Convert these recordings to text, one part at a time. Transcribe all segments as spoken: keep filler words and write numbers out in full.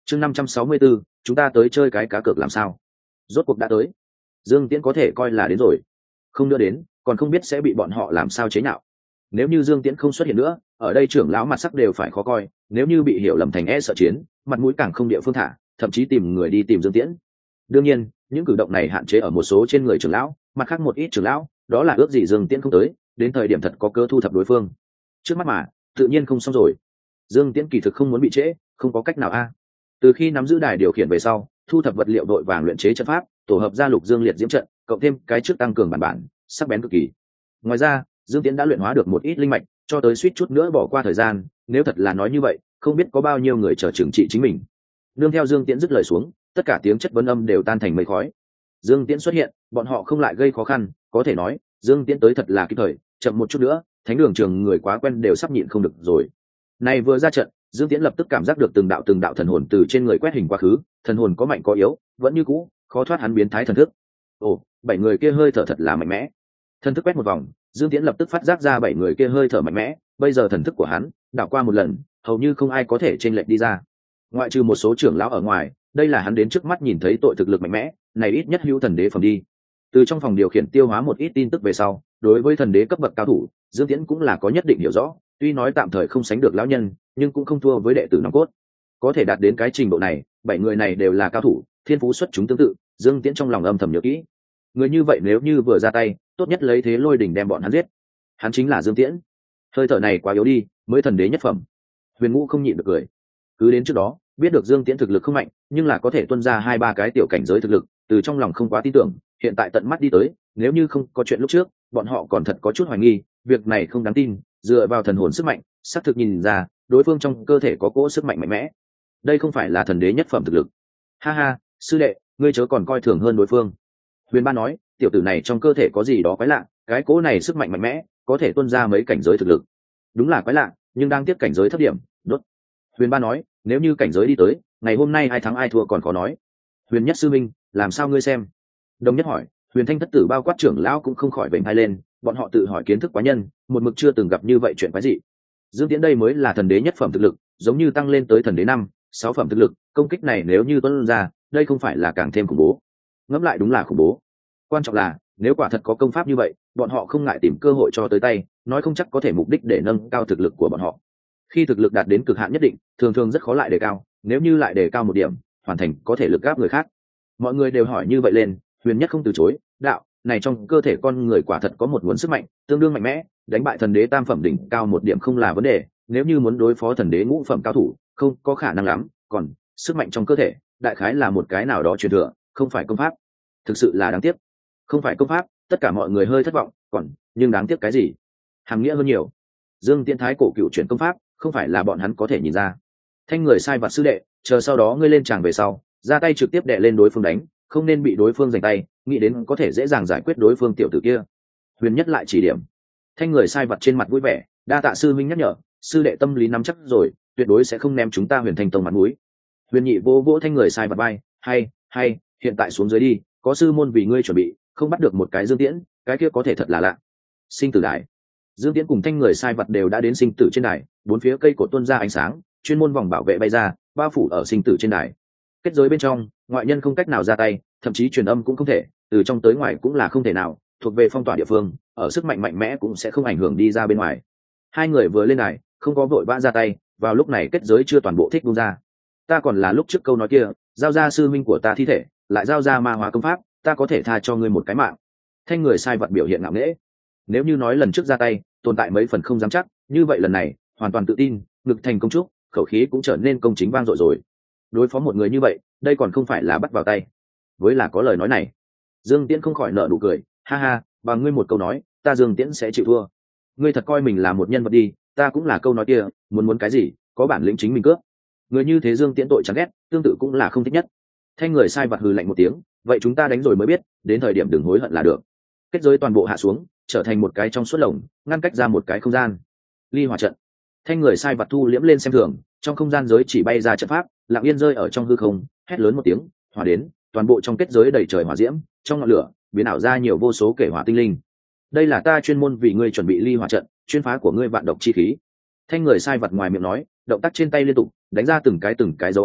chương năm trăm sáu mươi bốn, chúng ta tới chơi cái cá cược làm sao? Rốt cuộc đã tới. Dương Tiễn có thể coi là đến rồi. Không đưa đến, còn không biết sẽ bị bọn họ làm sao chế nhạo. Nếu như Dương Tiễn không xuất hiện nữa, ở đây trưởng lão mặt sắc đều phải khó coi, nếu như bị hiểu lầm thành e sợ chiến, mặt mũi càng không địa phương thả, thậm chí tìm người đi tìm Dương Tiễn. Đương nhiên, những cử động này hạn chế ở một số trên người trưởng lão, mặt khác một ít trưởng lão, đó là ước gì Dương Tiễn không tới, đến thời điểm thật có cơ thu thập đối phương. Trước mắt mà, tự nhiên không xong rồi. Dương Tiễn kỳ thực không muốn bị trễ, không có cách nào a. Từ khi nắm giữ đài điều khiển về sau, thu thập vật liệu đội vàng luyện chế trận pháp, tổ hợp ra lục dương liệt diễm trận, cộng thêm cái trước tăng cường bản bản, sắc bén cực kỳ. Ngoài ra, Dương Tiễn đã luyện hóa được một ít linh mạch, cho tới suýt chút nữa bỏ qua thời gian, nếu thật là nói như vậy, không biết có bao nhiêu người chờ trừng trị chính mình. Nương theo Dương Tiễn dứt lời xuống, tất cả tiếng chất vấn âm đều tan thành mây khói. Dương Tiễn xuất hiện, bọn họ không lại gây khó khăn, có thể nói, Dương Tiễn tới thật là kịp thời, chậm một chút nữa, thánh đường trường người quá quen đều sắp nhịn không được rồi. Này vừa ra trận, Dương Tiễn lập tức cảm giác được từng đạo từng đạo thần hồn từ trên người quét hình quá khứ, thần hồn có mạnh có yếu, vẫn như cũ, khó thoát hắn biến thái thần thức. Ồ, bảy người kia hơi thở thật là mạnh mẽ. Thần thức quét một vòng, Dương Tiễn lập tức phát giác ra bảy người kia hơi thở mạnh mẽ, bây giờ thần thức của hắn, đảo qua một lần, hầu như không ai có thể chênh lệch đi ra. Ngoại trừ một số trưởng lão ở ngoài, đây là hắn đến trước mắt nhìn thấy tội thực lực mạnh mẽ, này ít nhất hữu thần đế phẩm đi. Từ trong phòng điều khiển tiêu hóa một ít tin tức về sau, đối với thần đế cấp bậc cao thủ, Dương Tiễn cũng là có nhất định hiểu rõ, tuy nói tạm thời không sánh được lão nhân, nhưng cũng không thua với đệ tử nòng cốt. Có thể đạt đến cái trình độ này, bảy người này đều là cao thủ, thiên phú xuất chúng tương tự, Dương Tiễn trong lòng âm thầm nhớ kỹ. Người như vậy nếu như vừa ra tay, tốt nhất lấy thế lôi đỉnh đem bọn hắn giết. Hắn chính là Dương Tiễn. Hơi thở này quá yếu đi, mới thần đế nhất phẩm. Huyền Ngũ không nhịn được cười. Cứ đến trước đó, biết được Dương Tiễn thực lực không mạnh, nhưng là có thể tuân ra hai ba cái tiểu cảnh giới thực lực, từ trong lòng không quá tin tưởng, hiện tại tận mắt đi tới, nếu như không có chuyện lúc trước, bọn họ còn thật có chút hoài nghi, việc này không đáng tin, dựa vào thần hồn sức mạnh, xác thực nhìn ra, đối phương trong cơ thể có cỗ sức mạnh mạnh mẽ. Đây không phải là thần đế nhất phẩm thực lực. Ha ha, sư đệ, ngươi chớ còn coi thường hơn đối phương. Huyền Ba nói, tiểu tử này trong cơ thể có gì đó quái lạ, cái cỗ này sức mạnh mạnh mẽ, có thể tuân ra mấy cảnh giới thực lực. Đúng là quái lạ, nhưng đang tiếp cảnh giới thấp điểm, đốt. Huyền Ba nói, nếu như cảnh giới đi tới, ngày hôm nay ai thắng ai thua còn khó nói. Huyền Nhất sư minh, làm sao ngươi xem? Đồng Nhất hỏi, Huyền Thanh thất tử bao quát trưởng lão cũng không khỏi vểnh hai lên, bọn họ tự hỏi kiến thức quá nhân, một mực chưa từng gặp như vậy chuyện quái dị. Dương Tiễn đây mới là thần đế nhất phẩm thực lực, giống như tăng lên tới thần đế năm, sáu phẩm thực lực, công kích này nếu như tuân ra, đây không phải là càng thêm khủng bố. Ngẫm lại đúng là khủng bố. Quan trọng là, nếu quả thật có công pháp như vậy, bọn họ không ngại tìm cơ hội cho tới tay, nói không chắc có thể mục đích để nâng cao thực lực của bọn họ. Khi thực lực đạt đến cực hạn nhất định, thường thường rất khó lại đề cao, nếu như lại đề cao một điểm, hoàn thành có thể lực gáp người khác. Mọi người đều hỏi như vậy lên, Huyền Nhất không từ chối, đạo, này trong cơ thể con người quả thật có một nguồn sức mạnh, tương đương mạnh mẽ, đánh bại thần đế tam phẩm đỉnh cao một điểm không là vấn đề, nếu như muốn đối phó thần đế ngũ phẩm cao thủ, không có khả năng lắm, còn sức mạnh trong cơ thể, đại khái là một cái nào đó truyền thừa, không phải công pháp. Thực sự là đáng tiếc. Không phải công pháp, tất cả mọi người hơi thất vọng, còn nhưng đáng tiếc cái gì? Hàm nghĩa hơn nhiều. Dương Tiễn thái cổ cựu chuyển công pháp, không phải là bọn hắn có thể nhìn ra. Thanh người sai vặt sư đệ, chờ sau đó ngươi lên tràng về sau, ra tay trực tiếp đè lên đối phương đánh, không nên bị đối phương giành tay, nghĩ đến có thể dễ dàng giải quyết đối phương tiểu tử kia. Huyền Nhất lại chỉ điểm. Thanh người sai vặt trên mặt vui vẻ, đa tạ sư minh nhắc nhở, sư đệ tâm lý nắm chắc rồi, tuyệt đối sẽ không ném chúng ta Huyền Thanh tông mặt mũi. Huyền Nhị vô vỗ thanh người sai vặt bay, hay hay hiện tại xuống dưới đi, có sư môn vì ngươi chuẩn bị, không bắt được một cái Dương Tiễn, cái kia có thể thật là lạ. Sinh tử đài. Dương Tiễn cùng thanh người sai vật đều đã đến sinh tử trên đài, bốn phía cây cột tuôn ra ánh sáng, chuyên môn vòng bảo vệ bay ra, bao phủ ở sinh tử trên đài. Kết giới bên trong, ngoại nhân không cách nào ra tay, thậm chí truyền âm cũng không thể, từ trong tới ngoài cũng là không thể nào, thuộc về phong tỏa địa phương, ở sức mạnh mạnh mẽ cũng sẽ không ảnh hưởng đi ra bên ngoài. Hai người vừa lên đài, không có vội vã ra tay, vào lúc này kết giới chưa toàn bộ thích buông ra. Ta còn là lúc trước câu nói kia, giao ra sư minh của ta thi thể, lại giao ra ma hóa công pháp, ta có thể tha cho ngươi một cái mạng. Thanh người sai vật biểu hiện ngạo nghễ. Nếu như nói lần trước ra tay tồn tại mấy phần không dám chắc, như vậy lần này hoàn toàn tự tin, ngực thành công trúc, khẩu khí cũng trở nên công chính vang dội rồi. Đối phó một người như vậy, đây còn không phải là bắt vào tay. Với là có lời nói này, Dương Tiễn không khỏi nở nụ cười, ha ha, bằng ngươi một câu nói, ta Dương Tiễn sẽ chịu thua. Ngươi thật coi mình là một nhân vật đi, ta cũng là câu nói kia, muốn muốn cái gì, có bản lĩnh chính mình cướp. Người như thế Dương Tiễn tội chán ghét, tương tự cũng là không thích nhất. Thanh người sai vật hừ lạnh một tiếng, vậy chúng ta đánh rồi mới biết, đến thời điểm đừng hối hận là được. Kết giới toàn bộ hạ xuống, trở thành một cái trong suốt lồng, ngăn cách ra một cái không gian. Ly hỏa trận. Thanh người sai vật thu liễm lên xem thường, trong không gian giới chỉ bay ra trận pháp, lặng yên rơi ở trong hư không, hét lớn một tiếng, hỏa đến, toàn bộ trong kết giới đầy trời hỏa diễm, trong ngọn lửa biến ảo ra nhiều vô số kể hỏa tinh linh. Đây là ta chuyên môn vì ngươi chuẩn bị ly hỏa trận, chuyên phá của ngươi vạn độc chi khí. Thanh người sai vật ngoài miệng nói, động tác trên tay liên tục, đánh ra từng cái từng cái dấu ấn,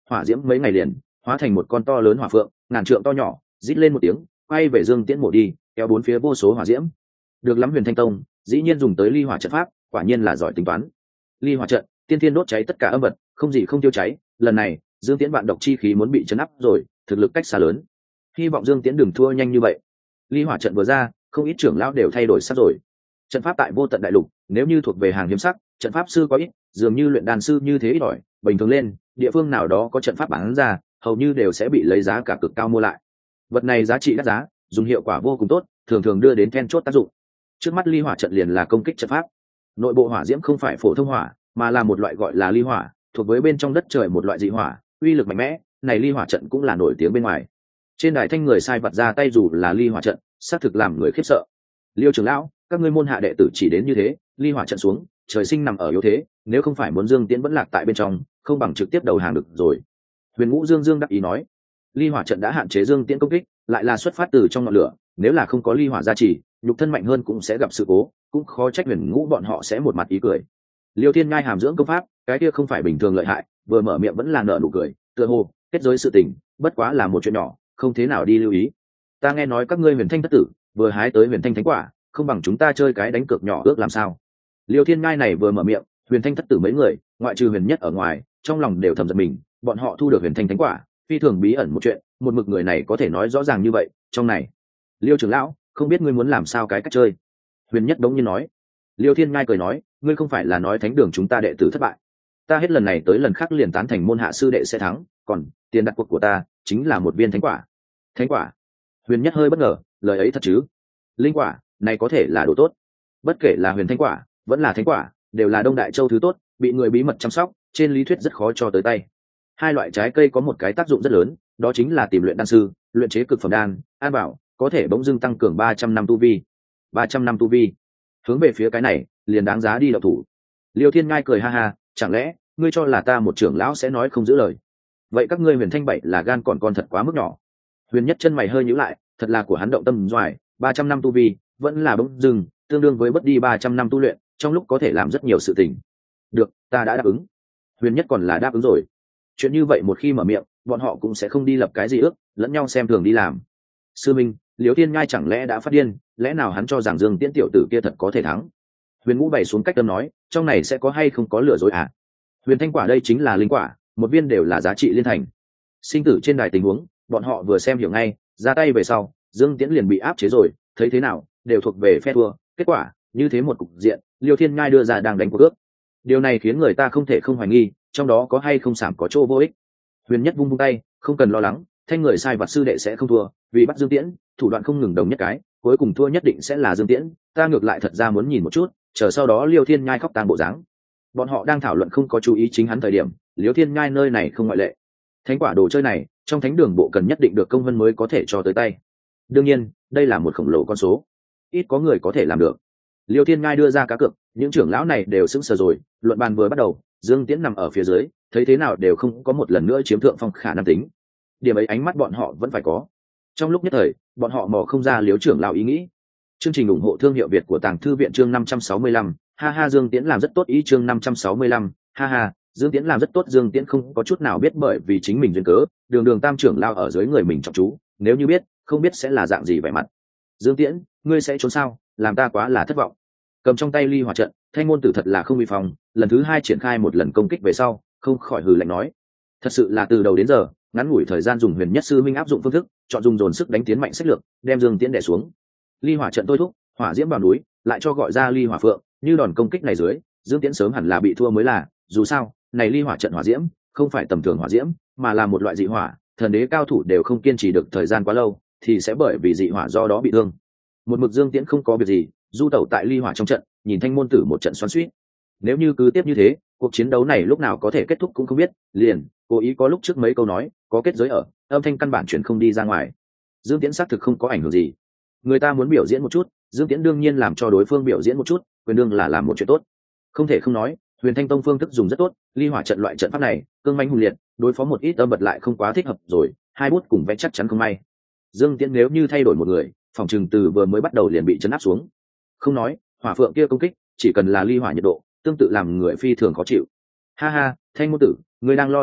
hỏa diễm mấy ngày liền hóa thành một con to lớn hỏa phượng, ngàn trượng to nhỏ, rít lên một tiếng, quay về Dương Tiễn mổ đi, kéo bốn phía vô số hỏa diễm. Được lắm Huyền Thanh Tông, dĩ nhiên dùng tới ly hỏa trận pháp, quả nhiên là giỏi tính toán. Ly hỏa trận, tiên thiên đốt cháy tất cả âm vật, không gì không tiêu cháy. Lần này, Dương Tiễn vạn độc chi khí muốn bị chấn áp rồi, thực lực cách xa lớn. Hy vọng Dương Tiễn đừng thua nhanh như vậy. Ly hỏa trận vừa ra, không ít trưởng lão đều thay đổi sắc rồi. Trận pháp tại vô tận đại lục, nếu như thuộc về hàng hiếm sắc, trận pháp sư có ít, dường như luyện đan sư như thế ít ỏi, bình thường lên, địa phương nào đó có trận pháp bán ra, hầu như đều sẽ bị lấy giá cả cực cao mua lại. Vật này giá trị đắt giá, dùng hiệu quả vô cùng tốt, thường thường đưa đến then chốt tác dụng. Trước mắt ly hỏa trận liền là công kích trận pháp. Nội bộ hỏa diễm không phải phổ thông hỏa, mà là một loại gọi là ly hỏa, thuộc với bên trong đất trời một loại dị hỏa, uy lực mạnh mẽ, này ly hỏa trận cũng là nổi tiếng bên ngoài. Trên đài thanh người sai vật ra tay dù là ly hỏa trận, xác thực làm người khiếp sợ. Liêu trưởng lão, các ngươi môn hạ đệ tử chỉ đến như thế, ly hỏa trận xuống, trời sinh nằm ở yếu thế, nếu không phải muốn Dương Tiễn vẫn lạc tại bên trong, không bằng trực tiếp đầu hàng được rồi. Huyền Ngũ Dương Dương đắc ý nói, ly hỏa trận đã hạn chế Dương Tiễn công kích, lại là xuất phát từ trong ngọn lửa, nếu là không có ly hỏa gia trì, nhục thân mạnh hơn cũng sẽ gặp sự cố, cũng khó trách Huyền Ngũ bọn họ sẽ một mặt ý cười. Liêu Thiên Ngai hàm dưỡng công pháp, cái kia không phải bình thường lợi hại, vừa mở miệng vẫn là nở nụ cười, tựa hồ kết giới sự tình, bất quá là một chuyện nhỏ, không thế nào đi lưu ý. Ta nghe nói các ngươi Huyền Thanh thất tử vừa hái tới Huyền Thanh thánh quả, không bằng chúng ta chơi cái đánh cược nhỏ ước làm sao? Liêu Thiên Ngai này vừa mở miệng, Huyền Thanh thất tử mấy người, ngoại trừ Huyền Nhất ở ngoài, trong lòng đều thầm giật mình, bọn họ thu được Huyền Thanh thánh quả, phi thường bí ẩn một chuyện, một mực người này có thể nói rõ ràng như vậy, trong này. Liêu trưởng lão, không biết ngươi muốn làm sao cái cách chơi? Huyền Nhất đống nhiên nói. Liêu Thiên Ngai cười nói, ngươi không phải là nói thánh đường chúng ta đệ tử thất bại? Ta hết lần này tới lần khác liền tán thành môn hạ sư đệ sẽ thắng, còn tiền đặt cuộc của ta chính là một viên thánh quả. Thánh quả? Huyền Nhất hơi bất ngờ, lời ấy thật chứ? Linh quả, này có thể là đồ tốt. Bất kể là huyền thánh quả, vẫn là thánh quả, đều là Đông Đại Châu thứ tốt, bị người bí mật chăm sóc, trên lý thuyết rất khó cho tới tay. Hai loại trái cây có một cái tác dụng rất lớn, đó chính là tìm luyện đan sư, luyện chế cực phẩm đan, an bảo, có thể bỗng dưng tăng cường ba trăm năm tu vi. ba trăm năm tu vi. Hướng về phía cái này, liền đáng giá đi đậu thủ. Liêu Thiên Ngai cười ha ha, chẳng lẽ ngươi cho là ta một trưởng lão sẽ nói không giữ lời? Vậy các ngươi Huyền Thanh bảy là gan còn con thật quá mức nhỏ. Huyền Nhất chân mày hơi nhíu lại, thật là của hắn động tâm doài, ba trăm năm tu vi, vẫn là bỗng dưng, tương đương với bất đi ba trăm năm tu luyện, trong lúc có thể làm rất nhiều sự tình. Được, ta đã đáp ứng. Huyền Nhất còn là đáp ứng rồi. Chuyện như vậy một khi mở miệng, bọn họ cũng sẽ không đi lập cái gì ước, lẫn nhau xem thường đi làm. Sư Minh, Liễu Thiên Ngai chẳng lẽ đã phát điên, lẽ nào hắn cho rằng Dương Tiễn tiểu tử kia thật có thể thắng? Huyền Ngũ bày xuống cách tâm nói, trong này sẽ có hay không có lừa dối à? Huyền Thanh quả đây chính là linh quả, một viên đều là giá trị liên thành. Sinh tử trên đài tình huống, bọn họ vừa xem hiểu ngay, ra tay về sau, Dương Tiễn liền bị áp chế rồi, thấy thế nào, đều thuộc về phe thua. Kết quả, như thế một cục diện, Liêu Thiên Ngai đưa ra đang đánh cuộc ước. Điều này khiến người ta không thể không hoài nghi, trong đó có hay không sảm có chỗ vô ích. Huyền Nhất vung vung tay, không cần lo lắng, thanh người sai vặt sư đệ sẽ không thua, vì bắt Dương Tiễn, thủ đoạn không ngừng đồng nhất cái, cuối cùng thua nhất định sẽ là Dương Tiễn. Ta ngược lại thật ra muốn nhìn một chút, chờ sau đó Liêu Thiên Nhai khóc tang bộ dáng. Bọn họ đang thảo luận không có chú ý chính hắn thời điểm, Liêu Thiên Nhai nơi này không ngoại lệ. Thánh quả đồ chơi này, trong thánh đường bộ cần nhất định được công vân mới có thể cho tới tay. Đương nhiên, đây là một khổng lồ con số, ít có người có thể làm được. Liêu Thiên Nhai đưa ra cá cược, những trưởng lão này đều sững sờ rồi. Luận bàn vừa bắt đầu, Dương Tiễn nằm ở phía dưới, thấy thế nào đều không có một lần nữa chiếm thượng phong khả năng tính. Điểm ấy ánh mắt bọn họ vẫn phải có. Trong lúc nhất thời, bọn họ mò không ra Liêu trưởng lão ý nghĩ. Chương trình ủng hộ thương hiệu Việt của Tàng Thư viện chương năm trăm sáu mươi lăm, ha ha Dương Tiễn làm rất tốt ý chương năm trăm sáu mươi lăm, ha ha, Dương Tiễn làm rất tốt Dương Tiễn không có chút nào biết bởi vì chính mình duyên cớ, đường đường tam trưởng lao ở dưới người mình trọng chú, nếu như biết, không biết sẽ là dạng gì vẻ mặt. Dương Tiễn, ngươi sẽ trốn sao, làm ta quá là thất vọng. Cầm trong tay ly hỏa trận, Thanh môn tử thật là không uy phong, lần thứ hai triển khai một lần công kích về sau, không khỏi hừ lạnh nói. Thật sự là từ đầu đến giờ, ngắn ngủi thời gian dùng Huyền Nhất sư minh áp dụng phương thức, chọn dùng dồn sức đánh tiến mạnh sách lược, đem Dương Tiễn đè xuống. Ly hỏa trận tôi thúc, hỏa diễm vào núi, lại cho gọi ra ly hỏa phượng, như đòn công kích này dưới, Dương Tiễn sớm hẳn là bị thua mới là, dù sao, này ly hỏa trận hỏa diễm, không phải tầm thường hỏa diễm, mà là một loại dị hỏa, thần đế cao thủ đều không kiên trì được thời gian quá lâu, thì sẽ bởi vì dị hỏa do đó bị thương. Một mực Dương Tiễn không có việc gì, du tẩu tại ly hỏa trong trận, nhìn Thanh môn tử một trận xoắn xuýt. Nếu như cứ tiếp như thế, cuộc chiến đấu này lúc nào có thể kết thúc cũng không biết, liền, cố ý có lúc trước mấy câu nói, có kết giới ở, âm thanh căn bản chuyển không đi ra ngoài. Dương Tiễn xác thực không có ảnh hưởng gì. Người ta muốn biểu diễn một chút, Dương Tiễn đương nhiên làm cho đối phương biểu diễn một chút, quyền đương là làm một chuyện tốt. Không thể không nói, Huyền Thanh Tông phương thức dùng rất tốt, ly hỏa trận loại trận pháp này, cương mãnh hùng liệt, đối phó một ít âm vật lại không quá thích hợp rồi, hai bút cùng vẽ chắc chắn không may. Dương Tiễn nếu như thay đổi một người, phòng trường từ vừa mới bắt đầu liền bị chấn áp xuống. Không nói, hỏa phượng kia công kích, chỉ cần là ly hỏa nhiệt độ, tương tự làm người phi thường khó chịu. Ha ha, Thanh môn tử, ngươi đang lo lắng rồi,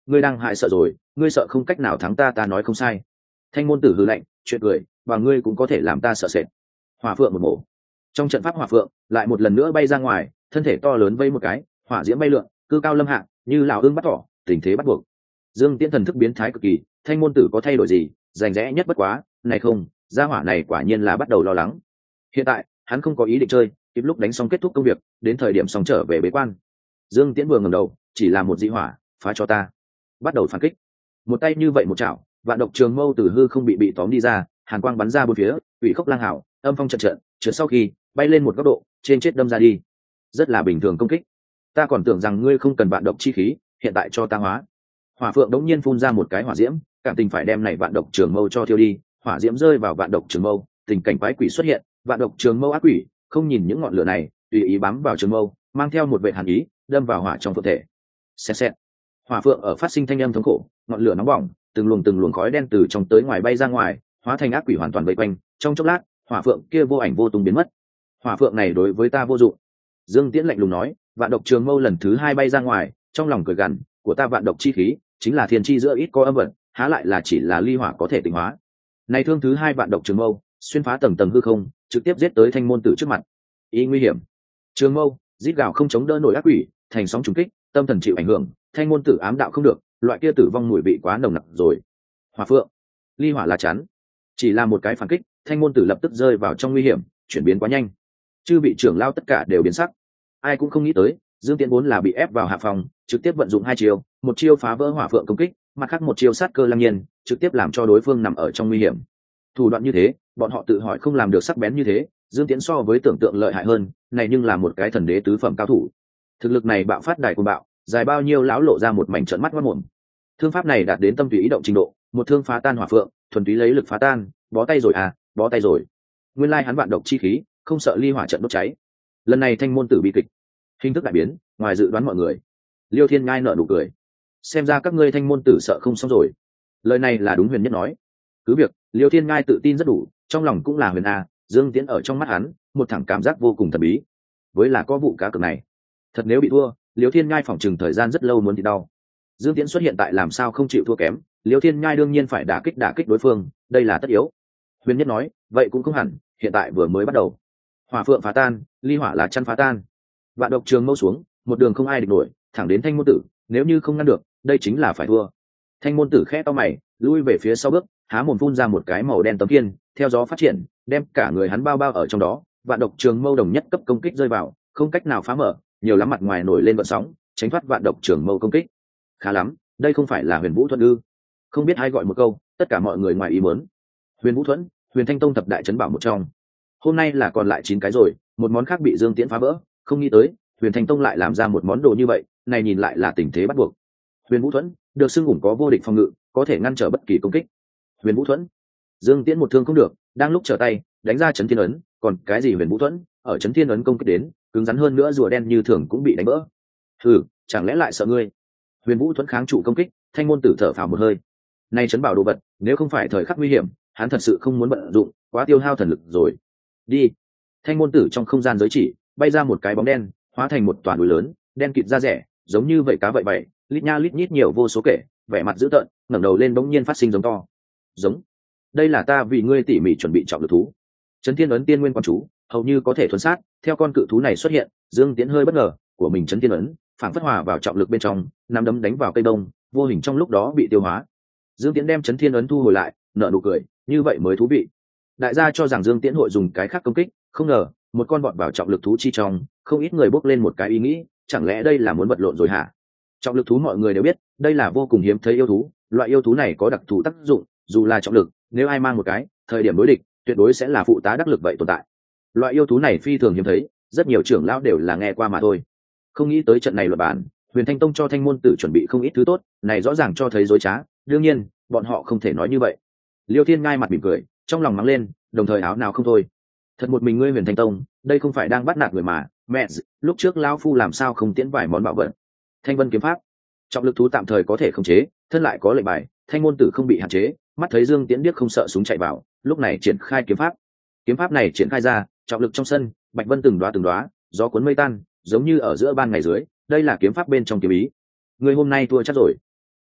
ngươi đang hại sợ rồi, ngươi sợ không cách nào thắng ta ta nói không sai. Thanh môn tử hừ lạnh, chuyện cười, và ngươi cũng có thể làm ta sợ sệt. Hỏa phượng một mổ. Trong trận pháp hỏa phượng lại một lần nữa bay ra ngoài, thân thể to lớn vây một cái, hỏa diễm bay lượn, cư cao lâm hạ, như lão ương bắt thỏ, tình thế bắt buộc. Dương Tiễn thần thức biến thái cực kỳ, thanh môn tử có thay đổi gì, rành rẽ nhất bất quá, này không, gia hỏa này quả nhiên là bắt đầu lo lắng. Hiện tại, hắn không có ý định chơi, kịp lúc đánh xong kết thúc công việc, đến thời điểm xong trở về bế quan. Dương Tiễn vừa ngẩng đầu, chỉ là một dị hỏa, phá cho ta. Bắt đầu phản kích. Một tay như vậy một chảo, vạn độc trường mâu từ hư không bị bị tóm đi ra, hàn quang bắn ra bốn phía, ủy khốc lang hảo, âm phong trận trận, trượt sau khi bay lên một góc độ, trên chết đâm ra đi. Rất là bình thường công kích. Ta còn tưởng rằng ngươi không cần vạn độc chi khí, hiện tại cho ta hóa. Hỏa phượng đống nhiên phun ra một cái hỏa diễm, cảm tình phải đem này vạn độc trường mâu cho thiêu đi. Hỏa diễm rơi vào vạn độc trường mâu, tình cảnh quái quỷ xuất hiện, vạn độc trường mâu ác quỷ, không nhìn những ngọn lửa này, tùy ý bám vào trường mâu, mang theo một vệ hàn ý, đâm vào hỏa trong cơ thể. Xẹt xẹt. Hỏa phượng ở phát sinh thanh âm thống khổ, ngọn lửa nóng bỏng, từng luồng từng luồng khói đen từ trong tới ngoài bay ra ngoài, hóa thành ác quỷ hoàn toàn vây quanh. Trong chốc lát, hỏa phượng kia vô ảnh vô tung biến mất. Hỏa phượng này đối với ta vô dụng. Dương Tiễn lạnh lùng nói, vạn độc trường mâu lần thứ hai bay ra ngoài, trong lòng cười gằn, của ta vạn độc chi khí, chính là thiên chi giữa ít có âm vận, há lại là chỉ là ly hỏa có thể tịnh hóa. Này thương thứ hai vạn độc trường mâu, xuyên phá tầng tầng hư không, trực tiếp giết tới thanh môn tử trước mặt. Ý nguy hiểm. Trường mâu, rít gào không chống đỡ nổi ác quỷ, thành sóng trùng kích, tâm thần chịu ảnh hưởng, thanh môn tử ám đạo không được, loại kia tử vong mùi vị quá nồng nặc rồi. Hỏa phượng, ly hỏa là chắn. Chỉ là một cái phản kích, thanh môn tử lập tức rơi vào trong nguy hiểm, chuyển biến quá nhanh. Chư vị trưởng lao tất cả đều biến sắc. Ai cũng không nghĩ tới, Dương Tiễn vốn là bị ép vào hạ phòng, trực tiếp vận dụng hai chiêu, một chiêu phá vỡ hỏa phượng công kích, mặt khác một chiêu sát cơ lăng nhiên, trực tiếp làm cho đối phương nằm ở trong nguy hiểm. Thủ đoạn như thế, bọn họ tự hỏi không làm được sắc bén như thế, Dương Tiễn so với tưởng tượng lợi hại hơn, này nhưng là một cái thần đế tứ phẩm cao thủ. Thực lực này bạo phát đại cuồng bạo, dài bao nhiêu lão lộ ra một mảnh trợn mắt ngoác mồm. Thương pháp này đạt đến tâm tùy ý động trình độ, một thương phá tan hỏa phượng, thuần túy lấy lực phá tan, bó tay rồi à, bó tay rồi. Nguyên lai hắn vạn độc chi khí, không sợ ly hỏa trận đốt cháy. Lần này thanh môn tử bi kịch, hình thức đại biến, ngoài dự đoán mọi người. Liêu Thiên Ngai nở nụ cười, xem ra các ngươi thanh môn tử sợ không xong rồi. Lời này là đúng Huyền Nhất nói. Cứ việc Liêu Thiên Ngai tự tin rất đủ, trong lòng cũng là huyền a. Dương Tiễn ở trong mắt hắn, một thẳng cảm giác vô cùng thần bí. Với là có vụ cá cược này, thật nếu bị thua, Liêu Thiên Ngai phỏng chừng thời gian rất lâu muốn thì đau. Dương Tiễn xuất hiện tại làm sao không chịu thua kém, Liêu Thiên Ngai đương nhiên phải đả kích đả kích đối phương, đây là tất yếu. Huyền Nhất nói, vậy cũng không hẳn, hiện tại vừa mới bắt đầu. Hỏa phượng phá tan, ly hỏa là chăn phá tan. Vạn độc trường mâu xuống, một đường không ai địch nổi, thẳng đến thanh môn tử, nếu như không ngăn được, đây chính là phải thua. Thanh môn tử khẽ to mày, lui về phía sau bước, há mồm phun ra một cái màu đen tấm kiên, theo gió phát triển, đem cả người hắn bao bao ở trong đó. Vạn độc trường mâu đồng nhất cấp công kích rơi vào, không cách nào phá mở, nhiều lắm mặt ngoài nổi lên vận sóng, tránh thoát vạn độc trường mâu công kích. Khá lắm, đây không phải là Huyền Vũ Thuẫn ư? Không biết ai gọi một câu, tất cả mọi người ngoài ý muốn. Huyền Vũ Thuẫn, Huyền Thanh Tông thập đại trấn bảo một trong. Hôm nay là còn lại chín cái rồi, một món khác bị Dương Tiễn phá vỡ, không nghĩ tới, Huyền Thanh Tông lại làm ra một món đồ như vậy, này nhìn lại là tình thế bắt buộc. Huyền Vũ Thuẫn được xưng ủng có vô địch phòng ngự, có thể ngăn trở bất kỳ công kích. Huyền Vũ Thuẫn, Dương Tiễn một thương không được, đang lúc trở tay, đánh ra chấn thiên ấn, còn cái gì Huyền Vũ Thuẫn, ở chấn thiên ấn công kích đến, cứng rắn hơn nữa rùa đen như thường cũng bị đánh vỡ. Hừ, chẳng lẽ lại sợ ngươi? Huyền Vũ Thuẫn kháng trụ công kích, thanh môn tử thở phào một hơi. Nay trấn bảo đồ vật, nếu không phải thời khắc nguy hiểm, hắn thật sự không muốn bận dụng, quá tiêu hao thần lực rồi. Đi. Thanh môn tử trong không gian giới chỉ, bay ra một cái bóng đen, hóa thành một toàn núi lớn, đen kịt da rẻ, giống như vậy cá vậy vậy, lít nha lít nhít nhiều vô số kể, vẻ mặt dữ tợn, ngẩng đầu lên bỗng nhiên phát sinh giống to. Giống. Đây là ta vì ngươi tỉ mỉ chuẩn bị trọng lực thú. Chấn thiên ấn tiên nguyên quan chú, hầu như có thể thuần sát, theo con cự thú này xuất hiện, Dương Tiễn hơi bất ngờ, của mình chấn thiên ấn, phản phất hòa vào trọng lực bên trong, nắm đấm đánh vào cây đông, vô hình trong lúc đó bị tiêu hóa. Dương Tiễn đem chấn thiên ấn thu hồi lại, nở nụ cười, như vậy mới thú vị. Đại gia cho rằng Dương Tiễn hội dùng cái khác công kích, không ngờ, một con bọn vào trọng lực thú chi trong, không ít người bốc lên một cái ý nghĩ, chẳng lẽ đây là muốn vật lộn rồi hả? Trọng lực thú mọi người đều biết, đây là vô cùng hiếm thấy yêu thú, loại yêu thú này có đặc thù tác dụng, dù là trọng lực, nếu ai mang một cái, thời điểm đối địch, tuyệt đối sẽ là phụ tá đắc lực vậy tồn tại. Loại yêu thú này phi thường hiếm thấy, rất nhiều trưởng lão đều là nghe qua mà thôi. Không nghĩ tới trận này luật bản, Huyền Thanh Tông cho Thanh môn tử chuẩn bị không ít thứ tốt, này rõ ràng cho thấy dối trá, đương nhiên, bọn họ không thể nói như vậy. Liêu Thiên Ngai mặt mỉm cười, trong lòng mắng lên, đồng thời áo nào không thôi. Thật một mình ngươi Huyền Thanh Tông, đây không phải đang bắt nạt người mà, mẹ, lúc trước lão phu làm sao không tiễn vài món bảo vật. Thanh Vân kiếm pháp, trọng lực thú tạm thời có thể khống chế, thân lại có lệnh bài, Thanh môn tử không bị hạn chế, mắt thấy Dương Tiễn biết không sợ súng chạy vào, lúc này triển khai kiếm pháp. Kiếm pháp này triển khai ra, trọng lực trong sân, bạch vân từng đóa từng đóa, gió cuốn mây tan, giống như ở giữa ban ngày dưới, đây là kiếm pháp bên trong kiếm ý. Người hôm nay thua chắc rồi.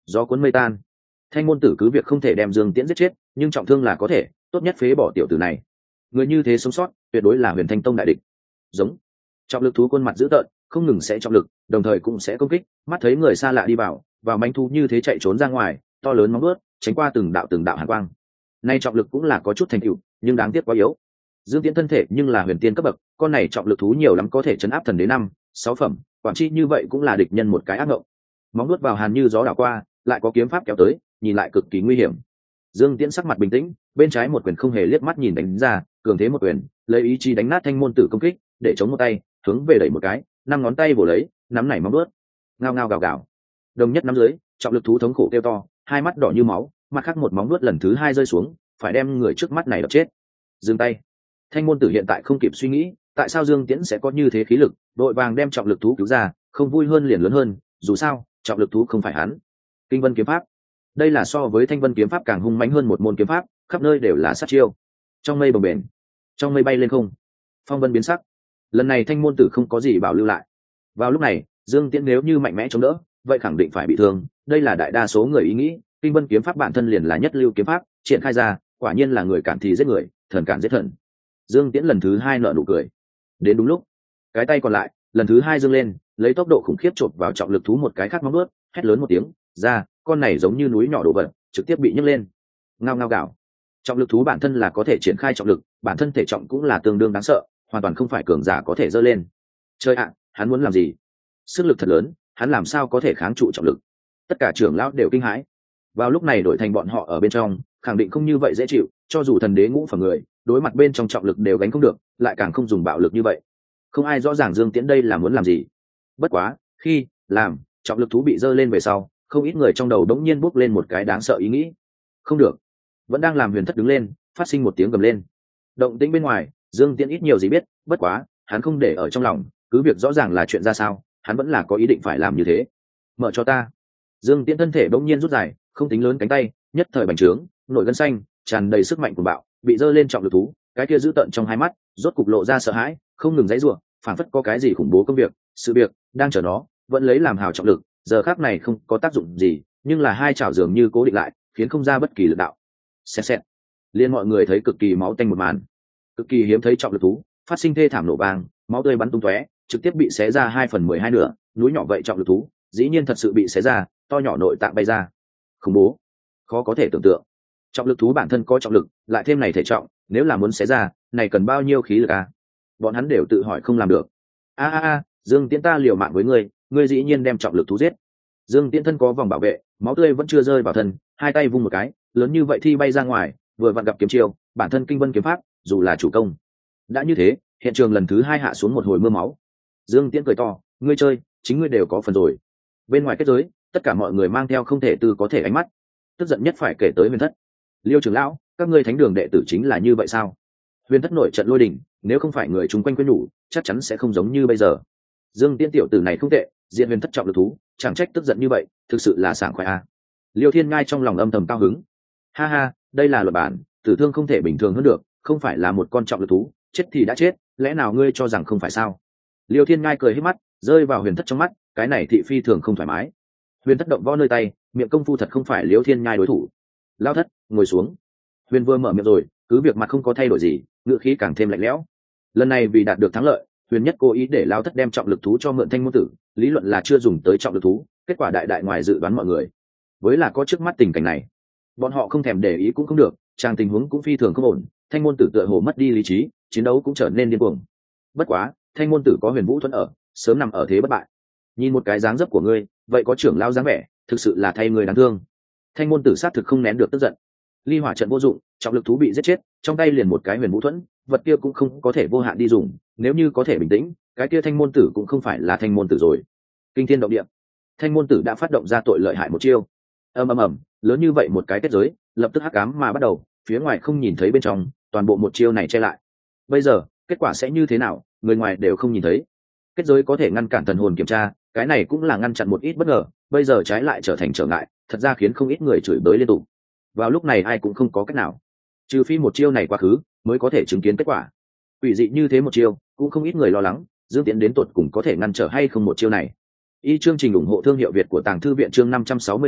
Gió cuốn mây tan. Thanh môn tử cứ việc không thể đem Dương Tiễn giết chết, nhưng trọng thương là có thể, tốt nhất phế bỏ tiểu tử này. Người như thế sống sót, tuyệt đối là Huyền Thanh Tông đại địch. Giống. Trọng lực thú khuôn mặt dữ tợn, không ngừng sẽ trọng lực, đồng thời cũng sẽ công kích, mắt thấy người xa lạ đi vào, vào manh thú như thế chạy trốn ra ngoài, to lớn móng vuốt, tránh qua từng đạo từng đạo hàn quang. Nay trọng lực cũng là có chút thành tựu, nhưng đáng tiếc quá yếu. Dương Tiễn thân thể nhưng là huyền tiên cấp bậc, con này trọng lực thú nhiều lắm có thể chấn áp thần đế năm, sáu phẩm, quản chi như vậy cũng là địch nhân một cái ác ngộng. Móng vuốt vào hàn như gió đảo qua, lại có kiếm pháp kéo tới, nhìn lại cực kỳ nguy hiểm. Dương Tiễn sắc mặt bình tĩnh, bên trái một quyền không hề liếc mắt nhìn đánh ra, cường thế một quyền, lấy ý chí đánh nát thanh môn tử công kích, để chống một tay, hướng về đẩy một cái, năm ngón tay vồ lấy, nắm nảy móng vuốt. Ngao ngao gào gào. Đồng nhất nắm dưới, trọng lực thú thống khổ kêu to, hai mắt đỏ như máu, mặt khác một móng vuốt lần thứ hai rơi xuống, phải đem người trước mắt này đập chết. Dừng tay. Thanh môn tử hiện tại không kịp suy nghĩ, tại sao Dương Tiễn sẽ có như thế khí lực, đội vàng đem trọng lực thú cứu ra, không vui hơn liền lớn hơn, dù sao, trọng lực thú không phải hắn. Kinh Vân kiếm pháp. Đây là so với Thanh Vân kiếm pháp càng hung mãnh hơn một môn kiếm pháp, khắp nơi đều là sát chiêu. Trong mây bồng bềnh, trong mây bay lên không, phong vân biến sắc. Lần này Thanh môn tử không có gì bảo lưu lại. Vào lúc này, Dương Tiễn nếu như mạnh mẽ chống đỡ, vậy khẳng định phải bị thương, đây là đại đa số người ý nghĩ. Kinh Vân kiếm pháp bản thân liền là nhất lưu kiếm pháp, triển khai ra, quả nhiên là người cản thì giết người, thần cản giết thần. Dương Tiễn lần thứ hai nở nụ cười. Đến đúng lúc, cái tay còn lại lần thứ hai dương lên, lấy tốc độ khủng khiếp chộp vào trọng lực thú một cái khác móng vuốt, hét lớn một tiếng, ra, con này giống như núi nhỏ đổ vật, trực tiếp bị nhấc lên. Ngao ngao gào. Trọng lực thú bản thân là có thể triển khai trọng lực, bản thân thể trọng cũng là tương đương đáng sợ, hoàn toàn không phải cường giả có thể dơ lên. Chơi ạ, hắn muốn làm gì? Sức lực thật lớn, hắn làm sao có thể kháng trụ trọng lực? Tất cả trưởng lão đều kinh hãi. Vào lúc này đổi thành bọn họ ở bên trong, khẳng định không như vậy dễ chịu, cho dù thần đế ngũ phẩm người, đối mặt bên trong trọng lực đều gánh không được, lại càng không dùng bạo lực như vậy. Không ai rõ ràng Dương Tiễn đây là muốn làm gì. Bất quá, khi làm trọng lực thú bị dơ lên về sau, không ít người trong đầu đống nhiên bốc lên một cái đáng sợ ý nghĩ. Không được. Vẫn đang làm Huyền Thất đứng lên, phát sinh một tiếng gầm lên. Động tĩnh bên ngoài, Dương Tiễn ít nhiều gì biết, bất quá, hắn không để ở trong lòng, cứ việc rõ ràng là chuyện ra sao, hắn vẫn là có ý định phải làm như thế. Mở cho ta. Dương Tiễn thân thể bỗng nhiên rút dài, không tính lớn cánh tay, nhất thời bành trướng, nội gân xanh, tràn đầy sức mạnh của bạo, bị dơ lên trọng lực thú, cái kia giữ tận trong hai mắt, rốt cục lộ ra sợ hãi, không ngừng giãy giụa, phảng phất có cái gì khủng bố công việc, sự việc đang chờ nó, vẫn lấy làm hào trọng lực, giờ khắc này không có tác dụng gì, nhưng là hai chảo dường như cố định lại, khiến không ra bất kỳ lực đạo. Xẹt xẹt. Liên mọi người thấy cực kỳ máu tanh một màn, cực kỳ hiếm thấy trọng lực thú, phát sinh thê thảm nổ vang, máu tươi bắn tung tóe, trực tiếp bị xé ra hai phần mười hai nửa, núi nhỏ vậy trọng lực thú, dĩ nhiên thật sự bị xé ra, to nhỏ nội tạng bay ra. Khủng bố, khó có thể tưởng tượng. Trọng lực thú bản thân có trọng lực, lại thêm này thể trọng, nếu là muốn xé ra, này cần bao nhiêu khí lực à? Bọn hắn đều tự hỏi không làm được. A a a, Dương Tiễn ta liều mạng với ngươi, ngươi dĩ nhiên đem trọng lực thú giết. Dương Tiễn thân có vòng bảo vệ, máu tươi vẫn chưa rơi vào thân, hai tay vung một cái, lớn như vậy thi bay ra ngoài, vừa vặn gặp kiếm chiêu, bản thân Kinh Vân kiếm pháp, dù là chủ công. Đã như thế, hiện trường lần thứ hai hạ xuống một hồi mưa máu. Dương Tiễn cười to, ngươi chơi, chính ngươi đều có phần rồi. Bên ngoài kết giới, tất cả mọi người mang theo không thể từ có thể ánh mắt, tức giận nhất phải kể tới Huyền Thất. Liêu trưởng lão, các ngươi thánh đường đệ tử chính là như vậy sao? Huyền Thất nổi trận lôi đình, nếu không phải người chung quanh quên nhủ, chắc chắn sẽ không giống như bây giờ. Dương Tiễn tiểu tử này không tệ, diện Huyền Thất trọng lực thú, chẳng trách tức giận như vậy, thực sự là sảng khoái a. À. Liêu Thiên Ngai trong lòng âm thầm cao hứng. Ha ha, đây là luật bản, tử thương không thể bình thường hơn được, không phải là một con trọng lực thú, chết thì đã chết, lẽ nào ngươi cho rằng không phải sao? Liêu Thiên Ngai cười hết mắt, rơi vào Huyền Thất trong mắt, cái này thị phi thường không thoải mái. Huyền Thất động võ nơi tay, miệng công phu thật không phải Liêu Thiên Ngai đối thủ. Lao Thất, ngồi xuống. Huyền vừa mở miệng rồi, cứ việc mặt không có thay đổi gì, ngữ khí càng thêm lạnh lẽo. Lần này vì đạt được thắng lợi, Huyền nhất cố ý để Lao Thất đem trọng lực thú cho mượn thanh môn tử, lý luận là chưa dùng tới trọng lực thú, kết quả đại đại ngoài dự đoán mọi người. Với là có trước mắt tình cảnh này, bọn họ không thèm để ý cũng không được, trang tình huống cũng phi thường không ổn, thanh môn tử tựa hồ mất đi lý trí, chiến đấu cũng trở nên điên cuồng. Bất quá, thanh môn tử có Huyền Vũ thuẫn ở, sớm nằm ở thế bất bại. Nhìn một cái dáng dấp của ngươi, vậy có trưởng lao dáng vẻ, thực sự là thay người đáng thương. Thanh môn tử sát thực không nén được tức giận. Ly hỏa trận vô dụng, trọng lực thú bị giết chết, trong tay liền một cái Huyền Vũ thuẫn, vật kia cũng không có thể vô hạn đi dùng, nếu như có thể bình tĩnh, cái kia thanh môn tử cũng không phải là thanh môn tử rồi. Kinh thiên động địa, thanh môn tử đã phát động ra tội lợi hại một chiêu. Ầm ầm ầm, lớn như vậy một cái kết giới, lập tức hắc ám mà bắt đầu, phía ngoài không nhìn thấy bên trong, toàn bộ một chiêu này che lại. Bây giờ, kết quả sẽ như thế nào, người ngoài đều không nhìn thấy. Kết giới có thể ngăn cản thần hồn kiểm tra, cái này cũng là ngăn chặn một ít bất ngờ, bây giờ trái lại trở thành trở ngại, thật ra khiến không ít người chửi bới liên tục. Vào lúc này ai cũng không có cách nào, trừ phi một chiêu này quá khứ mới có thể chứng kiến kết quả. Quỷ dị như thế một chiêu, cũng không ít người lo lắng, Dương Tiễn đến tột cùng có thể ngăn trở hay không một chiêu này. Y chương trình ủng hộ thương hiệu Việt của Tàng Thư viện chương năm trăm sáu mươi sáu,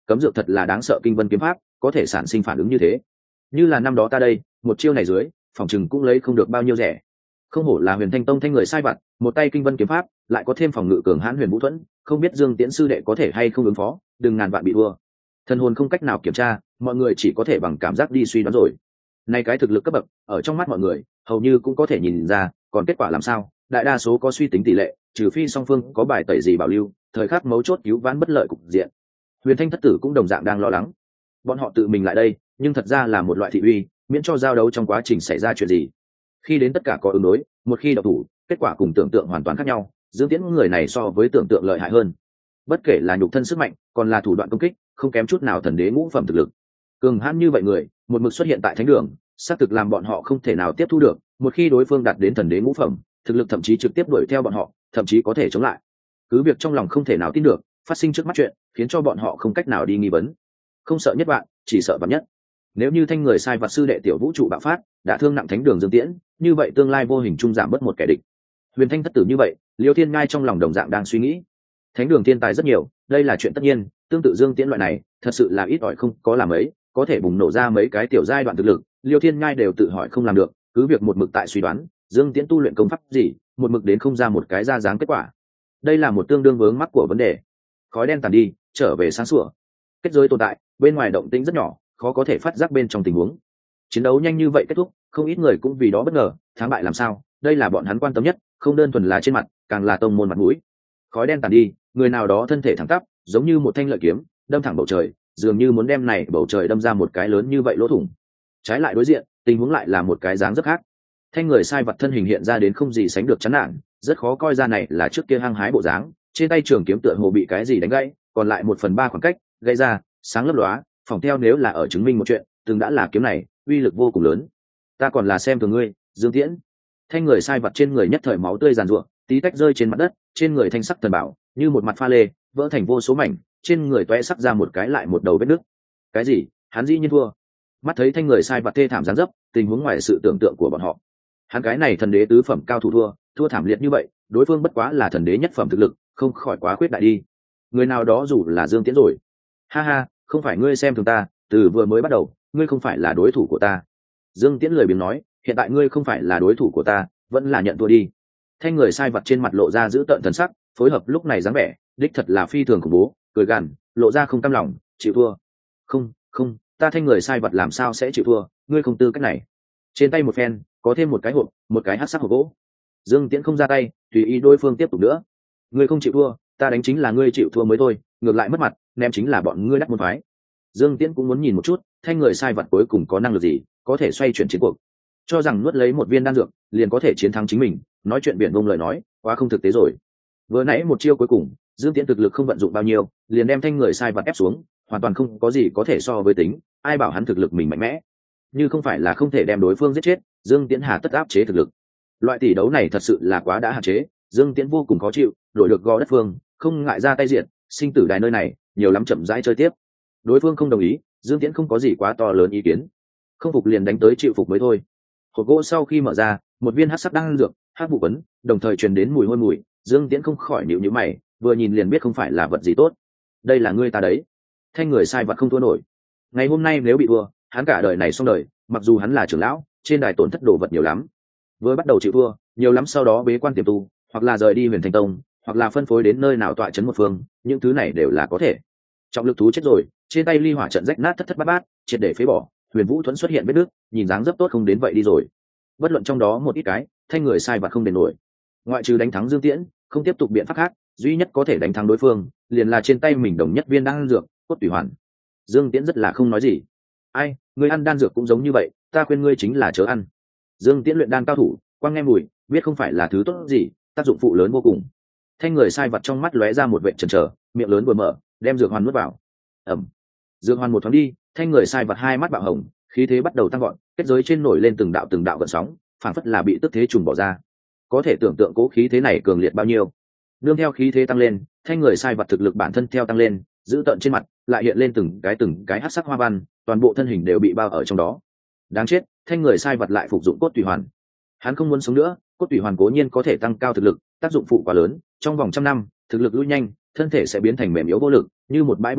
cấm dược thật là đáng sợ, kinh vân kiếm pháp có thể sản sinh phản ứng như thế. Như là năm đó ta đây, một chiêu này dưới phòng chừng cũng lấy không được bao nhiêu rẻ. Không hổ là Huyền Thanh Tông thanh người sai vặt, một tay kinh vân kiếm pháp lại có thêm phòng ngự cường hãn Huyền Vũ Thuẫn, không biết Dương Tiễn sư đệ có thể hay không ứng phó, đừng ngàn vạn bị thua. Thần hồn không cách nào kiểm tra, mọi người chỉ có thể bằng cảm giác đi suy đoán rồi. Nay cái thực lực cấp bậc ở trong mắt mọi người hầu như cũng có thể nhìn ra, còn kết quả làm sao đại đa số có suy tính tỷ lệ, trừ phi song phương có bài tẩy gì bảo lưu, thời khắc mấu chốt cứu vãn bất lợi cục diện. Huyền Thanh thất tử cũng đồng dạng đang lo lắng, bọn họ tự mình lại đây nhưng thật ra là một loại thị uy, miễn cho giao đấu trong quá trình xảy ra chuyện gì. Khi đến tất cả có ứng đối, một khi độc thủ kết quả cùng tưởng tượng hoàn toàn khác nhau. Dương Tiễn người này so với tưởng tượng lợi hại hơn, bất kể là nhục thân sức mạnh còn là thủ đoạn công kích không kém chút nào thần đế ngũ phẩm thực lực. Cường hãn như vậy người một mực xuất hiện tại thánh đường, xác thực làm bọn họ không thể nào tiếp thu được. Một khi đối phương đạt đến thần đế ngũ phẩm, thực lực thậm chí trực tiếp đuổi theo bọn họ, thậm chí có thể chống lại. Cứ việc trong lòng không thể nào tin được phát sinh trước mắt chuyện, khiến cho bọn họ không cách nào đi nghi vấn. Không sợ nhất vạn, chỉ sợ vạn nhất. Nếu như thanh người sai vặt sư đệ tiểu vũ trụ bạo phát, đã thương nặng thánh đường Dương Tiễn, như vậy tương lai vô hình trung giảm bớt một kẻ địch. Huyền Thanh thất tử như vậy, Liêu Thiên Ngai trong lòng đồng dạng đang suy nghĩ. Thánh đường thiên tài rất nhiều, đây là chuyện tất nhiên, tương tự Dương Tiễn loại này, thật sự là ít ỏi không có làm ấy, có thể bùng nổ ra mấy cái tiểu giai đoạn thực lực, Liêu Thiên Ngai đều tự hỏi không làm được, cứ việc một mực tại suy đoán, Dương Tiễn tu luyện công pháp gì, một mực đến không ra một cái ra dáng kết quả. Đây là một tương đương vướng mắc của vấn đề. Khói đen tàn đi, trở về sáng sủa. Kết giới tồn tại, bên ngoài động tĩnh rất nhỏ, khó có thể phát giác bên trong tình huống. Chiến đấu nhanh như vậy kết thúc, không ít người cũng vì đó bất ngờ, thắng bại làm sao, đây là bọn hắn quan tâm nhất, không đơn thuần là trên mặt, càng là tông môn mặt mũi. Khói đen tàn đi, người nào đó thân thể thẳng tắp, giống như một thanh lợi kiếm, đâm thẳng bầu trời, dường như muốn đem này bầu trời đâm ra một cái lớn như vậy lỗ thủng. Trái lại đối diện, tình huống lại là một cái dáng rất khác. Thanh người sai vật thân hình hiện ra đến không gì sánh được chán nản, rất khó coi ra này là trước kia hăng hái bộ dáng, trên tay trường kiếm tựa hồ bị cái gì đánh gãy, còn lại một phần ba khoảng cách, gây ra, sáng lấp lóa, phỏng theo nếu là ở chứng minh một chuyện, từng đã là kiếm này, uy lực vô cùng lớn. Ta còn là xem thường ngươi, Dương Tiễn. Thanh người sai vật trên người nhất thời máu tươi giàn giụa, tí tách rơi trên mặt đất, trên người thanh sắc thần bảo, như một mặt pha lê, vỡ thành vô số mảnh, trên người toé sắc ra một cái lại một đầu vết nứt. Cái gì? Hắn dĩ nhiên thua. Mắt thấy thanh người sai vật thê thảm giáng dấp, tình huống ngoài sự tưởng tượng của bọn họ. Hắn cái này thần đế tứ phẩm cao thủ thua, thua thảm liệt như vậy, đối phương bất quá là thần đế nhất phẩm thực lực, không khỏi quá khuyết đại đi. Người nào đó dù là Dương Tiễn rồi. Ha ha, không phải ngươi xem thường ta, từ vừa mới bắt đầu, ngươi không phải là đối thủ của ta. Dương Tiễn lười biếng nói, hiện tại ngươi không phải là đối thủ của ta, vẫn là nhận thua đi. Thanh người sai vật trên mặt lộ ra giữ tợn thần sắc, phối hợp lúc này dáng vẻ, đích thật là phi thường khủng bố, cười gằn, lộ ra không cam lòng, chịu thua. Không, không, ta thanh người sai vật làm sao sẽ chịu thua, ngươi không tư cách này. Trên tay một phen, có thêm một cái hộp, một cái hắc sắc hộp gỗ. Dương Tiễn không ra tay, tùy ý đối phương tiếp tục nữa. Ngươi không chịu thua, ta đánh chính là ngươi chịu thua mới thôi, ngược lại mất mặt, ném chính là bọn ngươi đắc môn phái. Dương Tiễn cũng muốn nhìn một chút, thanh người sai vật cuối cùng có năng lực gì, có thể xoay chuyển chiến cuộc. Cho rằng nuốt lấy một viên đan dược, liền có thể chiến thắng chính mình, nói chuyện biển vông lời nói, quá không thực tế rồi. Vừa nãy một chiêu cuối cùng, Dương Tiễn thực lực không vận dụng bao nhiêu, liền đem thanh người sai vật ép xuống, hoàn toàn không có gì có thể so với tính, ai bảo hắn thực lực mình mạnh mẽ. Như không phải là không thể đem đối phương giết chết, Dương Tiễn hà tất áp chế thực lực. Loại tỷ đấu này thật sự là quá đã hạn chế, Dương Tiễn vô cùng khó chịu, đổi được gò đất phương, không ngại ra tay diện, sinh tử đài nơi này, nhiều lắm chậm rãi chơi tiếp. Đối phương không đồng ý, Dương Tiễn không có gì quá to lớn ý kiến, không phục liền đánh tới chịu phục mới thôi. Hộp gỗ sau khi mở ra, một viên hắc sắc đan dược, hắc vụ vấn, đồng thời truyền đến mùi hôi mùi, Dương Tiễn không khỏi nhíu nhíu mày, vừa nhìn liền biết không phải là vật gì tốt. Đây là ngươi ta đấy. Thanh người sai vật không thua nổi. Ngày hôm nay nếu bị thua, hắn cả đời này xong đời, mặc dù hắn là trưởng lão, trên đài tổn thất đồ vật nhiều lắm. Vừa bắt đầu chịu thua, nhiều lắm sau đó bế quan tiềm tu, hoặc là rời đi Huyền Thanh Tông, hoặc là phân phối đến nơi nào tọa trấn một phương, những thứ này đều là có thể. Trọng lực thú chết rồi, trên tay ly hỏa trận rách nát thất thất bát bát, triệt để phế bỏ, Huyền Vũ Thuẫn xuất hiện vết nước, nhìn dáng dấp tốt không đến vậy đi rồi. Bất luận trong đó một ít cái, thanh người sai vật không đền nổi. Ngoại trừ đánh thắng Dương Tiễn, không tiếp tục biện pháp khác, duy nhất có thể đánh thắng đối phương, liền là trên tay mình đồng nhất viên đan dược, cốt tùy hoàn. Dương Tiễn rất là không nói gì. Ai, ngươi ăn đan dược cũng giống như vậy, ta khuyên ngươi chính là chớ ăn. Dương Tiễn luyện đan cao thủ, quang nghe mùi, biết không phải là thứ tốt gì, tác dụng phụ lớn vô cùng. Thanh người sai vật trong mắt lóe ra một vệ chần chờ, miệng lớn vừa mở, đem dược hoàn nuốt vào. Ẩm. Dược hoàn một thoáng đi, thanh người sai vật hai mắt bạo hồng, khí thế bắt đầu tăng gọn, kết giới trên nổi lên từng đạo từng đạo gợn sóng, phản phất là bị tức thế trùng bỏ ra. Có thể tưởng tượng cố khí thế này cường liệt bao nhiêu. Nương theo khí thế tăng lên, thanh người sai vật thực lực bản thân theo tăng lên, giữ tợn trên mặt lại hiện lên từng cái từng cái hắc sắc hoa văn, toàn bộ thân hình đều bị bao ở trong đó. Đáng chết, thanh người sai vật lại phục dụng cốt tùy hoàn. Hắn không muốn sống nữa, cốt tùy hoàn cố nhiên có thể tăng cao thực lực, tác dụng phụ quá lớn, trong vòng trăm năm, thực lực lui nhanh, thân thể sẽ biến thành mềm yếu vô lực, như một bãi bùn não,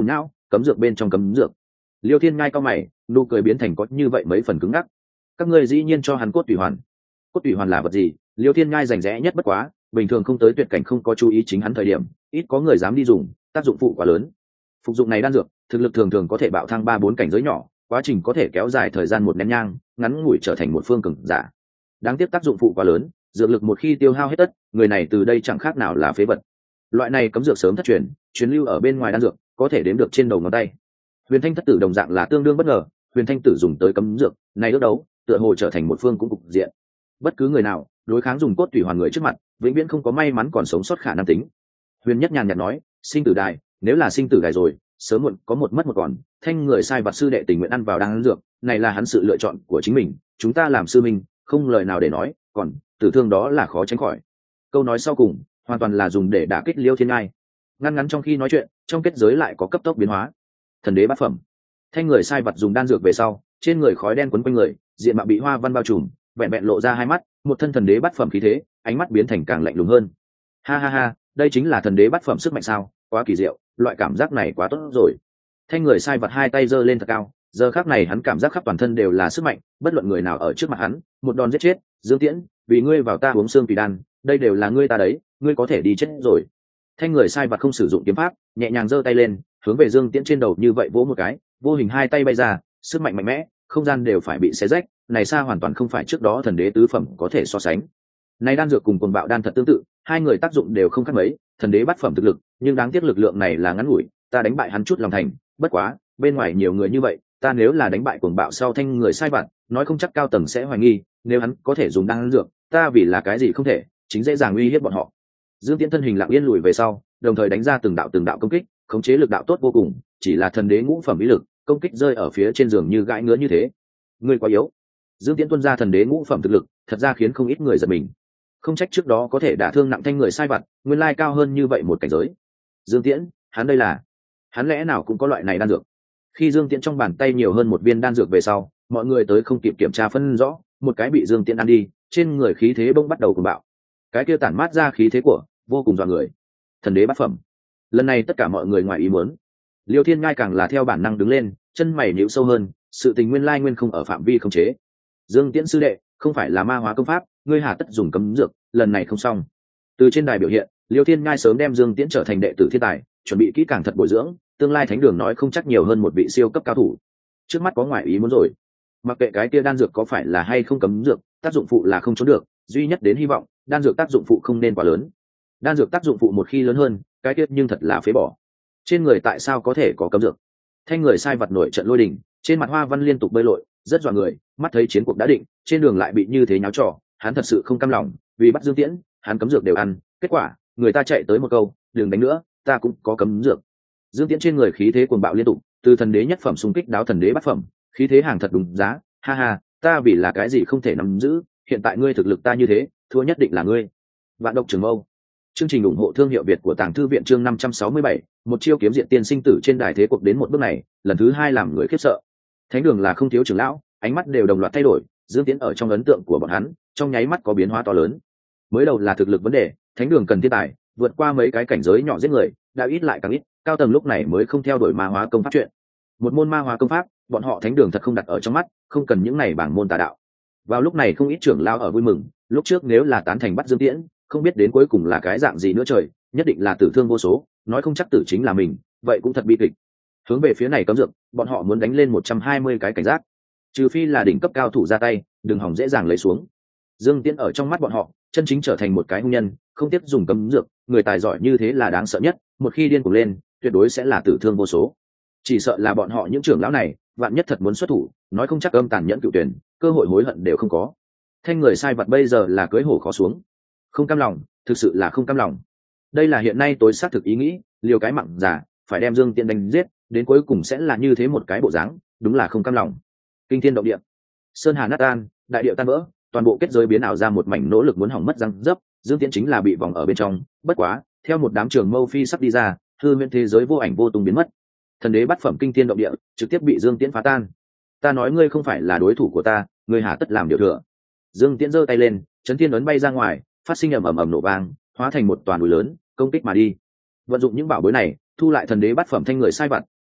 cấm dược bên trong cấm dược. Liêu Thiên Ngai cao mày, nụ cười biến thành có như vậy mấy phần cứng ngắc. Các ngươi dĩ nhiên cho hắn cốt tủy hoàn. Cốt tủy hoàn là vật gì? Liêu Thiên Ngai rành rẽ nhất bất quá, bình thường không tới tuyệt cảnh không có chú ý chính hắn thời điểm, ít có người dám đi dùng, tác dụng phụ quá lớn. Phục dụng này đan dược, thực lực thường thường có thể bạo thăng ba bốn cảnh giới nhỏ, quá trình có thể kéo dài thời gian một nén nhang, ngắn ngủi trở thành một phương cường giả. Đáng tiếc tác dụng phụ quá lớn, dược lực một khi tiêu hao hết tất, người này từ đây chẳng khác nào là phế vật. Loại này cấm dược sớm thất truyền, truyền lưu ở bên ngoài đan dược, có thể đếm được trên đầu ngón tay. Huyền Thanh thất tử đồng dạng là tương đương bất ngờ, Huyền Thanh tử dùng tới cấm dược, này đỡ đấu, tựa hồ trở thành một phương cũng cục diện. Bất cứ người nào đối kháng dùng cốt tủy hoàn người trước mặt, vĩnh viễn không có may mắn còn sống sót khả năng tính. Huyền Nhất nhàn nhạt nói, sinh tử đài, nếu là sinh tử đài rồi, sớm muộn có một mất một còn. Thanh người sai vặt sư đệ tình nguyện ăn vào đan dược, này là hắn sự lựa chọn của chính mình, chúng ta làm sư minh, không lời nào để nói, còn tử thương đó là khó tránh khỏi. Câu nói sau cùng, hoàn toàn là dùng để đả kích Liêu Thiên Ngai. Ngăn ngắn trong khi nói chuyện, trong kết giới lại có cấp tốc biến hóa. Thần đế bát phẩm. Thanh người sai vật dùng đan dược về sau, trên người khói đen quấn quanh người, diện mạo bị hoa văn bao trùm, vẹn vẹn lộ ra hai mắt, một thân thần đế bát phẩm khí thế, ánh mắt biến thành càng lạnh lùng hơn. Ha ha ha, đây chính là thần đế bát phẩm sức mạnh sao? Quá kỳ diệu, loại cảm giác này quá tốt rồi. Thanh người sai vật hai tay giơ lên thật cao, giờ khắc này hắn cảm giác khắp toàn thân đều là sức mạnh, bất luận người nào ở trước mặt hắn, một đòn giết chết. Dương Tiễn, vì ngươi vào ta uống xương tùy đan, đây đều là ngươi ta đấy, ngươi có thể đi chết rồi. Thanh người sai vật không sử dụng kiếm pháp, nhẹ nhàng giơ tay lên, hướng về Dương Tiễn trên đầu như vậy vỗ một cái, vô hình hai tay bay ra, sức mạnh mạnh mẽ, không gian đều phải bị xé rách, này xa hoàn toàn không phải trước đó thần đế tứ phẩm có thể so sánh. Này đan dược cùng cuồng bạo đan thật tương tự, hai người tác dụng đều không khác mấy, thần đế bát phẩm thực lực, nhưng đáng tiếc lực lượng này là ngắn ngủi, ta đánh bại hắn chút lòng thành, bất quá, bên ngoài nhiều người như vậy, ta nếu là đánh bại cuồng bạo sau thanh người sai vặt, nói không chắc cao tầng sẽ hoài nghi, nếu hắn có thể dùng đan dược, ta vì là cái gì không thể, chính dễ dàng uy hiếp bọn họ. Dương Tiễn thân hình lặng yên lùi về sau, đồng thời đánh ra từng đạo từng đạo công kích, khống chế lực đạo tốt vô cùng, chỉ là thần đế ngũ phẩm ý lực, công kích rơi ở phía trên giường như gãi ngứa như thế. Ngươi quá yếu. Dương Tiễn tuôn ra thần đế ngũ phẩm thực lực, thật ra khiến không ít người giật mình. Không trách trước đó có thể đả thương nặng thanh người sai vặt, nguyên lai cao hơn như vậy một cảnh giới. Dương Tiễn, hắn đây là, hắn lẽ nào cũng có loại này đan dược? Khi Dương Tiễn trong bàn tay nhiều hơn một viên đan dược về sau, mọi người tới không kịp kiểm tra phân rõ, một cái bị Dương Tiễn ăn đi, trên người khí thế bỗng bắt đầu cuồng bạo. Cái kia tản mát ra khí thế của, vô cùng dọa người. Thần đế bát phẩm. Lần này tất cả mọi người ngoài ý muốn. Liêu Thiên Ngai càng là theo bản năng đứng lên, chân mày nhíu sâu hơn, sự tình nguyên lai nguyên không ở phạm vi khống chế. Dương Tiễn sư đệ, không phải là ma hóa công pháp, ngươi hà tất dùng cấm dược, lần này không xong. Từ trên đài biểu hiện, Liêu Thiên Ngai sớm đem Dương Tiễn trở thành đệ tử thiên tài, chuẩn bị kỹ càng thật bồi dưỡng, tương lai thánh đường nói không chắc nhiều hơn một vị siêu cấp cao thủ. Trước mắt có ngoại ý muốn rồi. Mặc kệ cái kia đan dược có phải là hay không cấm dược, tác dụng phụ là không trốn được, duy nhất đến hy vọng, đan dược tác dụng phụ không nên quá lớn. Đan dược tác dụng phụ một khi lớn hơn, cái kia nhưng thật là phế bỏ. Trên người tại sao có thể có cấm dược? Thanh người sai vật nổi trận lôi đình, trên mặt hoa văn liên tục bơi lội, rất dọa người, mắt thấy chiến cuộc đã định, trên đường lại bị như thế nháo trò, hắn thật sự không cam lòng, vì bắt Dương Tiễn, hắn cấm dược đều ăn, kết quả, người ta chạy tới một câu, đừng đánh nữa, ta cũng có cấm dược. Dương Tiễn trên người khí thế cuồng bạo liên tục, từ thần đế nhất phẩm xung kích đáo thần đế bát phẩm, khí thế hàng thật đúng giá, ha ha, ta vì là cái gì không thể nắm giữ, hiện tại ngươi thực lực ta như thế, thua nhất định là ngươi. Vạn độc trường mâu. Chương trình ủng hộ thương hiệu Việt của Tàng Thư viện chương năm trăm sáu mươi bảy, một chiêu kiếm diện tiên sinh tử trên đài thế cuộc đến một bước này, lần thứ hai làm người khiếp sợ. Thánh đường là không thiếu trưởng lão, ánh mắt đều đồng loạt thay đổi, Dương Tiễn ở trong ấn tượng của bọn hắn, trong nháy mắt có biến hóa to lớn. Mới đầu là thực lực vấn đề, thánh đường cần thiên tài, vượt qua mấy cái cảnh giới nhỏ giết người, đã ít lại càng ít, cao tầng lúc này mới không theo đuổi ma hóa công pháp chuyện. Một môn ma hóa công pháp, bọn họ thánh đường thật không đặt ở trong mắt, không cần những này bảng môn tà đạo. Vào lúc này không ít trưởng lão ở vui mừng, lúc trước nếu là tán thành bắt Dương Tiễn, không biết đến cuối cùng là cái dạng gì nữa trời, nhất định là tử thương vô số, nói không chắc tử chính là mình, vậy cũng thật bi kịch. Hướng về phía này cấm dược, bọn họ muốn đánh lên một trăm hai mươi cái cảnh giác, trừ phi là đỉnh cấp cao thủ ra tay, đừng hỏng dễ dàng lấy xuống. Dương Tiễn ở trong mắt bọn họ, chân chính trở thành một cái hung nhân, không tiếc dùng cấm dược, người tài giỏi như thế là đáng sợ nhất, một khi điên cuồng lên, tuyệt đối sẽ là tử thương vô số. Chỉ sợ là bọn họ những trưởng lão này, vạn nhất thật muốn xuất thủ, nói không chắc âm tàn nhẫn cựu tuyển, cơ hội hối hận đều không có. Thanh người sai vật bây giờ là cưới hổ khó xuống, không cam lòng, thực sự là không cam lòng. Đây là hiện nay tối xác thực ý nghĩ, liều cái mặn giả, phải đem Dương Tiễn đánh giết, đến cuối cùng sẽ là như thế một cái bộ dáng, đúng là không cam lòng. Kinh thiên động địa, sơn hà nát tan, đại địa tan vỡ, toàn bộ kết giới biến ảo ra một mảnh nỗ lực muốn hỏng mất răng dấp. Dương Tiễn chính là bị vòng ở bên trong, bất quá, theo một đám trường mâu phi sắp đi ra, hư nguyên thế giới vô ảnh vô tung biến mất. Thần đế bát phẩm kinh thiên động địa, trực tiếp bị Dương Tiễn phá tan. Ta nói ngươi không phải là đối thủ của ta, ngươi hà tất làm điều thừa. Dương Tiễn giơ tay lên, chấn thiên ấn bay ra ngoài, phát sinh ầm ầm ầm nổ vang, hóa thành một toàn núi lớn, công kích mà đi. Vận dụng những bảo bối này, thu lại thần đế bát phẩm thanh người sai vặt,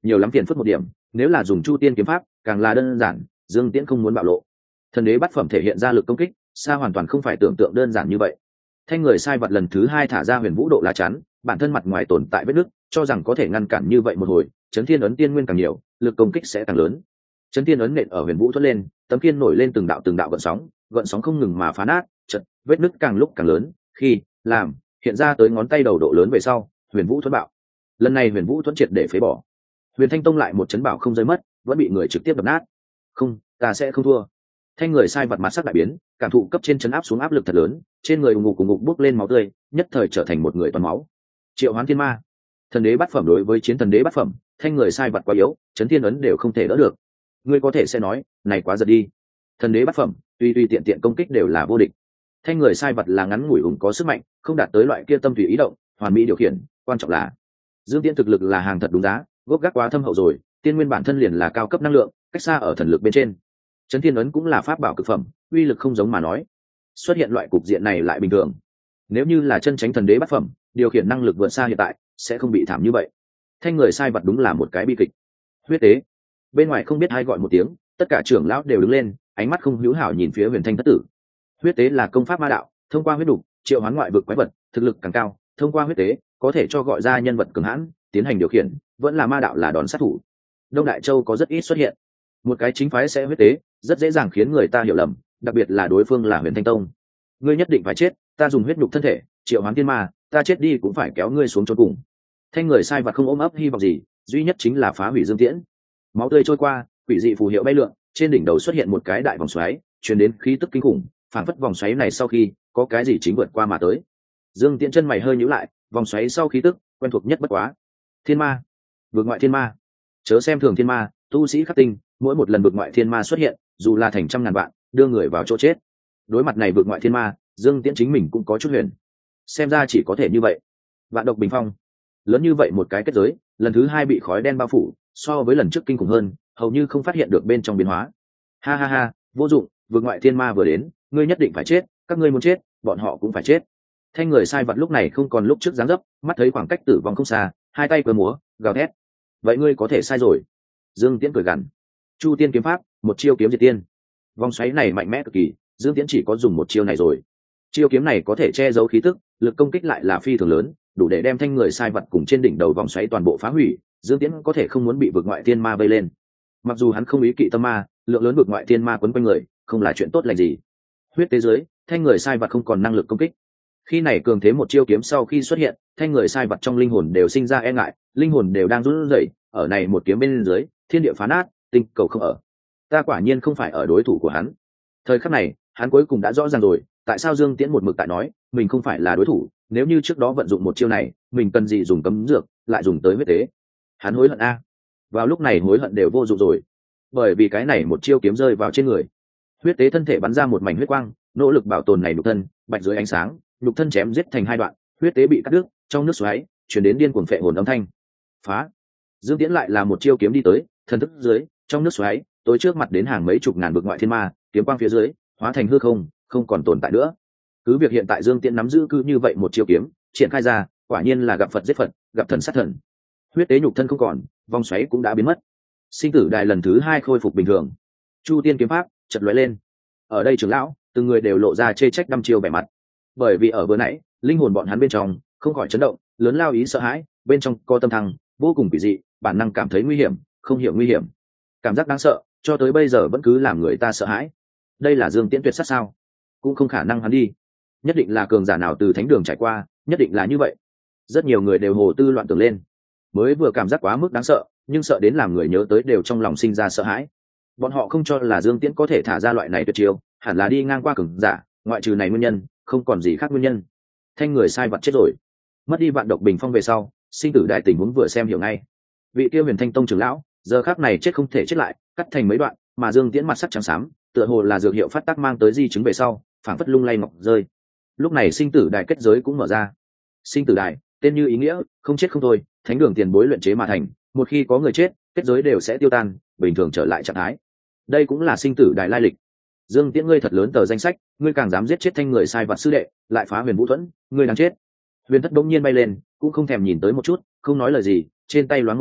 nhiều lắm phiền phức một điểm, nếu là dùng chu tiên kiếm pháp càng là đơn giản. Dương Tiễn không muốn bạo lộ. Thần đế bát phẩm thể hiện ra lực công kích xa hoàn toàn không phải tưởng tượng đơn giản như vậy. Thanh người sai vật lần thứ hai thả ra huyền vũ độ lá chắn, bản thân mặt ngoài tồn tại vết nứt, cho rằng có thể ngăn cản như vậy một hồi, chấn thiên ấn tiên nguyên càng nhiều, lực công kích sẽ càng lớn. Chấn thiên ấn nện ở huyền vũ thoát lên, tấm kiên nổi lên từng đạo từng đạo gợn sóng, gợn sóng không ngừng mà phá nát, chật vết nứt càng lúc càng lớn, khi làm hiện ra tới ngón tay đầu độ lớn về sau, huyền vũ thoát bạo. Lần này huyền vũ thoát triệt để phế bỏ. Huyền Thanh Tông lại một chấn bảo không rơi mất, vẫn bị người trực tiếp đập nát. Không, ta sẽ không thua. Thanh người sai vật mặt sắc đại biến, cảm thụ cấp trên chấn áp xuống áp lực thật lớn, trên người ùng ục ùng ục bốc lên máu tươi, nhất thời trở thành một người toàn máu. Triệu Hoán Thiên Ma, thần đế bát phẩm đối với chiến thần đế bát phẩm, thanh người sai vật quá yếu, chấn thiên ấn đều không thể đỡ được. Ngươi có thể sẽ nói, này quá giật đi. Thần đế bát phẩm, tuy tuy tiện tiện công kích đều là vô địch. Thanh người sai vật là ngắn ngủi ủng có sức mạnh, không đạt tới loại kia tâm tùy ý động, hoàn mỹ điều khiển, quan trọng là Dương Tiễn thực lực là hàng thật đúng giá, gốc gác quá thâm hậu rồi, tiên nguyên bản thân liền là cao cấp năng lượng, cách xa ở thần lực bên trên. Chấn thiên ấn cũng là pháp bảo cực phẩm, uy lực không giống mà nói. Xuất hiện loại cục diện này lại bình thường. Nếu như là chân chính thần đế bát phẩm, điều khiển năng lực vượt xa hiện tại, sẽ không bị thảm như vậy. Thanh người sai vật đúng là một cái bi kịch. Huyết tế. Bên ngoài không biết ai gọi một tiếng, tất cả trưởng lão đều đứng lên, ánh mắt không hữu hảo nhìn phía Huyền Thanh thất tử. Huyết tế là công pháp ma đạo, thông qua huyết đục triệu hoán ngoại vực quái vật, thực lực càng cao, thông qua huyết tế có thể cho gọi ra nhân vật cường hãn, tiến hành điều khiển, vẫn là ma đạo là đòn sát thủ. Đông Đại Châu có rất ít xuất hiện. Một cái chính phái sẽ huyết tế, rất dễ dàng khiến người ta hiểu lầm, đặc biệt là đối phương là Huyền Thanh Tông. Ngươi nhất định phải chết, ta dùng huyết nhục thân thể triệu hoán tiên ma, ta chết đi cũng phải kéo ngươi xuống chôn cùng. Thanh người sai vật không ôm ấp hy vọng gì, duy nhất chính là phá hủy Dương Tiễn. Máu tươi trôi qua, quỷ dị phù hiệu bay lượn, trên đỉnh đầu xuất hiện một cái đại vòng xoáy, truyền đến khí tức kinh khủng, phản phất vòng xoáy này sau khi có cái gì chính vượt qua mà tới. Dương Tiễn chân mày hơi nhíu lại, vòng xoáy sau khí tức quen thuộc nhất bất quá. Thiên ma, vượt ngoại thiên ma. Chớ xem thường thiên ma, tu sĩ khắc tinh, mỗi một lần vượt ngoại thiên ma xuất hiện, dù là thành trăm ngàn vạn, đưa người vào chỗ chết. Đối mặt này vượt ngoại thiên ma, Dương Tiễn chính mình cũng có chút huyền. Xem ra chỉ có thể như vậy. Vạn độc bình phong, lớn như vậy một cái kết giới, lần thứ hai bị khói đen bao phủ, so với lần trước kinh khủng hơn, hầu như không phát hiện được bên trong biến hóa. Ha ha ha, vô dụng, vượt ngoại thiên ma vừa đến, ngươi nhất định phải chết, các ngươi muốn chết, bọn họ cũng phải chết. Thanh người sai vật lúc này không còn lúc trước dáng dấp, mắt thấy khoảng cách tử vong không xa, hai tay cơ múa, gào thét. Vậy ngươi có thể sai rồi. Dương Tiễn cười gằn. Chu tiên kiếm pháp, một chiêu kiếm diệt tiên. Vòng xoáy này mạnh mẽ cực kỳ, Dương Tiễn chỉ có dùng một chiêu này rồi. Chiêu kiếm này có thể che giấu khí tức, lực công kích lại là phi thường lớn, đủ để đem thanh người sai vật cùng trên đỉnh đầu vòng xoáy toàn bộ phá hủy. Dương Tiễn có thể không muốn bị vượt ngoại thiên ma vây lên. Mặc dù hắn không ý kỵ tâm ma, lượng lớn vượt ngoại thiên ma quấn quanh người, không là chuyện tốt lành gì. Huyết tế dưới, thanh người sai vật không còn năng lực công kích. Khi này cường thế một chiêu kiếm sau khi xuất hiện, thanh người sai vật trong linh hồn đều sinh ra e ngại, linh hồn đều đang run rẩy, ở này một kiếm bên dưới, thiên địa phá nát, tinh cầu không ở. Ta quả nhiên không phải ở đối thủ của hắn. Thời khắc này, hắn cuối cùng đã rõ ràng rồi, tại sao Dương Tiễn một mực tại nói, mình không phải là đối thủ, nếu như trước đó vận dụng một chiêu này, mình cần gì dùng cấm dược, lại dùng tới huyết tế. Hắn hối hận a. Vào lúc này hối hận đều vô dụng rồi, bởi vì cái này một chiêu kiếm rơi vào trên người. Huyết tế thân thể bắn ra một mảnh huyết quang, nỗ lực bảo tồn này nhục thân, bạch dưới ánh sáng, nhục thân chém giết thành hai đoạn, huyết tế bị cắt đứt, trong nước xoáy truyền đến điên cuồng phệ hồn âm thanh. Phá. Dương Tiễn lại là một chiêu kiếm đi tới, thần thức dưới, trong nước xoáy, tối trước mặt đến hàng mấy chục ngàn vực ngoại thiên ma, kiếm quang phía dưới, hóa thành hư không, không còn tồn tại nữa. Cứ việc hiện tại Dương Tiễn nắm giữ cứ như vậy một chiêu kiếm, triển khai ra, quả nhiên là gặp Phật giết Phật, gặp thần sát thần. Huyết tế nhục thân không còn, vòng xoáy cũng đã biến mất. Sinh tử đài lần thứ hai khôi phục bình thường. Chu tiên kiếm pháp chợt lóe lên. Ở đây trưởng lão, từng người đều lộ ra chê trách đăm chiêu vẻ mặt. Bởi vì ở vừa nãy, linh hồn bọn hắn bên trong không khỏi chấn động, lớn lao ý sợ hãi, bên trong có tâm thăng, vô cùng kỳ dị, bản năng cảm thấy nguy hiểm, không hiểu nguy hiểm. Cảm giác đáng sợ, cho tới bây giờ vẫn cứ làm người ta sợ hãi. Đây là Dương Tiễn tuyệt sát sao? Cũng không khả năng hắn đi. Nhất định là cường giả nào từ thánh đường trải qua, nhất định là như vậy. Rất nhiều người đều hồ tư loạn tưởng lên. Mới vừa cảm giác quá mức đáng sợ, nhưng sợ đến làm người nhớ tới đều trong lòng sinh ra sợ hãi. Bọn họ không cho là Dương Tiễn có thể thả ra loại này tuyệt chiêu, hẳn là đi ngang qua cường giả, ngoại trừ này nguyên nhân, không còn gì khác nguyên nhân. Thanh người sai vật chết rồi, mất đi vạn độc bình phong về sau, sinh tử đại tình huống vừa xem hiểu ngay. Vị kia Huyền Thanh Tông trưởng lão, giờ khắc này chết không thể chết lại, cắt thành mấy đoạn, mà Dương Tiễn mặt sắc trắng xám, tựa hồ là dược hiệu phát tác mang tới di chứng về sau, phảng phất lung lay ngọc rơi. Lúc này sinh tử đài kết giới cũng mở ra. Sinh tử đài, tên như ý nghĩa, không chết không thôi, thánh đường tiền bối luyện chế mà thành, một khi có người chết, kết giới đều sẽ tiêu tan, bình thường trở lại trạng thái. Đây cũng là sinh tử đài lai lịch. Dương Tiễn ngươi thật lớn tờ danh sách, ngươi càng dám giết chết thanh người sai vật sư đệ, lại phá Huyền Vũ Thuẫn, ngươi đáng chết. Huyền Thất bỗng nhiên bay lên, cũng không thèm nhìn tới một chút, không nói lời gì, trên tay loáng một cái,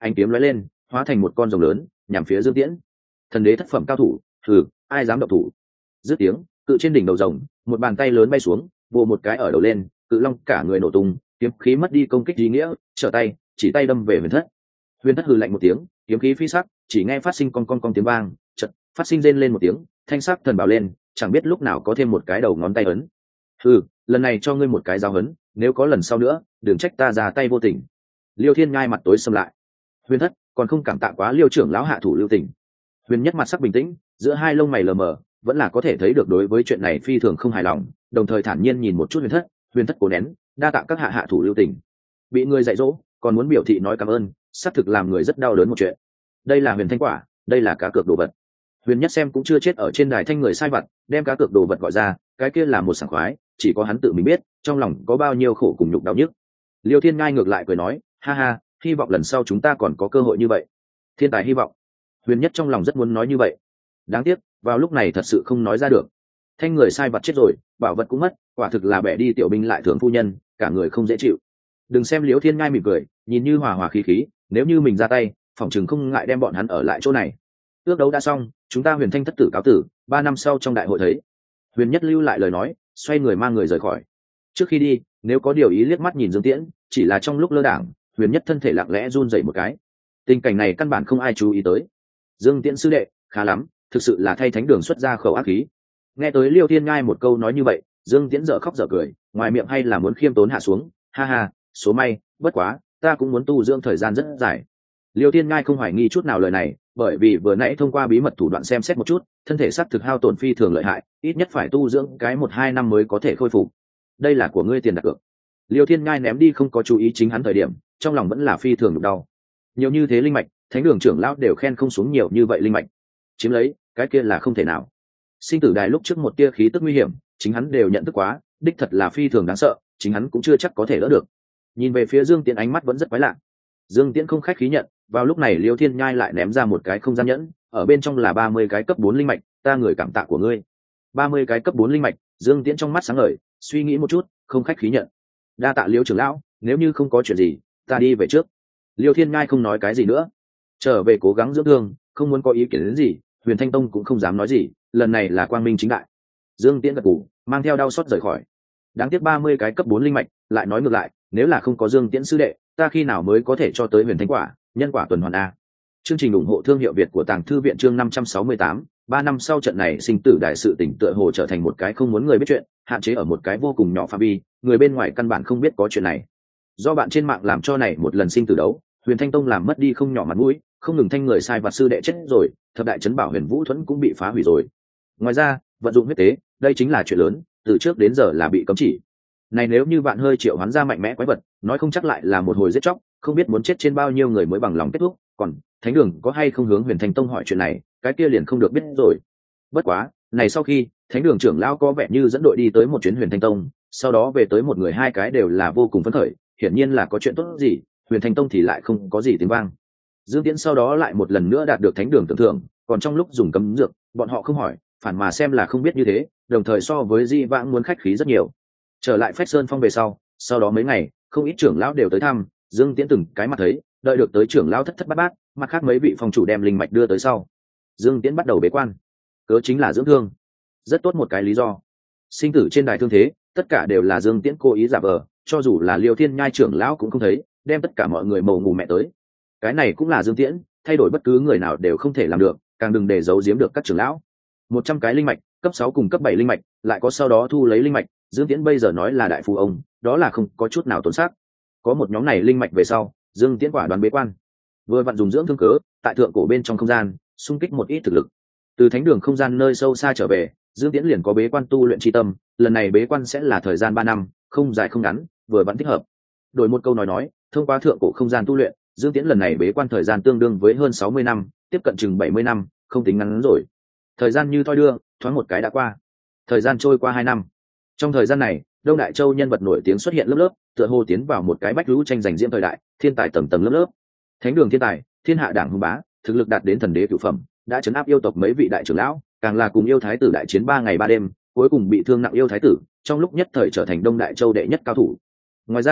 ánh kiếm lóe lên hóa thành một con rồng lớn nhằm phía Dương Tiễn. Thần đế thất phẩm cao thủ, thử ai dám động thủ. Dứt tiếng, cự trên đỉnh đầu rồng một bàn tay lớn bay xuống vồ một cái ở đầu lên, cự long cả người nổ tung, kiếm khí mất đi công kích ý nghĩa, trở tay chỉ tay đâm về huyền thất. Huyền thất hừ lạnh một tiếng, kiếm khí phi sắc, chỉ nghe phát sinh con con con tiếng vang, chợt phát sinh rên lên một tiếng, thanh sắc thần bảo lên, chẳng biết lúc nào có thêm một cái đầu ngón tay ấn. Hừ, lần này cho ngươi một cái giáo huấn, nếu có lần sau nữa đừng trách ta ra tay vô tình. Liêu Thiên Ngai mặt tối sầm lại. Huyền thất còn không cảm tạ quá Liêu trưởng lão hạ thủ lưu tình. Huyền nhất mặt sắc bình tĩnh, giữa hai lông mày lờ mờ vẫn là có thể thấy được đối với chuyện này phi thường không hài lòng, đồng thời thản nhiên nhìn một chút huyền thất. Huyền thất cố nén, đa tạ các hạ hạ thủ lưu tình. Bị người dạy dỗ còn muốn biểu thị nói cảm ơn, xác thực làm người rất đau đớn một chuyện. Đây là huyền thanh quả, đây là cá cược đồ vật. Huyền nhất xem cũng chưa chết ở trên đài thanh người sai vặt, đem cá cược đồ vật gọi ra, cái kia là một sảng khoái, chỉ có hắn tự mình biết trong lòng có bao nhiêu khổ cùng nhục đau nhức. Liêu Thiên Ngai ngược lại cười nói, ha ha, hy vọng lần sau chúng ta còn có cơ hội như vậy. Thiên tài hy vọng. Huyền nhất trong lòng rất muốn nói như vậy, đáng tiếc vào lúc này thật sự không nói ra được. Thanh người sai vặt chết rồi, bảo vật cũng mất, quả thực là bẻ đi tiểu binh lại thưởng phu nhân, cả người không dễ chịu. Đừng xem Liêu Thiên Ngai mỉm cười, nhìn như hòa hòa khí khí, nếu như mình ra tay phỏng chừng không ngại đem bọn hắn ở lại chỗ này. Ước đấu đã xong, chúng ta Huyền Thanh thất tử cáo tử, ba năm sau trong đại hội thấy. Huyền nhất lưu lại lời nói, xoay người mang người rời khỏi. Trước khi đi, nếu có điều ý liếc mắt nhìn Dương Tiễn, chỉ là trong lúc lơ đảng, Huyền nhất thân thể lặng lẽ run rẩy một cái. Tình cảnh này căn bản không ai chú ý tới. Dương Tiễn sư đệ, khá lắm, thực sự là thay thánh đường xuất ra khẩu ác khí. Nghe tới Liêu Thiên Ngai một câu nói như vậy, Dương Tiễn dở khóc dở cười, ngoài miệng hay là muốn khiêm tốn hạ xuống, ha ha, số may, bất quá, ta cũng muốn tu dưỡng thời gian rất dài. Liêu Thiên Ngai không hoài nghi chút nào lời này, bởi vì vừa nãy thông qua bí mật thủ đoạn xem xét một chút, thân thể xác thực hao tổn phi thường lợi hại, ít nhất phải tu dưỡng cái một hai năm mới có thể khôi phục. Đây là của ngươi tiền đặt cược. Liêu Thiên Ngai ném đi không có chú ý chính hắn thời điểm, trong lòng vẫn là phi thường đau. Nhiều như thế linh mạch, thánh đường trưởng lão đều khen không xuống nhiều như vậy linh mạch. Chiếm lấy, cái kia là không thể nào. Sinh tử đài lúc trước một tia khí tức nguy hiểm, chính hắn đều nhận thức quá, đích thật là phi thường đáng sợ, chính hắn cũng chưa chắc có thể đỡ được. Nhìn về phía Dương Tiễn ánh mắt vẫn rất quái lạ. Dương Tiễn không khách khí nhận, vào lúc này Liêu Thiên Nhai lại ném ra một cái không gian nhẫn, ở bên trong là ba mươi cái cấp bốn linh mạch, ta người cảm tạ của ngươi. ba mươi cái cấp bốn linh mạch, Dương Tiễn trong mắt sáng ngời, suy nghĩ một chút, không khách khí nhận. Đa tạ Liêu trưởng lão, nếu như không có chuyện gì, ta đi về trước. Liêu Thiên Nhai không nói cái gì nữa, trở về cố gắng dưỡng thương, không muốn có ý kiến đến gì, Huyền Thanh Tông cũng không dám nói gì, lần này là quang minh chính đại. Dương Tiễn gật gù, mang theo đau xót rời khỏi. Đáng tiếc ba mươi cái cấp bốn linh mạch, lại nói ngược lại, nếu là không có Dương Tiễn sư đệ, ta khi nào mới có thể cho tới Huyền Thanh quả, nhân quả tuần hoàn a. Chương trình ủng hộ thương hiệu Việt của Tàng Thư viện chương năm trăm sáu mươi tám, ba năm sau trận này sinh tử đại sự tỉnh tựa hồ trở thành một cái không muốn người biết chuyện, hạn chế ở một cái vô cùng nhỏ phạm vi, người bên ngoài căn bản không biết có chuyện này. Do bạn trên mạng làm cho này một lần sinh tử đấu, Huyền Thanh Tông làm mất đi không nhỏ mặt mũi, không ngừng thanh người sai vặt sư đệ chết rồi, thập đại trấn bảo Huyền Vũ Thuẫn cũng bị phá hủy rồi. Ngoài ra, vận dụng huyết tế, đây chính là chuyện lớn, từ trước đến giờ là bị cấm chỉ. Này nếu như bạn hơi triệu hoán ra mạnh mẽ quái vật, nói không chắc lại là một hồi giết chóc, không biết muốn chết trên bao nhiêu người mới bằng lòng kết thúc, còn thánh đường có hay không hướng Huyền Thanh Tông hỏi chuyện này, cái kia liền không được biết rồi. Bất quá, này sau khi thánh đường trưởng lão có vẻ như dẫn đội đi tới một chuyến Huyền Thanh Tông, sau đó về tới một người hai cái đều là vô cùng phấn khởi, hiển nhiên là có chuyện tốt gì, Huyền Thanh Tông thì lại không có gì tiếng vang. Dương Tiễn sau đó lại một lần nữa đạt được thánh đường tưởng thưởng, còn trong lúc dùng cấm dược, bọn họ không hỏi, phản mà xem là không biết như thế, đồng thời so với Di Vãng muốn khách khí rất nhiều. Trở lại Phách Sơn Phong về sau, sau đó mấy ngày, không ít trưởng lão đều tới thăm, Dương Tiễn từng cái mặt thấy, đợi được tới trưởng lão thất thất bát bát, mặt khác mấy vị phong chủ đem linh mạch đưa tới sau. Dương Tiễn bắt đầu bế quan, cớ chính là dưỡng thương. Rất tốt một cái lý do. Sinh tử trên đài thương thế, tất cả đều là Dương Tiễn cố ý giả vờ, cho dù là Liêu Thiên Nhai trưởng lão cũng không thấy, đem tất cả mọi người mầu ngủ mẹ tới. Cái này cũng là Dương Tiễn, thay đổi bất cứ người nào đều không thể làm được, càng đừng để giấu giếm được các trưởng lão. Một trăm cái linh mạch, cấp sáu cùng cấp bảy linh mạch, lại có sau đó thu lấy linh mạch, Dương Tiễn bây giờ nói là đại phú ông, đó là không có chút nào tốn xác. Có một nhóm này linh mạch về sau, Dương Tiễn quả đoán bế quan. Vừa vặn dùng dưỡng thương cớ, tại thượng cổ bên trong không gian, xung kích một ít thực lực. Từ thánh đường không gian nơi sâu xa trở về, Dương Tiễn liền có bế quan tu luyện chi tâm, lần này bế quan sẽ là thời gian ba năm, không dài không ngắn, vừa vẫn thích hợp. Đổi một câu nói nói, thông qua thượng cổ không gian tu luyện, Dương Tiễn lần này bế quan thời gian tương đương với hơn sáu mươi năm, tiếp cận chừng bảy mươi năm, không tính ngắn rồi. Thời gian như thoi đưa, thoáng một cái đã qua. Thời gian trôi qua hai năm. Trong thời gian này, Đông Đại Châu nhân vật nổi tiếng xuất hiện lớp lớp, tựa hồ tiến vào một cái bách lũ tranh giành diễm thời đại, thiên tài tầng tầng lớp lớp. Thánh đường thiên tài, thiên hạ đảng hùng bá, thực lực đạt đến thần đế cửu phẩm, đã trấn áp yêu tộc mấy vị đại trưởng lão, càng là cùng yêu thái tử đại chiến ba ngày ba đêm, cuối cùng bị thương nặng yêu thái tử, trong lúc nhất thời trở thành Đông Đại Châu đệ nhất cao thủ. Ngoài ra,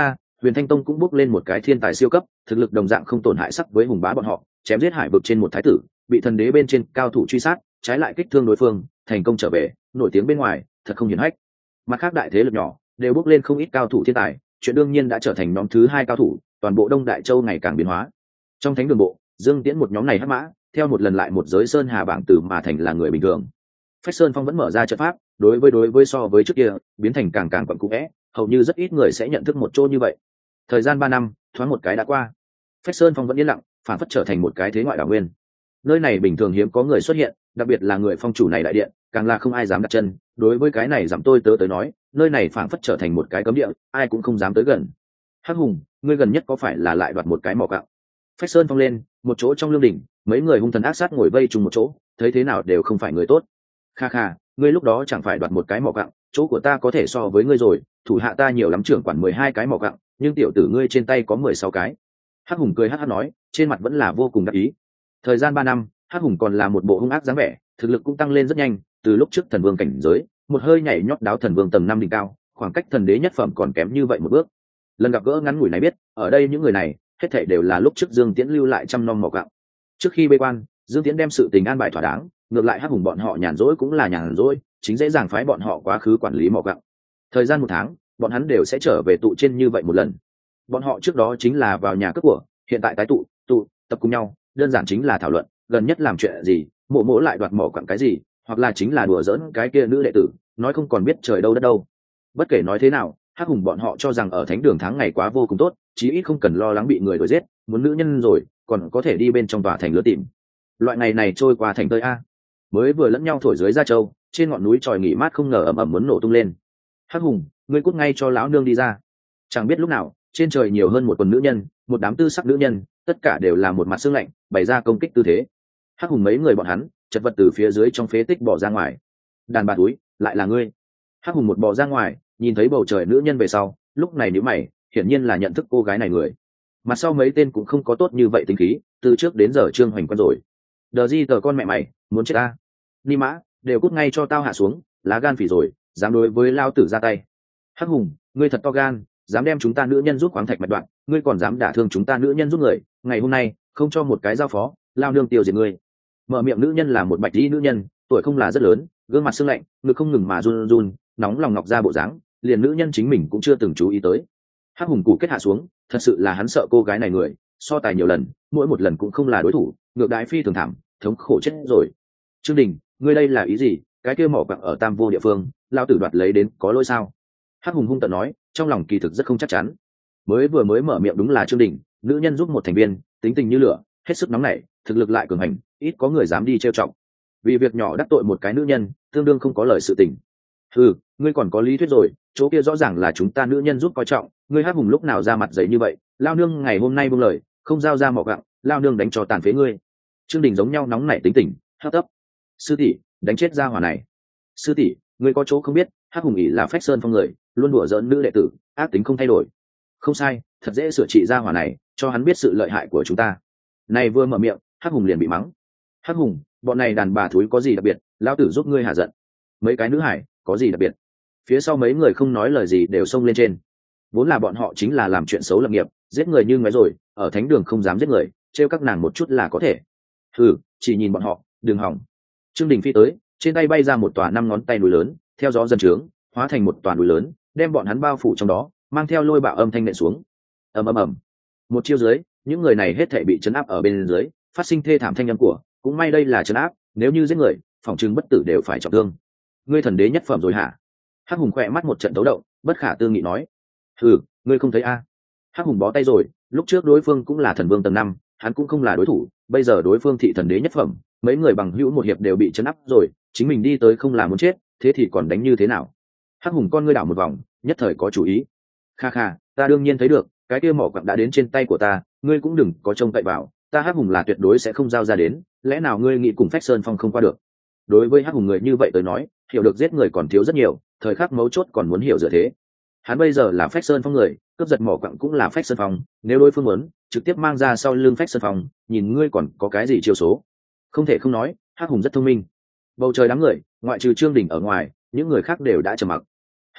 Huyền Thanh Tông cũng bước lên một cái thiên tài siêu cấp, thực lực đồng dạng không tổn hại sắc với hùng bá bọn họ, chém giết hải vực trên một thái tử, bị thần đế bên trên cao thủ truy sát, trái lại kích thương đối phương, thành công trở về, nổi tiếng bên ngoài, thật không hiển hách. Mặt khác đại thế lực nhỏ đều bước lên không ít cao thủ thiên tài, chuyện đương nhiên đã trở thành nhóm thứ hai cao thủ, toàn bộ Đông Đại Châu ngày càng biến hóa. Trong thánh đường bộ, Dương Tiễn một nhóm này hắc mã, theo một lần lại một giới sơn hà bảng tử mà thành là người bình thường. Phách Sơn Phong vẫn mở ra trận pháp, đối với đối với so với trước kia, biến thành càng càng quẩn cũ vẽ, hầu như rất ít người sẽ nhận thức một chỗ như vậy. Thời gian ba năm, thoáng một cái đã qua. Phách Sơn Phong vẫn yên lặng, phản phất trở thành một cái thế ngoại đảo nguyên. Nơi này bình thường hiếm có người xuất hiện, đặc biệt là người phong chủ này đại điện, càng là không ai dám đặt chân. Đối với cái này dám tôi tớ tới nói, nơi này phản phất trở thành một cái cấm địa, ai cũng không dám tới gần. Hắc Hùng, ngươi gần nhất có phải là lại đoạt một cái mỏ gạo? Phách Sơn Phong lên, một chỗ trong lương đỉnh, mấy người hung thần ác sát ngồi vây chung một chỗ, thấy thế nào đều không phải người tốt. Kha kha, ngươi lúc đó chẳng phải đoạt một cái mỏ gạo, chỗ của ta có thể so với ngươi rồi, thủ hạ ta nhiều lắm trưởng quản mười hai cái mỏ gạo, nhưng tiểu tử ngươi trên tay có mười sáu cái. Hắc Hùng cười hắc hắc nói, trên mặt vẫn là vô cùng đắc ý. Thời gian ba năm, Hắc Hùng còn là một bộ hung ác dáng vẻ, thực lực cũng tăng lên rất nhanh, từ lúc trước thần vương cảnh giới, một hơi nhảy nhót đáo thần vương tầng năm đỉnh cao, khoảng cách thần đế nhất phẩm còn kém như vậy một bước. Lần gặp gỡ ngắn ngủi này biết, ở đây những người này, hết thảy đều là lúc trước Dương Tiễn lưu lại trăm nom mỏ gạo. Trước khi bế quan, Dương Tiễn đem sự tình an bài thỏa đáng, ngược lại Hắc Hùng bọn họ nhàn rỗi cũng là nhàn rỗi, chính dễ dàng phái bọn họ quá khứ quản lý mỏ gạo. Thời gian một tháng, bọn hắn đều sẽ trở về tụ trên như vậy một lần. Bọn họ trước đó chính là vào nhà cướp của, hiện tại tái tụ, tụ tập cùng nhau, đơn giản chính là thảo luận, gần nhất làm chuyện gì, mộ mỗ lại đoạt mỏ quặng cái gì, hoặc là chính là đùa giỡn cái kia nữ đệ tử, nói không còn biết trời đâu đất đâu. Bất kể nói thế nào, Hắc Hùng bọn họ cho rằng ở thánh đường tháng ngày quá vô cùng tốt, chí ít không cần lo lắng bị người đuổi giết, muốn nữ nhân rồi, còn có thể đi bên trong tòa thành lứa tìm. Loại ngày này trôi qua thành tơi a. Mới vừa lẫn nhau thổi dưới ra châu, trên ngọn núi tròi nghỉ mát không ngờ ầm ầm muốn nổ tung lên. Hắc Hùng, ngươi cút ngay cho lão nương đi ra. Chẳng biết lúc nào, trên trời nhiều hơn một quần nữ nhân, một đám tư sắc nữ nhân, tất cả đều là một mặt sương lạnh, bày ra công kích tư thế. Hắc Hùng mấy người bọn hắn chật vật từ phía dưới trong phế tích bỏ ra ngoài. Đàn bà túi, lại là ngươi. Hắc Hùng một bò ra ngoài, nhìn thấy bầu trời nữ nhân về sau, lúc này nhíu mày, hiển nhiên là nhận thức cô gái này người. Mặt sau mấy tên cũng không có tốt như vậy tính khí, từ trước đến giờ Trương Hoành quen rồi. Đờ di tờ con mẹ mày, muốn chết ta. Ni mã, đều cút ngay cho tao hạ xuống, lá gan phỉ rồi, dám đối với lao tử ra tay. Hắc Hùng, ngươi thật to gan, dám đem chúng ta nữ nhân rút khoáng thạch mạch đoạn, ngươi còn dám đả thương chúng ta nữ nhân giúp người, ngày hôm nay không cho một cái giao phó, lao nương tiêu diệt ngươi. Mở miệng nữ nhân là một bạch y nữ nhân, tuổi không là rất lớn, gương mặt sưng lạnh, ngực không ngừng mà run run, nóng lòng ngọc ra bộ dáng, liền nữ nhân chính mình cũng chưa từng chú ý tới. Hắc Hùng cụ kết hạ xuống, thật sự là hắn sợ cô gái này người, so tài nhiều lần, mỗi một lần cũng không là đối thủ, ngược đại phi thường thảm, thống khổ chết rồi. Trương Đình, ngươi đây là ý gì? Cái kia mỏ quặng ở Tam Vô địa phương, lao tử đoạt lấy đến có lỗi sao? Hắc Hùng hung tợn nói, trong lòng kỳ thực rất không chắc chắn. Mới vừa mới mở miệng đúng là Trương Đình, nữ nhân giúp một thành viên, tính tình như lửa, hết sức nóng nảy, thực lực lại cường hành, ít có người dám đi trêu chọc. Vì việc nhỏ đắc tội một cái nữ nhân, tương đương không có lời sự tình. Ừ, ngươi còn có lý thuyết rồi, chỗ kia rõ ràng là chúng ta nữ nhân giúp coi trọng, ngươi Hắc Hùng lúc nào ra mặt giấy như vậy, lao nương ngày hôm nay buông lời, không giao ra mỏ gặng, lao nương đánh cho tàn phế ngươi. Trương Đình giống nhau nóng nảy tính tình, hấp tấp. Sư tỷ, đánh chết gia hỏa này. Sư tỷ, ngươi có chỗ không biết, Hắc Hùng ỷ là Phách Sơn Phong người, luôn đùa giỡn nữ đệ tử, ác tính không thay đổi. Không sai, thật dễ sửa trị gia hỏa này, cho hắn biết sự lợi hại của chúng ta. Này vừa mở miệng, Hắc Hùng liền bị mắng. Hắc Hùng, bọn này đàn bà thúi có gì đặc biệt, lão tử giúp ngươi hạ giận. Mấy cái nữ hải, có gì đặc biệt? Phía sau mấy người không nói lời gì đều xông lên trên. Vốn là bọn họ chính là làm chuyện xấu lập nghiệp, giết người như ngoái rồi, ở thánh đường không dám giết người, trêu các nàng một chút là có thể. Hừ, chỉ nhìn bọn họ, đừng hỏng. Trương Đình phi tới, trên tay bay ra một tòa năm ngón tay núi lớn, theo gió dần trướng, hóa thành một tòa núi lớn, đem bọn hắn bao phủ trong đó, mang theo lôi bạo âm thanh nện xuống. Ầm ầm ầm. Một chiêu dưới, những người này hết thảy bị chấn áp ở bên dưới, phát sinh thê thảm thanh âm của, cũng may đây là chấn áp, nếu như giết người, phòng trừng bất tử đều phải trọng thương. Ngươi thần đế nhất phẩm rồi hả? Hắc Hùng khỏe mắt một trận đấu động, bất khả tư nghị nói. Ừ, ngươi không thấy a? À? Hắc Hùng bó tay rồi, lúc trước đối phương cũng là thần vương tầng năm, hắn cũng không là đối thủ, bây giờ đối phương thị thần đế nhất phẩm, mấy người bằng hữu một hiệp đều bị chấn áp rồi, chính mình đi tới không là muốn chết, thế thì còn đánh như thế nào? Hắc Hùng con ngươi đảo một vòng, nhất thời có chủ ý. Kha kha, ta đương nhiên thấy được, cái kia mỏ quặng đã đến trên tay của ta, ngươi cũng đừng có trông cậy vào, ta Hắc Hùng là tuyệt đối sẽ không giao ra đến, lẽ nào ngươi nghĩ cùng Phách Sơn Phong không qua được? Đối với Hắc Hùng người như vậy tới nói, hiểu được giết người còn thiếu rất nhiều, thời khắc mấu chốt còn muốn hiểu dựa thế. Hắn bây giờ là Phách Sơn Phong người, cướp giật mỏ quặng cũng là Phách Sơn Phong, nếu đối phương muốn trực tiếp mang ra sau lưng Phách Sơn Phong, nhìn ngươi còn có cái gì chiêu số? Không thể không nói, Hắc Hùng rất thông minh. Bầu trời đám người, ngoại trừ Trương Đình ở ngoài, những người khác đều đã trầm mặc. Ừ,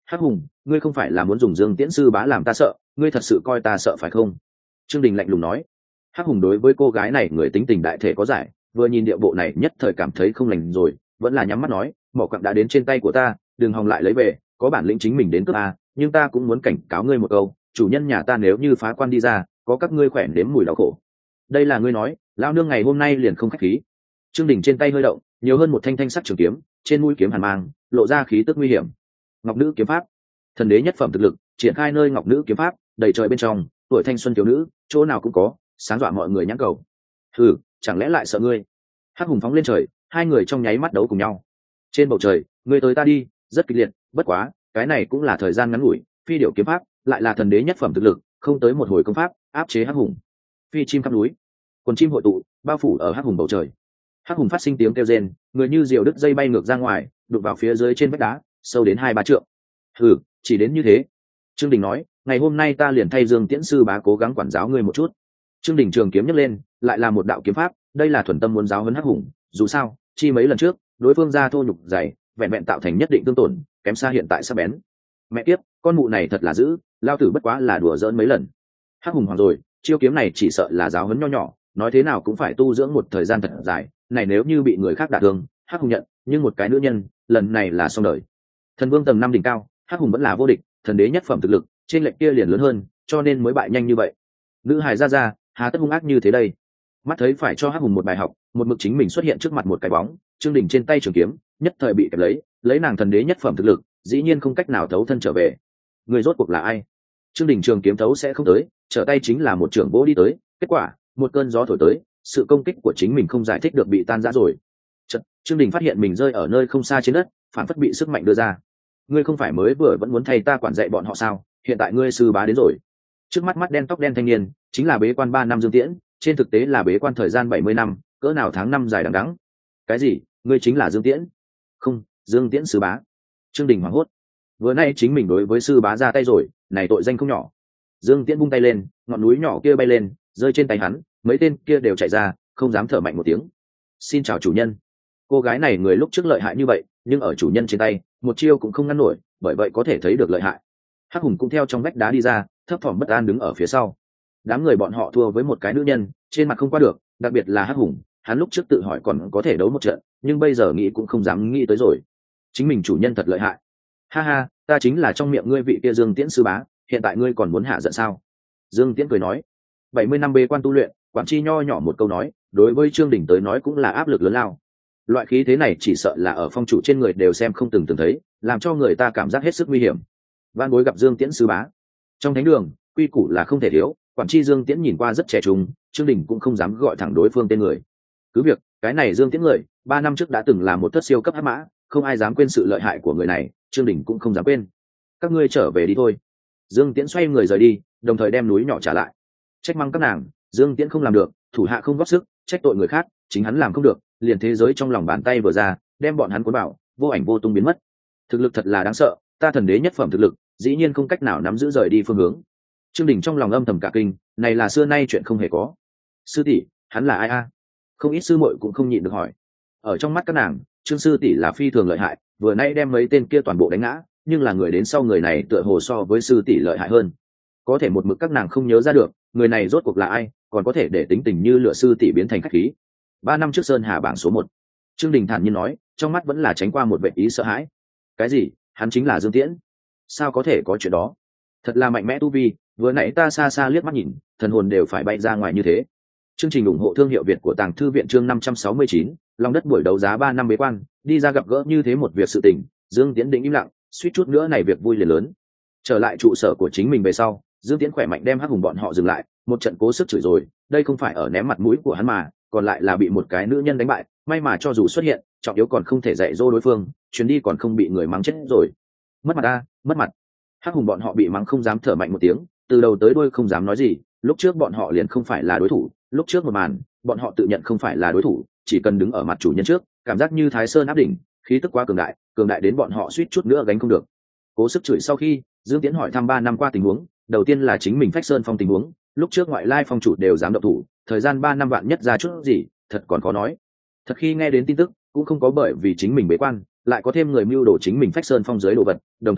Hắc Hùng, ngươi không phải là muốn dùng Dương Tiễn sư bá làm ta sợ, ngươi thật sự coi ta sợ phải không? Trương Đình lạnh lùng nói. Hắc Hùng đối với cô gái này người tính tình đại thể có giải, vừa nhìn điệu bộ này nhất thời cảm thấy không lành rồi, vẫn là nhắm mắt nói, mỏ quặng đã đến trên tay của ta, đừng hòng lại lấy về, có bản lĩnh chính mình đến cướp a, nhưng ta cũng muốn cảnh cáo ngươi một câu, chủ nhân nhà ta nếu như phá quan đi ra, có các ngươi khỏe nếm mùi đau khổ. Đây là ngươi nói, lão nương ngày hôm nay liền không khách khí. Trương Đình trên tay hơi động, nhiều hơn một thanh thanh sắc trường kiếm, trên mũi kiếm hàn mang, lộ ra khí tức nguy hiểm. Ngọc nữ kiếm pháp, thần đế nhất phẩm thực lực, triển khai nơi ngọc nữ kiếm pháp, đầy trời bên trong, tuổi thanh xuân thiếu nữ, chỗ nào cũng có, sáng dọa mọi người nhãn cầu. Hừ, chẳng lẽ lại sợ ngươi? Hắc Hùng phóng lên trời, hai người trong nháy mắt đấu cùng nhau. Trên bầu trời, ngươi tới ta đi, rất kịch liệt, bất quá, cái này cũng là thời gian ngắn ngủi, phi điểu kiếm pháp, lại là thần đế nhất phẩm thực lực, không tới một hồi công pháp, áp chế Hắc Hùng. Phi chim khắp núi, quần chim hội tụ, bao phủ ở Hắc Hùng bầu trời. Hắc Hùng phát sinh tiếng kêu rên, người như diều đứt dây bay ngược ra ngoài, đụng vào phía dưới trên vách đá, sâu đến hai ba trượng. Hừ, chỉ đến như thế. Trương Đình nói, ngày hôm nay ta liền thay Dương Tiễn sư bá cố gắng quản giáo ngươi một chút. Trương Đình trường kiếm nhấc lên, lại là một đạo kiếm pháp, đây là thuần tâm muốn giáo huấn Hắc Hùng, dù sao, chi mấy lần trước, đối phương ra thô nhục dày, vẹn vẹn tạo thành nhất định tương tổn, kém xa hiện tại sắc bén. Mẹ kiếp, con mụ này thật là dữ, lao tử bất quá là đùa giỡn mấy lần. Hắc Hùng hoàng rồi, chiêu kiếm này chỉ sợ là giáo huấn nho nhỏ, nói thế nào cũng phải tu dưỡng một thời gian thật dài, này nếu như bị người khác đả thương, Hắc Hùng nhận, nhưng một cái nữ nhân, lần này là xong đời. Thần vương tầng năm đỉnh cao, Hắc Hùng vẫn là vô địch, thần đế nhất phẩm thực lực, trên lệnh kia liền lớn hơn, cho nên mới bại nhanh như vậy. Nữ hài ra ra, hà tất hung ác như thế đây? Mắt thấy phải cho Hắc Hùng một bài học, một mực chính mình xuất hiện trước mặt một cái bóng, Trương Đình trên tay trường kiếm, nhất thời bị kẹp lấy, lấy nàng thần đế nhất phẩm thực lực, dĩ nhiên không cách nào thấu thân trở về. Người rốt cuộc là ai? Trương Đình trường kiếm thấu sẽ không tới, trở tay chính là một trường vỗ đi tới, kết quả, một cơn gió thổi tới, sự công kích của chính mình không giải thích được bị tan rã rồi. Chợt, Trương Đình phát hiện mình rơi ở nơi không xa trên đất, phản phất bị sức mạnh đưa ra. Ngươi không phải mới vừa vẫn muốn thay ta quản dạy bọn họ sao? Hiện tại ngươi sư bá đến rồi. Trước mắt mắt đen tóc đen thanh niên, chính là bế quan ba năm Dương Tiễn, trên thực tế là bế quan thời gian bảy mươi năm, cỡ nào tháng năm dài đằng đẵng. Cái gì? Ngươi chính là Dương Tiễn? Không, Dương Tiễn sư bá. Trương Đình hoảng hốt. Vừa nay chính mình đối với sư bá ra tay rồi, này tội danh không nhỏ. Dương Tiễn bung tay lên, ngọn núi nhỏ kia bay lên, rơi trên tay hắn, mấy tên kia đều chạy ra, không dám thở mạnh một tiếng. Xin chào chủ nhân. Cô gái này người lúc trước lợi hại như vậy, nhưng ở chủ nhân trên tay, một chiêu cũng không ngăn nổi, bởi vậy có thể thấy được lợi hại. Hắc Hùng cũng theo trong vách đá đi ra, thấp thỏm bất an đứng ở phía sau. Đám người bọn họ thua với một cái nữ nhân, trên mặt không qua được, đặc biệt là Hắc Hùng, hắn lúc trước tự hỏi còn có thể đấu một trận, nhưng bây giờ nghĩ cũng không dám nghĩ tới rồi. Chính mình chủ nhân thật lợi hại. Ha ha, ta chính là trong miệng ngươi vị kia Dương Tiễn sư bá, hiện tại ngươi còn muốn hạ giận sao? Dương Tiễn cười nói, bảy mươi năm bế quan tu luyện, quản chi nho nhỏ một câu nói, đối với Trương Đình tới nói cũng là áp lực lớn lao. Loại khí thế này chỉ sợ là ở phong chủ trên người đều xem không từng từng thấy, làm cho người ta cảm giác hết sức nguy hiểm. Van bối gặp Dương Tiễn sư bá. Trong thánh đường, quy củ là không thể thiếu, quản chi Dương Tiễn nhìn qua rất trẻ trung, Trương Đình cũng không dám gọi thẳng đối phương tên người. Cứ việc, cái này Dương Tiễn người, ba năm trước đã từng là một thất siêu cấp hắc mã, không ai dám quên sự lợi hại của người này, Trương Đình cũng không dám quên. Các ngươi trở về đi thôi. Dương Tiễn xoay người rời đi, đồng thời đem núi nhỏ trả lại. Trách mắng các nàng, Dương Tiễn không làm được, thủ hạ không góp sức, trách tội người khác, chính hắn làm không được, liền thế giới trong lòng bàn tay vừa ra, đem bọn hắn cuốn bảo, vô ảnh vô tung biến mất. Thực lực thật là đáng sợ, ta thần đế nhất phẩm thực lực, dĩ nhiên không cách nào nắm giữ rời đi phương hướng. Trương Đình trong lòng âm thầm cả kinh, này là xưa nay chuyện không hề có. Sư tỷ, hắn là ai a? Không ít sư muội cũng không nhịn được hỏi. Ở trong mắt các nàng, Trương sư tỷ là phi thường lợi hại, vừa nay đem mấy tên kia toàn bộ đánh ngã, nhưng là người đến sau người này tựa hồ so với sư tỷ lợi hại hơn. Có thể một mực các nàng không nhớ ra được, người này rốt cuộc là ai, còn có thể để tính tình như lửa sư tỷ biến thành khách khí. Ba năm trước Sơn Hà bảng số một. Trương Đình thản nhiên nói, trong mắt vẫn là tránh qua một vẻ ý sợ hãi. Cái gì? Hắn chính là Dương Tiễn? Sao có thể có chuyện đó? Thật là mạnh mẽ tu vi, vừa nãy ta xa xa liếc mắt nhìn, thần hồn đều phải bay ra ngoài như thế. Chương trình ủng hộ thương hiệu Việt của Tàng Thư viện chương năm trăm sáu mươi chín, lòng đất buổi đấu giá ba năm bế quan, đi ra gặp gỡ như thế một việc sự tình, Dương Tiễn định im lặng, suýt chút nữa này việc vui liền lớn. Trở lại trụ sở của chính mình về sau, Dương Tiễn khỏe mạnh đem Hắc Hùng bọn họ dừng lại, một trận cố sức chửi rồi, đây không phải ở ném mặt mũi của hắn mà, còn lại là bị một cái nữ nhân đánh bại, may mà cho dù xuất hiện, trọng yếu còn không thể dạy dỗ đối phương, chuyến đi còn không bị người mắng chết rồi. Mất mặt a, mất mặt. Hắc Hùng bọn họ bị mắng không dám thở mạnh một tiếng, từ đầu tới đuôi không dám nói gì, lúc trước bọn họ liền không phải là đối thủ, lúc trước một màn, bọn họ tự nhận không phải là đối thủ, chỉ cần đứng ở mặt chủ nhân trước, cảm giác như Thái Sơn áp đỉnh, khí tức quá cường đại, cường đại đến bọn họ suýt chút nữa gánh không được. Cố sức chửi sau khi, Dương Tiễn hỏi thăm ba năm qua tình huống, đầu tiên là chính mình Phách Sơn Phong tình huống, lúc trước ngoại lai phong chủ đều dám động thủ, thời gian ba năm vạn nhất ra chút gì, thật còn khó nói. Thật khi nghe đến tin tức, cũng không có bởi vì chính mình bế quan, lại có thêm người mưu đồ chính mình Phách Sơn Phong dưới đồ vật, đồng thời,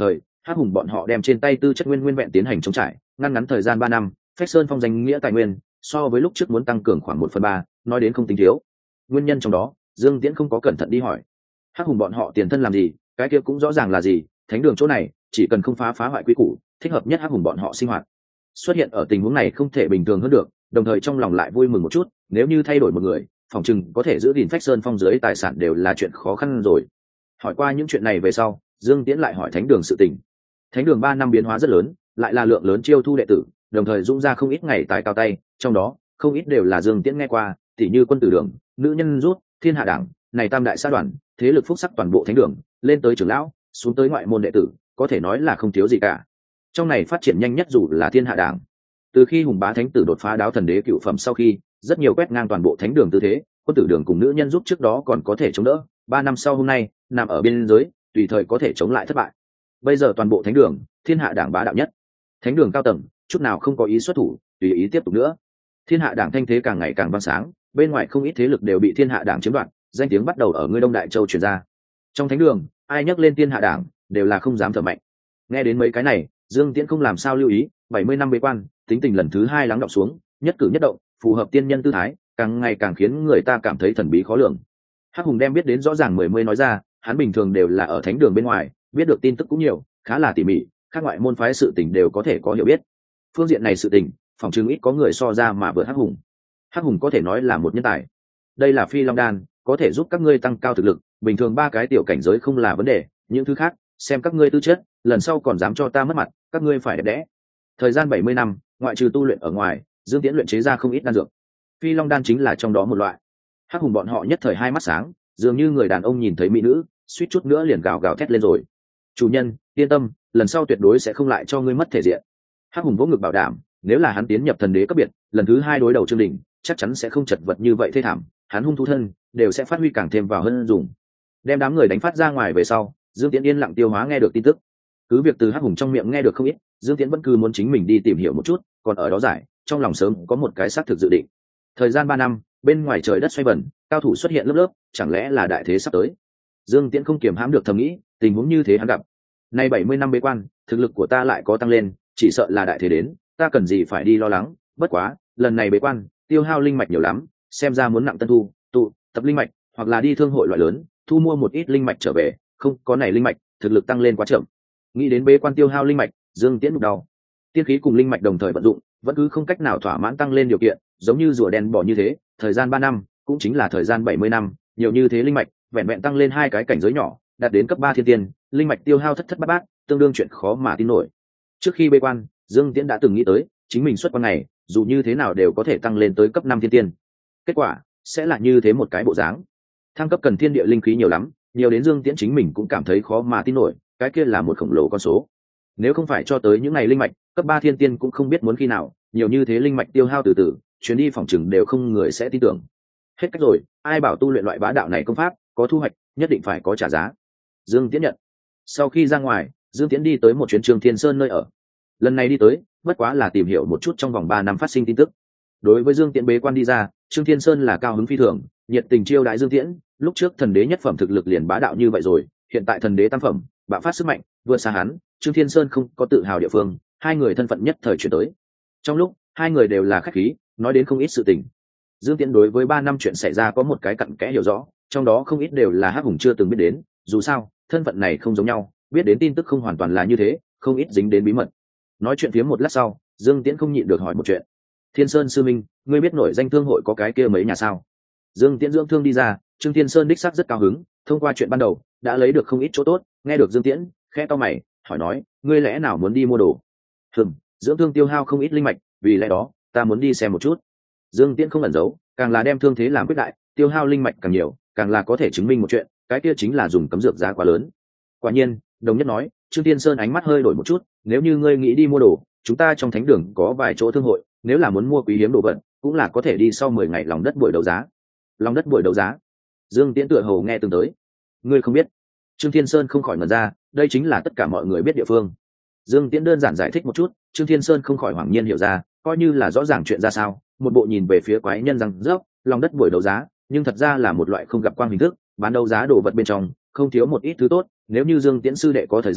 Hắc hùng bọn họ đem trên tay tư chất nguyên nguyên vẹn tiến hành chống trải, ngăn ngắn thời gian ba năm, Phách Sơn Phong danh nghĩa tài nguyên so với lúc trước muốn tăng cường khoảng một phần ba, nói đến không tính thiếu. Nguyên nhân trong đó, Dương Tiễn không có cẩn thận đi hỏi. Hắc hùng bọn họ tiền thân làm gì, cái kia cũng rõ ràng là gì, thánh đường chỗ này, chỉ cần không phá phá hoại quy củ, thích hợp nhất Hắc hùng bọn họ sinh hoạt. Xuất hiện ở tình huống này không thể bình thường hơn được, đồng thời trong lòng lại vui mừng một chút, nếu như thay đổi một người, phòng chừng có thể giữ gìn Phách Sơn Phong dưới tài sản đều là chuyện khó khăn rồi. Hỏi qua những chuyện này về sau, Dương Tiễn lại hỏi thánh đường sự tình. Thánh đường ba năm biến hóa rất lớn, lại là lượng lớn chiêu thu đệ tử, đồng thời dũng ra không ít ngày tài cao tay, trong đó không ít đều là Dương Tiễn nghe qua, tỉ như quân tử đường, nữ nhân rút, thiên hạ đảng, này tam đại xã đoàn, thế lực phúc sắc toàn bộ thánh đường, lên tới trưởng lão, xuống tới ngoại môn đệ tử, có thể nói là không thiếu gì cả. Trong này phát triển nhanh nhất dù là thiên hạ đảng. Từ khi hùng bá thánh tử đột phá đáo thần đế cựu phẩm sau khi, rất nhiều quét ngang toàn bộ thánh đường tư thế, quân tử đường cùng nữ nhân giúp trước đó còn có thể chống đỡ, ba năm sau hôm nay, nằm ở biên giới, tùy thời có thể chống lại thất bại. Bây giờ toàn bộ thánh đường, thiên hạ đảng bá đạo nhất. Thánh đường cao tầng, chút nào không có ý xuất thủ, tùy ý tiếp tục nữa. Thiên hạ đảng thanh thế càng ngày càng vang sáng, bên ngoài không ít thế lực đều bị thiên hạ đảng chiếm đoạt, danh tiếng bắt đầu ở ngươi Đông Đại Châu truyền ra. Trong thánh đường, ai nhắc lên thiên hạ đảng, đều là không dám thở mạnh. Nghe đến mấy cái này, Dương Tiễn không làm sao lưu ý, bảy mươi năm bế quan, tính tình lần thứ hai lắng đọng xuống, nhất cử nhất động, phù hợp tiên nhân tư thái, càng ngày càng khiến người ta cảm thấy thần bí khó lường. Hắc hùng đem biết đến rõ ràng mười mươi nói ra, hắn bình thường đều là ở thánh đường bên ngoài, biết được tin tức cũng nhiều, khá là tỉ mỉ, các ngoại môn phái sự tình đều có thể có hiểu biết. Phương diện này sự tình, phòng chứng ít có người so ra mà vượt Hắc hùng. Hắc hùng có thể nói là một nhân tài. Đây là Phi Long đan, có thể giúp các ngươi tăng cao thực lực, bình thường ba cái tiểu cảnh giới không là vấn đề, những thứ khác, xem các ngươi tư chất, lần sau còn dám cho ta mất mặt, các ngươi phải đẹp đẽ. Thời gian bảy mươi năm, ngoại trừ tu luyện ở ngoài, Dương Tiễn luyện chế ra không ít đan dược. Phi Long đan chính là trong đó một loại. Hắc hùng bọn họ nhất thời hai mắt sáng, dường như người đàn ông nhìn thấy mỹ nữ, suýt chút nữa liền gào gào thét lên rồi. Chủ nhân, yên tâm, lần sau tuyệt đối sẽ không lại cho ngươi mất thể diện. Hắc hùng vỗ ngực bảo đảm, nếu là hắn tiến nhập thần đế cấp biệt, lần thứ hai đối đầu Trương Đình, chắc chắn sẽ không chật vật như vậy thê thảm, hắn hung thú thân đều sẽ phát huy càng thêm vào hơn dùng. Đem đám người đánh phát ra ngoài về sau, Dương Tiễn yên lặng tiêu hóa nghe được tin tức. Cứ việc từ Hắc hùng trong miệng nghe được không ít, Dương Tiễn vẫn cứ muốn chính mình đi tìm hiểu một chút, còn ở đó giải, trong lòng sớm có một cái xác thực dự định. Thời gian ba năm, bên ngoài trời đất xoay vần, cao thủ xuất hiện lớp lớp, chẳng lẽ là đại thế sắp tới. Dương Tiễn không kiềm hãm được thầm nghĩ, tình huống như thế hắn gặp. Nay bảy mươi năm bế quan, thực lực của ta lại có tăng lên, chỉ sợ là đại thế đến, ta cần gì phải đi lo lắng, bất quá, lần này bế quan, tiêu hao linh mạch nhiều lắm, xem ra muốn nặng tân thu, tụ, tập linh mạch, hoặc là đi thương hội loại lớn, thu mua một ít linh mạch trở về, không, có này linh mạch, thực lực tăng lên quá chậm. Nghĩ đến bế quan tiêu hao linh mạch, Dương Tiễn đục đầu. Tiên khí cùng linh mạch đồng thời vận dụng, vẫn cứ không cách nào thỏa mãn tăng lên điều kiện, giống như rùa đen bỏ như thế, thời gian ba năm, cũng chính là thời gian bảy mươi năm, nhiều như thế linh mạch, vẹn vẹn tăng lên hai cái cảnh giới nhỏ, đạt đến cấp ba thiên tiên, linh mạch tiêu hao thất thất bát bát, tương đương chuyện khó mà tin nổi. Trước khi bế quan, Dương Tiễn đã từng nghĩ tới, chính mình xuất quan này, dù như thế nào đều có thể tăng lên tới cấp năm thiên tiên. Kết quả sẽ là như thế một cái bộ dáng. Thăng cấp cần thiên địa linh khí nhiều lắm, nhiều đến Dương Tiễn chính mình cũng cảm thấy khó mà tin nổi, cái kia là một khổng lồ con số. Nếu không phải cho tới những ngày linh mạch, cấp ba thiên tiên cũng không biết muốn khi nào, nhiều như thế linh mạch tiêu hao từ từ, chuyến đi phòng chừng đều không người sẽ tin tưởng. Hết cách rồi, ai bảo tu luyện loại bá đạo này công pháp, có thu hoạch, nhất định phải có trả giá. Dương Tiễn nhận. Sau khi ra ngoài, Dương Tiễn đi tới một chuyến Trương Thiên Sơn nơi ở. Lần này đi tới, bất quá là tìm hiểu một chút trong vòng ba năm phát sinh tin tức. Đối với Dương Tiễn bế quan đi ra, Trương Thiên Sơn là cao hứng phi thường, nhiệt tình chiêu đãi Dương Tiễn. Lúc trước thần đế nhất phẩm thực lực liền bá đạo như vậy rồi, hiện tại thần đế tam phẩm, bạo phát sức mạnh, vượt xa hắn. Trương Thiên Sơn không có tự hào địa phương, hai người thân phận nhất thời chuyển tới. Trong lúc hai người đều là khách khí, nói đến không ít sự tình. Dương Tiễn đối với ba năm chuyện xảy ra có một cái cặn kẽ hiểu rõ, trong đó không ít đều là Hắc hùng chưa từng biết đến, dù sao thân phận này không giống nhau, biết đến tin tức không hoàn toàn là như thế, không ít dính đến bí mật. Nói chuyện phía một lát sau, Dương Tiễn không nhịn được hỏi một chuyện. Thiên Sơn sư minh, ngươi biết nổi danh thương hội có cái kia mấy nhà sao? Dương Tiễn dưỡng thương đi ra, Trương Thiên Sơn đích xác rất cao hứng, thông qua chuyện ban đầu đã lấy được không ít chỗ tốt. Nghe được Dương Tiễn khẽ to mày, hỏi nói, ngươi lẽ nào muốn đi mua đồ? Hừm, dưỡng thương tiêu hao không ít linh mạch, vì lẽ đó ta muốn đi xem một chút. Dương Tiễn không ẩn giấu, càng là đem thương thế làm quyết đại, tiêu hao linh mạch càng nhiều, càng là có thể chứng minh một chuyện, cái kia chính là dùng cấm dược giá quá lớn. Quả nhiên, đồng nhất nói, Trương Thiên Sơn ánh mắt hơi đổi một chút, nếu như ngươi nghĩ đi mua đồ, chúng ta trong thánh đường có vài chỗ thương hội, nếu là muốn mua quý hiếm đồ vật, cũng là có thể đi sau mười ngày lòng đất buổi đấu giá. Lòng đất buổi đấu giá? Dương Tiễn tựa hồ nghe từng tới. Ngươi không biết? Trương Thiên Sơn không khỏi ngẩn ra, đây chính là tất cả mọi người biết địa phương. Dương Tiễn đơn giản giải thích một chút, Trương Thiên Sơn không khỏi hoảng nhiên hiểu ra, coi như là rõ ràng chuyện ra sao, một bộ nhìn về phía quái nhân rằng rớp, lòng đất buổi đấu giá, nhưng thật ra là một loại không gặp quang hình thức, bán đấu giá đồ vật bên trong, không thiếu một ít thứ tốt, nếu như Dương Tiễn sư đệ có thời gian,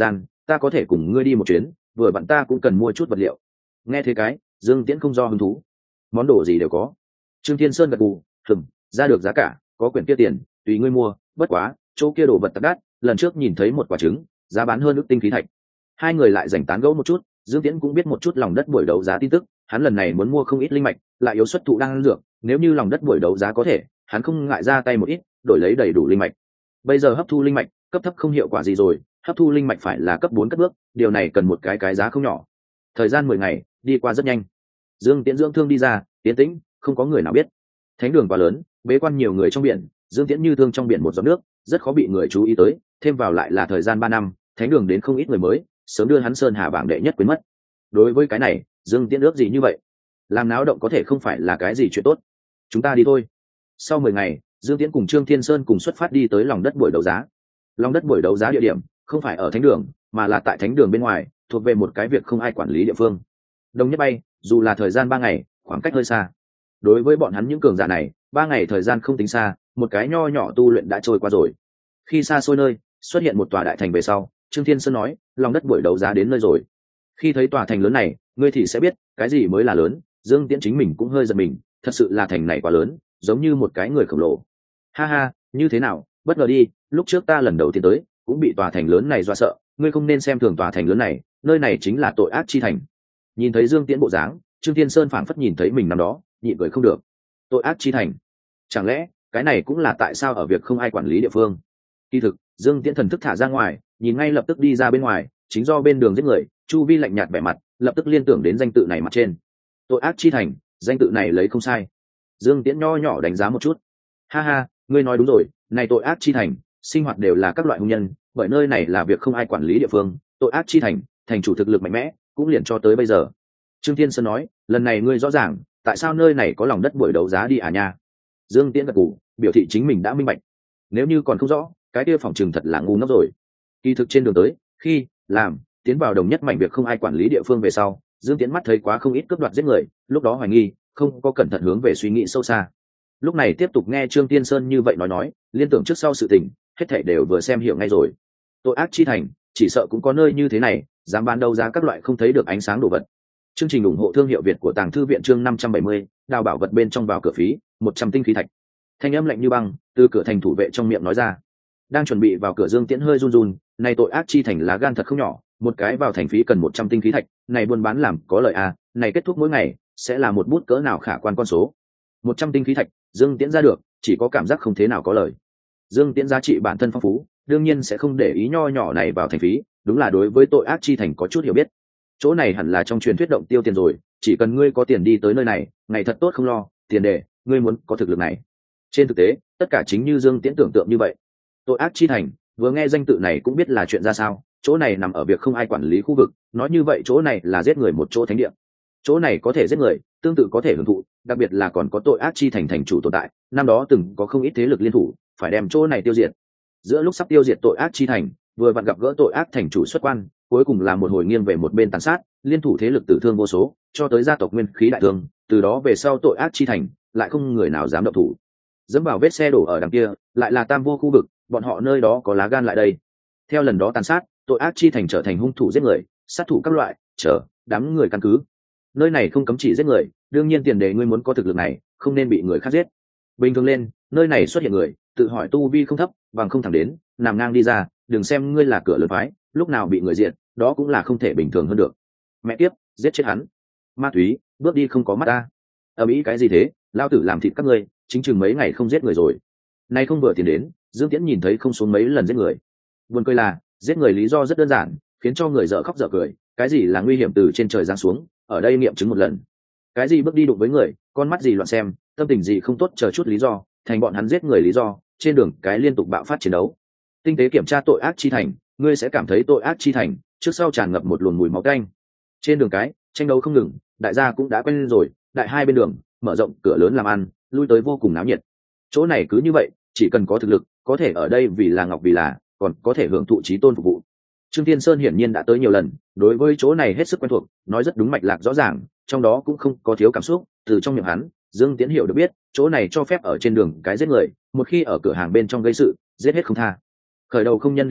ta có thể cùng ngươi đi một chuyến, vừa bạn ta cũng cần mua chút vật liệu. Nghe thế cái, Dương Tiễn không do hứng thú. Món đồ gì đều có. Trương Thiên Sơn gật gù, hừm, ra được giá cả, có quyển kia tiền, tùy ngươi mua, bất quá, chỗ kia đồ vật tắc đắt, lần trước nhìn thấy một quả trứng, giá bán hơn ức tinh khí thạch. Hai người lại rảnh tán gẫu một chút, Dương Tiễn cũng biết một chút lòng đất buổi đấu giá tin tức, hắn lần này muốn mua không ít linh mạch, lại yếu xuất thụ đang dược, nếu như lòng đất buổi đấu giá có thể, hắn không ngại ra tay một ít, đổi lấy đầy đủ linh mạch. Bây giờ hấp thu linh mạch, cấp thấp không hiệu quả gì rồi, hấp thu linh mạch phải là cấp bốn cất bước, điều này cần một cái cái giá không nhỏ. Thời gian mười ngày đi qua rất nhanh. Dương Tiễn dưỡng thương đi ra, tiến tĩnh, không có người nào biết. Thánh đường quá lớn, bế quan nhiều người trong biển, Dương Tiễn như thương trong biển một giọt nước, rất khó bị người chú ý tới, thêm vào lại là thời gian ba năm, thánh đường đến không ít người mới, sớm đưa hắn sơn hà bảng đệ nhất quên mất. Đối với cái này, Dương Tiễn ước gì như vậy? Làm náo động có thể không phải là cái gì chuyện tốt. Chúng ta đi thôi. Sau mười ngày, Dương Tiễn cùng Trương Thiên Sơn cùng xuất phát đi tới lòng đất buổi đấu giá. Lòng đất buổi đấu giá địa điểm không phải ở thánh đường, mà là tại thánh đường bên ngoài, thuộc về một cái việc không ai quản lý địa phương. Đồng nhất bay, dù là thời gian ba ngày, khoảng cách hơi xa. Đối với bọn hắn những cường giả này, ba ngày thời gian không tính xa, một cái nho nhỏ tu luyện đã trôi qua rồi. Khi xa xôi nơi xuất hiện một tòa đại thành về sau, Trương Thiên Sơn nói, lòng đất buổi đấu giá đến nơi rồi. Khi thấy tòa thành lớn này, ngươi thì sẽ biết cái gì mới là lớn. Dương Tiễn chính mình cũng hơi giật mình, thật sự là thành này quá lớn, giống như một cái người khổng lồ. Ha ha, như thế nào, bất ngờ đi, lúc trước ta lần đầu tiên tới cũng bị tòa thành lớn này dọa sợ, ngươi không nên xem thường tòa thành lớn này, nơi này chính là tội ác chi thành. Nhìn thấy Dương Tiễn bộ dáng, Trương Thiên Sơn phảng phất nhìn thấy mình năm đó, nhịn cười không được. Tội ác chi thành, chẳng lẽ cái này cũng là tại sao ở việc không ai quản lý địa phương? Kỳ thực, Dương Tiễn thần thức thả ra ngoài, nhìn ngay lập tức đi ra bên ngoài, chính do bên đường giết người, chu vi lạnh nhạt vẻ mặt, lập tức liên tưởng đến danh tự này mặt trên. Tội ác chi thành, danh tự này lấy không sai. Dương Tiễn nho nhỏ đánh giá một chút. Ha ha, ngươi nói đúng rồi, này tội ác chi thành, sinh hoạt đều là các loại hung nhân, bởi nơi này là việc không ai quản lý địa phương, tội ác chi thành, thành chủ thực lực mạnh mẽ, cũng liền cho tới bây giờ. Trương Thiên Sơn nói, lần này ngươi rõ ràng, tại sao nơi này có lòng đất buổi đấu giá đi à nha? Dương Tiễn gật gù, biểu thị chính mình đã minh bạch. Nếu như còn không rõ, cái kia phỏng chừng thật là ngu ngốc rồi. Kỳ thực trên đường tới, khi làm tiến vào đồng nhất mảnh việc không ai quản lý địa phương về sau, Dương Tiễn mắt thấy quá không ít cướp đoạt giết người, lúc đó hoài nghi, không có cẩn thận hướng về suy nghĩ sâu xa. Lúc này tiếp tục nghe Trương Tiên Sơn như vậy nói nói, liên tưởng trước sau sự tình, hết thảy đều vừa xem hiểu ngay rồi. Tội ác chi thành, chỉ sợ cũng có nơi như thế này, dám bán đấu giá các loại không thấy được ánh sáng đồ vật. Chương trình ủng hộ thương hiệu Việt của Tàng Thư viện chương năm trăm bảy mươi, đào bảo vật bên trong vào cửa phí, một trăm tinh khí thạch. Thanh âm lạnh như băng, từ cửa thành thủ vệ trong miệng nói ra. Đang chuẩn bị vào cửa Dương Tiễn hơi run run, này tội ác chi thành lá gan thật không nhỏ, một cái vào thành phí cần một trăm tinh khí thạch, này buôn bán làm có lợi à, này kết thúc mỗi ngày sẽ là một bút cỡ nào khả quan con số. một trăm tinh khí thạch, Dương Tiễn ra được, chỉ có cảm giác không thế nào có lời. Dương Tiễn giá trị bản thân phong phú, đương nhiên sẽ không để ý nho nhỏ này vào thành phí, đúng là đối với tội ác chi thành có chút hiểu biết. Chỗ này hẳn là trong truyền thuyết động tiêu tiền rồi, chỉ cần ngươi có tiền đi tới nơi này, ngày thật tốt không lo, tiền đề, ngươi muốn có thực lực này. Trên thực tế, tất cả chính như Dương Tiễn tưởng tượng như vậy. Tội ác chi thành, vừa nghe danh tự này cũng biết là chuyện ra sao, chỗ này nằm ở việc không ai quản lý khu vực, nói như vậy chỗ này là giết người một chỗ thánh địa. Chỗ này có thể giết người, tương tự có thể hưởng thụ, đặc biệt là còn có tội ác chi thành thành chủ tồn tại, năm đó từng có không ít thế lực liên thủ, phải đem chỗ này tiêu diệt. Giữa lúc sắp tiêu diệt tội ác chi thành, vừa vặn gặp gỡ tội ác thành chủ xuất quan, cuối cùng là một hồi nghiêng về một bên tàn sát, liên thủ thế lực tử thương vô số, cho tới gia tộc nguyên khí đại thương, từ đó về sau tội ác chi thành, lại không người nào dám động thủ. Dẫm vào vết xe đổ ở đằng kia, lại là tam vô khu vực, bọn họ nơi đó có lá gan lại đây. Theo lần đó tàn sát, tội ác chi thành trở thành hung thủ giết người, sát thủ các loại, chờ đám người căn cứ. Nơi này không cấm chỉ giết người, đương nhiên tiền đề ngươi muốn có thực lực này, không nên bị người khác giết. Bình thường lên, nơi này xuất hiện người, tự hỏi tu vi không thấp, bằng không thẳng đến, nằm ngang đi ra, đừng xem ngươi là cửa lớn phái, lúc nào bị người diệt, đó cũng là không thể bình thường hơn được. Mẹ tiếp, giết chết hắn. Ma túy, bước đi không có mắt ta. Ở Mỹ cái gì thế, lao tử làm thịt các ngươi, chính chừng mấy ngày không giết người rồi. Nay không vừa tiền đến, Dương Tiễn nhìn thấy không xuống mấy lần giết người. Buồn cười là, giết người lý do rất đơn giản, khiến cho người dở khóc dở cười, cái gì là nguy hiểm từ trên trời giáng xuống, ở đây nghiệm chứng một lần. Cái gì bước đi đụng với người, con mắt gì loạn xem, tâm tình gì không tốt chờ chút lý do, thành bọn hắn giết người lý do, trên đường cái liên tục bạo phát chiến đấu. Tinh tế kiểm tra tội ác chi thành, ngươi sẽ cảm thấy tội ác chi thành trước sau tràn ngập một luồng mùi máu tanh. Trên đường cái, tranh đấu không ngừng, đại gia cũng đã quen lên rồi, đại hai bên đường mở rộng cửa lớn làm ăn, lui tới vô cùng náo nhiệt. Chỗ này cứ như vậy, chỉ cần có thực lực, có thể ở đây vì là ngọc vì là, còn có thể hưởng thụ trí tôn phục vụ. Trương Thiên Sơn hiển nhiên đã tới nhiều lần, đối với chỗ này hết sức quen thuộc, nói rất đúng mạch lạc rõ ràng, trong đó cũng không có thiếu cảm xúc. Từ trong miệng hắn, Dương Tiễn hiểu được biết, chỗ này cho phép ở trên đường cái giết người, một khi ở cửa hàng bên trong gây sự, giết hết không tha. Khởi đầu không nhân để ý,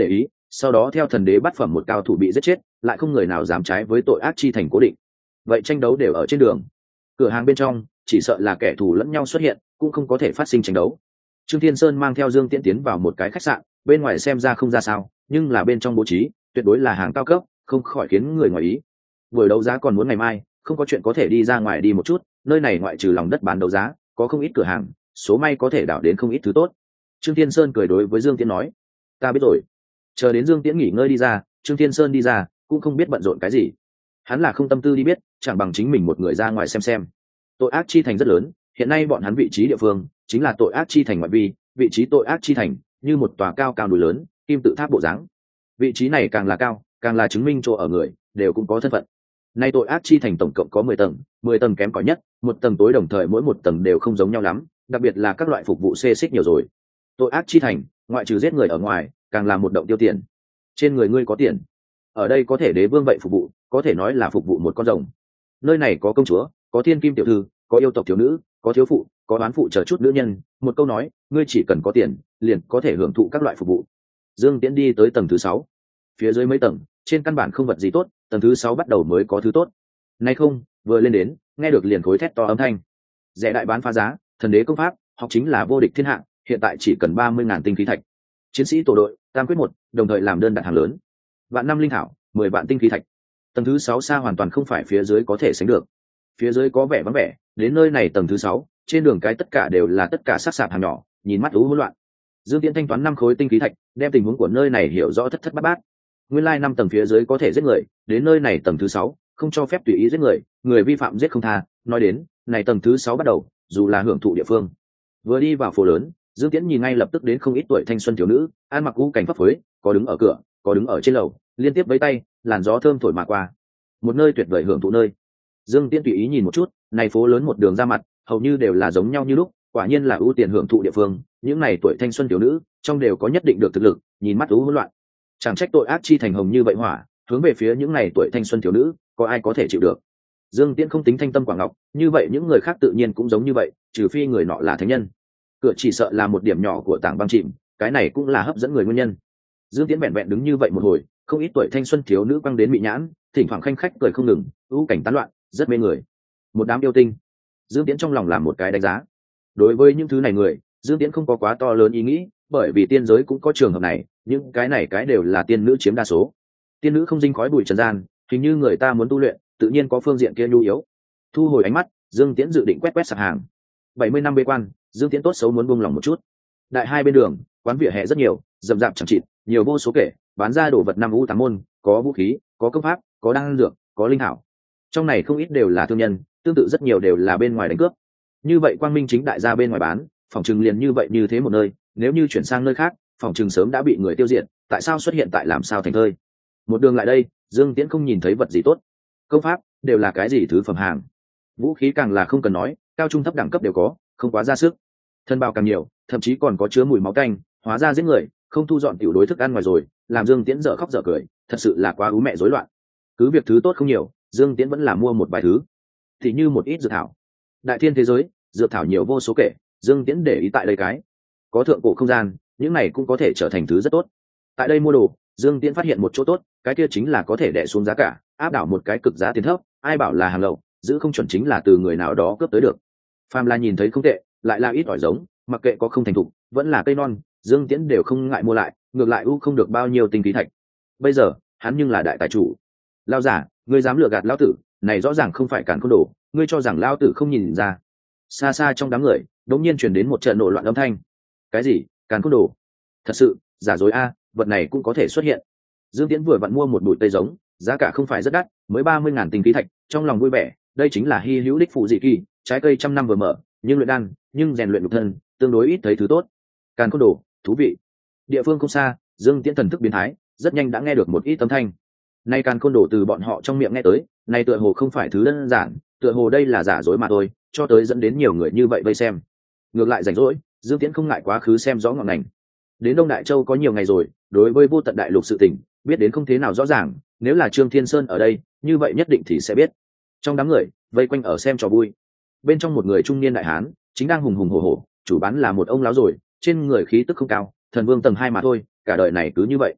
sau đó theo thần đế bắt phẩm một cao thủ bị giết chết, lại không người nào dám trái với tội ác chi thành cố định. Vậy tranh đấu đều ở trên đường, cửa hàng bên trong chỉ sợ là kẻ thù lẫn nhau xuất hiện, cũng không có thể phát sinh tranh đấu. Trương Thiên Sơn mang theo Dương Tiễn tiến vào một cái khách sạn, bên ngoài xem ra không ra sao, nhưng là bên trong bố trí tuyệt đối là hàng cao cấp, không khỏi khiến người ngoài ý. Buổi đấu giá còn muốn ngày mai, không có chuyện có thể đi ra ngoài đi một chút, nơi này ngoại trừ lòng đất bán đấu giá, có không ít cửa hàng, số may có thể đảo đến không ít thứ tốt. Trương Thiên Sơn cười đối với Dương Tiễn nói, ta biết rồi. Chờ đến Dương Tiễn nghỉ ngơi đi ra, Trương Thiên Sơn đi ra, cũng không biết bận rộn cái gì. Hắn là không tâm tư đi biết, chẳng bằng chính mình một người ra ngoài xem xem. Tội ác chi thành rất lớn, hiện nay bọn hắn vị trí địa phương chính là tội ác chi thành ngoại vi, vị trí tội ác chi thành như một tòa cao cao núi lớn, kim tự tháp bộ dáng. Vị trí này càng là cao, càng là chứng minh chỗ ở người đều cũng có thân phận. Nay tội ác chi thành tổng cộng có mười tầng, mười tầng kém cỏi nhất, một tầng tối đồng thời mỗi một tầng đều không giống nhau lắm, đặc biệt là các loại phục vụ xê xích nhiều rồi. Tội ác chi thành, ngoại trừ giết người ở ngoài, càng là một động tiêu tiền. Trên người ngươi có tiền, ở đây có thể đế vương vậy phục vụ, có thể nói là phục vụ một con rồng. Nơi này có công chúa, có thiên kim tiểu thư, có yêu tộc thiếu nữ, có thiếu phụ, có đoán phụ chờ chút nữ nhân, một câu nói, ngươi chỉ cần có tiền, liền có thể hưởng thụ các loại phục vụ. Dương Tiễn đi tới tầng thứ sáu. Phía dưới mấy tầng, trên căn bản không vật gì tốt, tầng thứ sáu bắt đầu mới có thứ tốt. Nay không, vừa lên đến, nghe được liền khối thét to âm thanh. Rẻ đại bán phá giá, thần đế công pháp, học chính là vô địch thiên hạ, hiện tại chỉ cần ba mươi ngàn tinh khí thạch. Chiến sĩ tổ đội, tam quyết một, đồng thời làm đơn đặt hàng lớn. Vạn năm linh thảo, mười vạn tinh khí thạch. Tầng thứ sáu xa hoàn toàn không phải phía dưới có thể sánh được. Phía dưới có vẻ vắng vẻ, đến nơi này tầng thứ sáu, trên đường cái tất cả đều là tất cả sát sạp hàng nhỏ, nhìn mắt ú hỗn loạn. Dương Tiễn thanh toán năm khối tinh khí thạch, đem tình huống của nơi này hiểu rõ thất thất bát bát. Nguyên lai like năm tầng phía dưới có thể giết người, đến nơi này tầng thứ sáu, không cho phép tùy ý giết người, người vi phạm giết không tha. Nói đến, này tầng thứ sáu bắt đầu, dù là hưởng thụ địa phương. Vừa đi vào phố lớn, Dương Tiễn nhìn ngay lập tức đến không ít tuổi thanh xuân thiếu nữ, ăn mặc cũ cảnh pháp phối, có đứng ở cửa, có đứng ở trên lầu, liên tiếp với tay, làn gió thơm thổi mà qua. Một nơi tuyệt vời hưởng thụ nơi. Dương Tiễn tùy ý nhìn một chút, này phố lớn một đường ra mặt, hầu như đều là giống nhau như lúc, quả nhiên là ưu tiền hưởng thụ địa phương. Những này tuổi thanh xuân thiếu nữ, trong đều có nhất định được thực lực, nhìn mắt ú hỗn loạn. Chẳng trách tội ác chi thành hồng như vậy hỏa, hướng về phía những này tuổi thanh xuân thiếu nữ, có ai có thể chịu được. Dương Tiễn không tính thanh tâm quảng ngọc, như vậy những người khác tự nhiên cũng giống như vậy, trừ phi người nọ là thánh nhân. Cửa chỉ sợ là một điểm nhỏ của tảng băng chìm, cái này cũng là hấp dẫn người nguyên nhân. Dương Tiễn vẹn vẹn đứng như vậy một hồi, không ít tuổi thanh xuân thiếu nữ quăng đến bị nhãn, thỉnh thoảng khanh khách cười không ngừng, ưu cảnh tán loạn, rất mê người. Một đám yêu tinh. Dương Tiễn trong lòng làm một cái đánh giá. Đối với những thứ này người, Dương Tiễn không có quá to lớn ý nghĩ, bởi vì tiên giới cũng có trường hợp này, những cái này cái đều là tiên nữ chiếm đa số. Tiên nữ không dinh khói bụi trần gian, hình như người ta muốn tu luyện, tự nhiên có phương diện kia nhu yếu. Thu hồi ánh mắt, Dương Tiễn dự định quét quét sạp hàng. bảy mươi năm bế quan, Dương Tiễn tốt xấu muốn buông lòng một chút. Đại hai bên đường, quán vỉa hè rất nhiều, rậm rạp chẳng chịt, nhiều vô số kể, bán ra đồ vật năm u tám môn, có vũ khí, có công pháp, có đan dược, có linh thảo. Trong này không ít đều là thương nhân, tương tự rất nhiều đều là bên ngoài đánh cướp. Như vậy quang minh chính đại ra bên ngoài bán, phòng trừng liền như vậy như thế một nơi, nếu như chuyển sang nơi khác, phòng trừng sớm đã bị người tiêu diệt, tại sao xuất hiện tại làm sao thành thơi. Một đường lại đây, Dương Tiễn không nhìn thấy vật gì tốt. Công pháp đều là cái gì thứ phẩm hàng. Vũ khí càng là không cần nói, cao trung thấp đẳng cấp đều có, không quá ra sức. Thân bào càng nhiều, thậm chí còn có chứa mùi máu tanh, hóa ra giết người, không thu dọn tiểu đối thức ăn ngoài rồi, làm Dương Tiễn dở khóc dở cười, thật sự là quá ú mẹ rối loạn. Cứ việc thứ tốt không nhiều, Dương Tiễn vẫn là mua một vài thứ. Thì như một ít dược thảo. Đại thiên thế giới, dược thảo nhiều vô số kể, Dương Tiễn để ý tại đây cái. Có thượng cổ không gian, những này cũng có thể trở thành thứ rất tốt. Tại đây mua đồ, Dương Tiễn phát hiện một chỗ tốt, cái kia chính là có thể đè xuống giá cả, áp đảo một cái cực giá tiền thấp, ai bảo là hàng lậu, giữ không chuẩn chính là từ người nào đó cướp tới được. Phàm là nhìn thấy không tệ, lại là ít ỏi giống, mặc kệ có không thành thục, vẫn là cây non, Dương Tiễn đều không ngại mua lại, ngược lại u không được bao nhiêu tinh khí thạch. Bây giờ, hắn nhưng là đại tài chủ. Lao giả, ngươi dám lừa gạt lão tử, này rõ ràng không phải cản khôn đồ, ngươi cho rằng lão tử không nhìn ra. Xa xa trong đám người, đột nhiên truyền đến một trận nổ loạn âm thanh. Cái gì? Càn khôn đồ? Thật sự, giả dối a, vật này cũng có thể xuất hiện. Dương Tiễn vừa vặn mua một bụi tây giống, giá cả không phải rất đắt, mới ba mươi ngàn tinh khí thạch, trong lòng vui vẻ, đây chính là hy hữu đích phụ dị kỳ, trái cây trăm năm vừa mở, nhưng luyện đan, nhưng rèn luyện nhục thân, tương đối ít thấy thứ tốt. Càn khôn đồ, thú vị. Địa phương không xa, Dương Tiễn thần thức biến thái, rất nhanh đã nghe được một ít âm thanh. Nay càn khôn đồ từ bọn họ trong miệng nghe tới, này tựa hồ không phải thứ đơn giản, tựa hồ đây là giả dối mà thôi, cho tới dẫn đến nhiều người như vậy vây xem. Ngược lại rảnh rỗi, Dương Tiễn không ngại quá khứ xem rõ ngọn ngành. Đến Đông Đại Châu có nhiều ngày rồi, đối với vô tận đại lục sự tình, biết đến không thế nào rõ ràng, nếu là Trương Thiên Sơn ở đây, như vậy nhất định thì sẽ biết. Trong đám người, vây quanh ở xem trò vui. Bên trong một người trung niên đại hán, chính đang hùng hùng hổ hổ, chủ bán là một ông lão rồi, trên người khí tức không cao, thần vương tầng hai mà thôi, cả đời này cứ như vậy.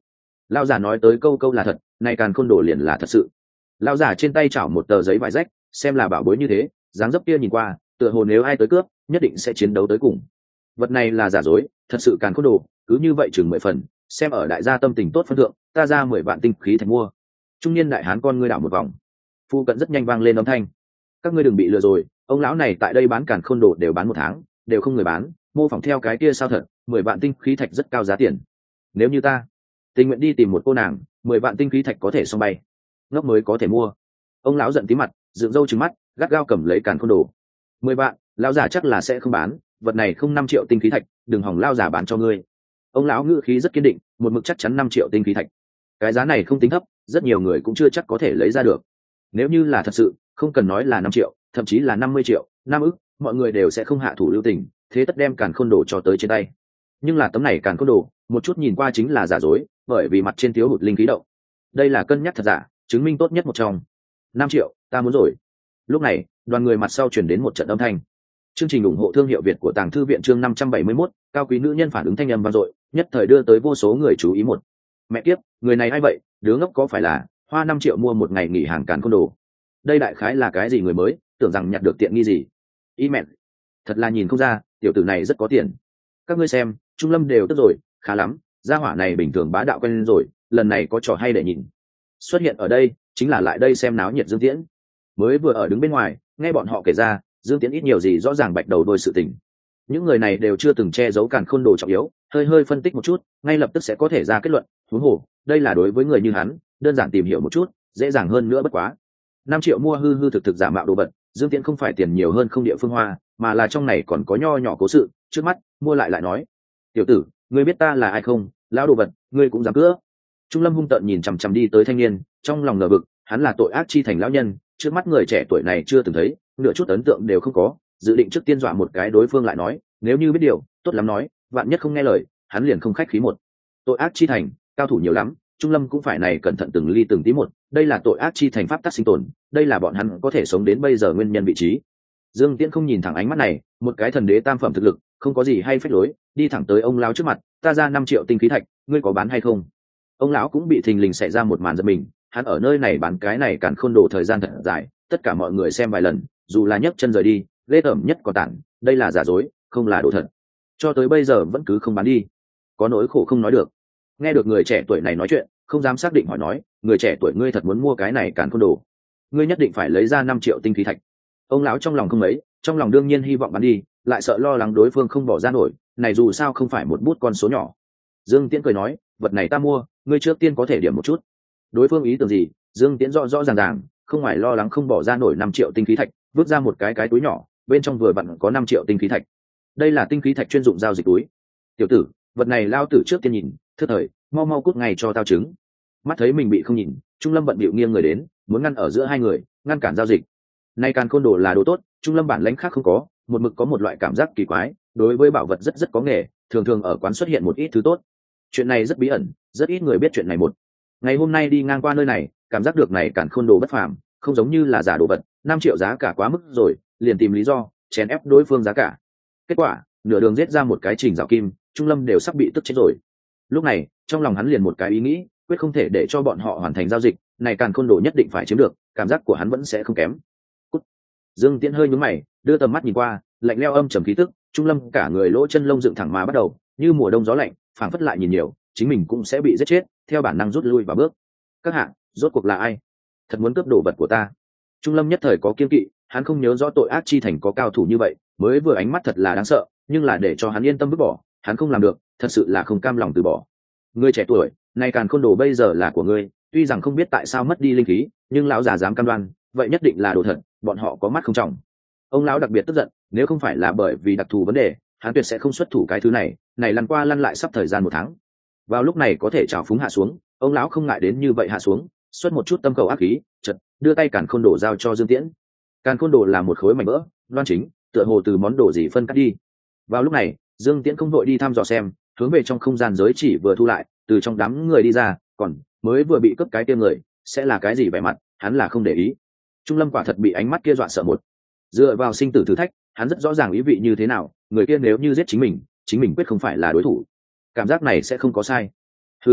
Lão già nói tới câu câu là thật, này càn khôn đồ liền là thật sự. Lão già trên tay chảo một tờ giấy vải rách, xem là bảo bối như thế, dáng dấp kia nhìn qua tựa hồ nếu ai tới cướp nhất định sẽ chiến đấu tới cùng. Vật này là giả dối, thật sự càn khôn đồ cứ như vậy chừng mười phần, xem ở đại gia tâm tình tốt phân thượng, ta ra mười vạn tinh khí thành mua. Trung niên đại hán con ngươi đảo một vòng, phu cận rất nhanh vang lên âm thanh. Các ngươi đừng bị lừa rồi, ông lão này tại đây bán càn khôn đồ đều bán một tháng đều không người bán, mô phỏng theo cái kia sao thật, mười vạn tinh khí thạch rất cao giá tiền. Nếu như ta tình nguyện đi tìm một cô nàng, mười vạn tinh khí thạch có thể xong bay, ngốc mới có thể mua. Ông lão giận tí mặt, dựng râu trừng mắt, gắt gao cầm lấy càn khôn đồ. Mười vạn, lão già chắc là sẽ không bán, vật này không năm triệu tinh khí thạch, đừng hỏng lao già bán cho ngươi. Ông lão ngữ khí rất kiên định, một mực chắc chắn năm triệu tinh khí thạch. Cái giá này không tính thấp, rất nhiều người cũng chưa chắc có thể lấy ra được. Nếu như là thật sự, không cần nói là năm triệu, thậm chí là năm mươi triệu, năm ức, mọi người đều sẽ không hạ thủ lưu tình, thế tất đem càn khôn đồ cho tới trên tay. Nhưng là tấm này càn khôn đồ, một chút nhìn qua chính là giả dối, bởi vì mặt trên thiếu hụt linh khí động. Đây là cân nhắc thật giả, chứng minh tốt nhất một trong. Năm triệu, ta muốn rồi. Lúc này, đoàn người mặt sau chuyển đến một trận âm thanh. Chương trình ủng hộ thương hiệu Việt của Tàng Thư viện chương năm trăm bảy mươi mốt, cao quý nữ nhân phản ứng thanh âm vang dội, nhất thời đưa tới vô số người chú ý. Một mẹ kiếp, người này ai vậy, đứa ngốc có phải là hoa năm triệu mua một ngày nghỉ hàng càn khôn đồ? Đây đại khái là cái gì người mới, tưởng rằng nhặt được tiện nghi gì? Ý mẹ, thật là nhìn không ra, tiểu tử này rất có tiền. Các ngươi xem, Trung Lâm đều tức rồi, khá lắm, gia hỏa này bình thường bá đạo quen lên rồi, lần này có trò hay để nhìn. Xuất hiện ở đây chính là lại đây xem náo nhiệt Dương Tiễn. Mới vừa ở đứng bên ngoài, nghe bọn họ kể ra, Dương Tiễn ít nhiều gì rõ ràng bạch đầu đôi sự tình. Những người này đều chưa từng che giấu càn khôn đồ trọng yếu, hơi hơi phân tích một chút, ngay lập tức sẽ có thể ra kết luận. Huống hồ, đây là đối với người như hắn, đơn giản tìm hiểu một chút, dễ dàng hơn nữa bất quá. Năm triệu mua hư hư thực thực giả mạo đồ vật, Dương Tiễn không phải tiền nhiều hơn không địa phương hoa, mà là trong này còn có nho nhỏ cố sự. Trước mắt, mua lại lại nói: "Tiểu tử, ngươi biết ta là ai không? Lão đồ vật, ngươi cũng dám cướp?" Trung Lâm hung tợn nhìn chằm chằm đi tới thanh niên, trong lòng ngờ vực, hắn là tội ác chi thành lão nhân, trước mắt người trẻ tuổi này chưa từng thấy, nửa chút ấn tượng đều không có, dự định trước tiên dọa một cái đối phương lại nói, nếu như biết điều, tốt lắm nói, vạn nhất không nghe lời, hắn liền không khách khí. Một tội ác chi thành, cao thủ nhiều lắm, Trung Lâm cũng phải này cẩn thận từng ly từng tí một, đây là tội ác chi thành pháp tắc sinh tồn, đây là bọn hắn có thể sống đến bây giờ nguyên nhân vị trí. Dương Tiễn không nhìn thẳng ánh mắt này, một cái thần đế tam phẩm thực lực, không có gì hay phách lối, đi thẳng tới ông lão trước mặt, ta ra năm triệu tinh khí thạch, ngươi có bán hay không? Ông lão cũng bị thình lình xảy ra một màn giật mình, hắn ở nơi này bán cái này càn khôn đồ thời gian thật dài, tất cả mọi người xem vài lần, dù là nhấc chân rời đi, ghê tởm nhất còn tản, đây là giả dối, không là đồ thật. Cho tới bây giờ vẫn cứ không bán đi, có nỗi khổ không nói được. Nghe được người trẻ tuổi này nói chuyện, không dám xác định hỏi nói, người trẻ tuổi ngươi thật muốn mua cái này càn khôn đồ, ngươi nhất định phải lấy ra năm triệu tinh khí thạch. Ông lão trong lòng không mấy, trong lòng đương nhiên hy vọng bán đi, lại sợ lo lắng đối phương không bỏ ra nổi, này dù sao không phải một bút con số nhỏ. Dương Tiễn cười nói, vật này ta mua, ngươi trước tiên có thể điểm một chút. Đối phương ý tưởng gì, Dương Tiễn rõ rõ ràng ràng, không ngoài lo lắng không bỏ ra nổi năm triệu tinh khí thạch, vứt ra một cái cái túi nhỏ, bên trong vừa vặn có năm triệu tinh khí thạch. Đây là tinh khí thạch chuyên dụng giao dịch túi. Tiểu tử, vật này lao tử trước tiên nhìn, thưa thời, mau mau cút ngay cho tao trứng. Mắt thấy mình bị không nhìn, Trung Lâm bận bịu nghiêng người đến, muốn ngăn ở giữa hai người, ngăn cản giao dịch. Nay càn khôn đồ là đồ tốt, Trung Lâm bản lãnh khác không có, một mực có một loại cảm giác kỳ quái, đối với bảo vật rất rất có nghề, thường thường ở quán xuất hiện một ít thứ tốt. Chuyện này rất bí ẩn, rất ít người biết chuyện này. Một ngày hôm nay đi ngang qua nơi này, cảm giác được này càn khôn đồ bất phàm, không giống như là giả đồ vật, năm triệu giá cả quá mức rồi, liền tìm lý do chèn ép đối phương giá cả. Kết quả, nửa đường giết ra một cái trình rào kim, Trung Lâm đều sắp bị tức chết rồi. Lúc này, trong lòng hắn liền một cái ý nghĩ, quyết không thể để cho bọn họ hoàn thành giao dịch, này càn khôn đồ nhất định phải chiếm được, cảm giác của hắn vẫn sẽ không kém. Cút. Dương Tiễn hơi nhướng mày, đưa tầm mắt nhìn qua, lạnh lẽo âm trầm khí tức, Trung Lâm cả người lỗ chân lông dựng thẳng mà bắt đầu, như mùa đông gió lạnh, phảng phất lại nhìn nhiều, chính mình cũng sẽ bị giết chết, theo bản năng rút lui và bước. Các hạ, rốt cuộc là ai? Thật muốn cướp đồ vật của ta? Trung Lâm nhất thời có kiên kỵ, hắn không nhớ rõ tội ác chi thành có cao thủ như vậy, mới vừa ánh mắt thật là đáng sợ, nhưng là để cho hắn yên tâm vứt bỏ, hắn không làm được, thật sự là không cam lòng từ bỏ. Ngươi trẻ tuổi, nay càn khôn đồ bây giờ là của ngươi, tuy rằng không biết tại sao mất đi linh khí, nhưng lão già dám cam đoan, vậy nhất định là đồ thật, bọn họ có mắt không trọng. Ông lão đặc biệt tức giận, nếu không phải là bởi vì đặc thù vấn đề, hắn tuyệt sẽ không xuất thủ cái thứ này, này lăn qua lăn lại sắp thời gian một tháng. Vào lúc này có thể trào phúng hạ xuống, ông lão không ngại đến như vậy hạ xuống, xuất một chút tâm cầu ác khí, chợt đưa tay càn khôn đồ giao cho Dương Tiễn. Càn khôn đồ là một khối mảnh vỡ, loan chính, tựa hồ từ món đồ gì phân cắt đi. Vào lúc này, Dương Tiễn không vội đi thăm dò xem, hướng về trong không gian giới chỉ vừa thu lại, từ trong đám người đi ra, còn mới vừa bị cướp cái kia người, sẽ là cái gì vẻ mặt, hắn là không để ý. Trung Lâm quả thật bị ánh mắt kia dọa sợ một. Dựa vào sinh tử thử thách, hắn rất rõ ràng ý vị như thế nào, người kia nếu như giết chính mình, chính mình quyết không phải là đối thủ. Cảm giác này sẽ không có sai. Hừ hừ,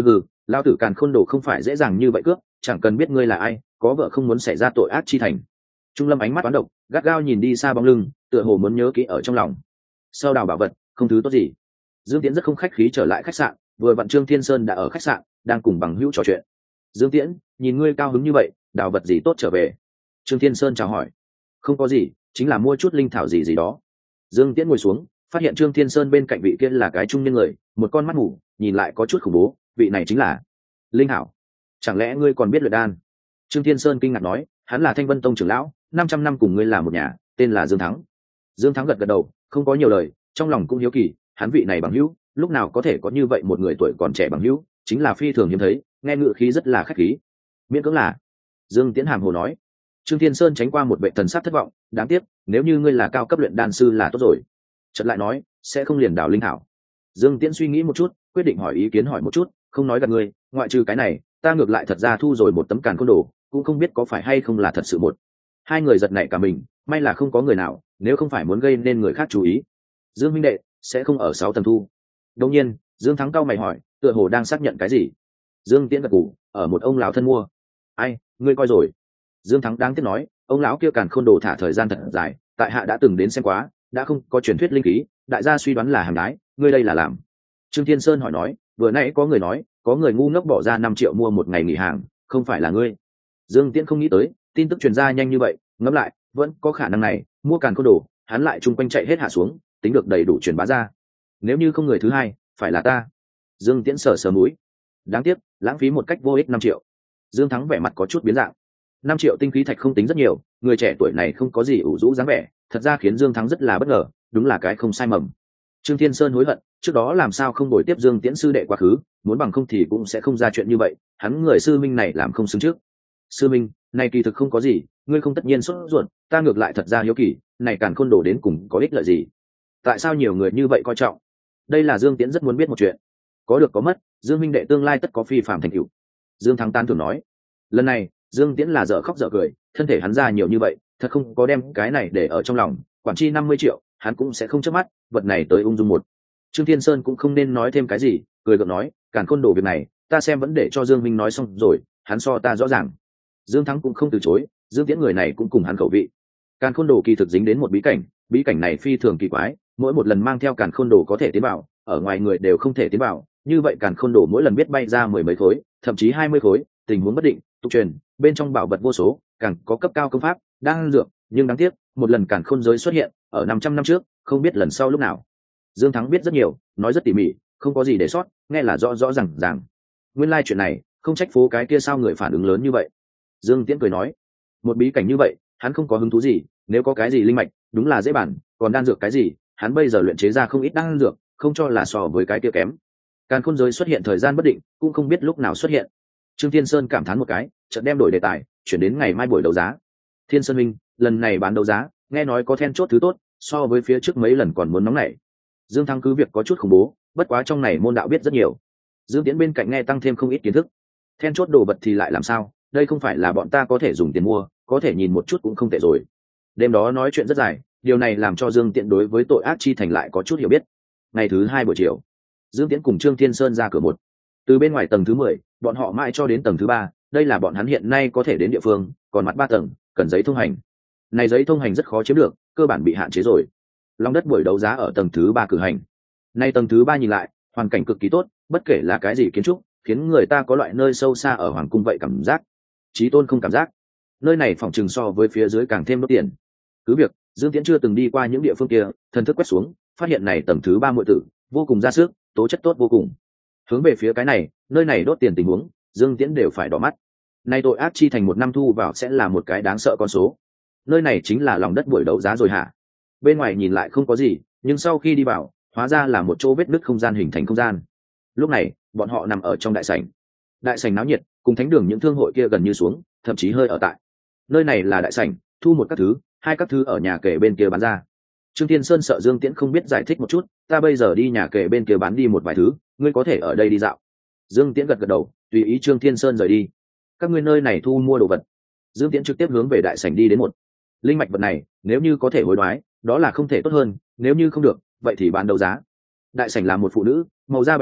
Lão tử Càn Khôn Đồ không phải dễ dàng như vậy cướp, chẳng cần biết ngươi là ai, có vợ không muốn xảy ra tội ác chi thành. Trung Lâm ánh mắt toán độc, gắt gao nhìn đi xa bóng lưng, tựa hồ muốn nhớ kỹ ở trong lòng. Sau đào bảo vật, không thứ tốt gì. Dương Tiễn rất không khách khí trở lại khách sạn, vừa vặn Trương Thiên Sơn đã ở khách sạn, đang cùng bằng hữu trò chuyện. Dương Tiễn, nhìn ngươi cao hứng như vậy, đào vật gì tốt trở về? Trương Thiên Sơn chào hỏi. Không có gì, chính là mua chút linh thảo gì gì đó. Dương Tiễn ngồi xuống, phát hiện Trương Thiên Sơn bên cạnh vị kia là cái trung niên người, một con mắt ngủ, nhìn lại có chút khủng bố, vị này chính là Linh Hảo. Chẳng lẽ ngươi còn biết luyện đan? Trương Thiên Sơn kinh ngạc nói, hắn là Thanh Vân Tông trưởng lão, năm trăm năm cùng ngươi là một nhà, tên là Dương Thắng. Dương Thắng gật gật đầu, không có nhiều lời, trong lòng cũng hiếu kỳ, hắn vị này bằng hữu, lúc nào có thể có như vậy một người tuổi còn trẻ bằng hữu, chính là phi thường hiếm thấy, nghe ngữ khí rất là khách khí. Miễn cưỡng là. Dương Tiễn hàm hồ nói. Trương Thiên Sơn tránh qua một vệ thần sắc thất vọng, đáng tiếc, nếu như ngươi là cao cấp luyện đan sư là tốt rồi. Chợt lại nói, sẽ không liền đào linh thảo. Dương Tiễn suy nghĩ một chút, quyết định hỏi ý kiến hỏi một chút, không nói gạt ngươi, ngoại trừ cái này, ta ngược lại thật ra thu rồi một tấm Càn Khôn Đồ, cũng không biết có phải hay không là thật sự một. Hai người giật nảy cả mình, may là không có người nào, nếu không phải muốn gây nên người khác chú ý. Dương minh đệ, sẽ không ở sáu tầng thu. Đương nhiên, Dương Thắng cao mày hỏi, tựa hồ đang xác nhận cái gì. Dương Tiễn gật gù, ở một ông lão thân mua. Ai, ngươi coi rồi. Dương Thắng đáng tiếc nói, ông lão kia Càn Khôn Đồ thả thời gian thật dài, tại hạ đã từng đến xem quá, đã không có truyền thuyết linh khí, đại gia suy đoán là hàng đái, ngươi đây là làm. Trương Thiên Sơn hỏi nói, vừa nãy có người nói, có người ngu ngốc bỏ ra năm triệu mua một ngày nghỉ hàng, không phải là ngươi. Dương Tiễn không nghĩ tới, tin tức truyền ra nhanh như vậy, ngẫm lại, vẫn có khả năng này, mua Càn Khôn Đồ, hắn lại chung quanh chạy hết hạ xuống, tính được đầy đủ truyền bá ra. Nếu như không người thứ hai, phải là ta. Dương Tiễn sờ sờ mũi, đáng tiếc, lãng phí một cách vô ích năm triệu. Dương Thắng vẻ mặt có chút biến dạng. Năm triệu tinh khí thạch không tính rất nhiều, người trẻ tuổi này không có gì ủ rũ dáng vẻ, thật ra khiến Dương Thắng rất là bất ngờ, đúng là cái không sai mầm. Trương Thiên Sơn hối hận, trước đó làm sao không bồi tiếp Dương Tiễn sư đệ quá khứ, muốn bằng không thì cũng sẽ không ra chuyện như vậy, hắn người sư minh này làm không xứng trước. Sư minh, này kỳ thực không có gì, ngươi không tất nhiên sốt ruột, ta ngược lại thật ra hiếu kỳ, này Càn Khôn Đồ đến cùng có ích lợi gì? Tại sao nhiều người như vậy coi trọng? Đây là Dương Tiễn rất muốn biết một chuyện. Có được có mất, Dương minh đệ tương lai tất có phi phàm thành tựu. Dương Thắng tan thường nói. Lần này, Dương Tiễn là dở khóc dở cười, thân thể hắn ra nhiều như vậy, thật không có đem cái này để ở trong lòng, quản chi năm mươi triệu, hắn cũng sẽ không chớp mắt, vật này tới ung dung một. Trương Thiên Sơn cũng không nên nói thêm cái gì, cười gượng nói, Càn Khôn Đồ việc này, ta xem vẫn để cho Dương minh nói xong rồi, hắn so ta rõ ràng. Dương Thắng cũng không từ chối, Dương Tiễn người này cũng cùng hắn khẩu vị. Càn Khôn Đồ kỳ thực dính đến một bí cảnh, bí cảnh này phi thường kỳ quái, mỗi một lần mang theo Càn Khôn Đồ có thể tiến vào, ở ngoài người đều không thể tiến vào, như vậy Càn Khôn Đồ mỗi lần biết bay ra mười mấy khối, thậm chí hai mươi khối, tình huống bất định, tục truyền, bên trong bảo vật vô số, càng có cấp cao công pháp, đang dược, nhưng đáng tiếc, một lần Càn Khôn giới xuất hiện, ở năm trăm năm trước, không biết lần sau lúc nào. Dương Thắng biết rất nhiều, nói rất tỉ mỉ, không có gì để sót, nghe là rõ rõ ràng ràng. Nguyên lai like chuyện này, không trách phố cái kia sao người phản ứng lớn như vậy. Dương Tiễn cười nói, một bí cảnh như vậy, hắn không có hứng thú gì, nếu có cái gì linh mạch, đúng là dễ bản, còn đan dược cái gì, hắn bây giờ luyện chế ra không ít đan dược, không cho là so với cái kia kém. Càn Khôn giới xuất hiện thời gian bất định, cũng không biết lúc nào xuất hiện. Trương Thiên Sơn cảm thán một cái, chợt đem đổi đề tài, chuyển đến ngày mai buổi đấu giá. Thiên Sơn Minh, lần này bán đấu giá, nghe nói có then chốt thứ tốt, so với phía trước mấy lần còn muốn nóng nảy. Dương Thắng cứ việc có chút khủng bố, bất quá trong này môn đạo biết rất nhiều. Dương Tiễn bên cạnh nghe tăng thêm không ít kiến thức. Then chốt đồ vật thì lại làm sao? Đây không phải là bọn ta có thể dùng tiền mua, có thể nhìn một chút cũng không tệ rồi. Đêm đó nói chuyện rất dài, điều này làm cho Dương Tiễn đối với tội ác chi thành lại có chút hiểu biết. Ngày thứ hai buổi chiều, Dương Tiễn cùng Trương Thiên Sơn ra cửa một. Từ bên ngoài tầng thứ mười, bọn họ mãi cho đến tầng thứ ba, đây là bọn hắn hiện nay có thể đến địa phương, còn mặt ba tầng, cần giấy thông hành. Này giấy thông hành rất khó chiếm được, cơ bản bị hạn chế rồi. Lòng đất buổi đấu giá ở tầng thứ ba cử hành. Nay tầng thứ ba nhìn lại, hoàn cảnh cực kỳ tốt, bất kể là cái gì kiến trúc, khiến người ta có loại nơi sâu xa ở hoàng cung vậy cảm giác. Chí tôn không cảm giác. Nơi này phòng trừng so với phía dưới càng thêm đốt tiền. Cứ việc, Dương Tiễn chưa từng đi qua những địa phương kia, thần thức quét xuống, phát hiện này tầng thứ ba muội tử, vô cùng ra sức, tố chất tốt vô cùng. Hướng về phía cái này, nơi này đốt tiền tình huống, Dương Tiễn đều phải đỏ mắt. Nay tội ác chi thành một năm thu vào sẽ là một cái đáng sợ con số. Nơi này chính là lòng đất buổi đấu giá rồi hả? Bên ngoài nhìn lại không có gì, nhưng sau khi đi vào, hóa ra là một chỗ vết nứt không gian hình thành không gian. Lúc này, bọn họ nằm ở trong đại sảnh. Đại sảnh náo nhiệt, cùng thánh đường những thương hội kia gần như xuống, thậm chí hơi ở tại. Nơi này là đại sảnh, thu một các thứ, hai các thứ ở nhà kề bên kia bán ra. Trương Thiên Sơn sợ Dương Tiễn không biết giải thích một chút, ta bây giờ đi nhà kề bên kia bán đi một vài thứ, ngươi có thể ở đây đi dạo. Dương Tiễn gật gật đầu, tùy ý Trương Thiên Sơn rời đi. Các ngươi nơi này thu mua đồ vật. Dương Tiễn trực tiếp hướng về đại sảnh đi đến một. Linh mạch vật này, nếu như có thể hối đoái, đó là không thể tốt hơn, nếu như không được, vậy thì bán đấu giá. Đại sảnh là một phụ nữ, màu da bạch tuyết,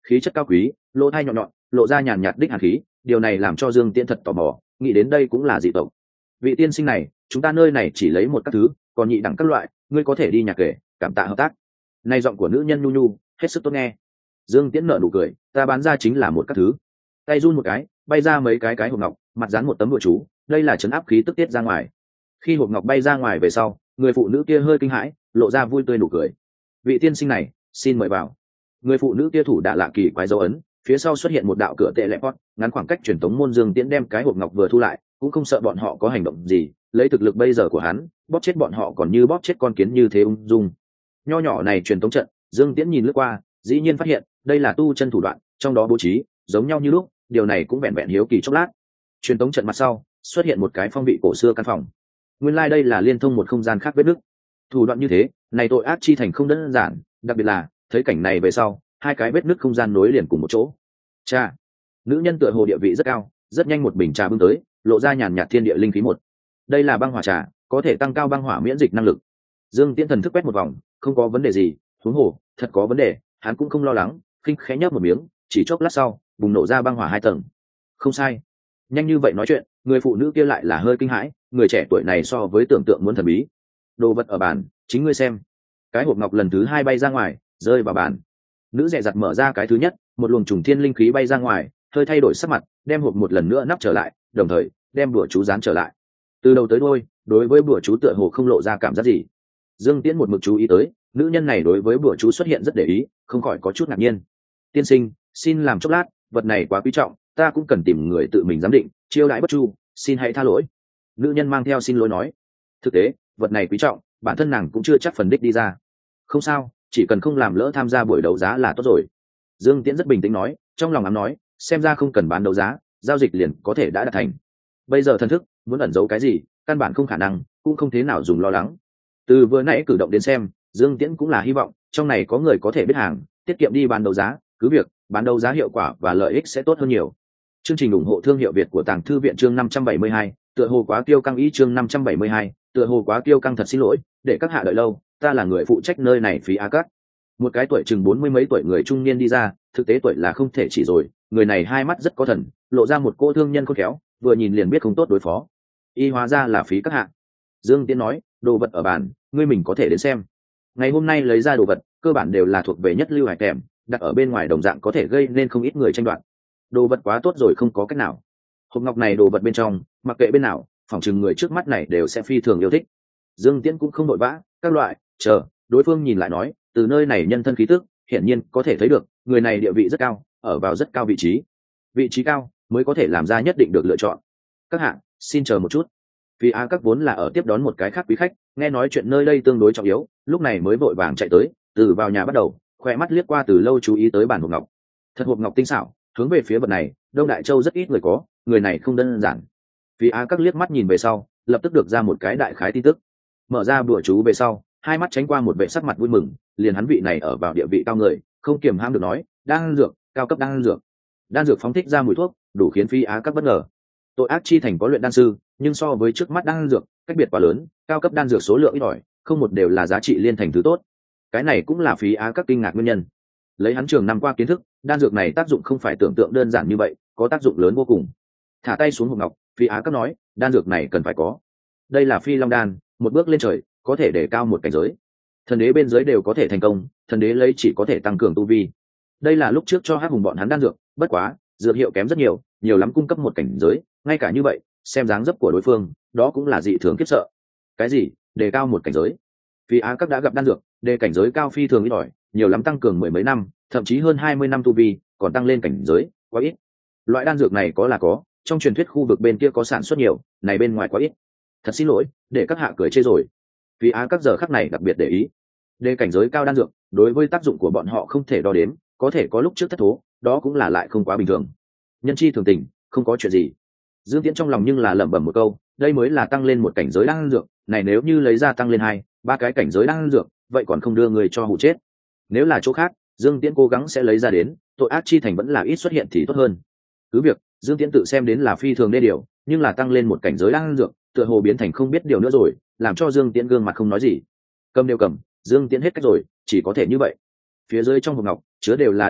khí chất cao quý, lỗ thai nhọn nhọn, lộ ra nhàn nhạt đích hàn khí, điều này làm cho Dương Tiễn thật tò mò, nghĩ đến đây cũng là dị tộc. Vị tiên sinh này, chúng ta nơi này chỉ lấy một các thứ, còn nhị đẳng các loại, ngươi có thể đi nhà kể, cảm tạ hợp tác. Này giọng của nữ nhân nhu nhu, hết sức tốt nghe. Dương Tiễn nở nụ cười, ta bán ra chính là một các thứ. Tay run một cái, bay ra mấy cái cái hộp ngọc, mặt dán một tấm bùa chú, đây là trấn áp khí tức tiết ra ngoài. Khi hộp ngọc bay ra ngoài về sau, người phụ nữ kia hơi kinh hãi, lộ ra vui tươi nụ cười. Vị tiên sinh này, xin mời vào. Người phụ nữ kia thủ đạ lạ kỳ quái dấu ấn, phía sau xuất hiện một đạo cửa tệ lệ pot, ngắn khoảng cách truyền tống môn. Dương Tiễn đem cái hộp ngọc vừa thu lại, cũng không sợ bọn họ có hành động gì, lấy thực lực bây giờ của hắn, bóp chết bọn họ còn như bóp chết con kiến như thế ung dung. Nho nhỏ này truyền tống trận, Dương Tiễn nhìn lướt qua, dĩ nhiên phát hiện đây là tu chân thủ đoạn, trong đó bố trí giống nhau như lúc, điều này cũng vẹn vẹn hiếu kỳ chốc lát. Truyền tống trận mặt sau xuất hiện một cái phong vị cổ xưa căn phòng, nguyên lai like đây là liên thông một không gian khác vết nứt. Thủ đoạn như thế này tội ác chi thành không đơn giản, đặc biệt là thấy cảnh này về sau, hai cái vết nứt không gian nối liền cùng một chỗ. Cha, nữ nhân tựa hồ địa vị rất cao, rất nhanh một bình trà bưng tới, lộ ra nhàn nhạt thiên địa linh khí một. Đây là băng hỏa trà, có thể tăng cao băng hỏa miễn dịch năng lực. Dương Tiễn thần thức quét một vòng, không có vấn đề gì, huống hồ thật có vấn đề, hắn cũng không lo lắng, khinh khẽ nhấp một miếng, chỉ chốc lát sau, bùng nổ ra băng hỏa hai tầng. Không sai, nhanh như vậy nói chuyện, người phụ nữ kia lại là hơi kinh hãi, người trẻ tuổi này so với tưởng tượng muốn thần bí. Đồ vật ở bàn, chính ngươi xem. Cái hộp ngọc lần thứ hai bay ra ngoài, rơi vào bàn. Nữ dè dặt mở ra cái thứ nhất, một luồng trùng thiên linh khí bay ra ngoài, hơi thay đổi sắc mặt, đem hộp một lần nữa nắp trở lại, đồng thời đem bùa chú dán trở lại. Từ đầu tới đuôi, đối với bùa chú tựa hồ không lộ ra cảm giác gì. Dương Tiễn một mực chú ý tới, nữ nhân này đối với bùa chú xuất hiện rất để ý, không khỏi có chút ngạc nhiên. Tiên sinh, xin làm chốc lát, vật này quá quý trọng, ta cũng cần tìm người tự mình giám định, chiêu đãi bất chu, xin hãy tha lỗi. Nữ nhân mang theo xin lỗi nói. Thực tế, vật này quý trọng, bản thân nàng cũng chưa chắc phần đích đi ra. Không sao, chỉ cần không làm lỡ tham gia buổi đấu giá là tốt rồi. Dương Tiễn rất bình tĩnh nói, trong lòng ám nói, xem ra không cần bán đấu giá, giao dịch liền có thể đã đạt thành. Bây giờ thần thức muốn ẩn giấu cái gì, căn bản không khả năng, cũng không thế nào dùng lo lắng. Từ vừa nãy cử động đến xem, Dương Tiễn cũng là hy vọng trong này có người có thể biết hàng, tiết kiệm đi bán đấu giá, cứ việc bán đấu giá hiệu quả và lợi ích sẽ tốt hơn nhiều. Chương trình ủng hộ thương hiệu Việt của Tàng Thư viện chương năm trăm bảy mươi hai, tựa hồ quá kiêu căng ý chương năm trăm bảy mươi hai, tựa hồ quá kiêu căng thật xin lỗi, để các hạ đợi lâu, ta là người phụ trách nơi này phí A Cát. Một cái tuổi chừng bốn mươi mấy tuổi người trung niên đi ra, thực tế tuổi là không thể chỉ rồi, người này hai mắt rất có thần, lộ ra một cô thương nhân khôn khéo, vừa nhìn liền biết không tốt đối phó. Y hóa ra là phí các hạ. Dương Tiễn nói, đồ vật ở bàn, ngươi mình có thể đến xem. Ngày hôm nay lấy ra đồ vật, cơ bản đều là thuộc về nhất lưu hải kèm, đặt ở bên ngoài đồng dạng có thể gây nên không ít người tranh đoạt. Đồ vật quá tốt rồi không có cách nào. Hộp ngọc này đồ vật bên trong, mặc kệ bên nào, phỏng chừng người trước mắt này đều sẽ phi thường yêu thích. Dương Tiễn cũng không vội vã, các loại, chờ, đối phương nhìn lại nói, từ nơi này nhân thân khí tức, hiển nhiên có thể thấy được, người này địa vị rất cao, ở vào rất cao vị trí. Vị trí cao mới có thể làm ra nhất định được lựa chọn. Các hạ, xin chờ một chút. Vì Á Các vốn là ở tiếp đón một cái khác quý khách, nghe nói chuyện nơi đây tương đối trọng yếu, lúc này mới vội vàng chạy tới, từ vào nhà bắt đầu, khoe mắt liếc qua từ lâu chú ý tới bản hộp ngọc. Thật hộp ngọc tinh xảo, hướng về phía vật này, Đông Đại Châu rất ít người có, người này không đơn giản. Vì Á Các liếc mắt nhìn về sau, lập tức được ra một cái đại khái tin tức. Mở ra bùa chú về sau, hai mắt tránh qua một vẻ sắc mặt vui mừng, liền hắn vị này ở vào địa vị cao người, không kiềm hãm được nói, đan dược, cao cấp đan dược. Đan dược phóng thích ra mùi thuốc, đủ khiến Phi Á Các bất ngờ. Tội ác chi thành có luyện đan sư, nhưng so với trước mắt đan dược, cách biệt quá lớn, cao cấp đan dược số lượng ít ỏi, không một đều là giá trị liên thành thứ tốt. Cái này cũng là Phi Á Các kinh ngạc nguyên nhân. Lấy hắn trường năm qua kiến thức, đan dược này tác dụng không phải tưởng tượng đơn giản như vậy, có tác dụng lớn vô cùng. Thả tay xuống hộp ngọc, Phi Á Các nói, đan dược này cần phải có. Đây là Phi Long đan, một bước lên trời, có thể để cao một cảnh giới. Thần đế bên dưới đều có thể thành công, thần đế lấy chỉ có thể tăng cường tu vi. Đây là lúc trước cho Hắc Hùng bọn hắn đan dược, bất quá, dược hiệu kém rất nhiều, nhiều lắm cung cấp một cảnh giới, ngay cả như vậy, xem dáng dấp của đối phương, đó cũng là dị thường khiếp sợ. Cái gì? Đề cao một cảnh giới? Phi Á Các đã gặp đan dược, đề cảnh giới cao phi thường ít ỏi, nhiều lắm tăng cường mười mấy năm, thậm chí hơn hai mươi năm tu vi, còn tăng lên cảnh giới, quá ít. Loại đan dược này có là có, trong truyền thuyết khu vực bên kia có sản xuất nhiều, này bên ngoài quá ít. Thật xin lỗi, để các hạ cười chê rồi. Phi Á Các giờ khắc này đặc biệt để ý. Đề cảnh giới cao đan dược, đối với tác dụng của bọn họ không thể đo đếm, có thể có lúc trước thất thố, đó cũng là lại không quá bình thường. Nhân chi thường tình, không có chuyện gì. Dương Tiễn trong lòng nhưng là lẩm bẩm một câu, đây mới là tăng lên một cảnh giới đan dược, này nếu như lấy ra tăng lên hai, ba cái cảnh giới đan dược, vậy còn không đưa người cho hụ chết. Nếu là chỗ khác, Dương Tiễn cố gắng sẽ lấy ra đến, tội ác chi thành vẫn là ít xuất hiện thì tốt hơn. Cứ việc, Dương Tiễn tự xem đến là phi thường đê điều, nhưng là tăng lên một cảnh giới đan dược, tựa hồ biến thành không biết điều nữa rồi, làm cho Dương Tiễn gương mặt không nói gì. Cầm đều cầm, Dương Tiễn hết cách rồi, chỉ có thể như vậy. Phía dưới trong hộp ngọc chứa đều là đan dược,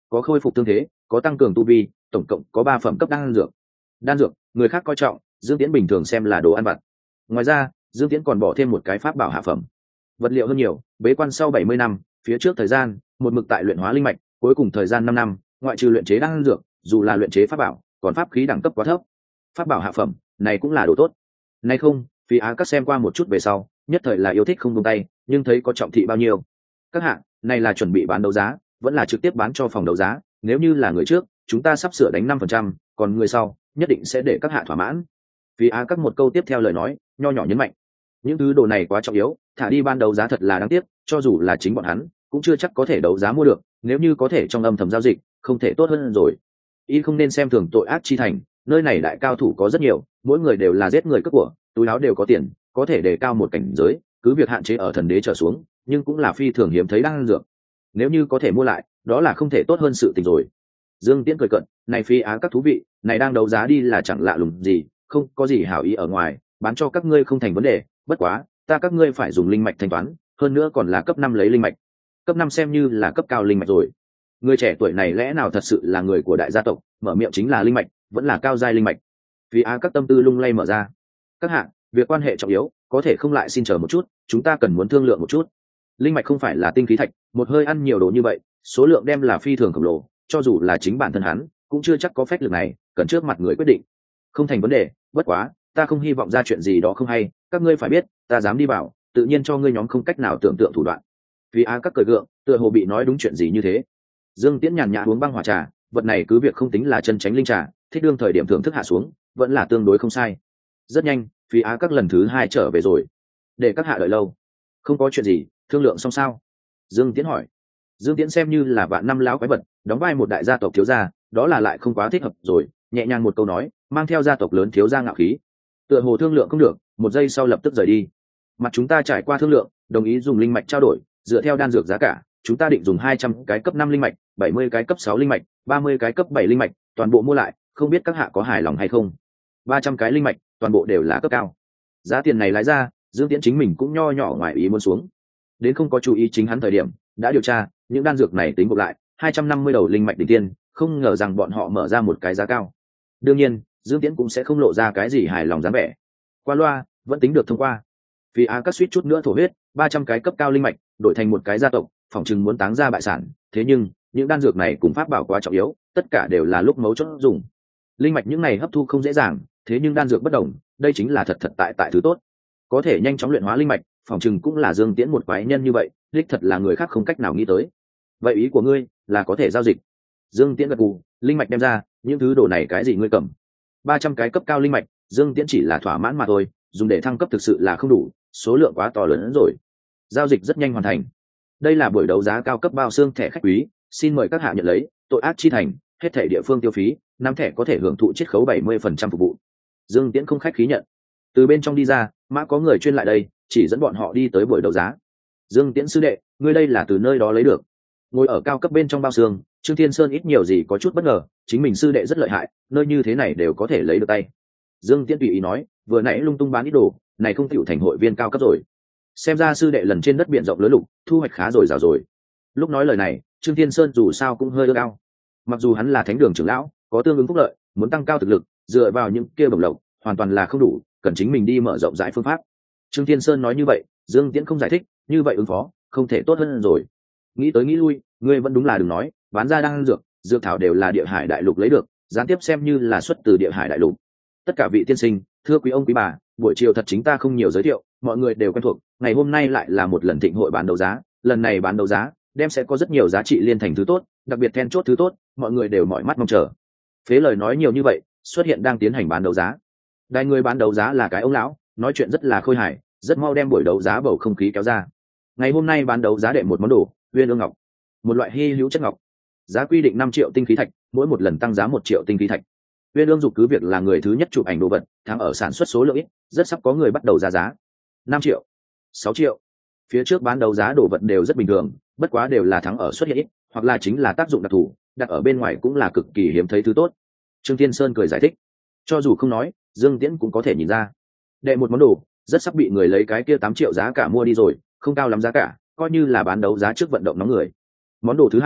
có khôi phục thương thế, có tăng cường tu vi, tổng cộng có ba phẩm cấp đan dược. Đan dược người khác coi trọng, Dương Tiễn bình thường xem là đồ ăn vặt. Ngoài ra Dương Tiễn còn bỏ thêm một cái pháp bảo hạ phẩm, vật liệu hơn nhiều. Bế quan sau bảy mươi năm, phía trước thời gian một mực tại luyện hóa linh mạch, cuối cùng thời gian năm năm, ngoại trừ luyện chế đan dược, dù là luyện chế pháp bảo, còn pháp khí đẳng cấp quá thấp. Pháp bảo hạ phẩm này cũng là đồ tốt. Nay không, Phi Á các xem qua một chút về sau, nhất thời là yêu thích không buông tay, nhưng thấy có trọng thị bao nhiêu. Các hạng này là chuẩn bị bán đấu giá, vẫn là trực tiếp bán cho phòng đấu giá? Nếu như là người trước, chúng ta sắp sửa đánh năm phần trăm, còn người sau nhất định sẽ để các hạ thỏa mãn. Phi Á các một câu tiếp theo lời nói nho nhỏ nhấn mạnh, những thứ đồ này quá trọng yếu, thả đi ban đấu giá thật là đáng tiếc, cho dù là chính bọn hắn cũng chưa chắc có thể đấu giá mua được, nếu như có thể trong âm thầm giao dịch không thể tốt hơn rồi. Y không nên xem thường tội ác chi thành, nơi này đại cao thủ có rất nhiều, mỗi người đều là giết người cướp của, túi áo đều có tiền, có thể đề cao một cảnh giới, cứ việc hạn chế ở thần đế trở xuống, nhưng cũng là phi thường hiếm thấy đang dược. Nếu như có thể mua lại, đó là không thể tốt hơn sự tình rồi. Dương Tiễn cười cận, này Phi Á các thú vị, này đang đấu giá đi là chẳng lạ lùng gì, không có gì hảo ý ở ngoài, bán cho các ngươi không thành vấn đề, bất quá ta các ngươi phải dùng linh mạch thanh toán, hơn nữa còn là cấp năm lấy linh mạch. Cấp năm xem như là cấp cao linh mạch rồi. Người trẻ tuổi này lẽ nào thật sự là người của đại gia tộc, mở miệng chính là linh mạch, vẫn là cao giai linh mạch. Phi Á các tâm tư lung lay mở ra. Các hạng, việc quan hệ trọng yếu, có thể không lại xin chờ một chút, chúng ta cần muốn thương lượng một chút. Linh mạch không phải là tinh khí thạch, một hơi ăn nhiều đồ như vậy, số lượng đem là phi thường khổng lồ, cho dù là chính bản thân hắn cũng chưa chắc có phép lực này, cần trước mặt người quyết định. Không thành vấn đề, bất quá ta không hy vọng ra chuyện gì đó không hay, các ngươi phải biết, ta dám đi vào, tự nhiên cho ngươi nhóm không cách nào tưởng tượng thủ đoạn. Phi Á các cười gượng, tựa hồ bị nói đúng chuyện gì như thế. Dương Tiễn nhàn nhã uống băng hỏa trà, vật này cứ việc không tính là chân chánh linh trà, thích đương thời điểm thưởng thức hạ xuống, vẫn là tương đối không sai. Rất nhanh, Phi Á các lần thứ hai trở về rồi. Để các hạ đợi lâu. Không có chuyện gì, thương lượng xong sao? Dương Tiễn hỏi. Dương Tiễn xem như là vạn năm lão quái vật, đóng vai một đại gia tộc thiếu gia, đó là lại không quá thích hợp rồi, nhẹ nhàng một câu nói, mang theo gia tộc lớn thiếu gia ngạo khí. Tựa hồ thương lượng không được, một giây sau lập tức rời đi. Mặt chúng ta trải qua thương lượng, đồng ý dùng linh mạch trao đổi, dựa theo đan dược giá cả, chúng ta định dùng hai trăm cái cấp năm linh mạch, bảy mươi cái cấp sáu linh mạch, ba mươi cái cấp bảy linh mạch, toàn bộ mua lại, không biết các hạ có hài lòng hay không? ba trăm cái linh mạch, toàn bộ đều là cấp cao. Giá tiền này lái ra, Dương Tiễn chính mình cũng nho nhỏ ngoài ý muốn xuống. Đến không có chú ý chính hắn thời điểm, đã điều tra, những đan dược này tính gộp lại, hai trăm năm mươi đầu linh mạch đỉnh tiên, không ngờ rằng bọn họ mở ra một cái giá cao. Đương nhiên, Dương Tiễn cũng sẽ không lộ ra cái gì hài lòng dáng vẻ. Qua loa, vẫn tính được thông qua. Vì Á các suýt chút nữa thổ huyết, ba trăm cái cấp cao linh mạch, đổi thành một cái gia tộc, phỏng chừng muốn táng ra bại sản, thế nhưng, những đan dược này cùng pháp bảo quá trọng yếu, tất cả đều là lúc mấu chốt dùng. Linh mạch những này hấp thu không dễ dàng, thế nhưng đan dược bất đồng, đây chính là thật thật tại tại thứ tốt. Có thể nhanh chóng luyện hóa linh mạch, phỏng chừng cũng là Dương Tiễn một quái nhân như vậy, đích thật là người khác không cách nào nghĩ tới. Vậy ý của ngươi là có thể giao dịch? Dương Tiễn gật gù, linh mạch đem ra, những thứ đồ này cái gì ngươi cầm? ba trăm cái cấp cao linh mạch, Dương Tiễn chỉ là thỏa mãn mà thôi, dùng để thăng cấp thực sự là không đủ, số lượng quá to lớn hơn rồi. Giao dịch rất nhanh hoàn thành. Đây là buổi đấu giá cao cấp bao xương thẻ khách quý, xin mời các hạ nhận lấy, tội ác chi thành, hết thẻ địa phương tiêu phí, năm thẻ có thể hưởng thụ chiết khấu bảy mươi phần trăm phục vụ. Dương Tiễn không khách khí nhận. Từ bên trong đi ra, mã có người chuyên lại đây, chỉ dẫn bọn họ đi tới buổi đấu giá. Dương Tiễn sư đệ, ngươi đây là từ nơi đó lấy được? Ngồi ở cao cấp bên trong bao xương, Trương Thiên Sơn ít nhiều gì có chút bất ngờ, chính mình sư đệ rất lợi hại, nơi như thế này đều có thể lấy được tay. Dương Tiễn tùy ý nói, vừa nãy lung tung bán ít đồ, này không tiểu thành hội viên cao cấp rồi. Xem ra sư đệ lần trên đất biển rộng lớn lục, thu hoạch khá rồi rào rồi. Lúc nói lời này, Trương Thiên Sơn dù sao cũng hơi ước ao. Mặc dù hắn là thánh đường trưởng lão, có tương ứng phúc lợi, muốn tăng cao thực lực, dựa vào những kia bổng lộc, hoàn toàn là không đủ, cần chính mình đi mở rộng rãi phương pháp. Trương Thiên Sơn nói như vậy, Dương Tiễn không giải thích, như vậy ứng phó, không thể tốt hơn rồi. Nghĩ tới nghĩ lui, ngươi vẫn đúng là đừng nói, bán ra đang dược, dược thảo đều là địa hải đại lục lấy được, gián tiếp xem như là xuất từ địa hải đại lục. Tất cả vị tiên sinh, thưa quý ông quý bà, buổi chiều thật chính ta không nhiều giới thiệu, mọi người đều quen thuộc, ngày hôm nay lại là một lần thịnh hội bán đấu giá, lần này bán đấu giá, đem sẽ có rất nhiều giá trị liên thành thứ tốt, đặc biệt then chốt thứ tốt, mọi người đều mỏi mắt mong chờ. Phế lời nói nhiều như vậy, xuất hiện đang tiến hành bán đấu giá. Đại người bán đấu giá là cái ông lão, nói chuyện rất là khôi hài, rất mau đem buổi đấu giá bầu không khí kéo ra. Ngày hôm nay bán đấu giá đệ một món đồ, Uyên Ương Ngọc, một loại hy hữu chất ngọc, giá quy định năm triệu tinh khí thạch, mỗi một lần tăng giá một triệu tinh khí thạch. Uyên Ương Dục cứ việc là người thứ nhất chụp ảnh đồ vật, thắng ở sản xuất số lượng ít, rất sắp có người bắt đầu ra giá. năm triệu, sáu triệu. Phía trước bán đấu giá đồ vật đều rất bình thường, bất quá đều là thắng ở xuất hiện ít, hoặc là chính là tác dụng đặc thù, đặt ở bên ngoài cũng là cực kỳ hiếm thấy thứ tốt. Trương Thiên Sơn cười giải thích, cho dù không nói, Dương Tiễn cũng có thể nhìn ra. Đệ một món đồ, rất sắp bị người lấy cái kia tám triệu giá cả mua đi rồi, không cao lắm giá cả, coi như là bán đấu giá trước vận động nóng người. Món đồ thứ hai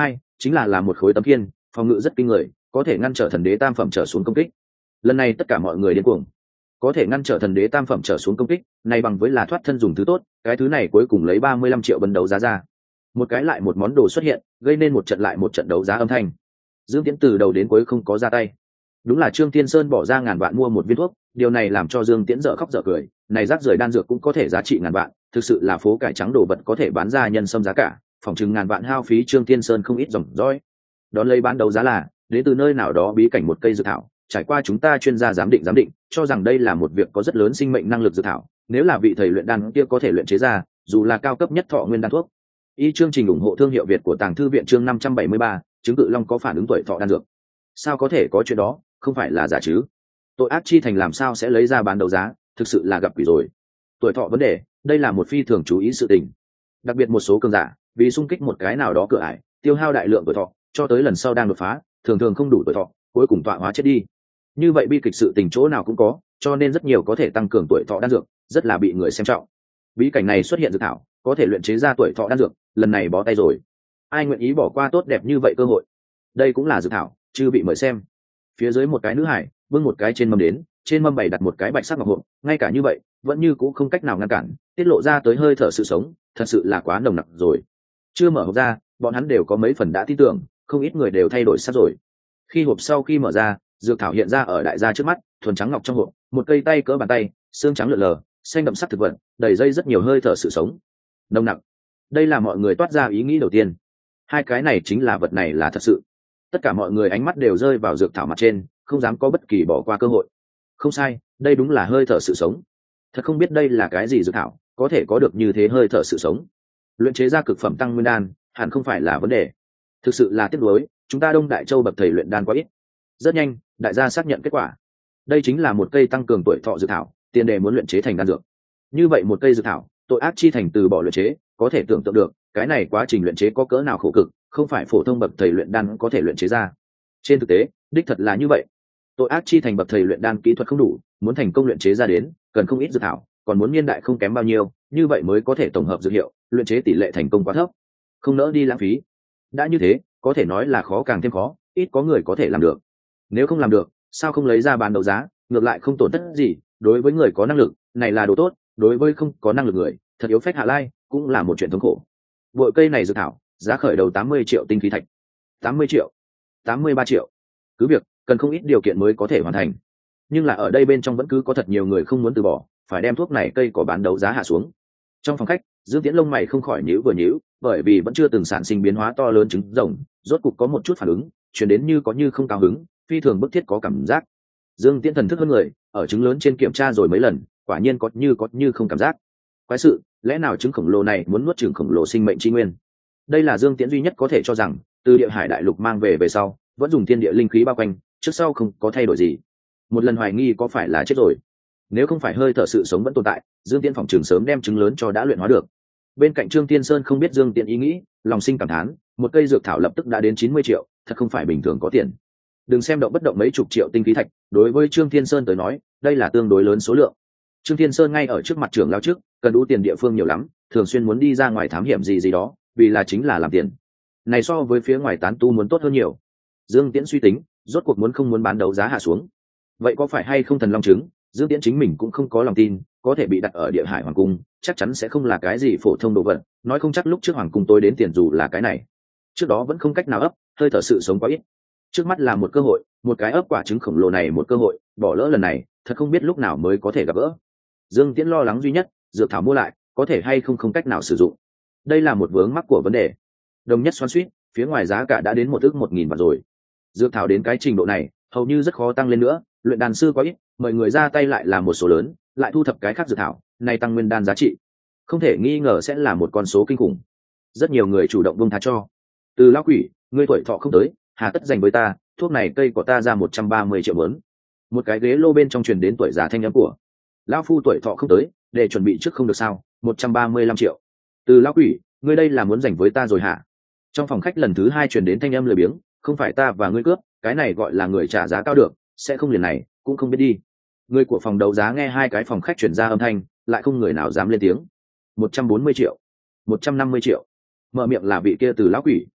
chính là là một khối tấm kiên, phòng ngự rất kinh người, có thể ngăn trở thần đế tam phẩm trở xuống công kích. Lần này tất cả mọi người điên cuồng, có thể ngăn trở thần đế tam phẩm trở xuống công kích này bằng với là thoát thân dùng thứ tốt, cái thứ này cuối cùng lấy ba mươi lăm triệu bấn đấu giá ra. Một cái lại một món đồ xuất hiện, gây nên một trận lại một trận đấu giá âm thanh. Dương Tiễn từ đầu đến cuối không có ra tay, đúng là Trương Thiên Sơn bỏ ra ngàn vạn mua một viên thuốc, điều này làm cho Dương Tiễn dở khóc dở cười. Này rác rưởi đan dược cũng có thể giá trị ngàn vạn, thực sự là phố cải trắng đồ vật có thể bán ra nhân sâm giá cả, phòng chừng ngàn vạn hao phí Trương Thiên Sơn không ít dòng dõi. Đón lấy bán đấu giá là đến từ nơi nào đó bí cảnh một cây dược thảo, trải qua chúng ta chuyên gia giám định giám định, cho rằng đây là một việc có rất lớn sinh mệnh năng lực dược thảo, nếu là vị thầy luyện đan kia có thể luyện chế ra, dù là cao cấp nhất thọ nguyên đan thuốc. Y chương trình ủng hộ thương hiệu Việt của Tàng Thư viện chương năm trăm bảy mươi ba, chứng cự long có phản ứng tuổi thọ đan dược. Sao có thể có chuyện đó, không phải là giả chứ? Tội ác chi thành làm sao sẽ lấy ra bán đấu giá, thực sự là gặp quỷ rồi. Tuổi thọ vấn đề, đây là một phi thường chú ý sự tình. Đặc biệt một số cường giả, vì xung kích một cái nào đó cửa ải, tiêu hao đại lượng tuổi thọ, cho tới lần sau đang đột phá, thường thường không đủ tuổi thọ, cuối cùng tọa hóa chết đi. Như vậy bi kịch sự tình chỗ nào cũng có, cho nên rất nhiều có thể tăng cường tuổi thọ đan dược, rất là bị người xem trọng. Bí cảnh này xuất hiện dược thảo, có thể luyện chế ra tuổi thọ đan dược, lần này bó tay rồi. Ai nguyện ý bỏ qua tốt đẹp như vậy cơ hội? Đây cũng là dược thảo, chưa bị mời xem. Phía dưới một cái nữ hải, bưng một cái trên mâm đến, trên mâm bày đặt một cái bạch sắc ngọc hộp, ngay cả như vậy, vẫn như cũ không cách nào ngăn cản, tiết lộ ra tới hơi thở sự sống, thật sự là quá nồng nặc rồi. Chưa mở hộp ra, bọn hắn đều có mấy phần đã tin tưởng, không ít người đều thay đổi sắc rồi. Khi hộp sau khi mở ra, dược thảo hiện ra ở đại gia trước mắt, thuần trắng ngọc trong hộp, một cây tay cỡ bàn tay, xương trắng lượn lờ, xanh đậm sắc thực vật, đầy dây rất nhiều hơi thở sự sống, nồng nặc. Đây là mọi người toát ra ý nghĩ đầu tiên. Hai cái này chính là vật này là thật sự. Tất cả mọi người ánh mắt đều rơi vào dược thảo mặt trên, không dám có bất kỳ bỏ qua cơ hội. Không sai, đây đúng là hơi thở sự sống. Thật không biết đây là cái gì dược thảo, có thể có được như thế hơi thở sự sống. Luyện chế ra cực phẩm tăng nguyên đan, hẳn không phải là vấn đề. Thực sự là tiếc nuối, chúng ta Đông Đại Châu bậc thầy luyện đan quá ít. Rất nhanh, đại gia xác nhận kết quả. Đây chính là một cây tăng cường tuổi thọ dược thảo, tiền đề muốn luyện chế thành đan dược. Như vậy một cây dược thảo, tội ác chi thành từ bỏ luyện chế, có thể tưởng tượng được, cái này quá trình luyện chế có cỡ nào khổ cực, không phải phổ thông bậc thầy luyện đan có thể luyện chế ra. Trên thực tế, đích thật là như vậy. Tội ác chi thành bậc thầy luyện đan kỹ thuật không đủ, muốn thành công luyện chế ra đến, cần không ít dược thảo, còn muốn niên đại không kém bao nhiêu, như vậy mới có thể tổng hợp dược hiệu, luyện chế tỷ lệ thành công quá thấp, không nỡ đi lãng phí. Đã như thế, có thể nói là khó càng thêm khó, ít có người có thể làm được. Nếu không làm được, sao không lấy ra bán đấu giá, ngược lại không tổn thất gì, đối với người có năng lực, này là đồ tốt, đối với không có năng lực người, thật yếu phách hạ lai, cũng là một chuyện thống khổ. Bội cây này dược thảo, giá khởi đầu tám mươi triệu tinh khí thạch. tám mươi triệu, tám mươi ba triệu. Cứ việc, cần không ít điều kiện mới có thể hoàn thành. Nhưng là ở đây bên trong vẫn cứ có thật nhiều người không muốn từ bỏ, phải đem thuốc này cây có bán đấu giá hạ xuống. Trong phòng khách, Dương Tiễn lông mày không khỏi nhíu vừa nhíu, bởi vì vẫn chưa từng sản sinh biến hóa to lớn trứng rồng, rốt cục có một chút phản ứng, truyền đến như có như không cao hứng, phi thường bức thiết có cảm giác. Dương Tiễn thần thức hơn người, ở trứng lớn trên kiểm tra rồi mấy lần, quả nhiên có như có như không cảm giác. Quái sự, lẽ nào trứng khổng lồ này muốn nuốt chửng khổng lồ sinh mệnh chi nguyên? Đây là Dương Tiễn duy nhất có thể cho rằng, từ địa hải đại lục mang về về sau, vẫn dùng thiên địa linh khí bao quanh, trước sau không có thay đổi gì. Một lần hoài nghi có phải là chết rồi. Nếu không phải hơi thở sự sống vẫn tồn tại, Dương Tiễn phòng trường sớm đem trứng lớn cho đã luyện hóa được. Bên cạnh Trương Tiên Sơn không biết Dương Tiễn ý nghĩ, lòng sinh cảm thán, một cây dược thảo lập tức đã đến chín mươi triệu, thật không phải bình thường có tiền. Đừng xem động bất động mấy chục triệu tinh khí thạch, đối với Trương Thiên Sơn tới nói, đây là tương đối lớn số lượng. Trương Thiên Sơn ngay ở trước mặt trưởng lão trước, cần đủ tiền địa phương nhiều lắm, thường xuyên muốn đi ra ngoài thám hiểm gì gì đó, vì là chính là làm tiền. Này so với phía ngoài tán tu muốn tốt hơn nhiều. Dương Tiễn suy tính, rốt cuộc muốn không muốn bán đấu giá hạ xuống. Vậy có phải hay không thần long trứng, Dương Tiễn chính mình cũng không có lòng tin, có thể bị đặt ở địa hải hoàng cung, chắc chắn sẽ không là cái gì phổ thông đồ vật, nói không chắc lúc trước hoàng cung tối đến tiền dù là cái này. Trước đó vẫn không cách nào ấp, hơi thở sự sống quá ít. Trước mắt là một cơ hội, một cái ấp quả trứng khổng lồ này một cơ hội, bỏ lỡ lần này, thật không biết lúc nào mới có thể gặp gỡ. Dương Tiễn lo lắng duy nhất, dược thảo mua lại, có thể hay không không cách nào sử dụng. Đây là một vướng mắc của vấn đề. Đồng nhất xoắn xuýt, phía ngoài giá cả đã đến một ức một nghìn bạc rồi. Dược thảo đến cái trình độ này, hầu như rất khó tăng lên nữa, luyện đan sư quá ít, mời người ra tay lại là một số lớn, lại thu thập cái khác dược thảo, này tăng nguyên đan giá trị, không thể nghi ngờ sẽ là một con số kinh khủng. Rất nhiều người chủ động buông tha cho. Từ lão quỷ, ngươi tuổi thọ không tới, hà tất dành với ta, thuốc này cây của ta ra một trăm ba mươi triệu lớn. Một cái ghế lô bên trong truyền đến tuổi già thanh âm của. Lão phu tuổi thọ không tới, để chuẩn bị trước không được sao, một trăm ba mươi lăm triệu. Từ lão quỷ, ngươi đây là muốn dành với ta rồi hả? Trong phòng khách lần thứ hai truyền đến thanh âm lười biếng, không phải ta và ngươi cướp, cái này gọi là người trả giá cao được, sẽ không liền này, cũng không biết đi. Người của phòng đấu giá nghe hai cái phòng khách chuyển ra âm thanh, lại không người nào dám lên tiếng. Một trăm bốn mươi triệu, một trăm năm mươi triệu. Mở miệng là vị kia Từ lão quỷ.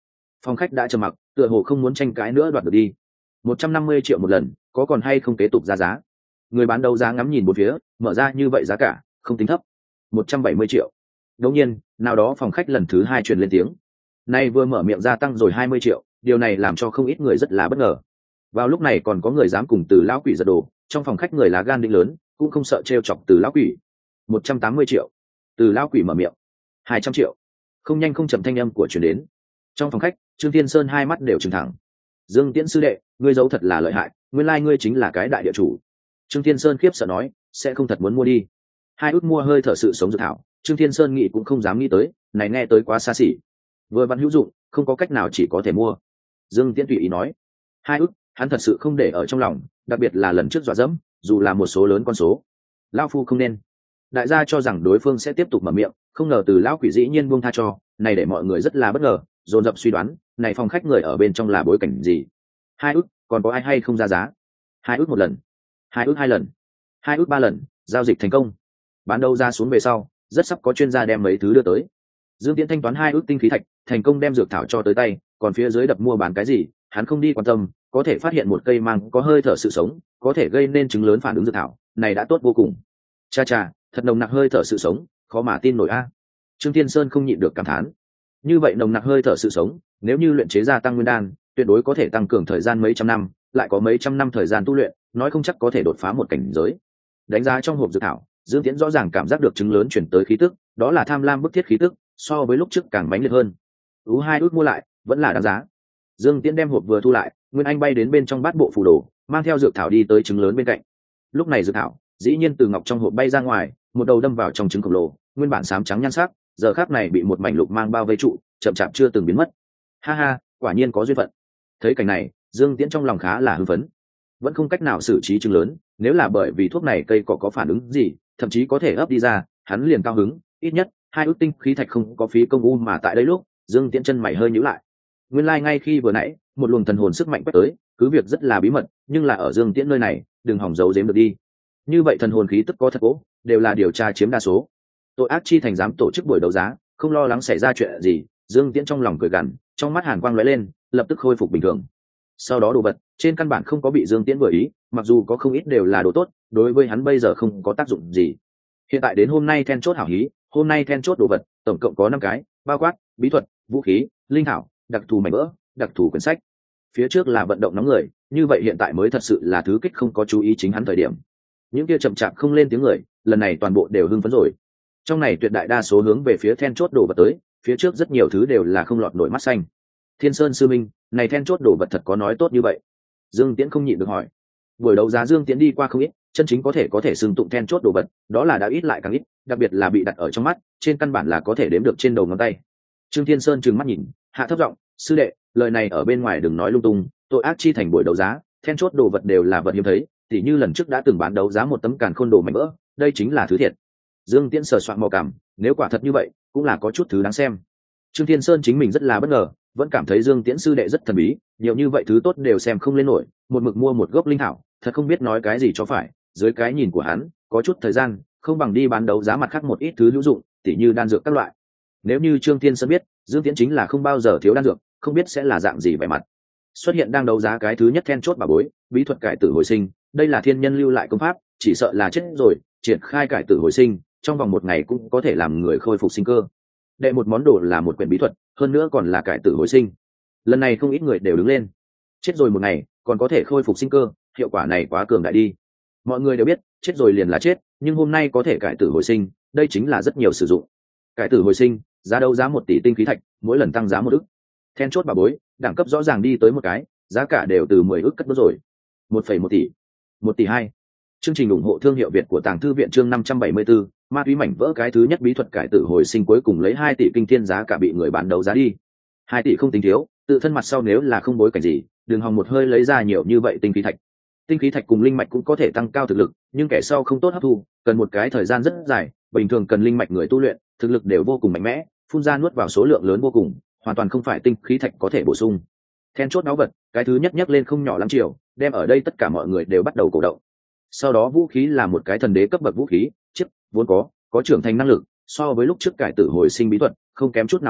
Phòng khách đã trầm mặc, tựa hồ không muốn tranh cãi nữa đoạt được đi. Một trăm năm mươi triệu một lần, có còn hay không kế tục ra giá? Người bán đấu giá ngắm nhìn một phía, mở ra như vậy giá cả, không tính thấp. Một trăm bảy mươi triệu. Đột nhiên, nào đó phòng khách lần thứ hai truyền lên tiếng. Nay vừa mở miệng gia tăng rồi hai mươi triệu, điều này làm cho không ít người rất là bất ngờ. Vào lúc này còn có người dám cùng Từ lão quỷ giật đồ, trong phòng khách người lá gan định lớn, cũng không sợ trêu chọc Từ lão quỷ. Một trăm tám mươi triệu. Từ lão quỷ mở miệng. Hai trăm triệu. Không nhanh không chậm thanh âm của truyền đến. Trong phòng khách, Trương Thiên Sơn hai mắt đều trừng thẳng. Dương Tiễn sư đệ, ngươi giấu thật là lợi hại, nguyên lai ngươi chính là cái đại địa chủ. Trương Thiên Sơn khiếp sợ nói, sẽ không thật muốn mua đi. Hai ước mua hơi thở sự sống dược thảo, Trương Thiên Sơn nghĩ cũng không dám nghĩ tới, này nghe tới quá xa xỉ. Vừa văn hữu dụng, không có cách nào chỉ có thể mua. Dương Tiễn tùy ý nói, hai ước, hắn thật sự không để ở trong lòng, đặc biệt là lần trước dọa dẫm, dù là một số lớn con số. Lão phu không nên. Đại gia cho rằng đối phương sẽ tiếp tục mở miệng, không ngờ Từ lão quỷ dĩ nhiên buông tha cho, này để mọi người rất là bất ngờ, dồn dập suy đoán, này phòng khách người ở bên trong là bối cảnh gì. Hai ước, còn có ai hay không ra giá? Hai ước một lần, hai ước hai lần, hai ước ba lần, giao dịch thành công. Bán đấu ra xuống về sau, rất sắp có chuyên gia đem mấy thứ đưa tới. Dương Tiễn thanh toán hai ước tinh khí thạch, thành công đem dược thảo cho tới tay, còn phía dưới đập mua bán cái gì, hắn không đi quan tâm, có thể phát hiện một cây mang có hơi thở sự sống, có thể gây nên chứng lớn phản ứng dược thảo, này đã tốt vô cùng. Cha cha, thật nồng nặc hơi thở sự sống, khó mà tin nổi a. Trương Thiên Sơn không nhịn được cảm thán. Như vậy nồng nặc hơi thở sự sống, nếu như luyện chế ra tăng nguyên đan, tuyệt đối có thể tăng cường thời gian mấy trăm năm, lại có mấy trăm năm thời gian tu luyện, nói không chắc có thể đột phá một cảnh giới. Đánh giá trong hộp dược thảo, Dương Tiễn rõ ràng cảm giác được chứng lớn chuyển tới khí tức, đó là tham lam bức thiết khí tức, so với lúc trước càng mãnh liệt hơn. Ú hai út mua lại, vẫn là đáng giá. Dương Tiễn đem hộp vừa thu lại, Nguyên Anh bay đến bên trong bát bộ phù đồ, mang theo dược thảo đi tới trứng lớn bên cạnh. Lúc này dược thảo, dĩ nhiên từ ngọc trong hộp bay ra ngoài, một đầu đâm vào trong trứng khổng lồ, nguyên bản xám trắng nhan sắc, giờ khắc này bị một mảnh lục mang bao vây trụ, chậm chạp chưa từng biến mất. Ha ha, quả nhiên có duyên phận. Thấy cảnh này, Dương Tiễn trong lòng khá là hưng phấn. Vẫn không cách nào xử trí trứng lớn, nếu là bởi vì thuốc này cây cỏ có phản ứng gì, thậm chí có thể ấp đi ra, hắn liền cao hứng, ít nhất hai ước tinh khí thạch không có phí công u mà tại đây lúc, Dương Tiễn chân mày hơi nhíu lại. Nguyên lai like ngay khi vừa nãy, một luồng thần hồn sức mạnh quét tới, cứ việc rất là bí mật, nhưng là ở Dương Tiễn nơi này, đừng hỏng giấu giếm được đi. Như vậy thần hồn khí tức có thật cố, đều là điều tra chiếm đa số. Tội ác chi thành dám tổ chức buổi đấu giá, không lo lắng xảy ra chuyện gì, Dương Tiễn trong lòng cười gằn, trong mắt hàn quang lóe lên, lập tức khôi phục bình thường. Sau đó đồ vật, trên căn bản không có bị Dương Tiễn vừa ý, mặc dù có không ít đều là đồ tốt, đối với hắn bây giờ không có tác dụng gì. Hiện tại đến hôm nay then chốt hảo hí, hôm nay then chốt đồ vật, tổng cộng có năm cái, bao quát, bí thuật, vũ khí, linh thảo, đặc thù mảnh vỡ, đặc thù quyển sách. Phía trước là vận động nóng người, như vậy hiện tại mới thật sự là thứ kích không có chú ý chính hắn thời điểm. Những kia chậm chạp không lên tiếng người, lần này toàn bộ đều hưng phấn rồi. Trong này tuyệt đại đa số hướng về phía then chốt đồ vật tới, phía trước rất nhiều thứ đều là không lọt nổi mắt xanh. Thiên Sơn sư minh, này then chốt đồ vật thật có nói tốt như vậy? Dương Tiễn không nhịn được hỏi. Buổi đấu giá Dương Tiễn đi qua không ít, chân chính có thể có thể xưng tụng then chốt đồ vật, đó là đã ít lại càng ít, đặc biệt là bị đặt ở trong mắt, trên căn bản là có thể đếm được trên đầu ngón tay. Trương Thiên Sơn trừng mắt nhìn, hạ thấp giọng, sư đệ, lời này ở bên ngoài đừng nói lung tung, tội ác chi thành buổi đấu giá, then chốt đồ vật đều là vật hiếm thấy, tỉ như lần trước đã từng bán đấu giá một tấm càn khôn đồ mảnh vỡ, đây chính là thứ thiệt. Dương Tiễn sờ soạn mò cảm, nếu quả thật như vậy, cũng là có chút thứ đáng xem. Trương Thiên Sơn chính mình rất là bất ngờ, vẫn cảm thấy Dương Tiễn sư đệ rất thần bí, nhiều như vậy thứ tốt đều xem không lên nổi, một mực mua một gốc linh thảo, thật không biết nói cái gì cho phải. Dưới cái nhìn của hắn, có chút thời gian, không bằng đi bán đấu giá mặt khác một ít thứ hữu dụng, tỉ như đan dược các loại. Nếu như Trương Thiên Sơn biết, Dương Tiễn chính là không bao giờ thiếu đan dược, không biết sẽ là dạng gì vẻ mặt. Xuất hiện đang đấu giá cái thứ nhất then chốt bà bối, bí thuật cải tử hồi sinh, đây là thiên nhân lưu lại công pháp, chỉ sợ là chết rồi, triển khai cải tử hồi sinh, trong vòng một ngày cũng có thể làm người khôi phục sinh cơ. Đệ một món đồ là một quyển bí thuật, hơn nữa còn là cải tử hồi sinh. Lần này không ít người đều đứng lên. Chết rồi một ngày, còn có thể khôi phục sinh cơ, hiệu quả này quá cường đại đi. Mọi người đều biết, chết rồi liền là chết, nhưng hôm nay có thể cải tử hồi sinh, đây chính là rất nhiều sử dụng. Cải tử hồi sinh, giá đấu giá một tỷ tinh khí thạch, mỗi lần tăng giá một ức. Then chốt bà bối, đẳng cấp rõ ràng đi tới một cái, giá cả đều từ mười ức cất bước rồi. một phẩy một tỷ, một tỷ hai. Chương trình ủng hộ thương hiệu Việt của Tàng Thư viện chương năm trăm bảy mươi tư, ma túy mảnh vỡ cái thứ nhất bí thuật cải tử hồi sinh cuối cùng lấy hai tỷ kinh thiên giá cả bị người bán đấu giá đi. hai tỷ không tính thiếu, tự thân mặt sau nếu là không bối cảnh gì, đừng hòng một hơi lấy ra nhiều như vậy tinh khí thạch. Tinh khí thạch cùng linh mạch cũng có thể tăng cao thực lực, nhưng kẻ sau không tốt hấp thu, cần một cái thời gian rất dài, bình thường cần linh mạch người tu luyện, thực lực đều vô cùng mạnh mẽ, phun ra nuốt vào số lượng lớn vô cùng, hoàn toàn không phải tinh khí thạch có thể bổ sung. Then chốt náo vật, cái thứ nhất nhắc lên không nhỏ lắm chiều, đem ở đây tất cả mọi người đều bắt đầu cổ động. Sau đó vũ khí là một cái thần đế cấp bậc vũ khí, chiếc vốn có có trưởng thành năng lực, so với lúc trước cải tử hồi sinh bí thuật không kém chút nào sắc,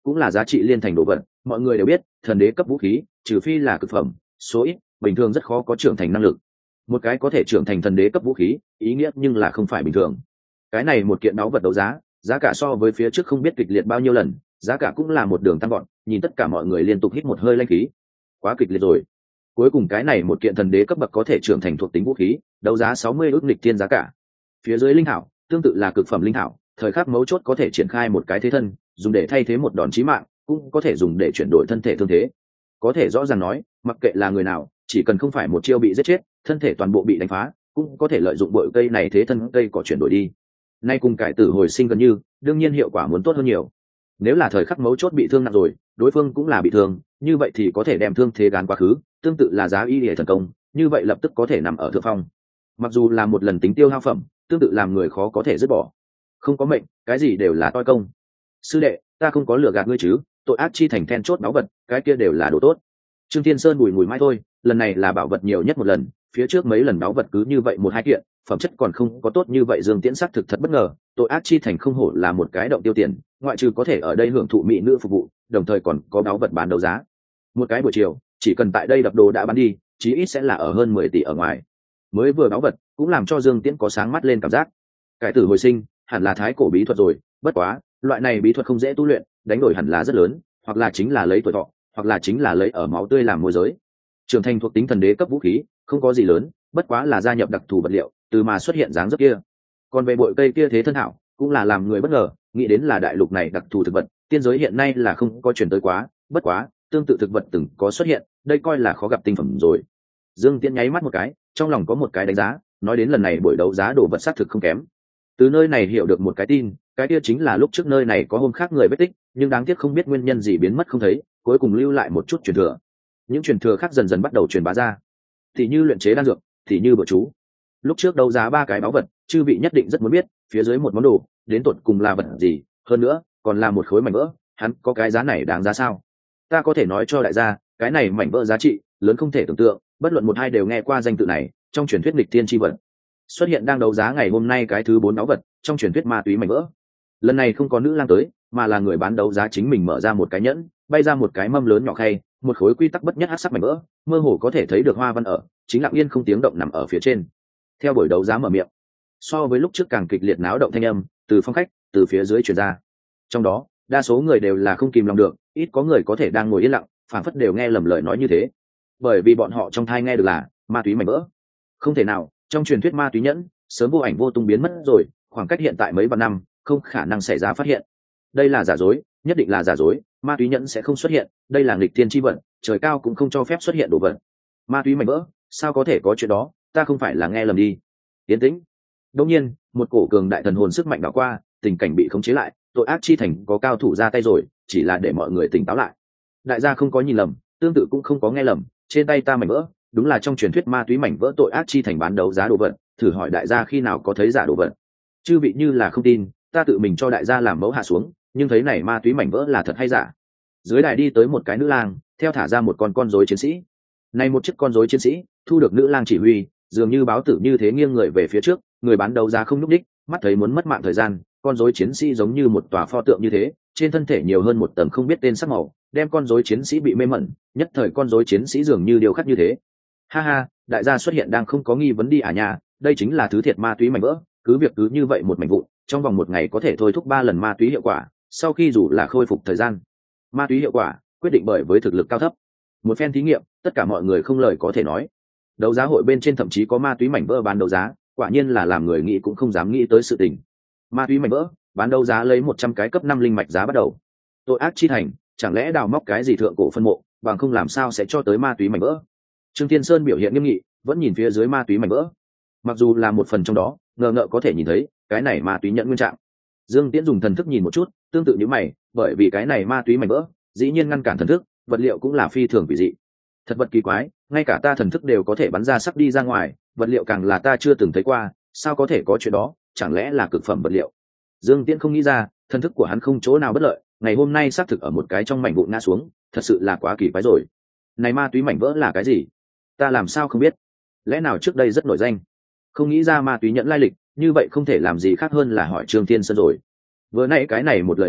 cũng là giá trị liên thành đồ vật. Mọi người đều biết thần đế cấp vũ khí trừ phi là cực phẩm, số ít bình thường rất khó có trưởng thành năng lực. Một cái có thể trưởng thành thần đế cấp vũ khí ý nghĩa nhưng là không phải bình thường. Cái này một kiện báu vật đấu giá, giá cả so với phía trước không biết kịch liệt bao nhiêu lần, giá cả cũng là một đường tăng gọn. Nhìn tất cả mọi người liên tục hít một hơi lanh khí. Quá kịch liệt rồi. Cuối cùng cái này một kiện thần đế cấp bậc có thể trưởng thành thuộc tính vũ khí, đấu giá sáu mươi ước nghịch thiên giá cả. Phía dưới linh thảo tương tự là cực phẩm linh thảo, thời khắc mấu chốt có thể triển khai một cái thế thân, dùng để thay thế một đòn chí mạng, cũng có thể dùng để chuyển đổi thân thể thương thế. Có thể rõ ràng nói, mặc kệ là người nào, chỉ cần không phải một chiêu bị giết chết, thân thể toàn bộ bị đánh phá, cũng có thể lợi dụng bội cây này thế thân cây cỏ chuyển đổi đi. Nay cùng cải tử hồi sinh gần như, đương nhiên hiệu quả muốn tốt hơn nhiều. Nếu là thời khắc mấu chốt bị thương nặng rồi, đối phương cũng là bị thương, như vậy thì có thể đem thương thế gán quá khứ, tương tự là giá y lìa thần công, như vậy lập tức có thể nằm ở thượng phong. Mặc dù là một lần tính tiêu hao phẩm, tương tự làm người khó có thể dứt bỏ. Không có mệnh, cái gì đều là toi công. Sư đệ, ta không có lừa gạt ngươi chứ? Tội ác chi thành then chốt báu vật, cái kia đều là đồ tốt. Trương Thiên Sơn bùi ngùi mãi thôi, lần này là bảo vật nhiều nhất một lần, phía trước mấy lần báu vật cứ như vậy một hai kiện, phẩm chất còn không có tốt như vậy. Dương Tiễn xác thực thật bất ngờ, tội ác chi thành không hổ là một cái động tiêu tiền, ngoại trừ có thể ở đây hưởng thụ mỹ nữ phục vụ, đồng thời còn có báu vật bán đấu giá. Một cái buổi chiều, chỉ cần tại đây đập đồ đã bán đi, chí ít sẽ là ở hơn mười tỷ ở ngoài. Mới vừa báu vật, cũng làm cho Dương Tiễn có sáng mắt lên cảm giác. Cải tử hồi sinh, hẳn là thái cổ bí thuật rồi, bất quá, loại này bí thuật không dễ tu luyện, đánh đổi hẳn là rất lớn, hoặc là chính là lấy tuổi thọ, hoặc là chính là lấy ở máu tươi làm môi giới. Trưởng thành thuộc tính thần đế cấp vũ khí, không có gì lớn, bất quá là gia nhập đặc thù vật liệu, từ mà xuất hiện dáng dấp kia. Còn về bội cây kia thế thân hảo, cũng là làm người bất ngờ, nghĩ đến là đại lục này đặc thù thực vật, tiên giới hiện nay là không có truyền tới quá, bất quá, tương tự thực vật từng có xuất hiện, đây coi là khó gặp tinh phẩm rồi. Dương Tiễn nháy mắt một cái, trong lòng có một cái đánh giá, nói đến lần này buổi đấu giá đồ vật xác thực không kém. Từ nơi này hiểu được một cái tin, cái kia chính là lúc trước nơi này có hôm khác người vết tích, nhưng đáng tiếc không biết nguyên nhân gì biến mất không thấy, cuối cùng lưu lại một chút truyền thừa. Những truyền thừa khác dần dần bắt đầu truyền bá ra, thì như luyện chế đan dược, thì như bữa chú. Lúc trước đấu giá ba cái báu vật, chư vị nhất định rất muốn biết, phía dưới một món đồ, đến tột cùng là vật gì, hơn nữa, còn là một khối mảnh vỡ, hắn có cái giá này đáng giá sao? Ta có thể nói cho đại gia, cái này mảnh vỡ giá trị lớn không thể tưởng tượng, bất luận một hai đều nghe qua danh tự này, trong truyền thuyết nghịch thiên chi vật. Xuất hiện đang đấu giá ngày hôm nay cái thứ bốn báu vật, trong truyền thuyết ma túy mảnh vỡ. Lần này không có nữ lang tới, mà là người bán đấu giá chính mình mở ra một cái nhẫn, bay ra một cái mâm lớn nhỏ khay, một khối quy tắc bất nhất hắc sắc mảnh vỡ, mơ hồ có thể thấy được hoa văn ở, chính lặng yên không tiếng động nằm ở phía trên. Theo buổi đấu giá mở miệng, so với lúc trước càng kịch liệt náo động thanh âm từ phong khách, từ phía dưới truyền ra. Trong đó, đa số người đều là không kìm lòng được, ít có người có thể đang ngồi yên lặng, phản phất đều nghe lầm lời nói như thế, bởi vì bọn họ trong thai nghe được là ma túy mảnh vỡ. Không thể nào, trong truyền thuyết ma túy nhẫn sớm vô ảnh vô tung biến mất rồi, khoảng cách hiện tại mấy vạn năm, không khả năng xảy ra phát hiện. Đây là giả dối, nhất định là giả dối, ma túy nhẫn sẽ không xuất hiện, đây là nghịch thiên chi vận, trời cao cũng không cho phép xuất hiện đồ vật. Ma túy mảnh vỡ, sao có thể có chuyện đó, ta không phải là nghe lầm đi. Tiến tĩnh. Đột nhiên, một cổ cường đại thần hồn sức mạnh đảo qua, tình cảnh bị khống chế lại, tội ác chi thành có cao thủ ra tay rồi, chỉ là để mọi người tỉnh táo lại. Đại gia không có nhìn lầm, tương tự cũng không có nghe lầm, trên tay ta mảnh vỡ, đúng là trong truyền thuyết ma túy mảnh vỡ tội ác chi thành bán đấu giá đồ vật, thử hỏi đại gia khi nào có thấy giả đồ vật. Chư vị như là không tin, ta tự mình cho đại gia làm mẫu hạ xuống, nhưng thấy này ma túy mảnh vỡ là thật hay giả. Dưới đài đi tới một cái nữ lang, theo thả ra một con con rối chiến sĩ. Này một chiếc con rối chiến sĩ, thu được nữ lang chỉ huy, dường như báo tử như thế nghiêng người về phía trước, người bán đấu giá không nhúc đích, mắt thấy muốn mất mạng thời gian, con rối chiến sĩ giống như một tòa pho tượng như thế, trên thân thể nhiều hơn một tầng không biết tên sắc màu, đem con rối chiến sĩ bị mê mẩn, nhất thời con rối chiến sĩ dường như điều khắc như thế. Ha ha, đại gia xuất hiện đang không có nghi vấn đi à nhà, đây chính là thứ thiệt ma túy mảnh vỡ, cứ việc cứ như vậy một mảnh vụn, trong vòng một ngày có thể thôi thúc ba lần ma túy hiệu quả, sau khi dù là khôi phục thời gian. Ma túy hiệu quả quyết định bởi với thực lực cao thấp. Một phen thí nghiệm, tất cả mọi người không lời có thể nói. Đấu giá hội bên trên thậm chí có ma túy mảnh vỡ bán đấu giá, quả nhiên là làm người nghĩ cũng không dám nghĩ tới sự tình. Ma túy mảnh vỡ bán đấu giá lấy một trăm cái cấp năm linh mạch giá bắt đầu. Tội ác chi thành, chẳng lẽ đào móc cái gì thượng cổ phân mộ, bằng không làm sao sẽ cho tới ma túy mảnh vỡ. Trương Thiên Sơn biểu hiện nghiêm nghị, vẫn nhìn phía dưới ma túy mảnh vỡ. Mặc dù là một phần trong đó, ngờ ngợ có thể nhìn thấy cái này ma túy nhận nguyên trạng. Dương Tiễn dùng thần thức nhìn một chút, tương tự như mày, bởi vì cái này ma túy mảnh vỡ, dĩ nhiên ngăn cản thần thức, vật liệu cũng là phi thường quỷ dị. Thật vật kỳ quái, ngay cả ta thần thức đều có thể bắn ra sắp đi ra ngoài, vật liệu càng là ta chưa từng thấy qua, sao có thể có chuyện đó, chẳng lẽ là cực phẩm vật liệu. Dương Tiễn không nghĩ ra, thần thức của hắn không chỗ nào bất lợi, ngày hôm nay xác thực ở một cái trong mảnh vụn ngã xuống, thật sự là quá kỳ quái rồi. Này ma túy mảnh vỡ là cái gì? Ta làm sao không biết? Lẽ nào trước đây rất nổi danh? Không nghĩ ra ma túy nhẫn lai lịch, như vậy không thể làm gì khác hơn là hỏi Trương Thiên Sơn rồi. Vừa nãy cái này một lời nói,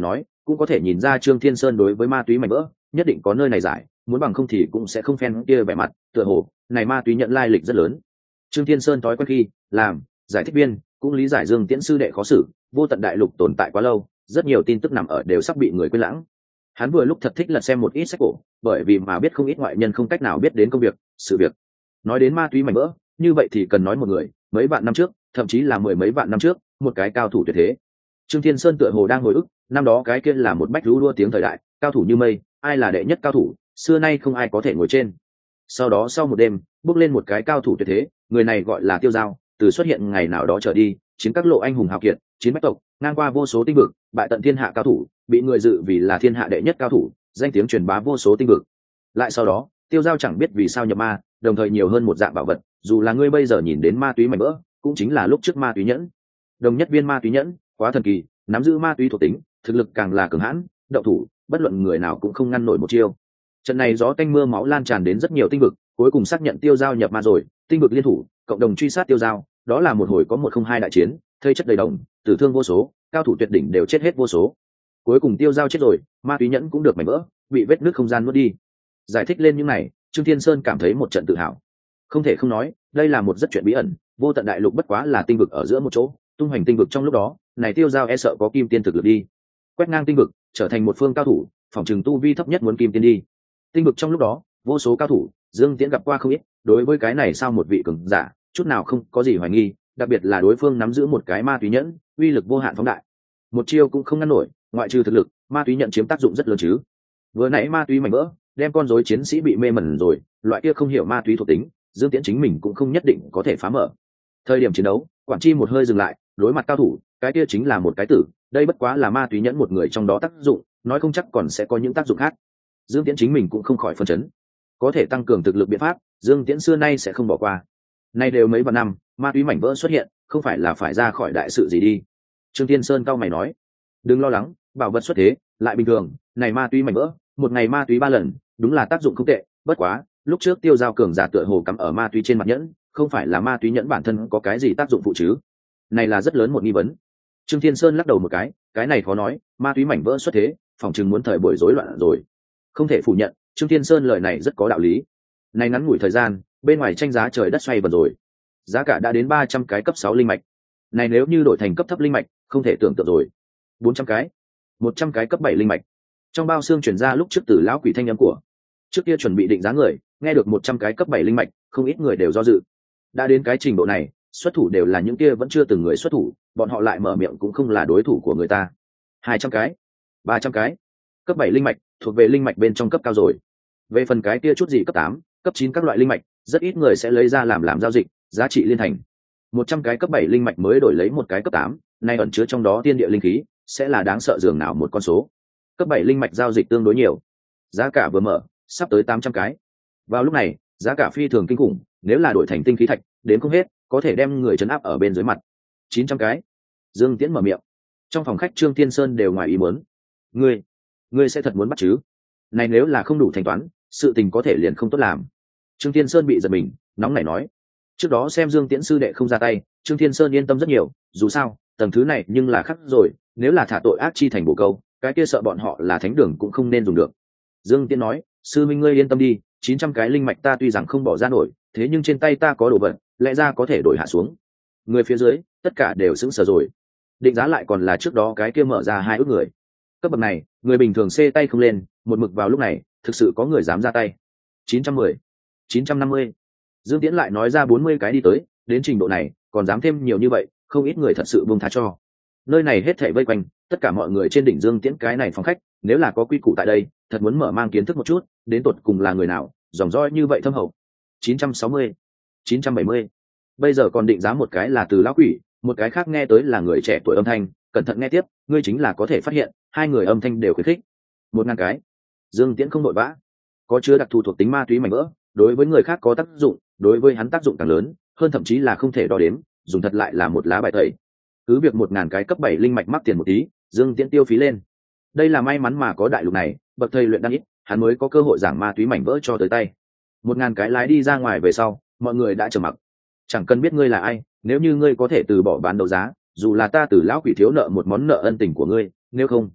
cũng có thể nhìn ra Trương Thiên Sơn đối với ma túy mảnh vỡ nhất định có nơi này giải, muốn bằng không thì cũng sẽ không phen kia vẻ mặt tựa hồ này ma túy nhận lai lịch rất lớn. Trương Thiên Sơn thói quen khi làm giải thích viên cũng lý giải Dương Tiễn sư đệ khó xử, vô tận đại lục tồn tại quá lâu, rất nhiều tin tức nằm ở đều sắp bị người quên lãng. Hắn vừa lúc thật thích lật xem một ít sách cổ, bởi vì mà biết không ít ngoại nhân không cách nào biết đến công việc sự việc. Nói đến ma túy mảnh vỡ như vậy thì cần nói một người mấy vạn năm trước, thậm chí là mười mấy vạn năm trước, một cái cao thủ tuyệt thế. Trương Thiên Sơn tựa hồ đang hồi ức, năm đó cái kia là một bách lũ đua tiếng thời đại, cao thủ như mây, ai là đệ nhất cao thủ, xưa nay không ai có thể ngồi trên. Sau đó sau một đêm, bước lên một cái cao thủ tuyệt thế, người này gọi là Tiêu Giao, từ xuất hiện ngày nào đó trở đi, chiến các lộ anh hùng hào kiệt, chiến bách tộc, ngang qua vô số tinh vực, bại tận thiên hạ cao thủ, bị người dự vì là thiên hạ đệ nhất cao thủ, danh tiếng truyền bá vô số tinh vực. Lại sau đó, Tiêu Giao chẳng biết vì sao nhập ma, đồng thời nhiều hơn một dạng bảo vật, dù là ngươi bây giờ nhìn đến ma túy mảnh vỡ, cũng chính là lúc trước ma túy nhẫn. Đồng nhất viên ma túy nhẫn, quá thần kỳ, nắm giữ ma túy thuộc tính, thực lực càng là cường hãn, động thủ, bất luận người nào cũng không ngăn nổi một chiêu. Trận này gió tanh mưa máu lan tràn đến rất nhiều tinh vực, cuối cùng xác nhận Tiêu Giao nhập ma rồi, tinh vực liên thủ, cộng đồng truy sát Tiêu Giao, đó là một hồi có một không hai đại chiến, thây chất đầy đồng, tử thương vô số, cao thủ tuyệt đỉnh đều chết hết vô số. Cuối cùng Tiêu Giao chết rồi, ma túy nhẫn cũng được mảnh vỡ, bị vết nứt không gian nuốt đi. Giải thích lên những này, Trương Thiên Sơn cảm thấy một trận tự hào. Không thể không nói, đây là một rất chuyện bí ẩn, vô tận đại lục bất quá là tinh vực ở giữa một chỗ, tung hoành tinh vực trong lúc đó, này Tiêu Giao e sợ có kim tiên thực lực đi. Quét ngang tinh vực, trở thành một phương cao thủ, phòng trường tu vi thấp nhất muốn kim tiên đi. Tinh vực trong lúc đó, vô số cao thủ, Dương Tiễn gặp qua không ít, đối với cái này sao một vị cường giả, chút nào không có gì hoài nghi, đặc biệt là đối phương nắm giữ một cái ma túy nhẫn, uy lực vô hạn phóng đại. Một chiêu cũng không ngăn nổi, ngoại trừ thực lực, ma túy nhận chiếm tác dụng rất lớn chứ. Vừa nãy ma túy mảnh vỡ, đem con rối chiến sĩ bị mê mẩn rồi, loại kia không hiểu ma túy thuộc tính, Dương Tiễn chính mình cũng không nhất định có thể phá mở. Thời điểm chiến đấu, Quản Chi một hơi dừng lại, đối mặt cao thủ, cái kia chính là một cái tử, đây bất quá là ma túy nhẫn một người trong đó tác dụng, nói không chắc còn sẽ có những tác dụng khác. Dương Tiễn chính mình cũng không khỏi phân chấn, có thể tăng cường thực lực biện pháp, Dương Tiễn xưa nay sẽ không bỏ qua. Nay đều mấy vạn năm, ma túy mảnh vỡ xuất hiện, không phải là phải ra khỏi đại sự gì đi. Trương Thiên Sơn cao mày nói, đừng lo lắng, bảo vật xuất thế, lại bình thường, này ma túy mảnh vỡ, một ngày ma túy ba lần, đúng là tác dụng không tệ, bất quá, lúc trước Tiêu Giao cường giả tựa hồ cắm ở ma túy trên mặt nhẫn, không phải là ma túy nhẫn bản thân có cái gì tác dụng phụ chứ? Này là rất lớn một nghi vấn. Trương Thiên Sơn lắc đầu một cái, cái này khó nói, ma túy mảnh vỡ xuất thế, phòng chừng muốn thời buổi rối loạn rồi. Không thể phủ nhận, Trương Thiên Sơn lời này rất có đạo lý. Này ngắn ngủi thời gian, bên ngoài tranh giá trời đất xoay vần rồi, giá cả đã đến ba trăm cái cấp sáu linh mạch. Này nếu như đổi thành cấp thấp linh mạch, không thể tưởng tượng rồi. bốn trăm cái, một trăm cái cấp bảy linh mạch. Trong bao xương truyền ra lúc trước từ lão quỷ thanh âm của trước kia chuẩn bị định giá người, nghe được một trăm cái cấp bảy linh mạch, không ít người đều do dự. Đã đến cái trình độ này, xuất thủ đều là những kia vẫn chưa từng người xuất thủ, bọn họ lại mở miệng cũng không là đối thủ của người ta. hai trăm cái, ba trăm cái, cấp bảy linh mạch, thuộc về linh mạch bên trong cấp cao rồi. Về phần cái kia chút gì cấp tám, cấp chín các loại linh mạch, rất ít người sẽ lấy ra làm làm giao dịch, giá trị liên thành. một trăm cái cấp bảy linh mạch mới đổi lấy một cái cấp tám, nay ẩn chứa trong đó tiên địa linh khí, sẽ là đáng sợ dường nào một con số. Cấp bảy linh mạch giao dịch tương đối nhiều. Giá cả vừa mở, sắp tới tám trăm cái. Vào lúc này, giá cả phi thường kinh khủng, nếu là đổi thành tinh khí thạch, đến không hết, có thể đem người trấn áp ở bên dưới mặt. chín trăm cái. Dương Tiễn mở miệng. Trong phòng khách Trương Thiên Sơn đều ngoài ý muốn. Ngươi, ngươi sẽ thật muốn bắt chứ? Này nếu là không đủ thanh toán, sự tình có thể liền không tốt làm. Trương Thiên Sơn bị giật mình, nóng nảy nói. Trước đó xem Dương Tiễn sư đệ không ra tay, Trương Thiên Sơn yên tâm rất nhiều, dù sao, tầng thứ này nhưng là khắc rồi, nếu là thả tội ác chi thành bổ câu, cái kia sợ bọn họ là thánh đường cũng không nên dùng được. Dương Tiễn nói, sư minh ngươi yên tâm đi, chín trăm cái linh mạch ta tuy rằng không bỏ ra nổi, thế nhưng trên tay ta có đồ vật, lẽ ra có thể đổi hạ xuống. Người phía dưới, tất cả đều sững sờ rồi. Định giá lại còn là trước đó cái kia mở ra hai ước người. Cấp bậc này, người bình thường xê tay không lên, một mực vào lúc này, thực sự có người dám ra tay. chín trăm mười, chín trăm năm mươi. Dương Tiễn lại nói ra bốn mươi cái đi tới, đến trình độ này, còn dám thêm nhiều như vậy, không ít người thật sự buông tha cho. Nơi này hết thảy vây quanh, tất cả mọi người trên đỉnh Dương Tiễn cái này phòng khách, nếu là có quy củ tại đây, thật muốn mở mang kiến thức một chút, đến tột cùng là người nào, dòng dõi như vậy thâm hậu. chín trăm sáu mươi, chín trăm bảy mươi. Bây giờ còn định giá một cái là từ lão quỷ, một cái khác nghe tới là người trẻ tuổi âm thanh, cẩn thận nghe tiếp, ngươi chính là có thể phát hiện, hai người âm thanh đều khuyến khích. Một ngàn cái. Dương Tiễn không đội vã, có chứa đặc thù thuộc tính ma túy mảnh vỡ, đối với người khác có tác dụng, đối với hắn tác dụng càng lớn, hơn thậm chí là không thể đo đếm, dùng thật lại là một lá bài tẩy. Cứ việc một ngàn cái cấp bảy linh mạch mắc tiền một tí, Dương Tiễn tiêu phí lên. Đây là may mắn mà có đại lục này, bậc thầy luyện đan ít, hắn mới có cơ hội giảng ma túy mảnh vỡ cho tới tay. Một ngàn cái lái đi ra ngoài về sau, mọi người đã trầm mặc. Chẳng cần biết ngươi là ai, nếu như ngươi có thể từ bỏ bán đấu giá, dù là ta từ lão quỷ thiếu nợ một món nợ ân tình của ngươi, nếu không,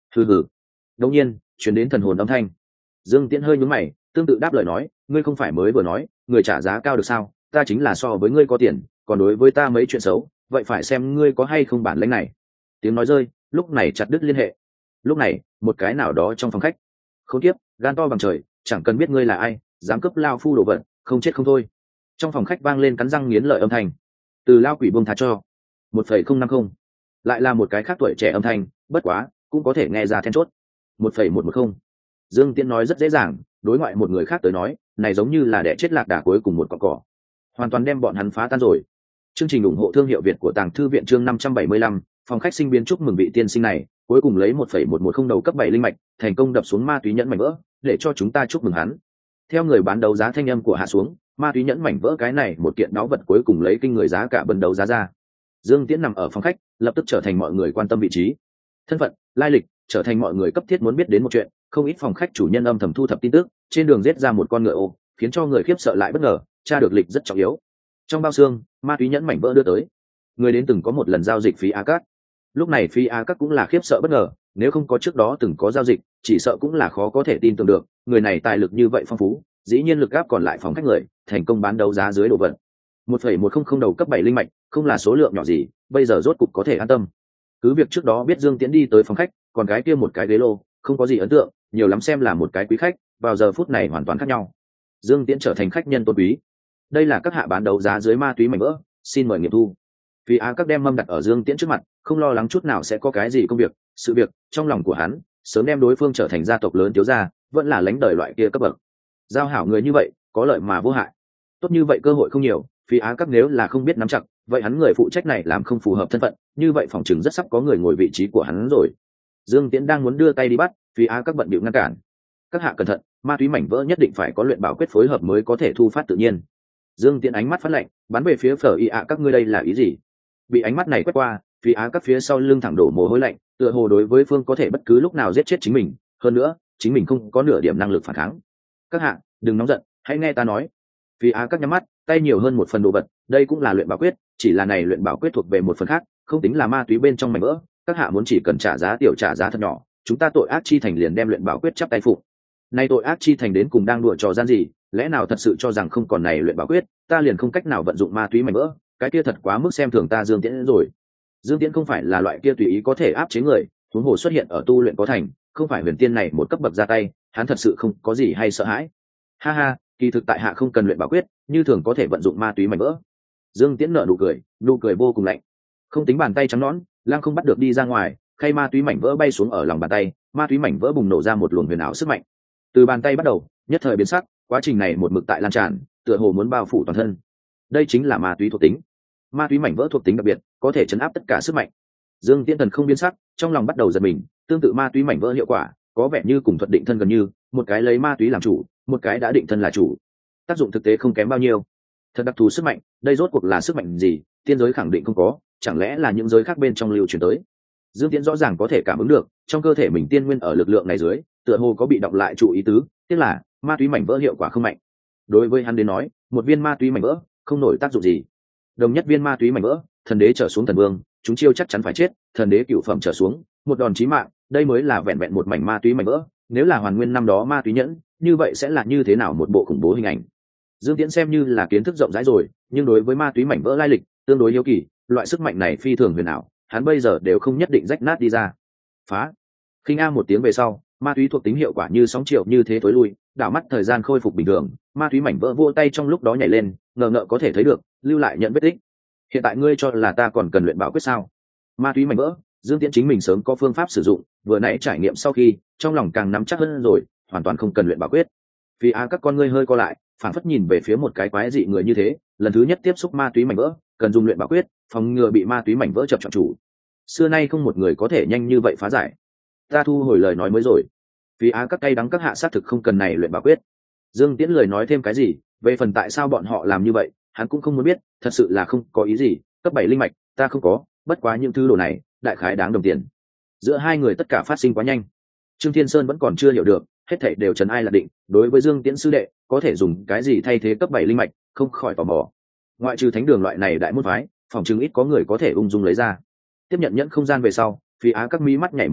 hừ hừ. Đột nhiên chuyển đến thần hồn âm thanh. Dương Tiễn hơi nhướng mày, tương tự đáp lời nói, ngươi không phải mới vừa nói người trả giá cao được sao? Ta chính là so với ngươi có tiền, còn đối với ta mấy chuyện xấu, vậy phải xem ngươi có hay không bản lĩnh này. Tiếng nói rơi, lúc này chặt đứt liên hệ. Lúc này một cái nào đó trong phòng khách, khốn kiếp, gan to bằng trời, chẳng cần biết ngươi là ai, dám cướp lao phu đồ vật, không chết không thôi. Trong phòng khách vang lên cắn răng nghiến lợi âm thanh. Từ lao quỷ buông tha cho một phẩy không năm không. Lại là một cái khác tuổi trẻ âm thanh, bất quá cũng có thể nghe ra then chốt. một phẩy một một không. Dương Tiễn nói rất dễ dàng, đối ngoại một người khác tới nói, này giống như là đẻ chết lạc đà cuối cùng một cọng cỏ, hoàn toàn đem bọn hắn phá tan rồi. Chương trình ủng hộ thương hiệu Việt của Tàng Thư viện chương năm trăm bảy mươi lăm, phòng khách sinh biến chúc mừng vị tiên sinh này, cuối cùng lấy một phẩy một một không đầu cấp bảy linh mạch, thành công đập xuống ma túy nhẫn mảnh vỡ, để cho chúng ta chúc mừng hắn. Theo người bán đấu giá thanh âm của hạ xuống, ma túy nhẫn mảnh vỡ cái này một kiện đáo vật cuối cùng lấy kinh người giá cả bần đấu giá ra. Dương Tiễn nằm ở phòng khách, lập tức trở thành mọi người quan tâm vị trí. Thân phận, lai lịch, trở thành mọi người cấp thiết muốn biết đến một chuyện. Không ít phòng khách chủ nhân âm thầm thu thập tin tức, trên đường giết ra một con ngựa ô, khiến cho người khiếp sợ lại bất ngờ, tra được lịch rất trọng yếu. Trong bao xương, ma túy nhẫn mảnh vỡ đưa tới. Người đến từng có một lần giao dịch phí A Cát. Lúc này phí A Cát cũng là khiếp sợ bất ngờ, nếu không có trước đó từng có giao dịch, chỉ sợ cũng là khó có thể tin tưởng được, người này tài lực như vậy phong phú, dĩ nhiên lực áp còn lại phòng khách người, thành công bán đấu giá dưới đồ vật. một phẩy một không không đầu cấp bảy linh mạch, không là số lượng nhỏ gì, bây giờ rốt cục có thể an tâm. Cứ việc trước đó biết Dương Tiễn đi tới phòng khách, còn cái kia một cái ghế lô, không có gì ấn tượng, nhiều lắm xem là một cái quý khách, vào giờ phút này hoàn toàn khác nhau. Dương Tiễn trở thành khách nhân tôn quý. Đây là các hạ bán đấu giá dưới ma túy mảnh vỡ, xin mời nghiệm thu. Vì a các đem mâm đặt ở Dương Tiễn trước mặt, không lo lắng chút nào sẽ có cái gì công việc, sự việc trong lòng của hắn, sớm đem đối phương trở thành gia tộc lớn thiếu gia, vẫn là lãnh đời loại kia cấp bậc. Giao hảo người như vậy, có lợi mà vô hại. Tốt như vậy cơ hội không nhiều, Phi Á các nếu là không biết nắm chặt, vậy hắn người phụ trách này làm không phù hợp thân phận, như vậy phòng chừng rất sắp có người ngồi vị trí của hắn rồi. Dương Tiễn đang muốn đưa tay đi bắt, Phi Á các bận bịu ngăn cản. Các hạ cẩn thận, ma túy mảnh vỡ nhất định phải có luyện bảo quyết phối hợp mới có thể thu phát tự nhiên. Dương Tiễn ánh mắt phát lạnh, bắn về phía Phở Y ạ các ngươi đây là ý gì? Bị ánh mắt này quét qua, Phi Á các phía sau lưng thẳng đổ mồ hôi lạnh, tựa hồ đối với phương có thể bất cứ lúc nào giết chết chính mình, hơn nữa, chính mình không có nửa điểm năng lực phản kháng. Các hạ, đừng nóng giận, hãy nghe ta nói. Phi Á các nhắm mắt, tay nhiều hơn một phần đồ vật, đây cũng là luyện bảo quyết, chỉ là này luyện bảo quyết thuộc về một phần khác, không tính là ma túy bên trong mảnh vỡ, các hạ muốn chỉ cần trả giá tiểu trả giá thật nhỏ, chúng ta tội ác chi thành liền đem luyện bảo quyết chắp tay phụ. Nay tội ác chi thành đến cùng đang đùa trò gian gì, lẽ nào thật sự cho rằng không còn này luyện bảo quyết, ta liền không cách nào vận dụng ma túy mảnh vỡ, cái kia thật quá mức xem thường ta Dương Tiễn rồi. Dương Tiễn không phải là loại kia tùy ý có thể áp chế người, huống hồ xuất hiện ở tu luyện có thành, không phải huyền tiên này một cấp bậc ra tay, hắn thật sự không có gì hay sợ hãi. Ha ha, kỳ thực tại hạ không cần luyện bảo quyết, như thường có thể vận dụng ma túy mảnh vỡ. Dương Tiễn nở nụ cười, nụ cười vô cùng lạnh. Không tính bàn tay trắng nõn, Lang không bắt được đi ra ngoài, khay ma túy mảnh vỡ bay xuống ở lòng bàn tay, ma túy mảnh vỡ bùng nổ ra một luồng huyền ảo sức mạnh. Từ bàn tay bắt đầu, nhất thời biến sắc, quá trình này một mực tại lan tràn, tựa hồ muốn bao phủ toàn thân. Đây chính là ma túy thuộc tính. Ma túy mảnh vỡ thuộc tính đặc biệt, có thể chấn áp tất cả sức mạnh. Dương Tiễn thần không biến sắc, trong lòng bắt đầu giật mình, tương tự ma túy mảnh vỡ hiệu quả, có vẻ như cùng thuật định thân gần như, một cái lấy ma túy làm chủ, một cái đã định thân là chủ. Tác dụng thực tế không kém bao nhiêu. Thật đặc thù sức mạnh, đây rốt cuộc là sức mạnh gì, tiên giới khẳng định không có, chẳng lẽ là những giới khác bên trong lưu truyền tới. Dương Tiễn rõ ràng có thể cảm ứng được, trong cơ thể mình tiên nguyên ở lực lượng này dưới, tựa hồ có bị đọc lại chủ ý tứ, tức là ma túy mảnh vỡ hiệu quả không mạnh. Đối với hắn đến nói, một viên ma túy mảnh vỡ không nổi tác dụng gì. Đồng nhất viên ma túy mảnh vỡ, thần đế trở xuống thần vương, chúng chiêu chắc chắn phải chết, thần đế cửu phẩm trở xuống, một đòn chí mạng, đây mới là vẹn vẹn một mảnh ma túy mảnh vỡ, nếu là hoàn nguyên năm đó ma túy nhẫn, như vậy sẽ là như thế nào một bộ khủng bố hình ảnh. Dương Tiễn xem như là kiến thức rộng rãi rồi, nhưng đối với ma túy mảnh vỡ lai lịch, tương đối hiếu kỳ, loại sức mạnh này phi thường huyền ảo, hắn bây giờ đều không nhất định rách nát đi ra. Phá! Khinh a một tiếng về sau, ma túy thuộc tính hiệu quả như sóng triệu như thế tối lui, đảo mắt thời gian khôi phục bình thường, ma túy mảnh vỡ vô tay trong lúc đó nhảy lên, ngờ ngợ có thể thấy được, lưu lại nhận vết tích. Hiện tại ngươi cho là ta còn cần luyện bảo quyết sao? Ma túy mảnh vỡ, Dương Tiễn chính mình sớm có phương pháp sử dụng, vừa nãy trải nghiệm sau khi, trong lòng càng nắm chắc hơn rồi, hoàn toàn không cần luyện bảo quyết. Vì a các con ngươi hơi co lại, phản phất nhìn về phía một cái quái dị người như thế, lần thứ nhất tiếp xúc ma túy mảnh vỡ, cần dùng luyện bảo quyết, phòng ngừa bị ma túy mảnh vỡ chập chọn chủ. Xưa nay không một người có thể nhanh như vậy phá giải. Ta thu hồi lời nói mới rồi. Vì a các cay đắng các hạ sát thực không cần này luyện bảo quyết. Dương Tiễn lời nói thêm cái gì, về phần tại sao bọn họ làm như vậy, hắn cũng không muốn biết, thật sự là không có ý gì, cấp bảy linh mạch, ta không có, bất quá những thứ đồ này, đại khái đáng đồng tiền. Giữa hai người tất cả phát sinh quá nhanh. Trương Thiên Sơn vẫn còn chưa hiểu được, hết thảy đều trần ai là định, đối với Dương Tiễn sư đệ, có thể dùng cái gì thay thế cấp bảy linh mạch, không khỏi tò mò. Ngoại trừ thánh đường loại này đại môn phái, phòng chứng ít có người có thể ung dung lấy ra. Tiếp nhận nhẫn không gian về sau, Phi Á các mí mắt nhảy một cái,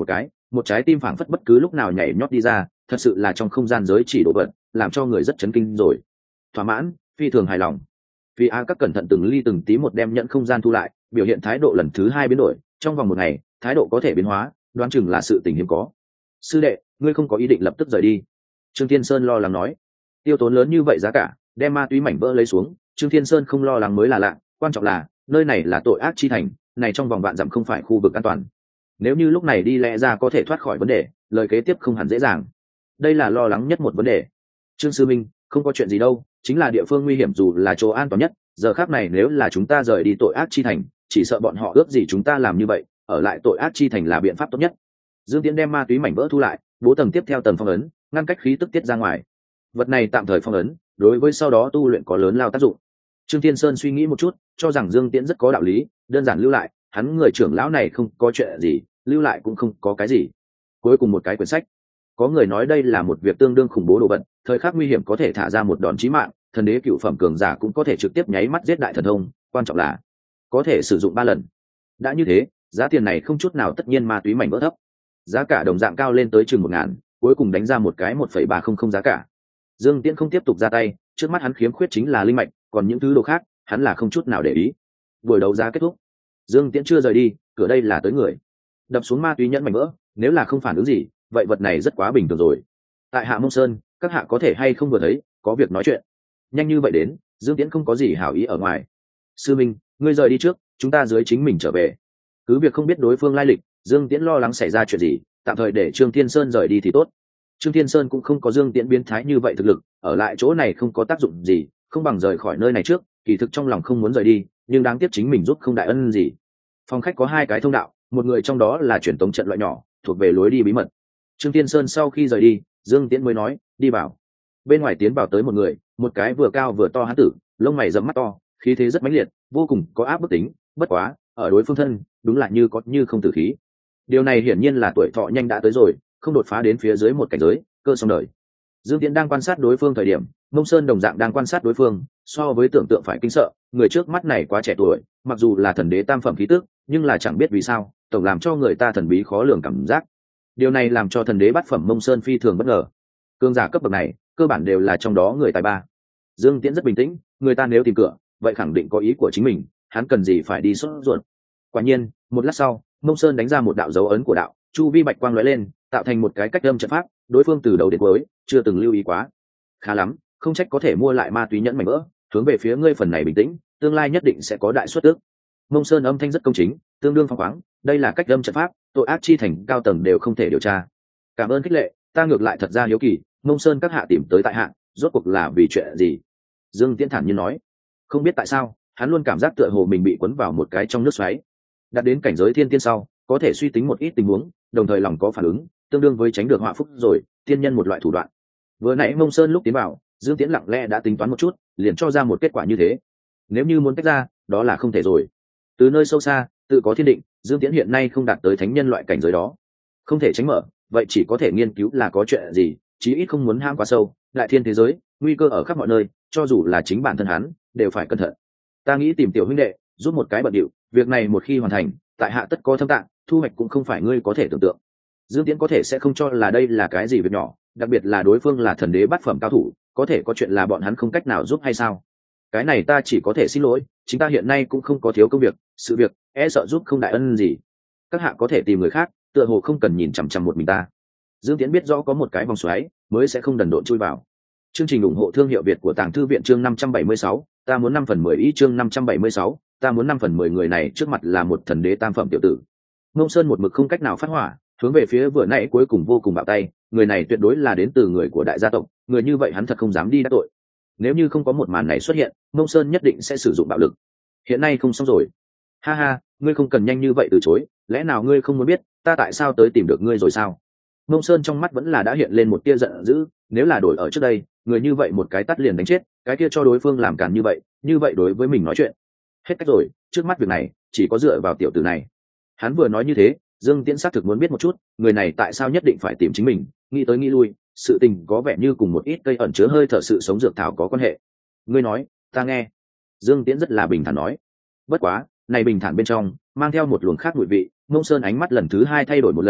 một trái tim phảng phất bất cứ lúc nào nhảy nhót đi ra, thật sự là trong không gian giới chỉ đồ vật, làm cho người rất chấn kinh rồi. Thỏa mãn, phi thường hài lòng. Vì a các cẩn thận từng ly từng tí một đem nhận không gian thu lại, biểu hiện thái độ lần thứ hai biến đổi, trong vòng một ngày thái độ có thể biến hóa, đoán chừng là sự tình hiếm có. Sư đệ, ngươi không có ý định lập tức rời đi? Trương Thiên Sơn lo lắng nói. Tiêu tốn lớn như vậy giá cả đem ma túy mảnh vỡ lấy xuống, Trương Thiên Sơn không lo lắng mới là lạ, quan trọng là nơi này là tội ác chi thành, này trong vòng vạn dặm không phải khu vực an toàn. Nếu như lúc này đi lẽ ra có thể thoát khỏi vấn đề, lời kế tiếp không hẳn dễ dàng. Đây là lo lắng nhất một vấn đề. Trương sư minh, không có chuyện gì đâu, chính là địa phương nguy hiểm dù là chỗ an toàn nhất, giờ khắc này nếu là chúng ta rời đi tội ác chi thành, chỉ sợ bọn họ ước gì chúng ta làm như vậy, ở lại tội ác chi thành là biện pháp tốt nhất. Dương Tiễn đem ma túy mảnh vỡ thu lại, bố tầng tiếp theo tầng phong ấn, ngăn cách khí tức tiết ra ngoài. Vật này tạm thời phong ấn, đối với sau đó tu luyện có lớn lao tác dụng. Trương Thiên Sơn suy nghĩ một chút, cho rằng Dương Tiễn rất có đạo lý, đơn giản lưu lại, hắn người trưởng lão này không có chuyện gì, lưu lại cũng không có cái gì. Cuối cùng một cái quyển sách. Có người nói đây là một việc tương đương khủng bố đồ vật, thời khắc nguy hiểm có thể thả ra một đòn chí mạng, thần đế cựu phẩm cường giả cũng có thể trực tiếp nháy mắt giết đại thần thông, quan trọng là có thể sử dụng ba lần. Đã như thế, giá tiền này không chút nào tất nhiên ma túy mảnh vỡ thấp. Giá cả đồng dạng cao lên tới chừng một ngàn, cuối cùng đánh ra một cái một phẩy ba không không giá cả. Dương Tiễn không tiếp tục ra tay, trước mắt hắn khiếm khuyết chính là linh mạch, còn những thứ đồ khác, hắn là không chút nào để ý. Buổi đấu giá kết thúc, Dương Tiễn chưa rời đi, cửa đây là tới người. Đập xuống ma túy nhẫn mảnh vỡ, nếu là không phản ứng gì, vậy vật này rất quá bình thường rồi. Tại Hạ Mông Sơn, các hạ có thể hay không vừa thấy, có việc nói chuyện. Nhanh như vậy đến, Dương Tiễn không có gì hảo ý ở ngoài. Sư Minh, ngươi rời đi trước, chúng ta dưới chính mình trở về. Cứ việc không biết đối phương lai lịch, Dương Tiễn lo lắng xảy ra chuyện gì, tạm thời để Trương Thiên Sơn rời đi thì tốt. Trương Thiên Sơn cũng không có Dương Tiễn biến thái như vậy thực lực, ở lại chỗ này không có tác dụng gì, không bằng rời khỏi nơi này trước, kỳ thực trong lòng không muốn rời đi, nhưng đáng tiếc chính mình giúp không đại ân gì. Phòng khách có hai cái thông đạo, một người trong đó là truyền tống trận loại nhỏ, thuộc về lối đi bí mật. Trương Thiên Sơn sau khi rời đi, Dương Tiễn mới nói, đi vào. Bên ngoài tiến vào tới một người, một cái vừa cao vừa to hán tử, lông mày rậm mắt to, khí thế rất mãnh liệt, vô cùng có áp bức tính, bất quá, ở đối phương thân, đúng là như có như không tử khí. Điều này hiển nhiên là tuổi thọ nhanh đã tới rồi, không đột phá đến phía dưới một cảnh giới, cơ xong đời. Dương Tiễn đang quan sát đối phương thời điểm, Mông Sơn đồng dạng đang quan sát đối phương, so với tưởng tượng phải kinh sợ, người trước mắt này quá trẻ tuổi, mặc dù là thần đế tam phẩm khí tức, nhưng là chẳng biết vì sao, tổng làm cho người ta thần bí khó lường cảm giác. Điều này làm cho thần đế bát phẩm Mông Sơn phi thường bất ngờ. Cương giả cấp bậc này, cơ bản đều là trong đó người tài ba. Dương Tiễn rất bình tĩnh, người ta nếu tìm cửa, vậy khẳng định có ý của chính mình, hắn cần gì phải đi sốt ruột. Quả nhiên, một lát sau, Mông Sơn đánh ra một đạo dấu ấn của đạo, chu vi bạch quang lóe lên, tạo thành một cái cách âm trận pháp, đối phương từ đầu đến cuối chưa từng lưu ý quá. Khá lắm, không trách có thể mua lại ma túy nhẫn mảnh vỡ, hướng về phía ngươi phần này bình tĩnh, tương lai nhất định sẽ có đại xuất tước. Mông Sơn âm thanh rất công chính, tương đương phóng khoáng, đây là cách âm trận pháp, tội ác chi thành cao tầng đều không thể điều tra. Cảm ơn khích lệ, ta ngược lại thật ra hiếu kỳ, Mông Sơn các hạ tìm tới tại hạ, rốt cuộc là vì chuyện gì? Dương Tiễn thản nhiên nói, không biết tại sao, hắn luôn cảm giác tựa hồ mình bị cuốn vào một cái trong nước xoáy. Đạt đến cảnh giới thiên tiên sau, có thể suy tính một ít tình huống, đồng thời lòng có phản ứng, tương đương với tránh được họa phúc rồi, tiên nhân một loại thủ đoạn. Vừa nãy Mông Sơn lúc tiến vào, Dương Tiễn lặng lẽ đã tính toán một chút, liền cho ra một kết quả như thế. Nếu như muốn tách ra, đó là không thể rồi. Từ nơi sâu xa, tự có thiên định, Dương Tiễn hiện nay không đạt tới thánh nhân loại cảnh giới đó, không thể tránh mở, vậy chỉ có thể nghiên cứu là có chuyện gì, chí ít không muốn ham quá sâu. Đại thiên thế giới, nguy cơ ở khắp mọi nơi, cho dù là chính bản thân hắn, đều phải cẩn thận. Ta nghĩ tìm tiểu huynh đệ, giúp một cái bận điệu, việc này một khi hoàn thành, tại hạ tất có thâm tạng, thu hoạch cũng không phải ngươi có thể tưởng tượng. Dương Tiễn có thể sẽ không cho là đây là cái gì việc nhỏ, đặc biệt là đối phương là thần đế bát phẩm cao thủ, có thể có chuyện là bọn hắn không cách nào giúp hay sao? Cái này ta chỉ có thể xin lỗi, chính ta hiện nay cũng không có thiếu công việc, sự việc e sợ giúp không đại ân gì. Các hạ có thể tìm người khác, tựa hồ không cần nhìn chằm chằm một mình ta. Dương Tiễn biết rõ có một cái vòng xoáy, mới sẽ không đần độn chui vào. Chương trình ủng hộ thương hiệu Việt của Tàng Thư viện chương năm trăm bảy mươi sáu, ta muốn năm phần mười ý chương năm trăm bảy mươi sáu, ta muốn năm phần mười người này trước mặt là một thần đế tam phẩm tiểu tử. Mông Sơn một mực không cách nào phát hỏa, hướng về phía vừa nãy cuối cùng vô cùng bạo tay, người này tuyệt đối là đến từ người của đại gia tộc, người như vậy hắn thật không dám đi đắc tội. Nếu như không có một màn này xuất hiện, Mông Sơn nhất định sẽ sử dụng bạo lực. Hiện nay không xong rồi. Ha ha, ngươi không cần nhanh như vậy từ chối, lẽ nào ngươi không muốn biết ta tại sao tới tìm được ngươi rồi sao? Mông Sơn trong mắt vẫn là đã hiện lên một tia giận dữ, nếu là đổi ở trước đây, người như vậy một cái tắt liền đánh chết, cái kia cho đối phương làm càn như vậy, như vậy đối với mình nói chuyện. Hết cách rồi, trước mắt việc này, chỉ có dựa vào tiểu tử này. Hắn vừa nói như thế, Dương Tiễn xác thực muốn biết một chút, người này tại sao nhất định phải tìm chính mình, nghĩ tới nghĩ lui, sự tình có vẻ như cùng một ít cây ẩn chứa hơi thở sự sống dược thảo có quan hệ. Ngươi nói, ta nghe. Dương Tiễn rất là bình thản nói. Bất quá, này bình thản bên trong, mang theo một luồng khác mùi vị, Mông Sơn ánh mắt lần thứ hai thay đổi một lần,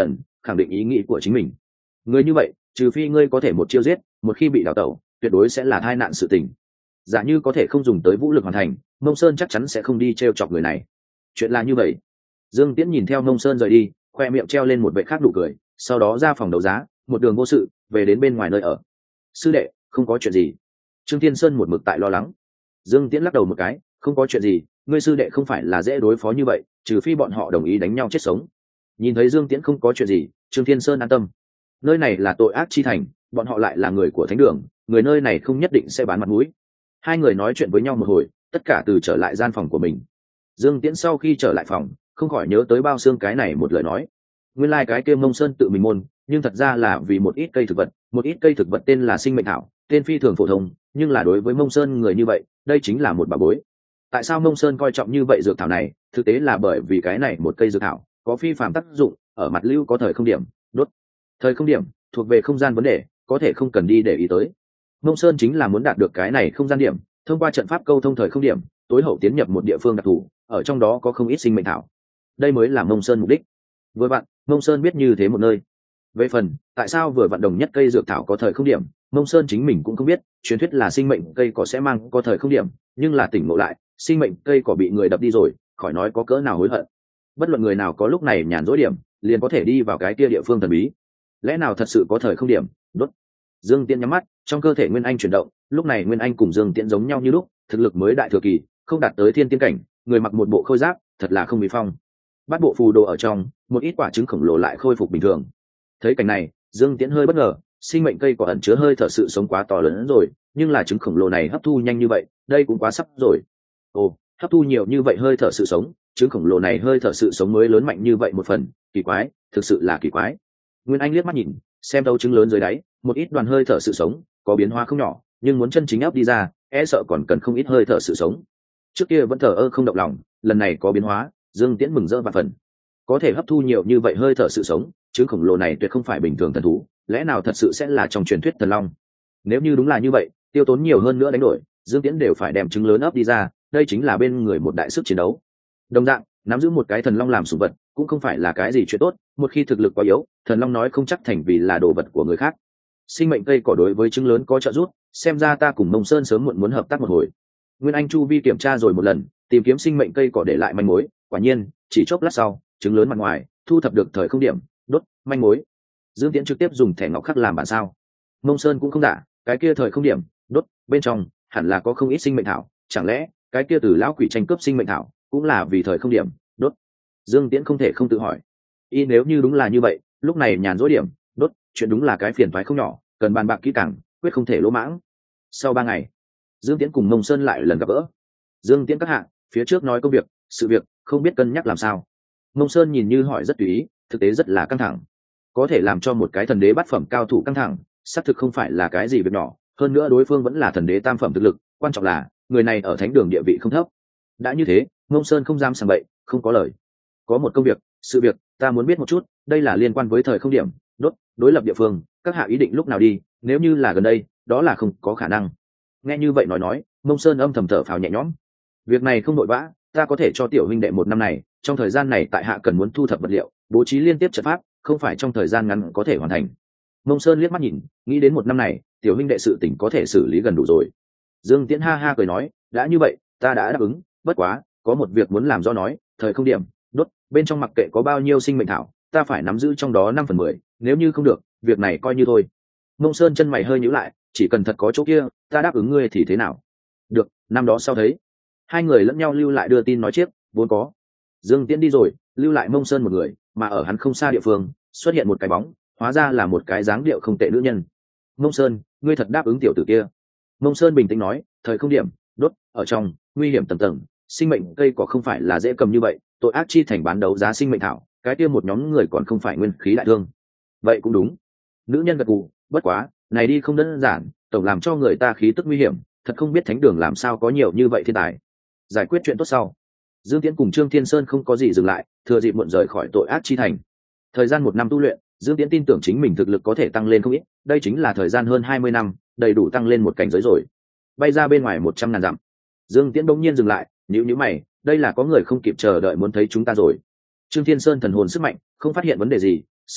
khẳng định ý nghĩ của chính mình. Người như vậy trừ phi ngươi có thể một chiêu giết, một khi bị đào tẩu tuyệt đối sẽ là tai nạn sự tình. Giả như có thể không dùng tới vũ lực hoàn thành, Mông Sơn chắc chắn sẽ không đi t chọc người này. Chuyện là như vậy. Dương Tiễn nhìn theo Mông Sơn rời đi, khoe miệng treo lên một vệ khác nụ cười, sau đó ra phòng đấu giá, một đường vô sự về đến bên ngoài nơi ở. Sư đệ, không có chuyện gì? Trương Thiên Sơn một mực tại lo lắng. Dương Tiễn lắc đầu một cái, không có chuyện gì, ngươi sư đệ không phải là dễ đối phó như vậy, trừ phi bọn họ đồng ý đánh nhau chết sống. Nhìn thấy Dương Tiễn không có chuyện gì, Trương Thiên Sơn an tâm. Nơi này là tội ác chi thành, bọn họ lại là người của thánh đường, người nơi này không nhất định sẽ bán mặt mũi. Hai người nói chuyện với nhau một hồi, tất cả từ trở lại gian phòng của mình. Dương Tiễn sau khi trở lại phòng, không khỏi nhớ tới Bao Xương cái này một lời nói. Nguyên lai like cái kia Mông Sơn tự mình môn, nhưng thật ra là vì một ít cây thực vật, một ít cây thực vật tên là sinh mệnh thảo, tên phi thường phổ thông, nhưng là đối với Mông Sơn người như vậy, đây chính là một bảo bối. Tại sao Mông Sơn coi trọng như vậy dược thảo này? Thực tế là bởi vì cái này một cây dược thảo có phi phàm tác dụng, ở mặt lưu có thời không điểm, đốt. Thời không điểm thuộc về không gian vấn đề, có thể không cần đi để ý tới. Mông Sơn chính là muốn đạt được cái này không gian điểm, thông qua trận pháp câu thông thời không điểm, tối hậu tiến nhập một địa phương đặc thù, ở trong đó có không ít sinh mệnh thảo. Đây mới là Mông Sơn mục đích. Vừa vặn, Mông Sơn biết như thế một nơi. Về phần tại sao vừa vặn đồng nhất cây dược thảo có thời không điểm, Mông Sơn chính mình cũng không biết. Truyền thuyết là sinh mệnh cây cỏ sẽ mang có thời không điểm, nhưng là tỉnh ngộ lại, sinh mệnh cây cỏ bị người đập đi rồi, khỏi nói có cỡ nào hối hận. Bất luận người nào có lúc này nhàn rỗi điểm, liền có thể đi vào cái kia địa phương thần bí. Lẽ nào thật sự có thời không điểm? Đốt. Dương Tiễn nhắm mắt, trong cơ thể Nguyên Anh chuyển động, lúc này Nguyên Anh cùng Dương Tiễn giống nhau như lúc, thực lực mới đại thừa kỳ, không đạt tới thiên tiên cảnh, người mặc một bộ khôi giáp, thật là không bị phong. Bát bộ phù đồ ở trong, một ít quả trứng khổng lồ lại khôi phục bình thường. Thấy cảnh này, Dương Tiễn hơi bất ngờ, sinh mệnh cây có ẩn chứa hơi thở sự sống quá to lớn hơn rồi, nhưng là trứng khổng lồ này hấp thu nhanh như vậy, đây cũng quá sắp rồi. Ồ, hấp thu nhiều như vậy hơi thở sự sống, trứng khổng lồ này hơi thở sự sống mới lớn mạnh như vậy một phần, kỳ quái, thực sự là kỳ quái. Nguyên Anh liếc mắt nhìn, xem đâu trứng lớn dưới đáy, một ít đoàn hơi thở sự sống, có biến hóa không nhỏ, nhưng muốn chân chính ấp đi ra, e sợ còn cần không ít hơi thở sự sống. Trước kia vẫn thờ ơ không động lòng, lần này có biến hóa, Dương Tiễn mừng rỡ vạn phần. Có thể hấp thu nhiều như vậy hơi thở sự sống, trứng khổng lồ này tuyệt không phải bình thường thần thú, lẽ nào thật sự sẽ là trong truyền thuyết thần long? Nếu như đúng là như vậy, tiêu tốn nhiều hơn nữa đánh đổi, Dương Tiễn đều phải đem trứng lớn ấp đi ra, đây chính là bên người một đại sức chiến đấu. Đồng dạng, nắm giữ một cái thần long làm sủng vật, cũng không phải là cái gì chuyện tốt, một khi thực lực quá yếu, thần long nói không chắc thành vì là đồ vật của người khác. Sinh mệnh cây cỏ đối với trứng lớn có trợ giúp, xem ra ta cùng Mông Sơn sớm muộn muốn hợp tác một hồi. Nguyên Anh chu vi kiểm tra rồi một lần, tìm kiếm sinh mệnh cây cỏ để lại manh mối, quả nhiên, chỉ chốc lát sau, trứng lớn mặt ngoài thu thập được thời không điểm, đốt, manh mối. Dương Tiễn trực tiếp dùng thẻ ngọc khắc làm bản sao. Mông Sơn cũng không giả, cái kia thời không điểm, đốt, bên trong hẳn là có không ít sinh mệnh thảo, chẳng lẽ cái kia từ lão quỷ tranh cướp sinh mệnh thảo cũng là vì thời không điểm, đốt. Dương Tiễn không thể không tự hỏi, y nếu như đúng là như vậy, lúc này nhàn rỗi điểm, đốt, chuyện đúng là cái phiền toái không nhỏ, cần bàn bạc kỹ càng, quyết không thể lỗ mãng. Sau ba ngày, Dương Tiễn cùng Mông Sơn lại lần gặp gỡ. Dương Tiễn các hạ, phía trước nói công việc, sự việc không biết cân nhắc làm sao. Mông Sơn nhìn như hỏi rất tùy ý, thực tế rất là căng thẳng. Có thể làm cho một cái thần đế bát phẩm cao thủ căng thẳng, xác thực không phải là cái gì việc nhỏ, hơn nữa đối phương vẫn là thần đế tam phẩm thực lực, quan trọng là người này ở thánh đường địa vị không thấp. Đã như thế, Mông Sơn không dám sảng bậy, không có lời. Có một công việc, sự việc, ta muốn biết một chút, đây là liên quan với thời không điểm, đốt, đối lập địa phương, các hạ ý định lúc nào đi, nếu như là gần đây, đó là không có khả năng. Nghe như vậy nói nói, Mông Sơn âm thầm thở phào nhẹ nhõm. Việc này không vội vã, ta có thể cho tiểu huynh đệ một năm này, trong thời gian này tại hạ cần muốn thu thập vật liệu, bố trí liên tiếp trận pháp, không phải trong thời gian ngắn có thể hoàn thành. Mông Sơn liếc mắt nhìn, nghĩ đến một năm này, tiểu huynh đệ sự tình có thể xử lý gần đủ rồi. Dương Tiễn ha ha cười nói, đã như vậy, ta đã đáp ứng, bất quá, có một việc muốn làm do nói, thời không điểm, đốt, bên trong mặc kệ có bao nhiêu sinh mệnh thảo, ta phải nắm giữ trong đó năm phần mười, nếu như không được, việc này coi như thôi. Mông Sơn chân mày hơi nhíu lại, chỉ cần thật có chỗ kia, ta đáp ứng ngươi thì thế nào? Được, năm đó sau thấy. Hai người lẫn nhau lưu lại đưa tin nói chiếc, vốn có. Dương Tiễn đi rồi, lưu lại Mông Sơn một người, mà ở hắn không xa địa phương, xuất hiện một cái bóng, hóa ra là một cái dáng điệu không tệ nữ nhân. Mông Sơn, ngươi thật đáp ứng tiểu tử kia? Mông Sơn bình tĩnh nói, thời không điểm, đốt, ở trong, nguy hiểm tầng tầng, sinh mệnh cây có không phải là dễ cầm như vậy, tội ác chi thành bán đấu giá sinh mệnh thảo, cái kia một nhóm người còn không phải nguyên khí đại thương. Vậy cũng đúng. Nữ nhân gật gù, bất quá, này đi không đơn giản, tổng làm cho người ta khí tức nguy hiểm, thật không biết thánh đường làm sao có nhiều như vậy thiên tài. Giải quyết chuyện tốt sau, Dương Tiễn cùng Trương Thiên Sơn không có gì dừng lại, thừa dịp muộn rời khỏi tội ác chi thành. Thời gian một năm tu luyện, Dương Tiễn tin tưởng chính mình thực lực có thể tăng lên không ít, đây chính là thời gian hơn hai mươi năm, đầy đủ tăng lên một cảnh giới rồi. Bay ra bên ngoài một trăm ngàn dặm, Dương Tiễn bỗng nhiên dừng lại, nhíu nhíu mày, đây là có người không kịp chờ đợi muốn thấy chúng ta rồi. Trương Thiên Sơn thần hồn sức mạnh, không phát hiện vấn đề gì, sư đệ,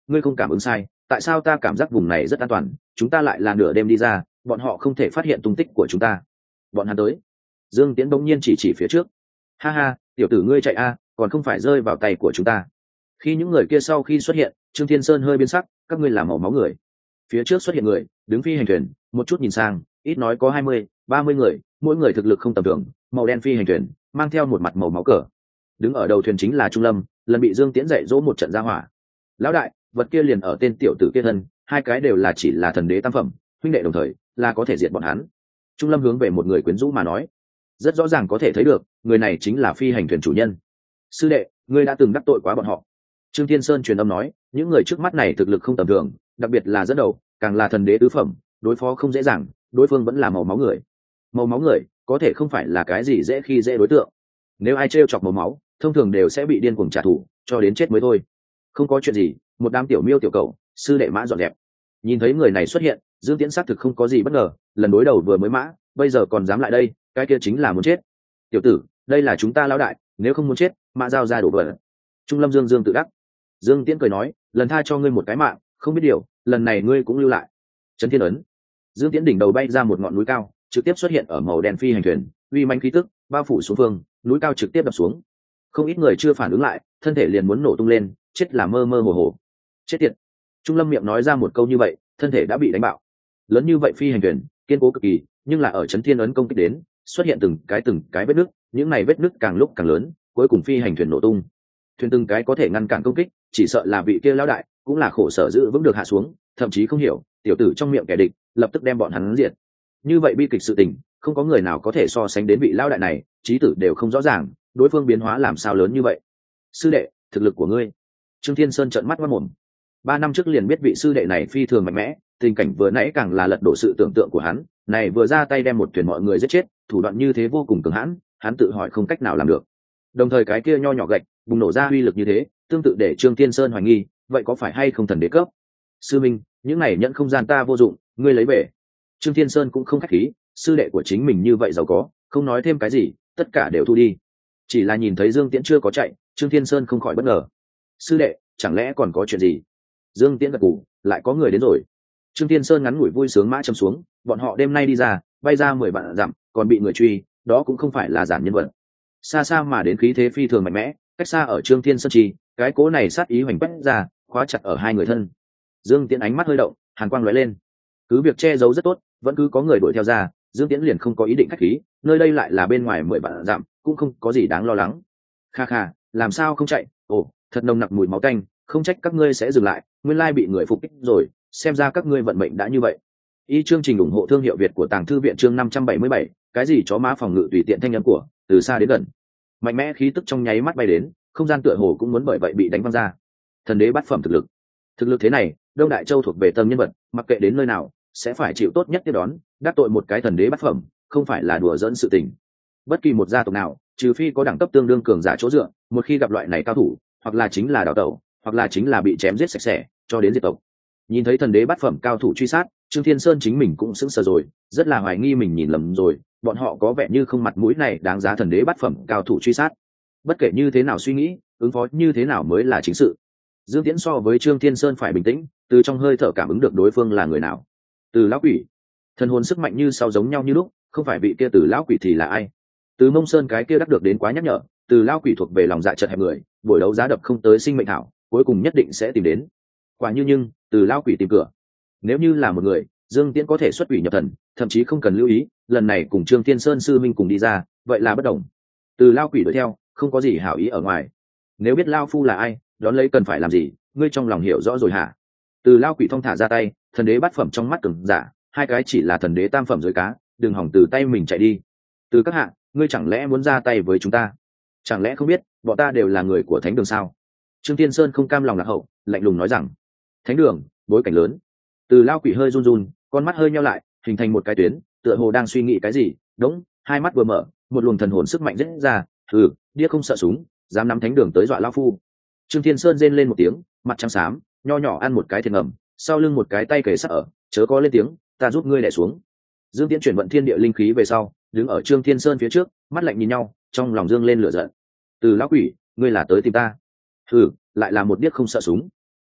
ngươi không cảm ứng sai, tại sao ta cảm giác vùng này rất an toàn, chúng ta lại là nửa đêm đi ra, bọn họ không thể phát hiện tung tích của chúng ta. Bọn hắn tới. Dương Tiễn bỗng nhiên chỉ chỉ phía trước. Ha ha, tiểu tử ngươi chạy a, còn không phải rơi vào tay của chúng ta. Khi những người kia sau khi xuất hiện, Trương Thiên Sơn hơi biến sắc, các ngươi là màu máu người. Phía trước xuất hiện người, đứng phi hành thuyền, một chút nhìn sang, ít nói có hai mươi, ba mươi người, mỗi người thực lực không tầm thường, màu đen phi hành thuyền, mang theo một mặt màu máu cờ. Đứng ở đầu thuyền chính là Trung Lâm, lần bị Dương Tiễn dạy dỗ một trận ra hỏa. Lão đại, vật kia liền ở tên tiểu tử kia thân, hai cái đều là chỉ là thần đế tam phẩm, huynh đệ đồng thời, là có thể diệt bọn hắn. Trung Lâm hướng về một người quyến rũ mà nói, rất rõ ràng có thể thấy được, người này chính là phi hành thuyền chủ nhân. Sư đệ, ngươi đã từng đắc tội quá bọn họ. Trương Thiên Sơn truyền âm nói, những người trước mắt này thực lực không tầm thường, đặc biệt là dẫn đầu, càng là thần đế tứ phẩm, đối phó không dễ dàng, đối phương vẫn là màu máu người. Màu máu người, có thể không phải là cái gì dễ khi dễ đối tượng. Nếu ai trêu chọc màu máu, thông thường đều sẽ bị điên cuồng trả thù, cho đến chết mới thôi. Không có chuyện gì, một đám tiểu miêu tiểu cầu, sư đệ mã dọn dẹp. Nhìn thấy người này xuất hiện, Dương Tiễn xác thực không có gì bất ngờ, lần đối đầu vừa mới mã, bây giờ còn dám lại đây, cái kia chính là muốn chết. Tiểu tử, đây là chúng ta lão đại, nếu không muốn chết, mã giao ra đổ vỡ. Trung Lâm Dương Dương tự đắc. Dương Tiễn cười nói, lần tha cho ngươi một cái mạng, không biết điều, lần này ngươi cũng lưu lại. Trấn Thiên ấn. Dương Tiễn đỉnh đầu bay ra một ngọn núi cao, trực tiếp xuất hiện ở màu đen phi hành thuyền, uy manh khí tức bao phủ xuống phương, núi cao trực tiếp đập xuống. Không ít người chưa phản ứng lại, thân thể liền muốn nổ tung lên, chết là mơ mơ hồ hồ. Chết tiệt. Trung Lâm miệng nói ra một câu như vậy, thân thể đã bị đánh bạo. Lớn như vậy phi hành thuyền, kiên cố cực kỳ, nhưng là ở Trấn Thiên ấn công kích đến, xuất hiện từng cái từng cái vết nứt, những này vết nứt càng lúc càng lớn, cuối cùng phi hành thuyền nổ tung. Thuyền từng cái có thể ngăn cản công kích, chỉ sợ là vị kia lão đại cũng là khổ sở giữ vững được hạ xuống, thậm chí không hiểu, tiểu tử trong miệng kẻ địch, lập tức đem bọn hắn diệt. Như vậy bi kịch sự tình, không có người nào có thể so sánh đến vị lão đại này, chí tử đều không rõ ràng, đối phương biến hóa làm sao lớn như vậy. Sư đệ, thực lực của ngươi. Trương Thiên Sơn trợn mắt ngoác mồm. Ba năm trước liền biết vị sư đệ này phi thường mạnh mẽ, tình cảnh vừa nãy càng là lật đổ sự tưởng tượng của hắn, này vừa ra tay đem một thuyền mọi người giết chết, thủ đoạn như thế vô cùng cường hãn, hắn tự hỏi không cách nào làm được. Đồng thời cái kia nho nhỏ gạch bùng nổ ra uy lực như thế, tương tự để Trương Thiên Sơn hoài nghi, vậy có phải hay không thần đế cấp? Sư minh, những này nhận không gian ta vô dụng, ngươi lấy về. Trương Thiên Sơn cũng không khách khí, sư đệ của chính mình như vậy giàu có, không nói thêm cái gì, tất cả đều thu đi. Chỉ là nhìn thấy Dương Tiễn chưa có chạy, Trương Thiên Sơn không khỏi bất ngờ. Sư đệ, chẳng lẽ còn có chuyện gì? Dương Tiễn gật gù, lại có người đến rồi. Trương Thiên Sơn ngắn ngủi vui sướng mã châm xuống, bọn họ đêm nay đi ra, bay ra mười vạn dặm, còn bị người truy, đó cũng không phải là giản nhân vật. Xa xa mà đến khí thế phi thường mạnh mẽ, cách xa ở Trương Thiên Sơn chi, cái cố này sát ý hoành quét ra, khóa chặt ở hai người thân. Dương Tiễn ánh mắt hơi động, hàn quang lóe lên. Cứ việc che giấu rất tốt, vẫn cứ có người đuổi theo ra, Dương Tiễn liền không có ý định khách khí, nơi đây lại là bên ngoài mười vạn dặm, cũng không có gì đáng lo lắng. Kha kha, làm sao không chạy? Ồ, thật nồng nặc mùi máu tanh, không trách các ngươi sẽ dừng lại, nguyên lai bị người phục kích rồi, xem ra các ngươi vận mệnh đã như vậy. Y chương trình ủng hộ thương hiệu Việt của Tàng Thư viện chương năm trăm bảy mươi bảy, cái gì chó má phòng ngự tùy tiện thanh âm của, từ xa đến gần. Mạnh mẽ khí tức trong nháy mắt bay đến, không gian tựa hồ cũng muốn bởi vậy bị đánh văng ra. Thần đế bát phẩm thực lực. Thực lực thế này, Đông Đại Châu thuộc về tầng nhân vật, mặc kệ đến nơi nào, sẽ phải chịu tốt nhất tiếp đón, đắc tội một cái thần đế bát phẩm, không phải là đùa giỡn sự tình. Bất kỳ một gia tộc nào, trừ phi có đẳng cấp tương đương cường giả chỗ dựa, một khi gặp loại này cao thủ, hoặc là chính là đào tẩu, hoặc là chính là bị chém giết sạch sẽ, cho đến diệt tộc. Nhìn thấy thần đế bát phẩm cao thủ truy sát, Trương Thiên Sơn chính mình cũng sững sờ rồi, rất là hoài nghi mình nhìn lầm rồi, bọn họ có vẻ như không mặt mũi này đáng giá thần đế bát phẩm cao thủ truy sát. Bất kể như thế nào suy nghĩ, ứng phó như thế nào mới là chính sự. Dương Tiễn so với Trương Thiên Sơn phải bình tĩnh, từ trong hơi thở cảm ứng được đối phương là người nào. Từ lão quỷ, thần hồn sức mạnh như sao giống nhau như lúc, không phải vị kia từ lão quỷ thì là ai? Từ Mông Sơn cái kia đắc được đến quá nhắc nhở, từ lão quỷ thuộc về lòng dạ chật hẹp người, buổi đấu giá đập không tới sinh mệnh thảo, cuối cùng nhất định sẽ tìm đến. Quả như nhưng, từ lão quỷ tìm cửa. Nếu như là một người, Dương Tiễn có thể xuất quỷ nhập thần, thậm chí không cần lưu ý, lần này cùng Trương Thiên Sơn sư minh cùng đi ra, vậy là bất đồng. Từ lão quỷ đuổi theo, không có gì hảo ý ở ngoài. Nếu biết lão phu là ai, đón lấy cần phải làm gì, ngươi trong lòng hiểu rõ rồi hả? Từ lão quỷ thong thả ra tay, thần đế bát phẩm trong mắt cường giả, hai cái chỉ là thần đế tam phẩm dưới cá, đừng hỏng từ tay mình chạy đi. Từ các hạ, ngươi chẳng lẽ muốn ra tay với chúng ta? Chẳng lẽ không biết, bọn ta đều là người của thánh đường sao? Trương Thiên Sơn không cam lòng lạc hậu, lạnh lùng nói rằng, thánh đường, bối cảnh lớn. Từ lão quỷ hơi run run, con mắt hơi nheo lại, hình thành một cái tuyến, tựa hồ đang suy nghĩ cái gì. Đúng, hai mắt vừa mở, một luồng thần hồn sức mạnh rết ra. Hừ, điếc không sợ súng, dám nắm thánh đường tới dọa lão phu. Trương Thiên Sơn rên lên một tiếng, mặt trắng xám, nho nhỏ ăn một cái thiệt ngầm, sau lưng một cái tay kề sát ở, chớ có lên tiếng, ta giúp ngươi đè xuống. Dương Tiễn chuyển vận thiên địa linh khí về sau, đứng ở Trương Thiên Sơn phía trước, mắt lạnh nhìn nhau, trong lòng dương lên lửa giận. Từ lão quỷ, ngươi là tới tìm ta? Hừ, lại là một điếc không sợ súng.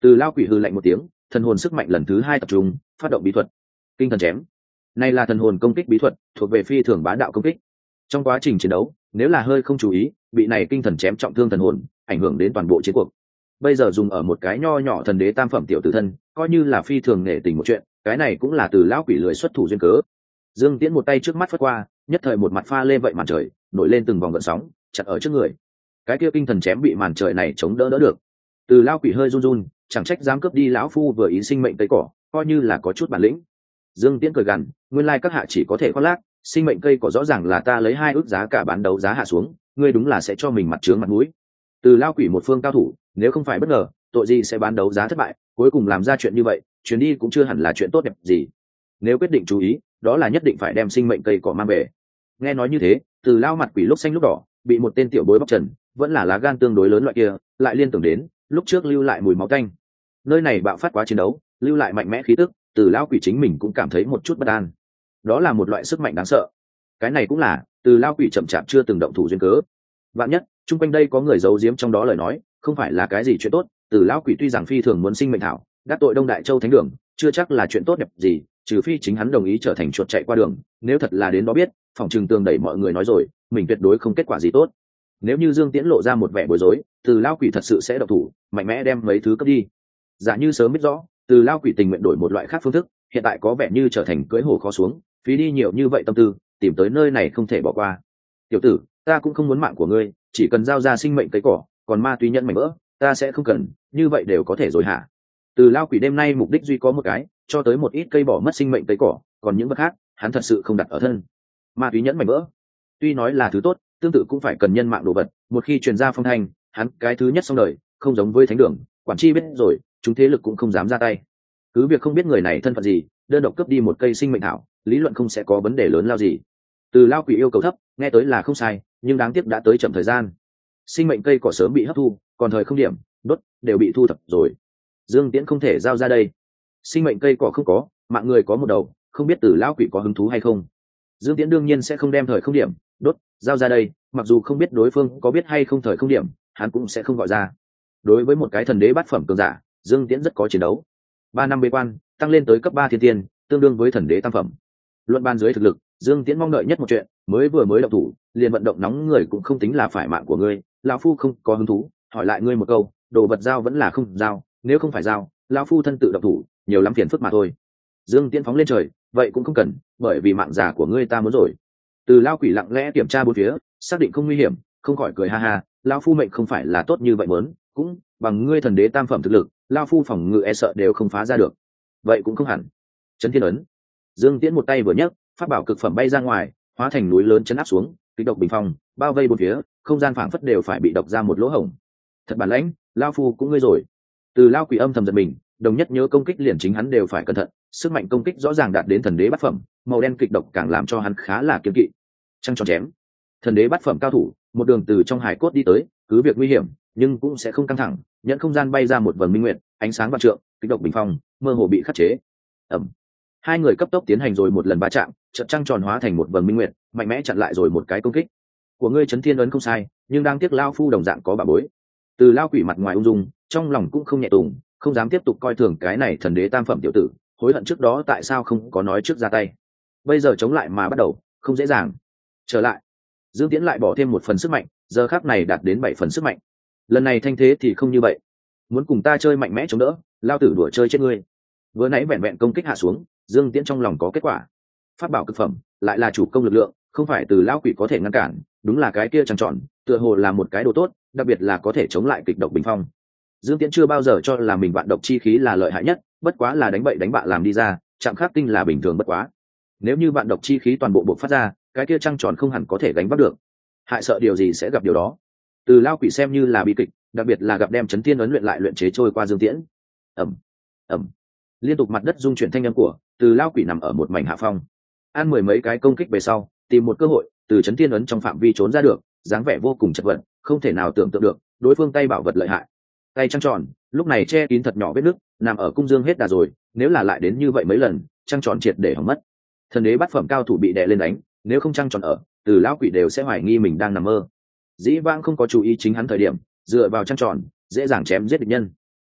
Từ lao quỷ hư lạnh một tiếng, thần hồn sức mạnh lần thứ hai tập trung, phát động bí thuật kinh thần chém. Này là thần hồn công kích bí thuật, thuộc về phi thường bá đạo công kích. Trong quá trình chiến đấu, nếu là hơi không chú ý, bị này kinh thần chém trọng thương thần hồn, ảnh hưởng đến toàn bộ chiến cuộc. Bây giờ dùng ở một cái nho nhỏ thần đế tam phẩm tiểu tử thân, coi như là phi thường nể tình một chuyện, cái này cũng là từ lão quỷ lười xuất thủ duyên cớ. Dương Tiễn một tay trước mắt phất qua, nhất thời một mặt pha lên vậy màn trời, nổi lên từng vòng gợn sóng, chặt ở trước người. Cái kia kinh thần chém bị màn trời này chống đỡ đỡ được. Từ lão quỷ hơi run run, chẳng trách dám cướp đi lão phu vừa ý sinh mệnh cây cỏ, coi như là có chút bản lĩnh. Dương Tiễn cười gằn, nguyên lai các hạ chỉ có thể khoác lác, sinh mệnh cây cỏ rõ ràng là ta lấy hai ước giá cả bán đấu giá hạ xuống, ngươi đúng là sẽ cho mình mặt trướng mặt mũi. Từ lão quỷ một phương cao thủ, nếu không phải bất ngờ, tội gì sẽ bán đấu giá thất bại, cuối cùng làm ra chuyện như vậy, chuyến đi cũng chưa hẳn là chuyện tốt đẹp gì. Nếu quyết định chú ý, đó là nhất định phải đem sinh mệnh cây cỏ mang về. Nghe nói như thế, Từ lão mặt quỷ lúc xanh lúc đỏ, bị một tên tiểu bối bóc trần, vẫn là lá gan tương đối lớn loại kia, lại liên tưởng đến lúc trước lưu lại mùi máu tanh. Nơi này bạo phát quá chiến đấu, lưu lại mạnh mẽ khí tức, Từ lão quỷ chính mình cũng cảm thấy một chút bất an. Đó là một loại sức mạnh đáng sợ. Cái này cũng là Từ lão quỷ chậm chạp chưa từng động thủ duyên cớ. Vạn nhất chung quanh đây có người giấu giếm trong đó lời nói, không phải là cái gì chuyện tốt. Từ lão quỷ tuy rằng phi thường muốn sinh mệnh thảo, đắc tội Đông Đại Châu Thánh Đường, chưa chắc là chuyện tốt đẹp gì, trừ phi chính hắn đồng ý trở thành chuột chạy qua đường. Nếu thật là đến đó biết, phòng trường tường đẩy mọi người nói rồi, mình tuyệt đối không kết quả gì tốt. Nếu như Dương Tiễn lộ ra một vẻ bối rối, Từ lão quỷ thật sự sẽ động thủ, mạnh mẽ đem mấy thứ cướp đi. Giả như sớm biết rõ, Từ lão quỷ tình nguyện đổi một loại khác phương thức, hiện tại có vẻ như trở thành cưỡi hổ khó xuống, phí đi nhiều như vậy tâm tư, tìm tới nơi này không thể bỏ qua. Tiểu tử, ta cũng không muốn mạng của ngươi, chỉ cần giao ra sinh mệnh cây cỏ, còn ma túy nhận mảnh vỡ, ta sẽ không cần, như vậy đều có thể rồi hả? Từ lão quỷ đêm nay mục đích duy có một cái, cho tới một ít cây bỏ mất sinh mệnh cây cỏ, còn những vật khác, hắn thật sự không đặt ở thân. Ma túy nhẫn mảnh vỡ, tuy nói là thứ tốt, tương tự cũng phải cần nhân mạng đồ vật, một khi truyền ra phong thanh, hắn cái thứ nhất xong đời, không giống với Thánh Đường, quản chi biết rồi, chúng thế lực cũng không dám ra tay. Cứ việc không biết người này thân phận gì, đơn độc cướp đi một cây sinh mệnh thảo, lý luận không sẽ có vấn đề lớn lao gì. Từ lão quỷ yêu cầu thấp, nghe tới là không sai, nhưng đáng tiếc đã tới chậm thời gian. Sinh mệnh cây cỏ sớm bị hấp thu, còn thời không điểm, đốt đều bị thu thập rồi. Dương Tiễn không thể giao ra đây. Sinh mệnh cây cỏ không có, mạng người có một đầu, không biết Từ lão quỷ có hứng thú hay không. Dương Tiễn đương nhiên sẽ không đem thời không điểm, đốt giao ra đây, mặc dù không biết đối phương có biết hay không thời không điểm, hắn cũng sẽ không gọi ra. Đối với một cái thần đế bát phẩm cường giả, Dương Tiễn rất có chiến đấu. Ba năm bế quan, tăng lên tới cấp ba thiên tiên, tương đương với thần đế tam phẩm. Luận ban dưới thực lực, Dương Tiễn mong đợi nhất một chuyện, mới vừa mới động thủ, liền vận động nóng người cũng không tính là phải mạng của ngươi, lão phu không có hứng thú, hỏi lại ngươi một câu, đồ vật giao vẫn là không giao, nếu không phải giao, lão phu thân tự động thủ, nhiều lắm phiền phức mà thôi. Dương Tiễn phóng lên trời, vậy cũng không cần, bởi vì mạng già của ngươi ta muốn rồi. Từ lão quỷ lặng lẽ kiểm tra bốn phía, xác định không nguy hiểm, không khỏi cười ha ha, lão phu mệnh không phải là tốt như vậy muốn, cũng bằng ngươi thần đế tam phẩm thực lực, lão phu phòng ngự e sợ đều không phá ra được. Vậy cũng không hẳn. Chấn thiên ấn. Dương Tiễn một tay vừa nhấc, pháp bảo cực phẩm bay ra ngoài, hóa thành núi lớn chấn áp xuống, kịch độc bình phong, bao vây bốn phía, không gian phảng phất đều phải bị độc ra một lỗ hổng. Thật bản lãnh, lão phu cũng ngươi rồi. Từ lão quỷ âm thầm giật mình, đồng nhất nhớ công kích liền chính hắn đều phải cẩn thận, sức mạnh công kích rõ ràng đạt đến thần đế bát phẩm, màu đen kịch độc càng làm cho hắn khá là kiêng kỵ. Trăng tròn chém. Thần đế bát phẩm cao thủ, một đường từ trong hải cốt đi tới, cứ việc nguy hiểm, nhưng cũng sẽ không căng thẳng, nhận không gian bay ra một vầng minh nguyệt, ánh sáng vạn trượng, kịch độc bình phong, mơ hồ bị khắc chế. Ầm. Hai người cấp tốc tiến hành rồi một lần va chạm, trận trăng tròn hóa thành một vầng minh nguyệt, mạnh mẽ chặn lại rồi một cái công kích của ngươi. Chấn thiên ấn không sai, nhưng đang tiếc lao phu đồng dạng có bà bối. Từ lao quỷ mặt ngoài ung dung, trong lòng cũng không nhẹ tùng, không dám tiếp tục coi thường cái này thần đế tam phẩm tiểu tử, hối hận trước đó tại sao không có nói trước ra tay. Bây giờ chống lại mà bắt đầu, không dễ dàng. Trở lại, Dương Tiễn lại bỏ thêm một phần sức mạnh, giờ khắc này đạt đến bảy phần sức mạnh. Lần này thanh thế thì không như vậy, muốn cùng ta chơi mạnh mẽ chống đỡ, lao tử đùa chơi chết ngươi. Vừa nãy vẹn vẹn công kích hạ xuống, Dương Tiễn trong lòng có kết quả. Pháp bảo cực phẩm, lại là chủ công lực lượng, không phải từ lão quỷ có thể ngăn cản, đúng là cái kia trăng tròn, tựa hồ là một cái đồ tốt, đặc biệt là có thể chống lại kịch độc bình phong. Dương Tiễn chưa bao giờ cho là mình vạn độc chi khí là lợi hại nhất, bất quá là đánh bậy đánh bạ làm đi ra, chạm khắc tinh là bình thường bất quá. Nếu như vạn độc chi khí toàn bộ bộc phát ra, cái kia trăng tròn không hẳn có thể gánh vác được. Hại sợ điều gì sẽ gặp điều đó. Từ lão quỷ xem như là bi kịch, đặc biệt là gặp đem chấn thiên ấn luyện lại luyện chế trôi qua Dương Tiễn. Ầm, ầm. Liên tục mặt đất rung chuyển thanh âm của, từ lão quỷ nằm ở một mảnh hạ phong. Ăn mười mấy cái công kích về sau, tìm một cơ hội, từ chấn thiên ấn trong phạm vi trốn ra được, dáng vẻ vô cùng chật vật, không thể nào tưởng tượng được, đối phương tay bảo vật lợi hại. Tay trăng tròn, lúc này che kín thật nhỏ vết nứt, nằm ở cung dương hết đà rồi, nếu là lại đến như vậy mấy lần, trăng tròn triệt để hỏng mất. Thần đế bát phẩm cao thủ bị đè lên đánh, nếu không trăng tròn ở, từ lão quỷ đều sẽ hoài nghi mình đang nằm mơ. Dĩ vãng không có chú ý chính hắn thời điểm, dựa vào trăng tròn, dễ dàng chém giết địch nhân.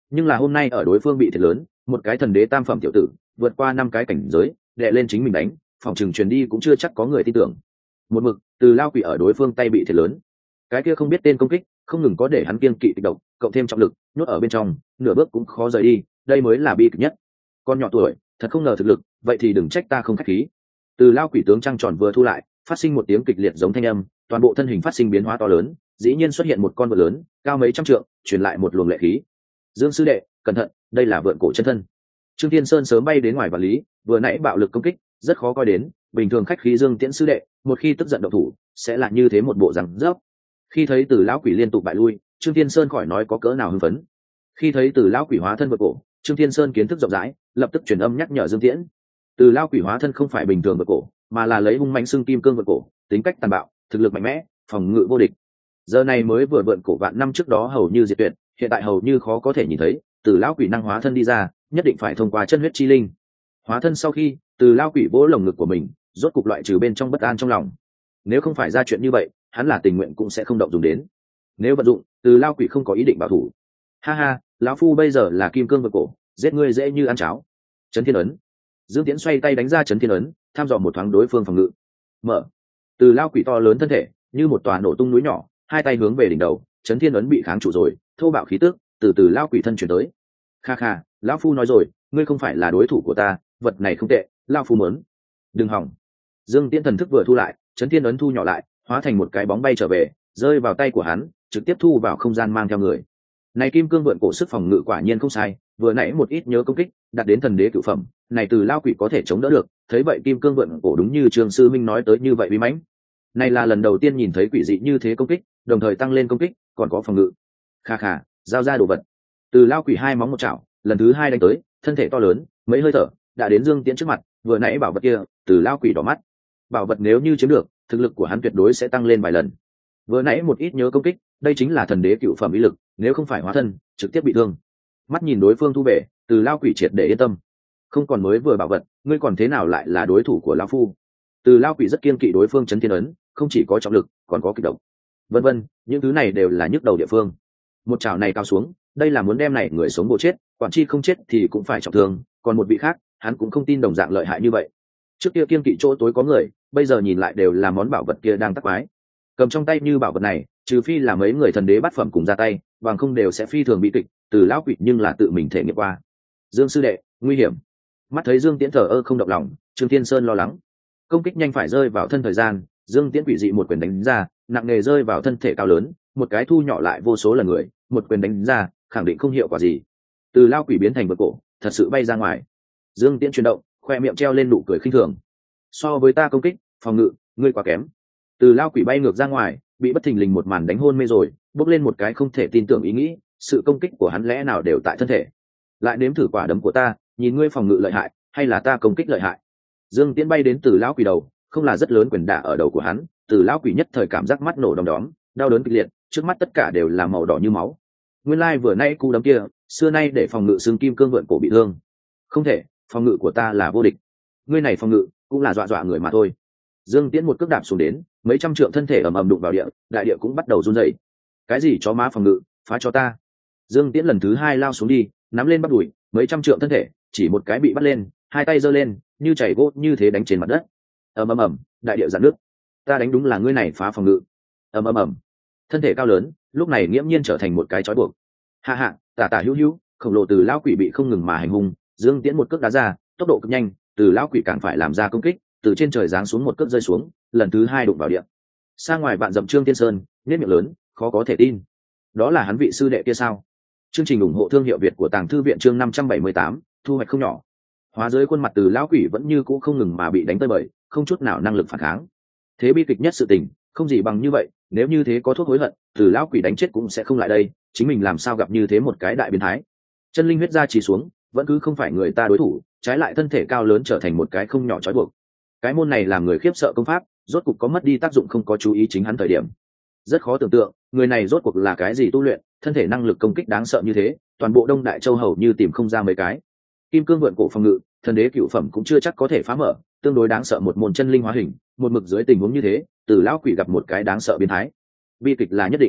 nhưng là hôm nay ở đối phương bị thiệt lớn, một cái thần đế tam phẩm tiểu tử vượt qua năm cái cảnh giới đệ lên chính mình đánh, phòng trường truyền đi cũng chưa chắc có người tin tưởng. Một mực từ lao quỷ ở đối phương tay bị thiệt lớn, cái kia không biết tên công kích không ngừng có để hắn kiêng kỵ kịch độc, cộng thêm trọng lực nhốt ở bên trong, nửa bước cũng khó rời đi, đây mới là bi kịch nhất. Con nhỏ tuổi thật không ngờ thực lực, vậy thì đừng trách ta không khách khí. Từ lao quỷ tướng trăng tròn vừa thu lại, phát sinh một tiếng kịch liệt giống thanh âm, toàn bộ thân hình phát sinh biến hóa to lớn, dĩ nhiên xuất hiện một con vượn lớn cao mấy trăm trượng, truyền lại một luồng lệ khí. Dương sư đệ cẩn thận, đây là vượn cổ chân thân. Trương Thiên Sơn sớm bay đến ngoài vạn lý, vừa nãy bạo lực công kích rất khó coi đến, bình thường khách khí Dương Tiễn sư đệ một khi tức giận động thủ sẽ là như thế một bộ rằng dốc. Khi thấy từ lão quỷ liên tục bại lui, Trương Thiên Sơn khỏi nói có cỡ nào hưng phấn. Khi thấy từ lão quỷ hóa thân vượn cổ, Trương Thiên Sơn kiến thức rộng rãi, lập tức truyền âm nhắc nhở Dương Tiễn. Từ lão quỷ hóa thân không phải bình thường vượn cổ, mà là lấy hung mãnh xương kim cương vượn cổ, tính cách tàn bạo, thực lực mạnh mẽ, phòng ngự vô địch. Giờ này mới vừa vượn cổ vạn năm trước đó hầu như diệt tuyệt, hiện tại hầu như khó có thể nhìn thấy, từ lão quỷ năng hóa thân đi ra, nhất định phải thông qua chân huyết chi linh. Hóa thân sau khi, từ lão quỷ vỗ lồng ngực của mình, rốt cục loại trừ bên trong bất an trong lòng. Nếu không phải ra chuyện như vậy, hắn là tình nguyện cũng sẽ không động dùng đến. Nếu vận dụng, từ lão quỷ không có ý định bảo thủ. Ha ha, lão phu bây giờ là kim cương vượn cổ, giết ngươi dễ như ăn cháo. Chấn thiên ấn. Dương Tiễn xoay tay đánh ra chấn thiên ấn, tham dò một thoáng đối phương phòng ngự. Mở. Từ lão quỷ to lớn thân thể, như một tòa nổ tung núi nhỏ, hai tay hướng về đỉnh đầu, chấn thiên ấn bị kháng trụ rồi, thô bạo khí tức từ từ lão quỷ thân chuyển tới. Kha kha, lão phu nói rồi, ngươi không phải là đối thủ của ta, vật này không tệ, lão phu muốn. Đừng hỏng. Dương Tiễn thần thức vừa thu lại, chấn thiên ấn thu nhỏ lại, hóa thành một cái bóng bay trở về, rơi vào tay của hắn, trực tiếp thu vào không gian mang theo người. Này kim cương vượn cổ sức phòng ngự quả nhiên không sai, vừa nãy một ít nhớ công kích, đạt đến thần đế cửu phẩm, này từ lão quỷ có thể chống đỡ được, thấy vậy kim cương vượn cổ đúng như Trường sư minh nói tới như vậy uy mãnh. Này là lần đầu tiên nhìn thấy quỷ dị như thế công kích, đồng thời tăng lên công kích, còn có phòng ngự. Kha kha, giao ra đồ vật. Từ lão quỷ hai móng một chảo, lần thứ hai đánh tới, thân thể to lớn, mấy hơi thở đã đến Dương Tiễn trước mặt, vừa nãy bảo vật kia, từ lão quỷ đỏ mắt. Bảo vật nếu như chiếm được, thực lực của hắn tuyệt đối sẽ tăng lên vài lần. Vừa nãy một ít nhớ công kích, đây chính là thần đế cựu phẩm ý lực, nếu không phải hóa thân, trực tiếp bị thương. Mắt nhìn đối phương thu về, từ lão quỷ triệt để yên tâm. Không còn mới vừa bảo vật, ngươi còn thế nào lại là đối thủ của lão phu? Từ lão quỷ rất kiên kỵ đối phương chấn thiên ấn, không chỉ có trọng lực, còn có kịch độc. Vân vân, những thứ này đều là nhức đầu địa phương. Một chảo này cao xuống, đây là muốn đem này người sống bộ chết, quản chi không chết thì cũng phải trọng thương, còn một vị khác, hắn cũng không tin đồng dạng lợi hại như vậy. Trước kia kiên kỵ chỗ tối có người, bây giờ nhìn lại đều là món bảo vật kia đang tắc quái. Cầm trong tay như bảo vật này, trừ phi là mấy người thần đế bát phẩm cùng ra tay, bằng không đều sẽ phi thường bị kịch, từ lão quỷ nhưng là tự mình thể nghiệm qua. Dương sư đệ, nguy hiểm. Mắt thấy Dương Tiễn thờ ơ không động lòng, Trương Thiên Sơn lo lắng. Công kích nhanh phải rơi vào thân thời gian, Dương Tiễn quỷ dị một quyền đánh ra, nặng nề rơi vào thân thể cao lớn, một cái thu nhỏ lại vô số lần người, một quyền đánh ra, khẳng định không hiệu quả gì. Từ lao quỷ biến thành vật cổ, thật sự bay ra ngoài. Dương Tiễn chuyển động, khoe miệng treo lên nụ cười khinh thường. So với ta công kích, phòng ngự, ngươi quá kém. Từ lao quỷ bay ngược ra ngoài, bị bất thình lình một màn đánh hôn mê rồi, bốc lên một cái không thể tin tưởng ý nghĩ, sự công kích của hắn lẽ nào đều tại thân thể. Lại nếm thử quả đấm của ta, nhìn ngươi phòng ngự lợi hại, hay là ta công kích lợi hại. Dương Tiễn bay đến từ lão quỷ đầu, không là rất lớn quyền đả ở đầu của hắn, từ lão quỷ nhất thời cảm giác mắt nổ đom đóm, đau đớn kịch liệt, trước mắt tất cả đều là màu đỏ như máu. Nguyên lai vừa nay cú đấm kia, xưa nay để phòng ngự xương kim cương vượn cổ bị thương. Không thể, phòng ngự của ta là vô địch. Ngươi này phòng ngự cũng là dọa dọa người mà thôi. Dương Tiễn một cước đạp xuống đến, mấy trăm trượng thân thể ầm ầm đụng vào địa, đại địa cũng bắt đầu run rẩy. Cái gì chó má phòng ngự, phá cho ta. Dương Tiễn lần thứ hai lao xuống đi, nắm lên bắt đuổi, mấy trăm trượng thân thể, chỉ một cái bị bắt lên, hai tay giơ lên, như chảy gỗ như thế đánh trên mặt đất. Ầm ầm ầm, đại địa giận nước. Ta đánh đúng là ngươi này phá phòng ngự. Ầm ầm ầm. Thân thể cao lớn, lúc này nghiễm nhiên trở thành một cái trói buộc. Hạ hạ, tả tả hữu hữu, khổng lồ từ lão quỷ bị không ngừng mà hành hung, Dương Tiễn một cước đá ra, tốc độ cực nhanh, từ lão quỷ càng phải làm ra công kích, từ trên trời giáng xuống một cước rơi xuống, lần thứ hai đụng vào địa. Xa ngoài bạn dậm Trương Tiên Sơn, nhếch miệng lớn, khó có thể tin. Đó là hắn vị sư đệ kia sao? Chương trình ủng hộ thương hiệu Việt của Tàng Thư viện chương năm trăm bảy mươi tám, thu hoạch không nhỏ. Hóa giới khuôn mặt từ lão quỷ vẫn như cũ không ngừng mà bị đánh tơi bời, không chút nào năng lực phản kháng. Thế bi kịch nhất sự tình, không gì bằng như vậy, nếu như thế có thuốc hối hận, từ lão quỷ đánh chết cũng sẽ không lại đây, chính mình làm sao gặp như thế một cái đại biến thái. Chân linh huyết ra chỉ xuống, vẫn cứ không phải người ta đối thủ, trái lại thân thể cao lớn trở thành một cái không nhỏ trói buộc. Cái môn này làm người khiếp sợ công pháp, rốt cục có mất đi tác dụng không có chú ý chính hắn thời điểm. Rất khó tưởng tượng, người này rốt cuộc là cái gì tu luyện, thân thể năng lực công kích đáng sợ như thế, toàn bộ Đông Đại Châu hầu như tìm không ra mấy cái. Kim cương vượn cổ phòng ngự, thần đế cựu phẩm cũng chưa chắc có thể phá mở, tương đối đáng sợ một môn chân linh hóa hình, một mực dưới tình huống như thế, từ lão quỷ gặp một cái đáng sợ biến thái. Bi kịch là nhất định.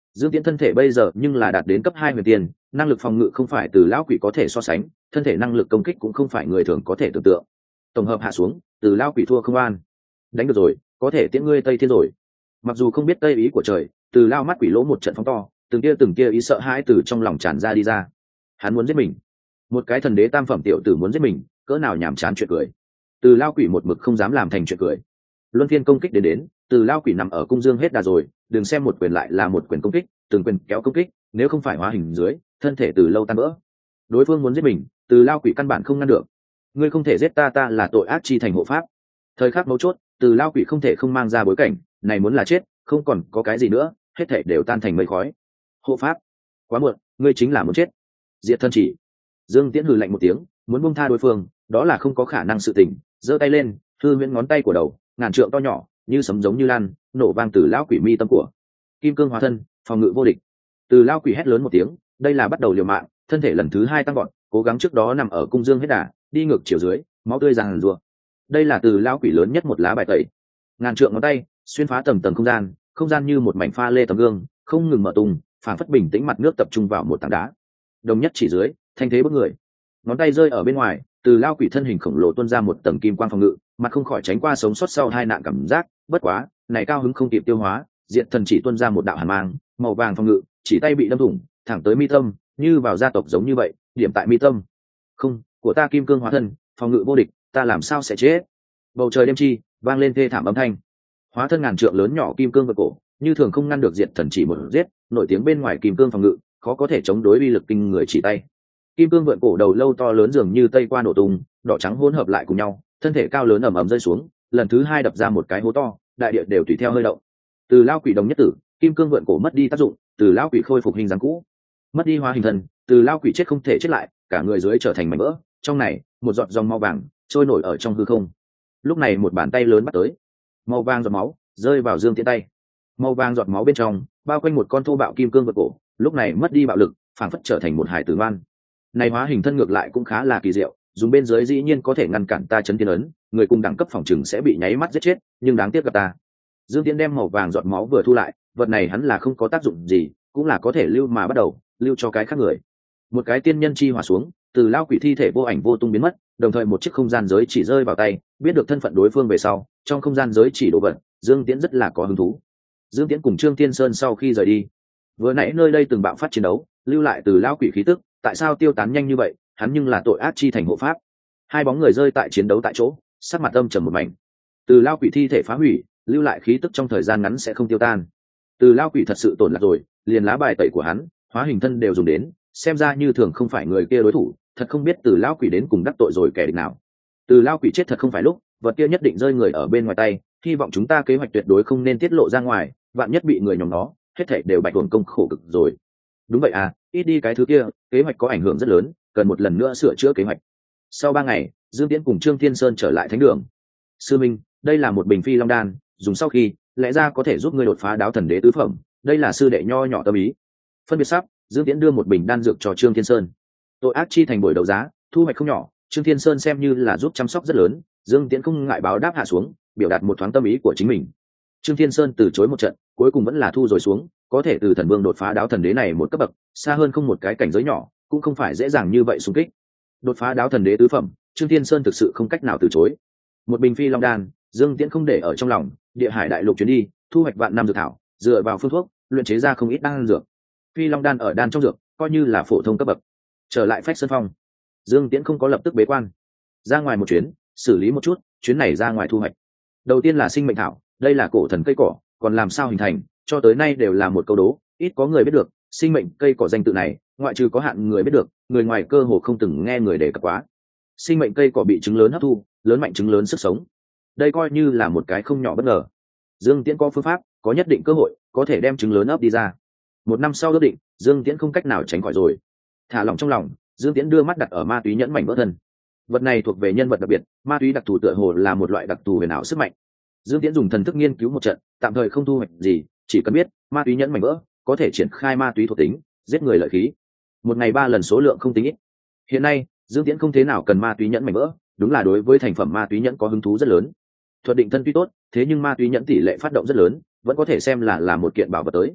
Dương Tiễn thân thể bây giờ nhưng là đạt đến cấp hai huyền tiên, năng lực phòng ngự không phải từ lão quỷ có thể so sánh, thân thể năng lực công kích cũng không phải người thường có thể tưởng tượng. Tổng hợp hạ xuống, từ lão quỷ thua không an. Đánh được rồi, có thể tiễn ngươi Tây Thiên rồi. Mặc dù không biết tây ý của trời, từ lao mắt quỷ lỗ một trận phóng to, từng kia từng kia ý sợ hãi từ trong lòng tràn ra đi ra. Hắn muốn giết mình. Một cái thần đế tam phẩm tiểu tử muốn giết mình, cỡ nào nhàm chán chuyện cười. Từ lao quỷ một mực không dám làm thành chuyện cười. Luân phiên công kích đến đến, từ lao quỷ nằm ở cung dương hết đà rồi, đừng xem một quyền lại là một quyền công kích, từng quyền kéo công kích, nếu không phải hóa hình dưới, thân thể từ lâu tan vỡ. Đối phương muốn giết mình, từ lao quỷ căn bản không ngăn được. Ngươi không thể giết ta, ta là tội ác chi thành hộ pháp. Thời khắc mấu chốt, từ lao quỷ không thể không mang ra bối cảnh, này muốn là chết, không còn có cái gì nữa, hết thể đều tan thành mây khói. Hộ pháp, quá muộn, ngươi chính là muốn chết. Diệt thân chỉ. Dương Tiễn hừ lạnh một tiếng, muốn buông tha đối phương, đó là không có khả năng sự tình. Giơ tay lên, hư huyễn ngón tay của đầu, ngàn trượng to nhỏ, như sấm giống như lan, nổ vang từ lão quỷ mi tâm của. Kim cương hóa thân, phòng ngự vô địch. Từ lão quỷ hét lớn một tiếng, đây là bắt đầu liều mạng, thân thể lần thứ hai tăng vọt, cố gắng trước đó nằm ở cung dương hết đà, đi ngược chiều dưới, máu tươi ràng rùa. Đây là từ lão quỷ lớn nhất một lá bài tẩy. Ngàn trượng ngón tay, xuyên phá tầng tầng không gian, không gian như một mảnh pha lê tấm gương, không ngừng mở tung, phản phất bình tĩnh mặt nước tập trung vào một tảng đá. Đồng nhất chỉ dưới, thanh thế bức người. Ngón tay rơi ở bên ngoài, từ lao quỷ thân hình khổng lồ tuôn ra một tầng kim quang phòng ngự, mặt không khỏi tránh qua sống sót sau hai nạn cảm giác. Bất quá, này cao hứng không kịp tiêu hóa, diện thần chỉ tuôn ra một đạo hàn mang, màu vàng phòng ngự, chỉ tay bị đâm thủng, thẳng tới mi tâm, như vào gia tộc giống như vậy, điểm tại mi tâm. Không, của ta kim cương hóa thân, phòng ngự vô địch, ta làm sao sẽ chết? Bầu trời đêm chi, vang lên thê thảm âm thanh. Hóa thân ngàn trượng lớn nhỏ kim cương vượt cổ, như thường không ngăn được diệt thần chỉ một giết, nổi tiếng bên ngoài kim cương phòng ngự, khó có thể chống đối uy lực kinh người chỉ tay. Kim cương vượn cổ đầu lâu to lớn dường như tây qua nổ tung, đỏ trắng hỗn hợp lại cùng nhau, thân thể cao lớn ầm ầm rơi xuống, lần thứ hai đập ra một cái hố to, đại địa đều tùy theo hơi động. Từ lao quỷ đồng nhất tử, kim cương vượn cổ mất đi tác dụng, từ lao quỷ khôi phục hình dáng cũ, mất đi hóa hình thần, từ lao quỷ chết không thể chết lại, cả người dưới trở thành mảnh vỡ. Trong này, một giọt dòng máu vàng trôi nổi ở trong hư không. Lúc này một bàn tay lớn bắt tới, màu vàng giọt máu rơi vào Dương Tiễn tay. Màu vàng giọt máu bên trong bao quanh một con thô bạo kim cương vượt cổ, lúc này mất đi bạo lực, phảng phất trở thành một hải tử ngoan. Này hóa hình thân ngược lại cũng khá là kỳ diệu, dùng bên dưới dĩ nhiên có thể ngăn cản ta chấn thiên ấn, người cùng đẳng cấp phòng trừng sẽ bị nháy mắt giết chết, nhưng đáng tiếc gặp ta. Dương Tiễn đem màu vàng giọt máu vừa thu lại, vật này hắn là không có tác dụng gì, cũng là có thể lưu mà bắt đầu, lưu cho cái khác người. Một cái tiên nhân chi hỏa xuống, từ lao quỷ thi thể vô ảnh vô tung biến mất, đồng thời một chiếc không gian giới chỉ rơi vào tay, biết được thân phận đối phương về sau, trong không gian giới chỉ đồ vật, Dương Tiễn rất là có hứng thú. Dương Tiễn cùng Trương Thiên Sơn sau khi rời đi, vừa nãy nơi đây từng bạo phát chiến đấu, lưu lại từ lao quỷ khí tức, tại sao tiêu tán nhanh như vậy, hắn nhưng là tội ác chi thành hộ pháp. Hai bóng người rơi tại chiến đấu tại chỗ, sắc mặt âm trầm một mảnh. Từ lao quỷ thi thể phá hủy, lưu lại khí tức trong thời gian ngắn sẽ không tiêu tan. Từ lao quỷ thật sự tổn lạc rồi, liền lá bài tẩy của hắn, hóa hình thân đều dùng đến, xem ra như thường không phải người kia đối thủ, thật không biết từ lao quỷ đến cùng đắc tội rồi kẻ địch nào. Từ lao quỷ chết thật không phải lúc, vật kia nhất định rơi người ở bên ngoài tay, hy vọng chúng ta kế hoạch tuyệt đối không nên tiết lộ ra ngoài, vạn nhất bị người nhóm nó, hết thảy đều bạch tuồng công khổ cực rồi. Đúng vậy à, ít đi cái thứ kia, kế hoạch có ảnh hưởng rất lớn, cần một lần nữa sửa chữa kế hoạch. Sau ba ngày, Dương Tiễn cùng Trương Thiên Sơn trở lại thánh đường. Sư minh, đây là một bình phi long đan, dùng sau khi, lẽ ra có thể giúp ngươi đột phá đáo thần đế tứ phẩm, đây là sư đệ nho nhỏ tâm ý. Phân biệt sắp, Dương Tiễn đưa một bình đan dược cho Trương Thiên Sơn. Tội ác chi thành buổi đấu giá, thu hoạch không nhỏ, Trương Thiên Sơn xem như là giúp chăm sóc rất lớn, Dương Tiễn không ngại báo đáp hạ xuống, biểu đạt một thoáng tâm ý của chính mình. Trương Thiên Sơn từ chối một trận, cuối cùng vẫn là thu rồi xuống, có thể từ thần vương đột phá đáo thần đế này một cấp bậc, xa hơn không một cái cảnh giới nhỏ, cũng không phải dễ dàng như vậy xung kích. Đột phá đáo thần đế tứ phẩm, Trương Thiên Sơn thực sự không cách nào từ chối. Một bình phi long đan, Dương Tiễn không để ở trong lòng, địa hải đại lục chuyến đi, thu hoạch vạn năm dược thảo, dựa vào phương thuốc, luyện chế ra không ít đan dược. Phi long đan ở đan trong dược, coi như là phổ thông cấp bậc. Trở lại Phách Sơn Phong, Dương Tiễn không có lập tức bế quan, ra ngoài một chuyến, xử lý một chút, chuyến này ra ngoài thu hoạch. Đầu tiên là sinh mệnh thảo, đây là cổ thần cây cỏ, còn làm sao hình thành, cho tới nay đều là một câu đố, ít có người biết được. Sinh mệnh cây cỏ danh tự này, ngoại trừ có hạn người biết được, người ngoài cơ hồ không từng nghe người đề cập quá. Sinh mệnh cây cỏ bị trứng lớn hấp thu, lớn mạnh trứng lớn sức sống, đây coi như là một cái không nhỏ bất ngờ. Dương Tiễn có phương pháp, có nhất định cơ hội, có thể đem trứng lớn ấp đi ra. Một năm sau ước định, Dương Tiễn không cách nào tránh khỏi rồi. Thả lỏng trong lòng, Dương Tiễn đưa mắt đặt ở ma túy nhẫn mảnh vỡ thân. Vật này thuộc về nhân vật đặc biệt, ma túy đặc thù tựa hồ là một loại đặc thù huyền ảo sức mạnh. Dương Tiễn dùng thần thức nghiên cứu một trận, tạm thời không thu hoạch gì, chỉ cần biết ma túy nhẫn mảnh vỡ có thể triển khai ma túy thuộc tính, giết người lợi khí. Một ngày ba lần số lượng không tính ít. Hiện nay, Dương Tiễn không thế nào cần ma túy nhẫn mảnh vỡ, đúng là đối với thành phẩm ma túy nhẫn có hứng thú rất lớn. Thuật định thân tuy tốt, thế nhưng ma túy nhẫn tỷ lệ phát động rất lớn, vẫn có thể xem là là một kiện bảo vật tới.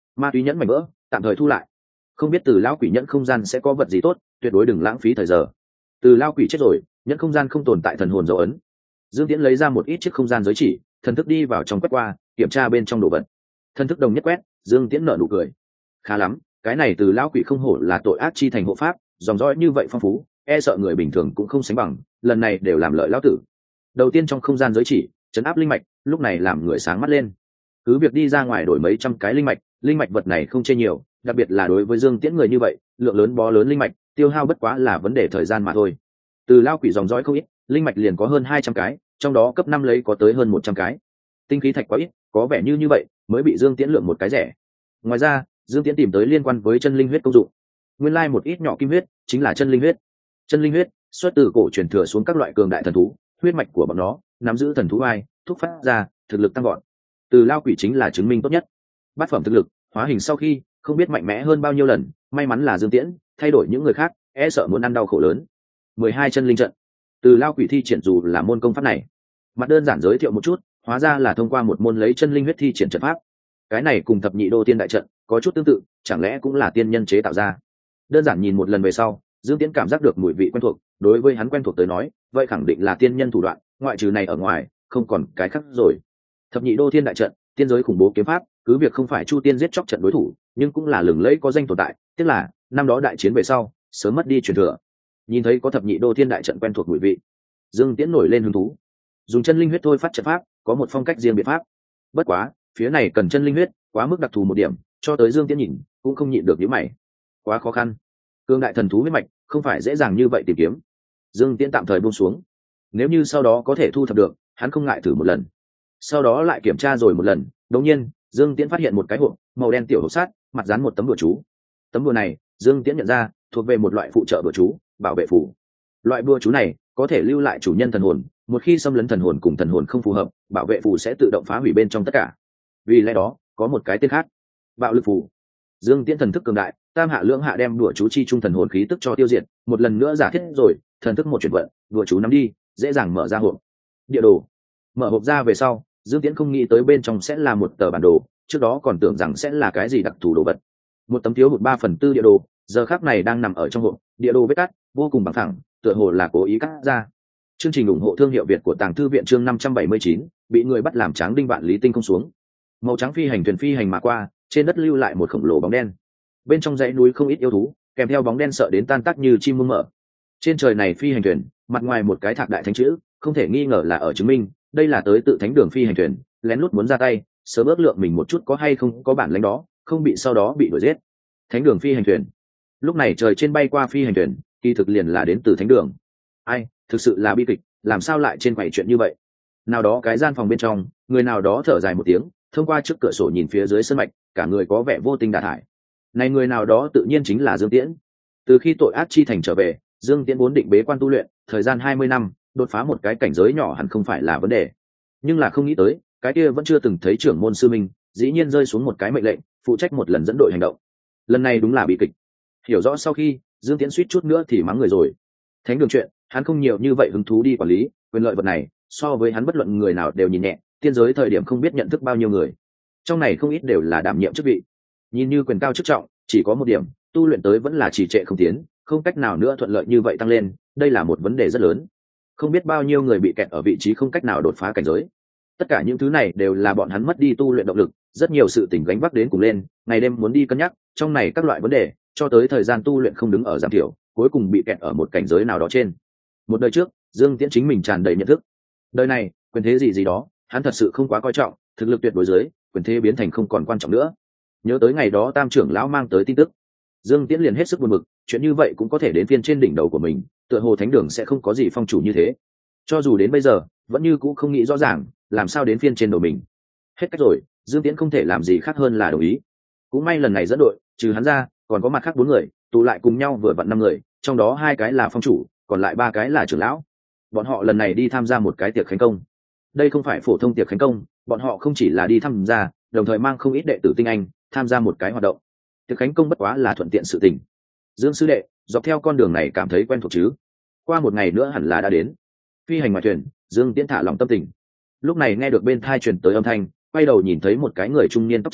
ma túy nhẫn mảnh vỡ tạm thời thu lại. Không biết từ lão quỷ nhẫn không gian sẽ có vật gì tốt, tuyệt đối đừng lãng phí thời giờ. Từ lão quỷ chết rồi, nhẫn không gian không tồn tại thần hồn dấu ấn. Dương Tiễn lấy ra một ít chiếc không gian giới chỉ, thần thức đi vào trong quét qua, kiểm tra bên trong đồ vật. Thần thức đồng nhất quét, Dương Tiễn nở nụ cười. Khá lắm, cái này từ lão quỷ không hổ là tội ác chi thành hộ pháp, dòng dõi như vậy phong phú, e sợ người bình thường cũng không sánh bằng, lần này đều làm lợi lão tử. Đầu tiên trong không gian giới chỉ, trấn áp linh mạch, lúc này làm người sáng mắt lên. Cứ việc đi ra ngoài đổi mấy trăm cái linh mạch, linh mạch vật này không chê nhiều, đặc biệt là đối với Dương Tiễn người như vậy, lượng lớn bó lớn linh mạch, tiêu hao bất quá là vấn đề thời gian mà thôi. Từ lão quỷ dòng dõi không ít, linh mạch liền có hơn hai trăm cái, trong đó cấp năm lấy có tới hơn một trăm cái. Tinh khí thạch quá ít, có vẻ như như vậy mới bị Dương Tiễn lượng một cái rẻ. Ngoài ra, Dương Tiễn tìm tới liên quan với chân linh huyết công dụng. Nguyên lai một ít nhỏ kim huyết chính là chân linh huyết. Chân linh huyết xuất từ cổ truyền thừa xuống các loại cường đại thần thú, huyết mạch của bọn nó nắm giữ thần thú ai, thúc phát ra thực lực tăng gọn. Từ lao quỷ chính là chứng minh tốt nhất. Bát phẩm thực lực, hóa hình sau khi không biết mạnh mẽ hơn bao nhiêu lần, may mắn là Dương Tiễn, thay đổi những người khác, e sợ muốn ăn đau khổ lớn. mười hai chân linh trận. Từ lao quỷ thi triển dù là môn công pháp này, mặt đơn giản giới thiệu một chút, hóa ra là thông qua một môn lấy chân linh huyết thi triển trận pháp. Cái này cùng thập nhị đô tiên đại trận có chút tương tự, chẳng lẽ cũng là tiên nhân chế tạo ra? Đơn giản nhìn một lần về sau, Dương Tiễn cảm giác được mùi vị quen thuộc, đối với hắn quen thuộc tới nói, vậy khẳng định là tiên nhân thủ đoạn, ngoại trừ này ở ngoài, không còn cái khác rồi. Thập nhị đô thiên đại trận, tiên giới khủng bố kiếm pháp, cứ việc không phải Chu Tiên giết chóc trận đối thủ, nhưng cũng là lừng lẫy có danh tồn tại, tức là năm đó đại chiến về sau, sớm mất đi truyền thừa. Nhìn thấy có thập nhị đô thiên đại trận quen thuộc mùi vị, Dương Tiễn nổi lên hứng thú. Dùng chân linh huyết thôi phát trận pháp, có một phong cách riêng biện pháp. Bất quá, phía này cần chân linh huyết, quá mức đặc thù một điểm, cho tới Dương Tiễn nhìn, cũng không nhịn được nhíu mày. Quá khó khăn. Cương đại thần thú huyết mạch, không phải dễ dàng như vậy tìm kiếm. Dương Tiễn tạm thời buông xuống. Nếu như sau đó có thể thu thập được, hắn không ngại thử một lần. Sau đó lại kiểm tra rồi một lần, đột nhiên, Dương Tiễn phát hiện một cái hộp màu đen tiểu hộp sắt, mặt dán một tấm bùa chú. Tấm bùa này, Dương Tiễn nhận ra, thuộc về một loại phụ trợ bùa chú, bảo vệ phù. Loại bùa chú này có thể lưu lại chủ nhân thần hồn, một khi xâm lấn thần hồn cùng thần hồn không phù hợp, bảo vệ phù sẽ tự động phá hủy bên trong tất cả. Vì lẽ đó, có một cái tên khác, bạo lực phù. Dương Tiễn thần thức cường đại, tam hạ lưỡng hạ đem đùa chú chi trung thần hồn khí tức cho tiêu diệt, một lần nữa giả thiết rồi, thần thức một chuyển vận, đùa chú nắm đi, dễ dàng mở ra hộp. Địa đồ. Mở hộp ra về sau, Dương Tiễn không nghĩ tới bên trong sẽ là một tờ bản đồ, trước đó còn tưởng rằng sẽ là cái gì đặc thù đồ vật. Một tấm thiếu hụt ba phần tư địa đồ, giờ khắc này đang nằm ở trong hộp, địa đồ vết cắt vô cùng bằng phẳng, tựa hồ là cố ý cắt ra. Chương trình ủng hộ thương hiệu Việt của Tàng Thư viện chương năm trăm bảy mươi chín, bị người bắt làm tráng đinh vạn lý tinh không xuống. Màu trắng phi hành thuyền phi hành mà qua, trên đất lưu lại một khổng lồ bóng đen. Bên trong dãy núi không ít yêu thú, kèm theo bóng đen sợ đến tan tác như chim muông mở. Trên trời này phi hành thuyền, mặt ngoài một cái thạc đại thánh chữ, không thể nghi ngờ là ở chứng minh, đây là tới tự thánh đường phi hành thuyền, lén lút muốn ra tay, sớm ước lượng mình một chút có hay không có bản lĩnh đó, không bị sau đó bị đuổi giết. Thánh đường phi hành thuyền. Lúc này trời trên bay qua phi hành thuyền, kỳ thực liền là đến từ thánh đường. Ai, thực sự là bi kịch, làm sao lại trên quầy chuyện như vậy? Nào đó cái gian phòng bên trong, người nào đó thở dài một tiếng, thông qua trước cửa sổ nhìn phía dưới sân mạch, cả người có vẻ vô tình đả thải. Này người nào đó tự nhiên chính là Dương Tiễn. Từ khi tội ác chi thành trở về, Dương Tiễn vốn định bế quan tu luyện, thời gian hai mươi năm, đột phá một cái cảnh giới nhỏ hẳn không phải là vấn đề. Nhưng là không nghĩ tới, cái kia vẫn chưa từng thấy trưởng môn sư minh, dĩ nhiên rơi xuống một cái mệnh lệnh, phụ trách một lần dẫn đội hành động. Lần này đúng là bị kịch. Hiểu rõ sau khi, Dương Tiễn suýt chút nữa thì mắng người rồi. Thánh đường chuyện, hắn không nhiều như vậy hứng thú đi quản lý, quyền lợi vật này, so với hắn bất luận người nào đều nhìn nhẹ, tiên giới thời điểm không biết nhận thức bao nhiêu người. Trong này không ít đều là đảm nhiệm chức vị. Nhìn như quyền cao chức trọng, chỉ có một điểm, tu luyện tới vẫn là trì trệ không tiến, không cách nào nữa thuận lợi như vậy tăng lên, đây là một vấn đề rất lớn. Không biết bao nhiêu người bị kẹt ở vị trí không cách nào đột phá cảnh giới. Tất cả những thứ này đều là bọn hắn mất đi tu luyện động lực, rất nhiều sự tình gánh vác đến cùng lên, ngày đêm muốn đi cân nhắc, trong này các loại vấn đề, cho tới thời gian tu luyện không đứng ở giảm thiểu, cuối cùng bị kẹt ở một cảnh giới nào đó trên. Một đời trước, Dương Tiễn chính mình tràn đầy nhận thức. Đời này, quyền thế gì gì đó, hắn thật sự không quá coi trọng, thực lực tuyệt đối dưới, quyền thế biến thành không còn quan trọng nữa. Nhớ tới ngày đó Tam trưởng lão mang tới tin tức, Dương Tiễn liền hết sức buồn bực, chuyện như vậy cũng có thể đến phiên trên đỉnh đầu của mình, tựa hồ thánh đường sẽ không có gì phong chủ như thế. Cho dù đến bây giờ, vẫn như cũ không nghĩ rõ ràng, làm sao đến phiên trên đầu mình. Hết cách rồi, Dương Tiễn không thể làm gì khác hơn là đồng ý. Cũng may lần này dẫn đội, trừ hắn ra, còn có mặt khác bốn người, tụ lại cùng nhau vừa vặn năm người, trong đó hai cái là phong chủ, còn lại ba cái là trưởng lão. Bọn họ lần này đi tham gia một cái tiệc khánh công. Đây không phải phổ thông tiệc khánh công, bọn họ không chỉ là đi tham gia, đồng thời mang không ít đệ tử tinh anh tham gia một cái hoạt động. Tiệc khánh công bất quá là thuận tiện sự tình. Dương sư đệ, dọc theo con đường này cảm thấy quen thuộc chứ? Qua một ngày nữa hẳn là đã đến. Phi hành ngoài thuyền, Dương Tiễn thả lòng tâm tình. Lúc này nghe được bên thai truyền tới âm thanh, quay đầu nhìn thấy một cái người trung niên tóc trắng,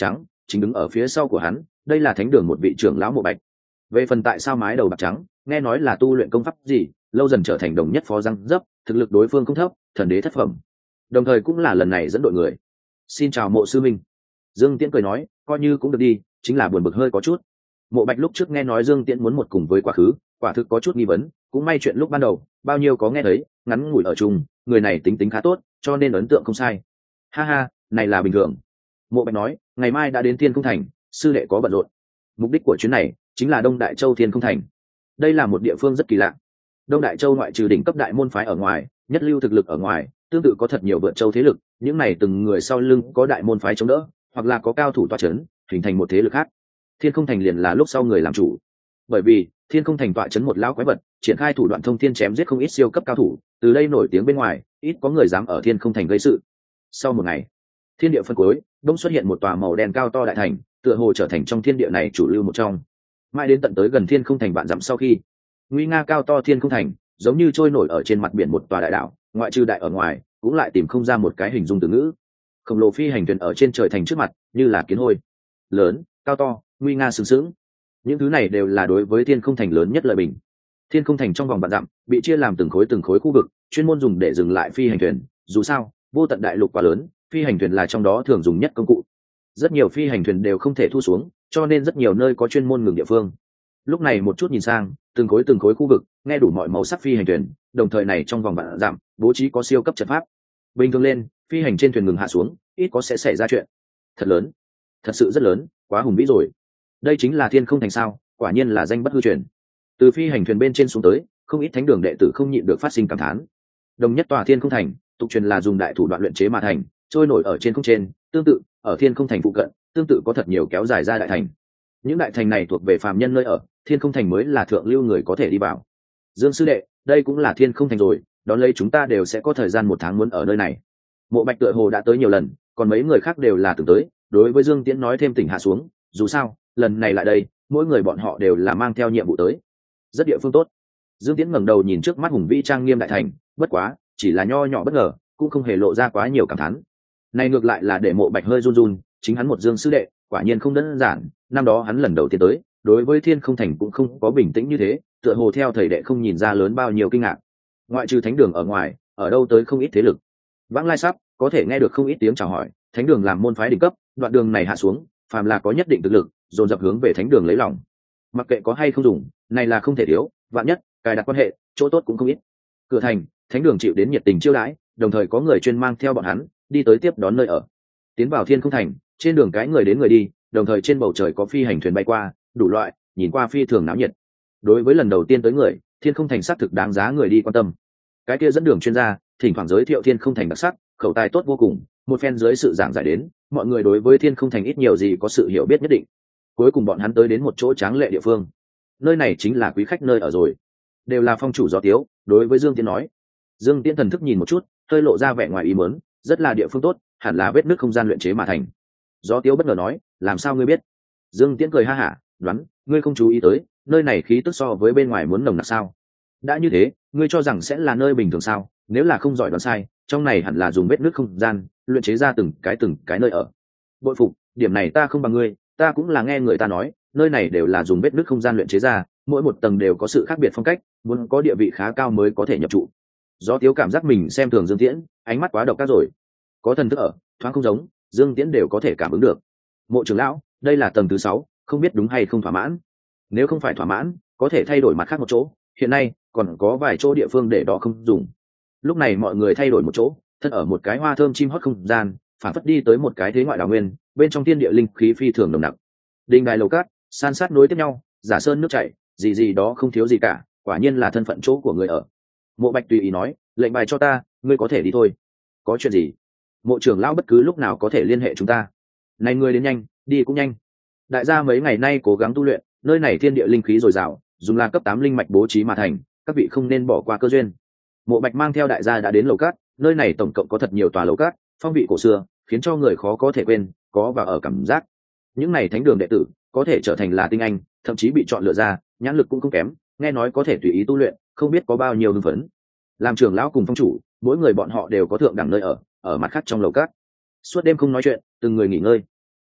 chính đứng ở phía sau của hắn, đây là thánh đường một vị trưởng lão Mộ Bạch. Về phần tại sao mái đầu bạc trắng, nghe nói là tu luyện công pháp gì, lâu dần trở thành đồng nhất phó răng dấp, thực lực đối phương không thấp, thần đế thất phẩm, đồng thời cũng là lần này dẫn đội người. Xin chào Mộ sư minh. Dương Tiễn cười nói, coi như cũng được đi, chính là buồn bực hơi có chút. Mộ Bạch lúc trước nghe nói Dương Tiễn muốn một cùng với quá khứ, quả thực có chút nghi vấn, cũng may chuyện lúc ban đầu bao nhiêu có nghe thấy, ngắn ngủi ở chung, người này tính tính khá tốt, cho nên ấn tượng không sai. Ha ha, này là bình thường. Mộ Bạch nói, ngày mai đã đến Thiên Không Thành, sư đệ có bận rộn. Mục đích của chuyến này chính là Đông Đại Châu Thiên Không Thành. Đây là một địa phương rất kỳ lạ. Đông Đại Châu ngoại trừ đỉnh cấp đại môn phái ở ngoài, nhất lưu thực lực ở ngoài, tương tự có thật nhiều vượt châu thế lực, những này từng người sau lưng có đại môn phái chống đỡ, hoặc là có cao thủ tọa chấn, hình thành một thế lực khác. Thiên Không Thành liền là lúc sau người làm chủ. Bởi vì Thiên Không Thành tọa chấn một lão quái vật, triển khai thủ đoạn thông thiên chém giết không ít siêu cấp cao thủ, từ đây nổi tiếng bên ngoài, ít có người dám ở Thiên Không Thành gây sự. Sau một ngày, thiên địa phân cuối, đông xuất hiện một tòa màu đen cao to đại thành, tựa hồ trở thành trong thiên địa này chủ lưu một trong. Mãi đến tận tới gần Thiên Không Thành vạn dặm sau khi, nguy nga cao to Thiên Không Thành giống như trôi nổi ở trên mặt biển một tòa đại đảo, ngoại trừ đại ở ngoài, cũng lại tìm không ra một cái hình dung từ ngữ. Khổng lồ phi hành thuyền ở trên trời thành trước mặt, như là kiến hôi, lớn, cao to, nguy nga sừng sững. Những thứ này đều là đối với Thiên Không Thành lớn nhất lợi bình. Thiên Không Thành trong vòng vạn dặm bị chia làm từng khối từng khối khu vực, chuyên môn dùng để dừng lại phi hành thuyền. Dù sao, vô tận đại lục quá lớn, phi hành thuyền là trong đó thường dùng nhất công cụ. Rất nhiều phi hành thuyền đều không thể thu xuống, cho nên rất nhiều nơi có chuyên môn ngừng địa phương. Lúc này một chút nhìn sang, từng khối từng khối khu vực, nghe đủ mọi màu sắc phi hành thuyền, đồng thời này trong vòng vạn dặm bố trí có siêu cấp trận pháp. Bình thường lên, phi hành trên thuyền ngừng hạ xuống, ít có sẽ xảy ra chuyện. Thật lớn, thật sự rất lớn, quá hùng vĩ rồi. Đây chính là Thiên Không Thành sao? Quả nhiên là danh bất hư truyền. Từ phi hành thuyền bên trên xuống tới, không ít thánh đường đệ tử không nhịn được phát sinh cảm thán. Đồng nhất tòa Thiên Không Thành, tục truyền là dùng đại thủ đoạn luyện chế mà thành, trôi nổi ở trên không trên, tương tự ở Thiên Không Thành phụ cận, tương tự có thật nhiều kéo dài ra đại thành. Những đại thành này thuộc về phàm nhân nơi ở, Thiên Không Thành mới là thượng lưu người có thể đi vào. Dương sư đệ, đây cũng là Thiên Không Thành rồi, đón lấy chúng ta đều sẽ có thời gian một tháng muốn ở nơi này. Mộ Bạch tựa hồ đã tới nhiều lần, còn mấy người khác đều là từng tới, đối với Dương Tiễn nói thêm tỉnh hạ xuống, dù sao, lần này lại đây, mỗi người bọn họ đều là mang theo nhiệm vụ tới. Rất địa phương tốt. Dương Tiễn ngẩng đầu nhìn trước mắt hùng vĩ trang nghiêm đại thành, bất quá, chỉ là nho nhỏ bất ngờ, cũng không hề lộ ra quá nhiều cảm thán. Này ngược lại là để Mộ Bạch hơi run run, chính hắn một Dương sư đệ, quả nhiên không đơn giản, năm đó hắn lần đầu tiên tới, đối với Thiên Không Thành cũng không có bình tĩnh như thế, tựa hồ theo thầy đệ không nhìn ra lớn bao nhiêu kinh ngạc. Ngoại trừ thánh đường ở ngoài, ở đâu tới không ít thế lực. Vãng lai sắp, có thể nghe được không ít tiếng chào hỏi, thánh đường làm môn phái đỉnh cấp, đoạn đường này hạ xuống, phàm là có nhất định thực lực, dồn dập hướng về thánh đường lấy lòng. Mặc kệ có hay không dùng, này là không thể thiếu, vạn nhất, cài đặt quan hệ, chỗ tốt cũng không ít. Cửa thành, thánh đường chịu đến nhiệt tình chiêu đãi, đồng thời có người chuyên mang theo bọn hắn, đi tới tiếp đón nơi ở. Tiến vào Thiên Không Thành, trên đường cái người đến người đi, đồng thời trên bầu trời có phi hành thuyền bay qua, đủ loại, nhìn qua phi thường náo nhiệt. Đối với lần đầu tiên tới người, Thiên Không Thành xác thực đáng giá người đi quan tâm. Cái kia dẫn đường chuyên gia, thỉnh thoảng giới thiệu Thiên Không Thành đặc sắc, khẩu tài tốt vô cùng, một phen dưới sự giảng giải đến, mọi người đối với Thiên Không Thành ít nhiều gì có sự hiểu biết nhất định. Cuối cùng bọn hắn tới đến một chỗ tráng lệ địa phương. Nơi này chính là quý khách nơi ở rồi. Đều là phong chủ Gió Tiếu, đối với Dương Tiễn nói. Dương Tiễn thần thức nhìn một chút, hơi lộ ra vẻ ngoài ý muốn, rất là địa phương tốt, hẳn là vết nứt không gian luyện chế mà thành. Gió Tiếu bất ngờ nói, làm sao ngươi biết? Dương Tiễn cười ha hả, đoán, ngươi không chú ý tới, nơi này khí tức so với bên ngoài muốn nồng nặc sao? Đã như thế, ngươi cho rằng sẽ là nơi bình thường sao? Nếu là không giỏi đoán sai, trong này hẳn là dùng vết nứt không gian luyện chế ra từng cái từng cái nơi ở. Bội phục, điểm này ta không bằng ngươi, ta cũng là nghe người ta nói, nơi này đều là dùng vết nứt không gian luyện chế ra, mỗi một tầng đều có sự khác biệt phong cách, muốn có địa vị khá cao mới có thể nhập trụ. Gió Tiếu cảm giác mình xem thường Dương Tiễn, ánh mắt quá độc ác rồi. Có thần thức ở, thoáng không giống, Dương Tiễn đều có thể cảm ứng được. Mộ trưởng lão, đây là tầng thứ sáu, không biết đúng hay không thỏa mãn. Nếu không phải thỏa mãn, có thể thay đổi mặt khác một chỗ, hiện nay còn có vài chỗ địa phương để đó không dùng. Lúc này mọi người thay đổi một chỗ, thân ở một cái hoa thơm chim hót không gian, phản phất đi tới một cái thế ngoại đào nguyên, bên trong thiên địa linh khí phi thường nồng nặc. Đình đài lầu cát, san sát nối tiếp nhau, giả sơn nước chảy, gì gì đó không thiếu gì cả, quả nhiên là thân phận chỗ của người ở. Mộ Bạch tùy ý nói, lệnh bài cho ta, ngươi có thể đi thôi. Có chuyện gì? Mộ trưởng lão bất cứ lúc nào có thể liên hệ chúng ta. Này ngươi đến nhanh, đi cũng nhanh. Đại gia mấy ngày nay cố gắng tu luyện, nơi này thiên địa linh khí dồi dào, dùng là cấp tám linh mạch bố trí mà thành, các vị không nên bỏ qua cơ duyên. Mộ Bạch mang theo đại gia đã đến lầu cát, nơi này tổng cộng có thật nhiều tòa lầu cát, phong vị cổ xưa, khiến cho người khó có thể quên, có và ở cảm giác. Những này thánh đường đệ tử có thể trở thành là tinh anh, thậm chí bị chọn lựa ra, nhãn lực cũng không kém, nghe nói có thể tùy ý tu luyện, không biết có bao nhiêu hưng phấn. Làm trưởng lão cùng phong chủ, mỗi người bọn họ đều có thượng đẳng nơi ở, ở mặt khác trong lầu cát. Suốt đêm không nói chuyện, từng người nghỉ ngơi.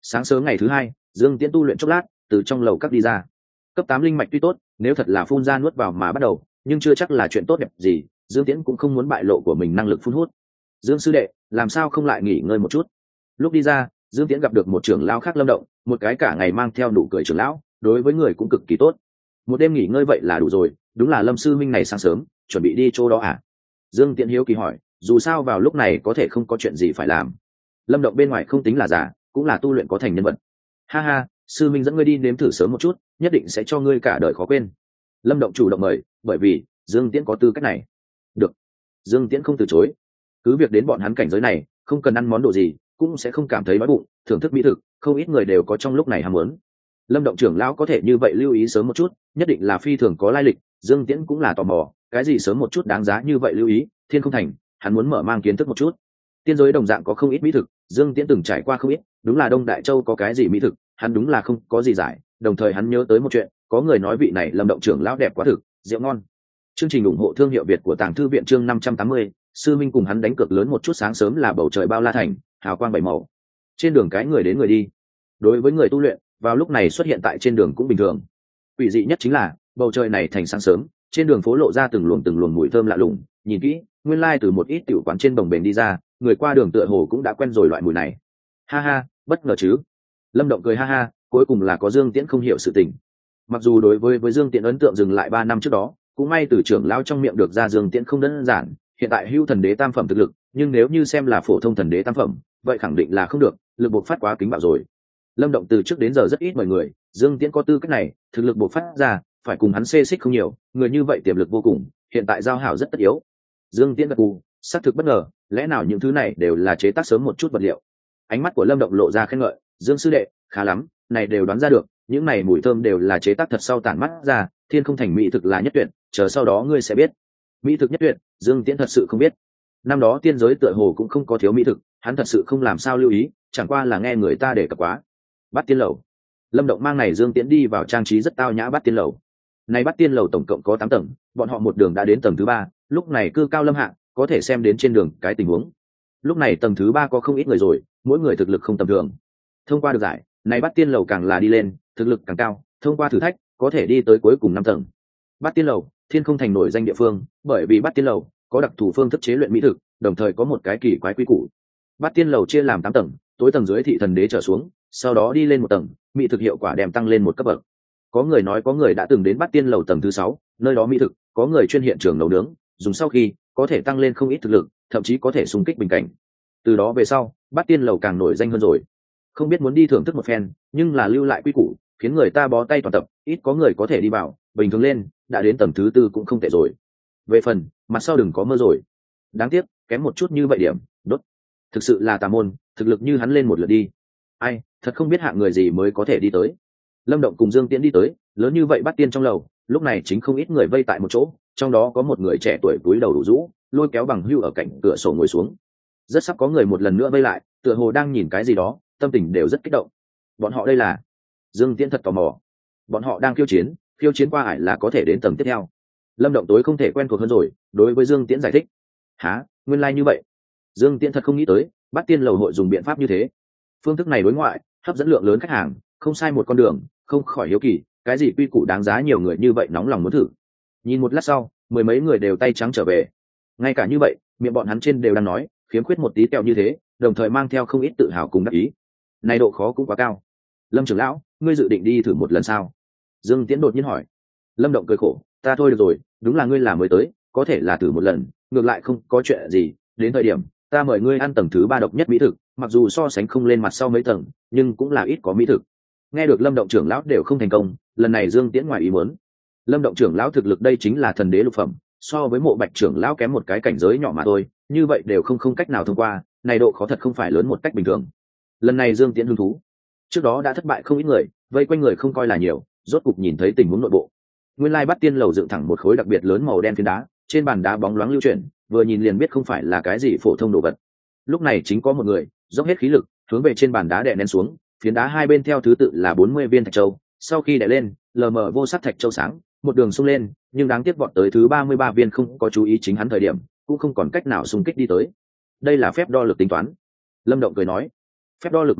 Sáng sớm ngày thứ hai, Dương Tiễn tu luyện chốc lát, từ trong lầu các đi ra. Cấp tám linh mạch tuy tốt, nếu thật là phun ra nuốt vào mà bắt đầu, nhưng chưa chắc là chuyện tốt đẹp gì. Dương Tiễn cũng không muốn bại lộ của mình năng lực phun hút. Dương sư đệ, làm sao không lại nghỉ ngơi một chút? Lúc đi ra, Dương Tiễn gặp được một trưởng lão khác Lâm Động, một cái cả ngày mang theo nụ cười trưởng lão, đối với người cũng cực kỳ tốt. Một đêm nghỉ ngơi vậy là đủ rồi, đúng là Lâm sư minh này sáng sớm chuẩn bị đi chỗ đó à? Dương Tiễn hiếu kỳ hỏi, dù sao vào lúc này có thể không có chuyện gì phải làm. Lâm Động bên ngoài không tính là giả, cũng là tu luyện có thành nhân vật. Ha ha, sư minh dẫn ngươi đi nếm thử sớm một chút, nhất định sẽ cho ngươi cả đời khó quên. Lâm Động chủ động mời, bởi vì Dương Tiễn có tư cách này. Được. Dương Tiễn không từ chối. Cứ việc đến bọn hắn cảnh giới này, không cần ăn món đồ gì, cũng sẽ không cảm thấy đói bụng, thưởng thức mỹ thực, không ít người đều có trong lúc này ham muốn. Lâm Động trưởng lão có thể như vậy lưu ý sớm một chút, nhất định là phi thường có lai lịch. Dương Tiễn cũng là tò mò, cái gì sớm một chút đáng giá như vậy lưu ý, Thiên Không Thành, hắn muốn mở mang kiến thức một chút. Tiên giới đồng dạng có không ít mỹ thực, Dương Tiễn từng trải qua không ít, đúng là Đông Đại Châu có cái gì mỹ thực, hắn đúng là không có gì giải. Đồng thời hắn nhớ tới một chuyện, có người nói vị này Lâm Động trưởng lão đẹp quá thực, rượu ngon. Chương trình ủng hộ thương hiệu Việt của Tàng Thư viện chương năm trăm tám mươi, sư minh cùng hắn đánh cược lớn một chút. Sáng sớm là bầu trời bao la thành, hào quang bảy màu. Trên đường cái người đến người đi. Đối với người tu luyện, vào lúc này xuất hiện tại trên đường cũng bình thường. Quỷ dị nhất chính là, bầu trời này thành sáng sớm, trên đường phố lộ ra từng luồng từng luồng mùi thơm lạ lùng, nhìn kỹ, nguyên lai từ một ít tiểu quán trên bồng bềnh đi ra, người qua đường tựa hồ cũng đã quen rồi loại mùi này. Ha ha, bất ngờ chứ? Lâm Động cười ha ha, cuối cùng là có Dương Tiễn không hiểu sự tình. Mặc dù đối với với Dương Tiễn ấn tượng dừng lại ba năm trước đó, cũng may từ trưởng lão trong miệng được ra Dương Tiễn không đơn giản, hiện tại hưu thần đế tam phẩm thực lực, nhưng nếu như xem là phổ thông thần đế tam phẩm, vậy khẳng định là không được, lực bộc phát quá kính bạo rồi. Lâm Động từ trước đến giờ rất ít mời người, Dương Tiễn có tư cách này, thực lực bộc phát ra, phải cùng hắn xê xích không nhiều, người như vậy tiềm lực vô cùng, hiện tại giao hảo rất tất yếu. Dương Tiễn gật gù, xác thực bất ngờ, lẽ nào những thứ này đều là chế tác sớm một chút vật liệu. Ánh mắt của Lâm Động lộ ra khen ngợi, Dương sư đệ, khá lắm, này đều đoán ra được, những này mùi thơm đều là chế tác thật sau tản mắt ra, Thiên Không Thành mỹ thực là nhất tuyệt, chờ sau đó ngươi sẽ biết. Mỹ thực nhất tuyệt, Dương Tiễn thật sự không biết. Năm đó tiên giới tựa hồ cũng không có thiếu mỹ thực, hắn thật sự không làm sao lưu ý, chẳng qua là nghe người ta để cập quá. Bát Tiên lầu. Lâm Động mang này Dương Tiễn đi vào trang trí rất tao nhã Bát Tiên lầu. Này Bát Tiên lầu tổng cộng có tám tầng, bọn họ một đường đã đến tầng thứ ba, lúc này cư cao lâm hạ, có thể xem đến trên đường cái tình huống. Lúc này tầng thứ ba có không ít người rồi, mỗi người thực lực không tầm thường. Thông qua được giải, này Bát Tiên lầu càng là đi lên, thực lực càng cao, thông qua thử thách, có thể đi tới cuối cùng năm tầng. Bát Tiên lầu, Thiên Không Thành nổi danh địa phương, bởi vì Bát Tiên lầu có đặc thù phương thức chế luyện mỹ thực, đồng thời có một cái kỳ quái quy củ. Bát Tiên lầu chia làm tám tầng, tối tầng dưới thị thần đế trở xuống, sau đó đi lên một tầng, mỹ thực hiệu quả đem tăng lên một cấp bậc. Có người nói có người đã từng đến Bát Tiên lầu tầng thứ sáu, nơi đó mỹ thực, có người chuyên hiện trường nấu nướng, dùng sau khi có thể tăng lên không ít thực lực, thậm chí có thể xung kích bình cảnh. Từ đó về sau, Bát Tiên lầu càng nổi danh hơn rồi. Không biết muốn đi thưởng thức một phen, nhưng là lưu lại quy củ, khiến người ta bó tay toàn tập, ít có người có thể đi vào, bình thường lên, đã đến tầng thứ tư cũng không tệ rồi. Về phần, mặt sau đừng có mơ rồi. Đáng tiếc, kém một chút như vậy điểm, đốt. Thực sự là tà môn, thực lực như hắn lên một lượt đi. Ai, thật không biết hạng người gì mới có thể đi tới. Lâm Động cùng Dương Tiễn đi tới, lớn như vậy Bát Tiên trong lầu, lúc này chính không ít người vây tại một chỗ, trong đó có một người trẻ tuổi cúi đầu đủ rũ, lôi kéo bằng hưu ở cạnh cửa sổ ngồi xuống. Rất sắp có người một lần nữa vây lại, tựa hồ đang nhìn cái gì đó, tâm tình đều rất kích động. Bọn họ đây là? Dương Tiễn thật tò mò. Bọn họ đang khiêu chiến, khiêu chiến qua ải là có thể đến tầng tiếp theo. Lâm Động tối không thể quen thuộc hơn rồi, đối với Dương Tiễn giải thích. Hả, nguyên lai like như vậy. Dương Tiễn thật không nghĩ tới, Bát Tiên lầu hội dùng biện pháp như thế. Phương thức này đối ngoại, hấp dẫn lượng lớn khách hàng, không sai một con đường, không khỏi hiếu kỳ, cái gì quy củ đáng giá nhiều người như vậy nóng lòng muốn thử. Nhìn một lát sau, mười mấy người đều tay trắng trở về. Ngay cả như vậy, miệng bọn hắn trên đều đang nói, khiếm khuyết một tí tẹo như thế, đồng thời mang theo không ít tự hào cùng đắc ý. Này độ khó cũng quá cao. Lâm trưởng lão, ngươi dự định đi thử một lần sao? Dương Tiễn đột nhiên hỏi. Lâm Động cười khổ, ta thôi được rồi, đúng là ngươi là mới tới, có thể là thử một lần, ngược lại không có chuyện gì, đến thời điểm ta mời ngươi ăn tầng thứ ba độc nhất mỹ thực, mặc dù so sánh không lên mặt sau mấy tầng, nhưng cũng là ít có mỹ thực. Nghe được Lâm Động trưởng lão đều không thành công, lần này Dương Tiễn ngoài ý muốn. Lâm Động trưởng lão thực lực đây chính là thần đế lục phẩm, so với Mộ Bạch trưởng lão kém một cái cảnh giới nhỏ mà thôi, như vậy đều không không cách nào thông qua, này độ khó thật không phải lớn một cách bình thường. Lần này Dương Tiễn hứng thú. Trước đó đã thất bại không ít người, vây quanh người không coi là nhiều, rốt cục nhìn thấy tình huống nội bộ. Nguyên lai Bát Tiên lầu dựng thẳng một khối đặc biệt lớn màu đen phiến đá, trên bàn đá bóng loáng lưu chuyển, vừa nhìn liền biết không phải là cái gì phổ thông đồ vật. Lúc này chính có một người dốc hết khí lực hướng về trên bàn đá đè nén xuống, phiến đá hai bên theo thứ tự là bốn mươi viên thạch châu, sau khi đè lên, lờ mờ vô sắc thạch châu sáng, một đường xung lên, nhưng đáng tiếc vọt tới thứ ba mươi ba viên không có chú ý chính hắn thời điểm, cũng không còn cách nào xung kích đi tới. Đây là phép đo lực tính toán. Lâm Động cười nói, phép đo lực mà tính,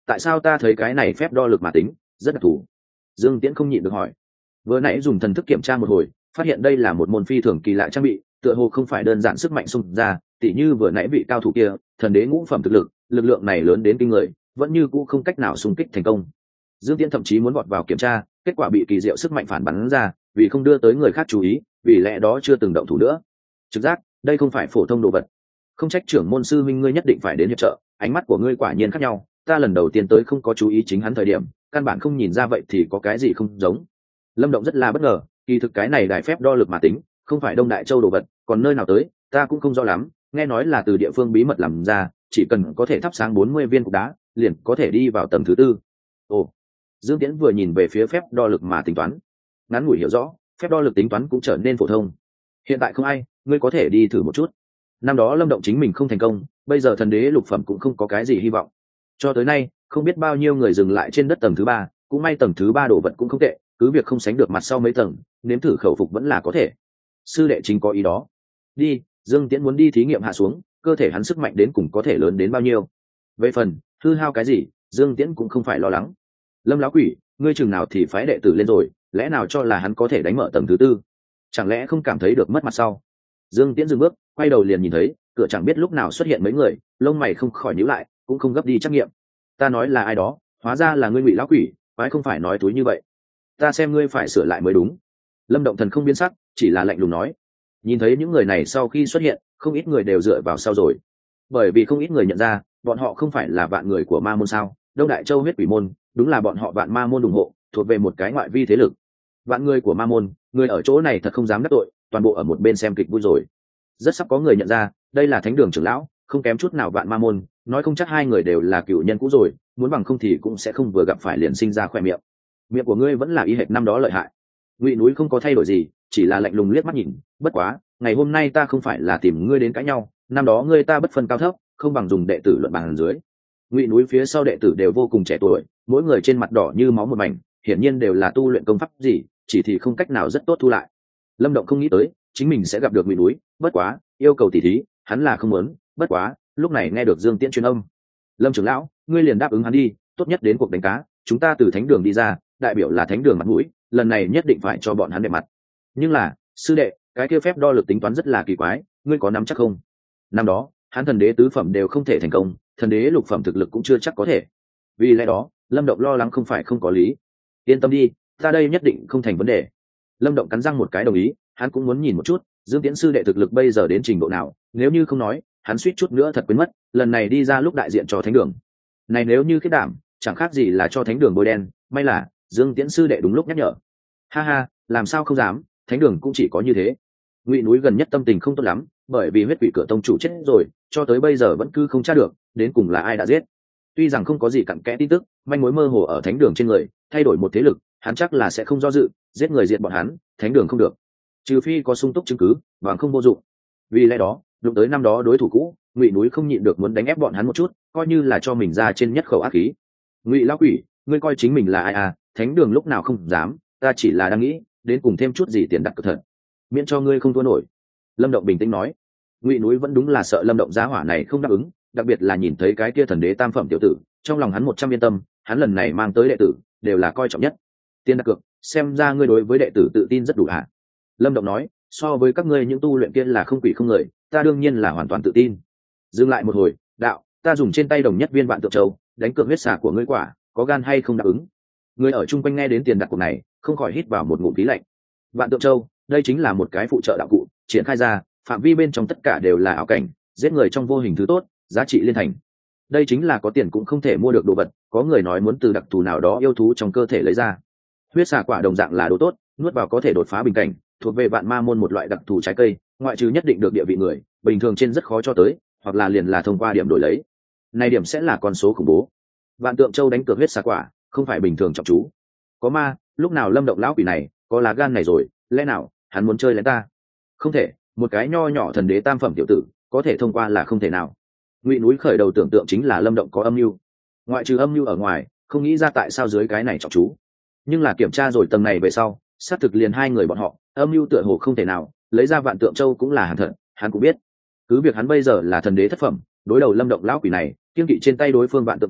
tại sao ta thấy cái này phép đo lực mà tính rất đặc thù? Dương Tiễn không nhịn được hỏi. Vừa nãy dùng thần thức kiểm tra một hồi, phát hiện đây là một môn phi thường kỳ lạ trang bị, tựa hồ không phải đơn giản sức mạnh xung ra, tỉ như vừa nãy vị cao thủ kia, thần đế ngũ phẩm thực lực, lực lượng này lớn đến kinh người, vẫn như cũ không cách nào xung kích thành công. Dương Tiễn thậm chí muốn vọt vào kiểm tra, kết quả bị kỳ diệu sức mạnh phản bắn ra, vì không đưa tới người khác chú ý, vì lẽ đó chưa từng động thủ nữa. Trực giác, đây không phải phổ thông đồ vật. Không trách trưởng môn sư minh ngươi nhất định phải đến hiệp trợ, ánh mắt của ngươi quả nhiên khác nhau, ta lần đầu tiên tới không có chú ý chính hắn thời điểm, căn bản không nhìn ra vậy thì có cái gì không giống. Lâm Động rất là bất ngờ, kỳ thực cái này đài phép đo lực mà tính, không phải Đông Đại Châu đồ vật, còn nơi nào tới, ta cũng không rõ lắm, nghe nói là từ địa phương bí mật làm ra, chỉ cần có thể thắp sáng bốn mươi viên cục đá, liền có thể đi vào tầng thứ tư. Ồ. Dương Tiễn vừa nhìn về phía phép đo lực mà tính toán, ngắn ngủi hiểu rõ, phép đo lực tính toán cũng trở nên phổ thông. Hiện tại không ai, ngươi có thể đi thử một chút. Năm đó Lâm Động chính mình không thành công, bây giờ thần đế lục phẩm cũng không có cái gì hy vọng. Cho tới nay, không biết bao nhiêu người dừng lại trên đất tầng thứ ba, cũng may tầng thứ ba đồ vật cũng không tệ, cứ việc không sánh được mặt sau mấy tầng, nếm thử khẩu phục vẫn là có thể. Sư đệ chính có ý đó. Đi, Dương Tiễn muốn đi thí nghiệm hạ xuống, cơ thể hắn sức mạnh đến cùng có thể lớn đến bao nhiêu. Về phần hư hao cái gì, Dương Tiễn cũng không phải lo lắng. Lâm lão quỷ, ngươi chừng nào thì phái đệ tử lên rồi, lẽ nào cho là hắn có thể đánh mở tầng thứ tư? Chẳng lẽ không cảm thấy được mất mặt sau? Dương Tiễn dừng bước, quay đầu liền nhìn thấy cửa chẳng biết lúc nào xuất hiện mấy người, lông mày không khỏi nhíu lại, cũng không gấp đi trắc nghiệm. Ta nói là ai đó, hóa ra là ngươi Ngụy lão quỷ, quái không phải nói túi như vậy. Ta xem ngươi phải sửa lại mới đúng. Lâm Động Thần không biến sắc, chỉ là lạnh lùng nói. Nhìn thấy những người này sau khi xuất hiện, không ít người đều dựa vào sau rồi, bởi vì không ít người nhận ra bọn họ không phải là vạn người của ma môn sao. Đông Đại Châu huyết quỷ môn đúng là bọn họ vạn ma môn ủng hộ, thuộc về một cái ngoại vi thế lực. Vạn người của ma môn, người ở chỗ này thật không dám đắc tội, toàn bộ ở một bên xem kịch vui rồi. Rất sắp có người nhận ra đây là thánh đường trưởng lão, không kém chút nào vạn ma môn, nói không chắc hai người đều là cựu nhân cũ rồi, muốn bằng không thì cũng sẽ không vừa gặp phải liền sinh ra khoe miệng. Miệng của ngươi vẫn là y hệt năm đó lợi hại. Ngụy Núi không có thay đổi gì, chỉ là lạnh lùng liếc mắt nhìn. Bất quá ngày hôm nay ta không phải là tìm ngươi đến cãi nhau, năm đó ngươi ta bất phân cao thấp, không bằng dùng đệ tử luận bàn dưới. Ngụy Núi phía sau đệ tử đều vô cùng trẻ tuổi, mỗi người trên mặt đỏ như máu một mảnh, hiển nhiên đều là tu luyện công pháp gì, chỉ thì không cách nào rất tốt thu lại. Lâm Động không nghĩ tới chính mình sẽ gặp được Ngụy Núi, bất quá yêu cầu tỉ thí hắn là không muốn. Bất quá lúc này nghe được Dương Tiễn truyền âm, Lâm trưởng lão, ngươi liền đáp ứng hắn đi, tốt nhất đến cuộc đánh cá, chúng ta từ thánh đường đi ra, đại biểu là thánh đường mặt mũi, lần này nhất định phải cho bọn hắn đẹp mặt. Nhưng là sư đệ, cái kia phép đo lực tính toán rất là kỳ quái, ngươi có nắm chắc không? Năm đó hắn thần đế tứ phẩm đều không thể thành công, thần đế lục phẩm thực lực cũng chưa chắc có thể. Vì lẽ đó Lâm Động lo lắng không phải không có lý. Yên tâm đi, ta đây nhất định không thành vấn đề. Lâm Động cắn răng một cái đồng ý, hắn cũng muốn nhìn một chút Dương Tiễn sư đệ thực lực bây giờ đến trình độ nào, nếu như không nói hắn suýt chút nữa thật quên mất, lần này đi ra lúc đại diện cho thánh đường này, nếu như kết đảm chẳng khác gì là cho thánh đường bôi đen. May là Dương Tiễn sư đệ đúng lúc nhắc nhở. Ha ha, làm sao không dám, thánh đường cũng chỉ có như thế. Ngụy Núi gần nhất tâm tình không tốt lắm, bởi vì huyết quỷ cửa tông chủ chết rồi, cho tới bây giờ vẫn cứ không tra được đến cùng là ai đã giết. Tuy rằng không có gì cặn kẽ tin tức, manh mối mơ hồ ở thánh đường trên người, thay đổi một thế lực hắn chắc là sẽ không do dự, giết người diệt bọn hắn, thánh đường không được, trừ phi có sung túc chứng cứ, bằng không vô dụng. Vì lẽ đó đụng tới năm đó đối thủ cũ, Ngụy Núi không nhịn được muốn đánh ép bọn hắn một chút, coi như là cho mình ra trên nhất khẩu ác khí. Ngụy lão quỷ, ngươi coi chính mình là ai à? Thánh đường lúc nào không dám, ta chỉ là đang nghĩ đến cùng thêm chút gì tiền đặt cược thật, miễn cho ngươi không thua nổi. Lâm Động bình tĩnh nói. Ngụy Núi vẫn đúng là sợ Lâm Động giá hỏa này không đáp ứng, đặc biệt là nhìn thấy cái kia thần đế tam phẩm tiểu tử, trong lòng hắn một trăm yên tâm, hắn lần này mang tới đệ tử đều là coi trọng nhất. Tiền đặt cược, xem ra ngươi đối với đệ tử tự tin rất đủ hả? Lâm Động nói, so với các ngươi những tu luyện kia là không quỷ không người, ta đương nhiên là hoàn toàn tự tin. Dừng lại một hồi, đạo, ta dùng trên tay đồng nhất viên vạn tượng châu đánh cược huyết xà của ngươi quả, có gan hay không đáp ứng? Người ở chung quanh nghe đến tiền đặt cược này không khỏi hít vào một ngụm khí lạnh. Vạn tượng châu, đây chính là một cái phụ trợ đạo cụ, triển khai ra phạm vi bên trong tất cả đều là ảo cảnh, giết người trong vô hình thứ tốt, giá trị liên thành. Đây chính là có tiền cũng không thể mua được đồ vật, có người nói muốn từ đặc thù nào đó yêu thú trong cơ thể lấy ra. Huyết xà quả đồng dạng là đồ tốt, nuốt vào có thể đột phá bình cảnh, thuộc về vạn ma môn một loại đặc thù trái cây, ngoại trừ nhất định được địa vị người bình thường trên rất khó cho tới, hoặc là liền là thông qua điểm đổi lấy. Này điểm sẽ là con số khủng bố. Vạn tượng châu đánh cược huyết xà quả, không phải bình thường trọng chú. Có ma, lúc nào Lâm Động lão quỷ này có lá gan này rồi, lẽ nào hắn muốn chơi lén ta? Không thể, một cái nho nhỏ thần đế tam phẩm tiểu tử có thể thông qua là không thể nào. Ngụy Núi khởi đầu tưởng tượng chính là Lâm Động có âm mưu, ngoại trừ âm mưu ở ngoài không nghĩ ra tại sao dưới cái này trọng chú. Nhưng là kiểm tra rồi tầng này về sau, xác thực liền hai người bọn họ, âm mưu tựa hồ không thể nào, lấy ra vạn tượng châu cũng là hàng thật, hắn cũng biết. Cứ việc hắn bây giờ là thần đế thất phẩm, đối đầu Lâm Động lão quỷ này, kiêng kỵ trên tay đối phương vạn tượng châu,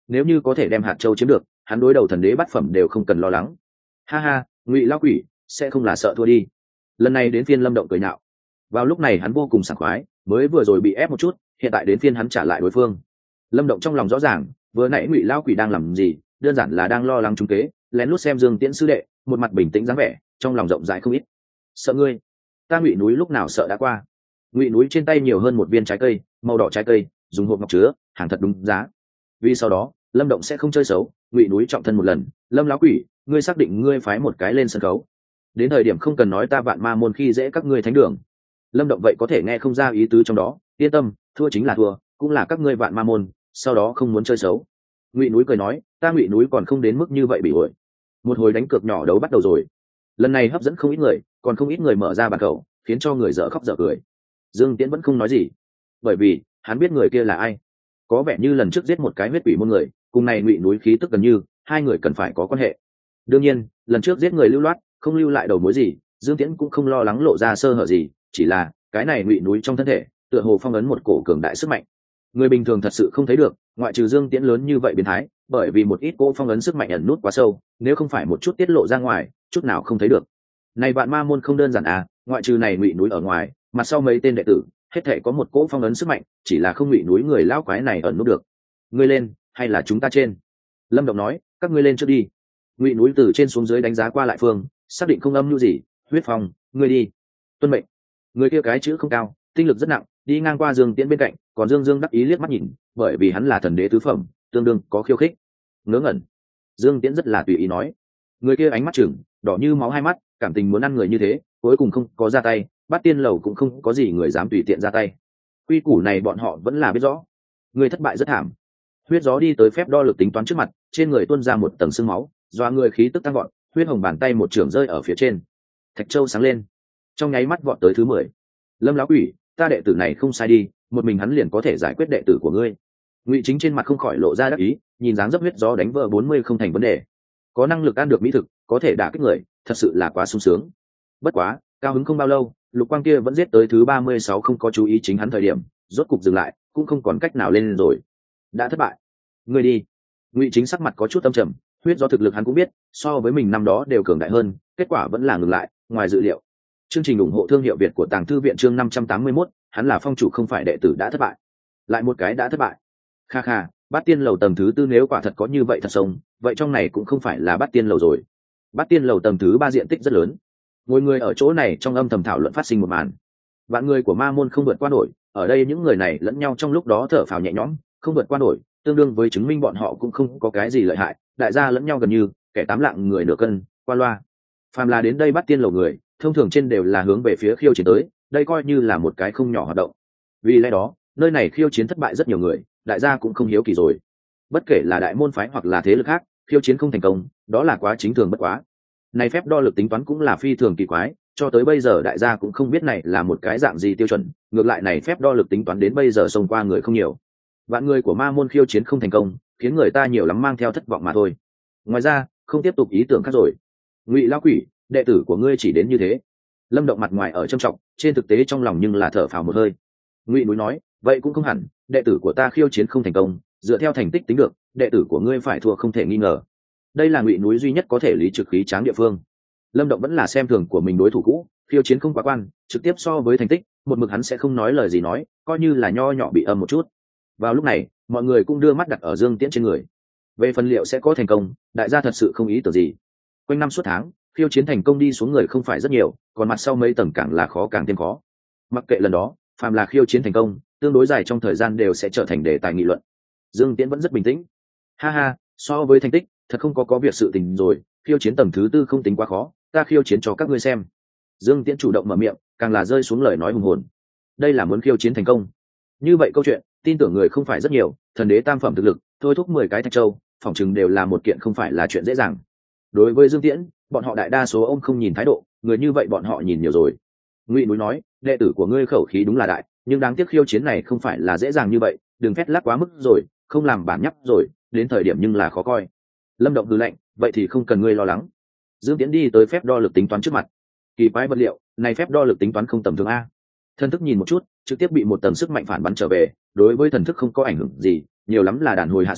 nếu như có thể đem hạt châu chiếm được, hắn đối đầu thần đế bát phẩm đều không cần lo lắng. Ha ha, Ngụy lão quỷ, sẽ không là sợ thua đi. Lần này đến phiên Lâm Động cười nhạo. Vào lúc này hắn vô cùng sảng khoái, mới vừa rồi bị ép một chút, hiện tại đến phiên hắn trả lại đối phương. Lâm Động trong lòng rõ ràng, vừa nãy Ngụy lão quỷ đang làm gì, đơn giản là đang lo lắng trúng kế, lén lút xem Dương Tiễn sư đệ, một mặt bình tĩnh dáng vẻ, trong lòng rộng rãi không ít. Sợ ngươi? Ta Ngụy núi lúc nào sợ đã qua. Ngụy núi trên tay nhiều hơn một viên trái cây, màu đỏ trái cây, dùng hộp ngọc chứa, hàng thật đúng giá. Vì sau đó, Lâm Động sẽ không chơi xấu, Ngụy núi trọng thân một lần. Lâm lão quỷ, ngươi xác định ngươi phái một cái lên sân khấu, đến thời điểm không cần nói ta Vạn Ma môn khi dễ các ngươi thánh đường. Lâm Động vậy có thể nghe không ra ý tứ trong đó, yên tâm, thua chính là thua, cũng là các ngươi Vạn Ma môn, sau đó không muốn chơi xấu. Ngụy núi cười nói, ta Ngụy núi còn không đến mức như vậy bị ổi. Một hồi đánh cược nhỏ đấu bắt đầu rồi, lần này hấp dẫn không ít người, còn không ít người mở ra bàn khẩu, khiến cho người dở khóc dở cười. Dương Tiễn vẫn không nói gì, bởi vì hắn biết người kia là ai. Có vẻ như lần trước giết một cái huyết quỷ môn người, cùng này Ngụy núi khí tức gần như, hai người cần phải có quan hệ. Đương nhiên, lần trước giết người lưu loát, không lưu lại đầu mối gì, Dương Tiễn cũng không lo lắng lộ ra sơ hở gì, chỉ là cái này Ngụy núi trong thân thể, tựa hồ phong ấn một cổ cường đại sức mạnh. Người bình thường thật sự không thấy được, ngoại trừ Dương Tiễn lớn như vậy biến thái, bởi vì một ít cỗ phong ấn sức mạnh ẩn nút quá sâu, nếu không phải một chút tiết lộ ra ngoài, chút nào không thấy được. Này Vạn Ma môn không đơn giản à, ngoại trừ này Ngụy núi ở ngoài, mặt sau mấy tên đệ tử, hết thể có một cỗ phong ấn sức mạnh, chỉ là không Ngụy núi người lão quái này ẩn nút được. Ngươi lên, hay là chúng ta trên? Lâm Động nói, các ngươi lên trước đi. Ngụy núi từ trên xuống dưới đánh giá qua lại phương, xác định không âm mưu gì. Huyết Phong, ngươi đi. Tuân mệnh. Người kia cái chữ không cao, tinh lực rất nặng, đi ngang qua Dương Tiễn bên cạnh, còn Dương Dương đắc ý liếc mắt nhìn, bởi vì hắn là thần đế tứ phẩm, tương đương có khiêu khích. Ngớ ngẩn. Dương Tiễn rất là tùy ý nói. Người kia ánh mắt chừng đỏ như máu hai mắt, cảm tình muốn ăn người như thế, cuối cùng không có ra tay, Bát Tiên lầu cũng không có gì người dám tùy tiện ra tay. Quy củ này bọn họ vẫn là biết rõ. Người thất bại rất thảm. Huyết gió đi tới phép đo lực tính toán trước mặt, trên người tuôn ra một tầng sương máu, doa người khí tức tăng gọn, huyết hồng bàn tay một trường rơi ở phía trên. Thạch Châu sáng lên, trong nháy mắt vọt tới thứ mười. Lâm lão quỷ, ta đệ tử này không sai đi, một mình hắn liền có thể giải quyết đệ tử của ngươi. Ngụy Chính trên mặt không khỏi lộ ra đắc ý, nhìn dáng dấp huyết gió đánh vỡ bốn mươi không thành vấn đề. Có năng lực ăn được mỹ thực, có thể đả kích người, thật sự là quá sung sướng. Bất quá, cao hứng không bao lâu, lục quang kia vẫn giết tới thứ ba mươi sáu không có chú ý chính hắn thời điểm, rốt cục dừng lại, cũng không còn cách nào lên rồi. Đã thất bại. Ngươi đi. Ngụy Chính sắc mặt có chút âm trầm, huyết do thực lực hắn cũng biết, so với mình năm đó đều cường đại hơn, kết quả vẫn là ngừng lại, ngoài dự liệu. Chương trình ủng hộ thương hiệu Việt của Tàng Thư viện chương năm trăm tám mươi mốt, hắn là phong chủ không phải đệ tử đã thất bại. Lại một cái đã thất bại. Kha kha, Bát Tiên lầu tầng thứ tư nếu quả thật có như vậy thật sống, vậy trong này cũng không phải là Bát Tiên lầu rồi. Bát Tiên lầu tầng thứ ba diện tích rất lớn. Ngồi người ở chỗ này trong âm thầm thảo luận phát sinh một màn. Vạn người của ma môn không vượt qua nổi, ở đây những người này lẫn nhau trong lúc đó thở phào nhẹ nhõm, không vượt qua nổi, tương đương với chứng minh bọn họ cũng không có cái gì lợi hại, đại gia lẫn nhau gần như kẻ tám lạng người nửa cân, qua loa. Phàm là đến đây Bát Tiên lầu người, thông thường trên đều là hướng về phía khiêu chiến tới, đây coi như là một cái không nhỏ hoạt động. Vì lẽ đó, nơi này khiêu chiến thất bại rất nhiều người, đại gia cũng không hiếu kỳ rồi. Bất kể là đại môn phái hoặc là thế lực khác, khiêu chiến không thành công, đó là quá chính thường bất quá. Này phép đo lực tính toán cũng là phi thường kỳ quái, cho tới bây giờ đại gia cũng không biết này là một cái dạng gì tiêu chuẩn, ngược lại này phép đo lực tính toán đến bây giờ xông qua người không nhiều. Vạn người của ma môn khiêu chiến không thành công, khiến người ta nhiều lắm mang theo thất vọng mà thôi. Ngoài ra, không tiếp tục ý tưởng khác rồi. Ngụy lão quỷ, đệ tử của ngươi chỉ đến như thế. Lâm Động mặt ngoài ở trầm trọng, trên thực tế trong lòng nhưng là thở phào một hơi. Ngụy núi nói, vậy cũng không hẳn, đệ tử của ta khiêu chiến không thành công, dựa theo thành tích tính được, đệ tử của ngươi phải thua không thể nghi ngờ. Đây là Ngụy núi duy nhất có thể lý trực khí tráng địa phương. Lâm Động vẫn là xem thường của mình đối thủ cũ, khiêu chiến không quá quan, trực tiếp so với thành tích, một mực hắn sẽ không nói lời gì nói, coi như là nho nhỏ bị âm một chút. Vào lúc này, mọi người cũng đưa mắt đặt ở Dương Tiễn trên người. Về phần liệu sẽ có thành công, đại gia thật sự không ý tưởng gì. Quanh năm suốt tháng, khiêu chiến thành công đi xuống người không phải rất nhiều, còn mặt sau mấy tầng càng là khó càng thêm khó. Mặc kệ lần đó, phàm là khiêu chiến thành công, tương đối dài trong thời gian đều sẽ trở thành đề tài nghị luận. Dương Tiễn vẫn rất bình tĩnh. Ha ha, so với thành tích, thật không có có việc sự tình rồi, khiêu chiến tầng thứ tư không tính quá khó, ta khiêu chiến cho các ngươi xem. Dương Tiễn chủ động mở miệng, càng là rơi xuống lời nói hùng hồn. Đây là muốn khiêu chiến thành công. Như vậy câu chuyện, tin tưởng người không phải rất nhiều, thần đế tam phẩm thực lực, thôi thúc mười cái thạch châu, phỏng chừng đều là một kiện không phải là chuyện dễ dàng. Đối với Dương Tiễn, bọn họ đại đa số ông không nhìn thái độ, người như vậy bọn họ nhìn nhiều rồi. Ngụy núi nói, đệ tử của ngươi khẩu khí đúng là đại, nhưng đáng tiếc khiêu chiến này không phải là dễ dàng như vậy, đừng phét lắc quá mức rồi, không làm bản nhắp rồi, đến thời điểm nhưng là khó coi. Lâm Động hừ lạnh, vậy thì không cần ngươi lo lắng. Dương Tiễn đi tới phép đo lực tính toán trước mặt. Kỳ quái vật liệu, này phép đo lực tính toán không tầm thường a. Thần thức nhìn một chút, trực tiếp bị một tầng sức mạnh phản bắn trở về, đối với thần thức không có ảnh hưởng gì, nhiều lắm là đàn hồi hạ xuống,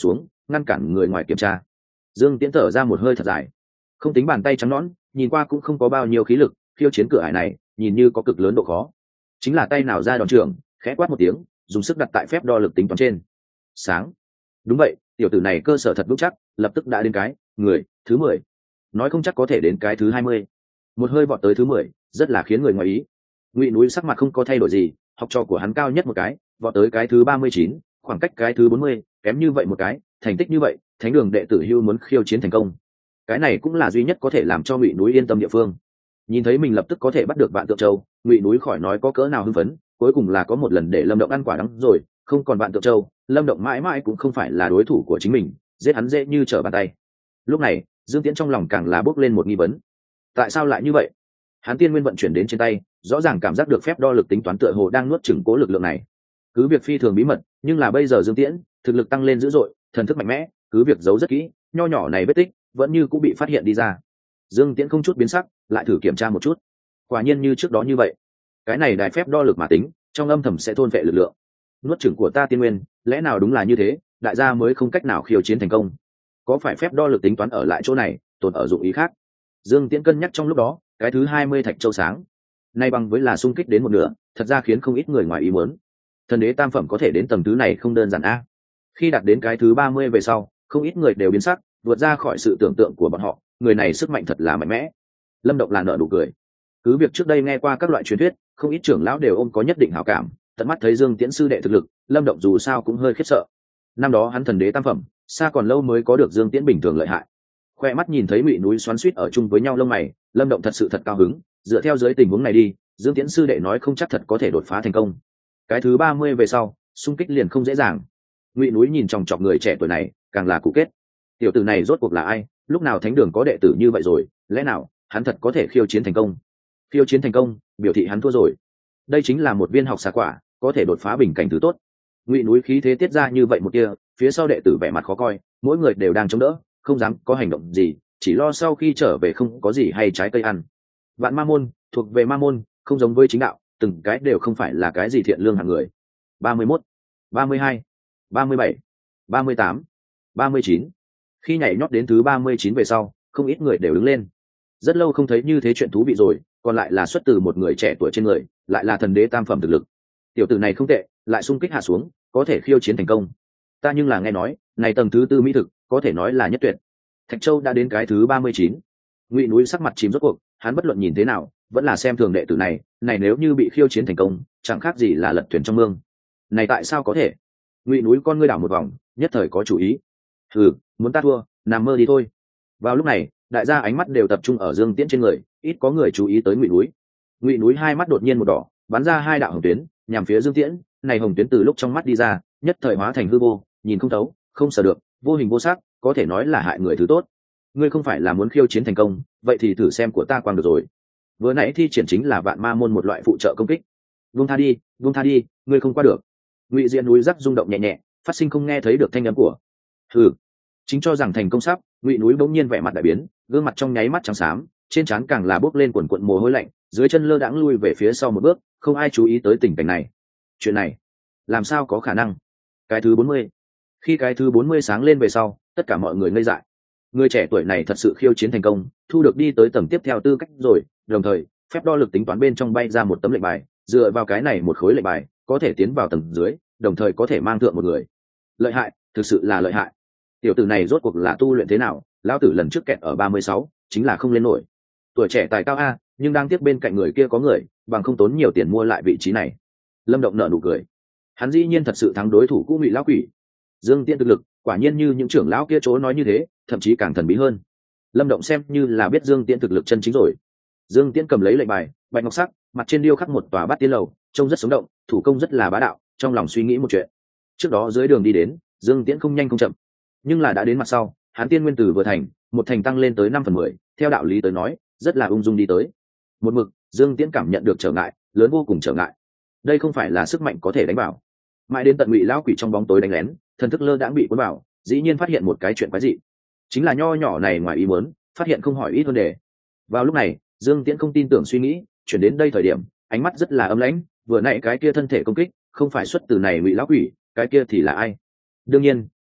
ngăn cản người ngoài kiểm tra. Dương Tiễn thở ra một hơi thật dài, không tính bàn tay trắng nõn, nhìn qua cũng không có bao nhiêu khí lực, khiêu chiến cửa ải này nhìn như có cực lớn độ khó. Chính là tay nào ra đòn trưởng, khẽ quát một tiếng, dùng sức đặt tại phép đo lực tính toán trên. Sáng. Đúng vậy, tiểu tử này cơ sở thật vững chắc, lập tức đã đến cái người thứ mười, nói không chắc có thể đến cái thứ hai mươi. Một hơi vọt tới thứ mười, rất là khiến người ngoài ý. Ngụy Núi sắc mặt không có thay đổi gì, học trò của hắn cao nhất một cái, vọt tới cái thứ ba mươi chín, khoảng cách cái thứ bốn mươi, kém như vậy một cái, thành tích như vậy, thánh đường đệ tử Hưu muốn khiêu chiến thành công. Cái này cũng là duy nhất có thể làm cho Ngụy Núi yên tâm địa phương. Nhìn thấy mình lập tức có thể bắt được Vạn Tượng Châu, Ngụy Núi khỏi nói có cỡ nào hưng phấn, cuối cùng là có một lần để Lâm Động ăn quả đắng rồi, không còn Vạn Tượng Châu, Lâm Động mãi mãi cũng không phải là đối thủ của chính mình, giết hắn dễ như trở bàn tay. Lúc này, Dương Tiễn trong lòng càng là bốc lên một nghi vấn. Tại sao lại như vậy? Hắn tiên nguyên vận chuyển đến trên tay, rõ ràng cảm giác được phép đo lực tính toán tựa hồ đang nuốt chửng cố lực lượng này. Cứ việc phi thường bí mật, nhưng là bây giờ Dương Tiễn, thực lực tăng lên dữ dội, thần thức mạnh mẽ, cứ việc giấu rất kỹ, nho nhỏ này vết tích, vẫn như cũng bị phát hiện đi ra. Dương Tiễn không chút biến sắc, lại thử kiểm tra một chút. Quả nhiên như trước đó như vậy. Cái này đài phép đo lực mà tính, trong âm thầm sẽ thôn vệ lực lượng. Nuốt chửng của ta tiên nguyên, lẽ nào đúng là như thế, đại gia mới không cách nào khiêu chiến thành công. Có phải phép đo lực tính toán ở lại chỗ này, tồn ở dụng ý khác? Dương Tiễn cân nhắc trong lúc đó, cái thứ hai mươi thạch châu sáng, nay bằng với là xung kích đến một nửa, thật ra khiến không ít người ngoài ý muốn. Thần đế tam phẩm có thể đến tầng thứ này không đơn giản a. Khi đạt đến cái thứ ba mươi về sau, không ít người đều biến sắc, vượt ra khỏi sự tưởng tượng của bọn họ, người này sức mạnh thật là mạnh mẽ. Lâm Động là nở nụ cười. Cứ việc trước đây nghe qua các loại truyền thuyết, không ít trưởng lão đều ôm có nhất định hảo cảm, tận mắt thấy Dương Tiễn sư đệ thực lực, Lâm Động dù sao cũng hơi khiếp sợ. Năm đó hắn thần đế tam phẩm, xa còn lâu mới có được Dương Tiễn bình thường lợi hại. Khoe mắt nhìn thấy Ngụy Núi xoắn xuýt ở chung với nhau lông mày, Lâm Động thật sự thật cao hứng, dựa theo dưới tình huống này đi, Dương Tiễn sư đệ nói không chắc thật có thể đột phá thành công. Cái thứ ba mươi về sau, xung kích liền không dễ dàng. Ngụy Núi nhìn chòng chọc người trẻ tuổi này, càng là cụ kết. Tiểu tử này rốt cuộc là ai, lúc nào thánh đường có đệ tử như vậy rồi, lẽ nào hắn thật có thể khiêu chiến thành công? Khiêu chiến thành công, biểu thị hắn thua rồi. Đây chính là một viên học xà quả, có thể đột phá bình cảnh thứ tốt. Ngụy Núi khí thế tiết ra như vậy một kia, phía sau đệ tử vẻ mặt khó coi, mỗi người đều đang chống đỡ, không dám có hành động gì, chỉ lo sau khi trở về không có gì hay trái cây ăn. Vạn ma môn thuộc về ma môn, không giống với chính đạo, từng cái đều không phải là cái gì thiện lương hạng người. ba mươi mốt, ba mươi hai, ba mươi bảy, ba mươi tám, ba mươi chín. Khi nhảy nhót đến thứ ba mươi chín về sau, không ít người đều đứng lên. Rất lâu không thấy như thế chuyện thú vị rồi, còn lại là xuất từ một người trẻ tuổi trên người, lại là thần đế tam phẩm thực lực. Tiểu tử này không tệ, lại xung kích hạ xuống, có thể khiêu chiến thành công. Ta nhưng là nghe nói, này tầng thứ tư mỹ thực, có thể nói là nhất tuyệt. Thạch Châu đã đến cái thứ ba mươi chín. Ngụy Núi sắc mặt chìm rốt cuộc, hắn bất luận nhìn thế nào, vẫn là xem thường đệ tử này, này nếu như bị khiêu chiến thành công, chẳng khác gì là lật thuyền trong mương. Này tại sao có thể? Ngụy Núi con ngươi đảo một vòng, nhất thời có chủ ý. Hừ, muốn ta thua, nằm mơ đi thôi. Vào lúc này, đại gia ánh mắt đều tập trung ở Dương Tiễn trên người, ít có người chú ý tới Ngụy Núi. Ngụy Núi hai mắt đột nhiên một đỏ, bắn ra hai đạo hồng tuyến, nhằm phía Dương Tiễn. Này hồng tuyến từ lúc trong mắt đi ra, nhất thời hóa thành hư vô, nhìn không thấu, không sở được, vô hình vô sắc, có thể nói là hại người thứ tốt. Ngươi không phải là muốn khiêu chiến thành công, vậy thì thử xem của ta quang được rồi. Vừa nãy thi triển chính là vạn ma môn một loại phụ trợ công kích. Vung tha đi, vung tha đi, ngươi không qua được. Ngụy Diễn Núi rắc rung động nhẹ nhẹ, phát sinh không nghe thấy được thanh âm của. Hừ, chính cho rằng thành công sắp, Ngụy Núi bỗng nhiên vẻ mặt đại biến, gương mặt trong nháy mắt trắng xám, trên trán càng là bốc lên quần quần mồ hôi lạnh, dưới chân lơ đãng lui về phía sau một bước, không ai chú ý tới tình cảnh này. Chuyện này, làm sao có khả năng? Cái thứ bốn mươi. Khi cái thứ bốn mươi sáng lên về sau, tất cả mọi người ngây dại. Người trẻ tuổi này thật sự khiêu chiến thành công, thu được đi tới tầng tiếp theo tư cách rồi, đồng thời, phép đo lực tính toán bên trong bay ra một tấm lệnh bài, dựa vào cái này một khối lệnh bài, có thể tiến vào tầng dưới, đồng thời có thể mang thượng một người. Lợi hại, thực sự là lợi hại. Tiểu tử này rốt cuộc là tu luyện thế nào, lão tử lần trước kẹt ở ba mươi sáu, chính là không lên nổi. Tuổi trẻ tài cao a, nhưng đang tiếp bên cạnh người kia có người, bằng không tốn nhiều tiền mua lại vị trí này. Lâm Động nở nụ cười. Hắn dĩ nhiên thật sự thắng đối thủ cũ Ngụy lão quỷ. Dương Tiễn thực lực, quả nhiên như những trưởng lão kia chỗ nói như thế, thậm chí càng thần bí hơn. Lâm Động xem như là biết Dương Tiễn thực lực chân chính rồi. Dương Tiễn cầm lấy lệnh bài, bạch ngọc sắc, mặt trên điêu khắc một tòa bát tiên lầu, trông rất sống động, thủ công rất là bá đạo, trong lòng suy nghĩ một chuyện. Trước đó dưới đường đi đến, Dương Tiễn không nhanh không chậm, nhưng là đã đến mặt sau, hắn tiên nguyên tử vừa thành, một thành tăng lên tới năm phần mười, theo đạo lý tới nói, rất là ung dung đi tới. Một mực, Dương Tiễn cảm nhận được trở ngại, lớn vô cùng trở ngại. Đây không phải là sức mạnh có thể đánh vào. Mãi đến tận Ngụy lão quỷ trong bóng tối đánh lén, thần thức lơ đãng bị cuốn vào, dĩ nhiên phát hiện một cái chuyện quái dị. Chính là nho nhỏ này ngoài ý muốn, phát hiện không hỏi ít hơn đề. Vào lúc này, Dương Tiễn không tin tưởng suy nghĩ, chuyển đến đây thời điểm, ánh mắt rất là âm lãnh, vừa nãy cái kia thân thể công kích, không phải xuất từ này Ngụy lão quỷ, cái kia thì là ai? Đương nhiên,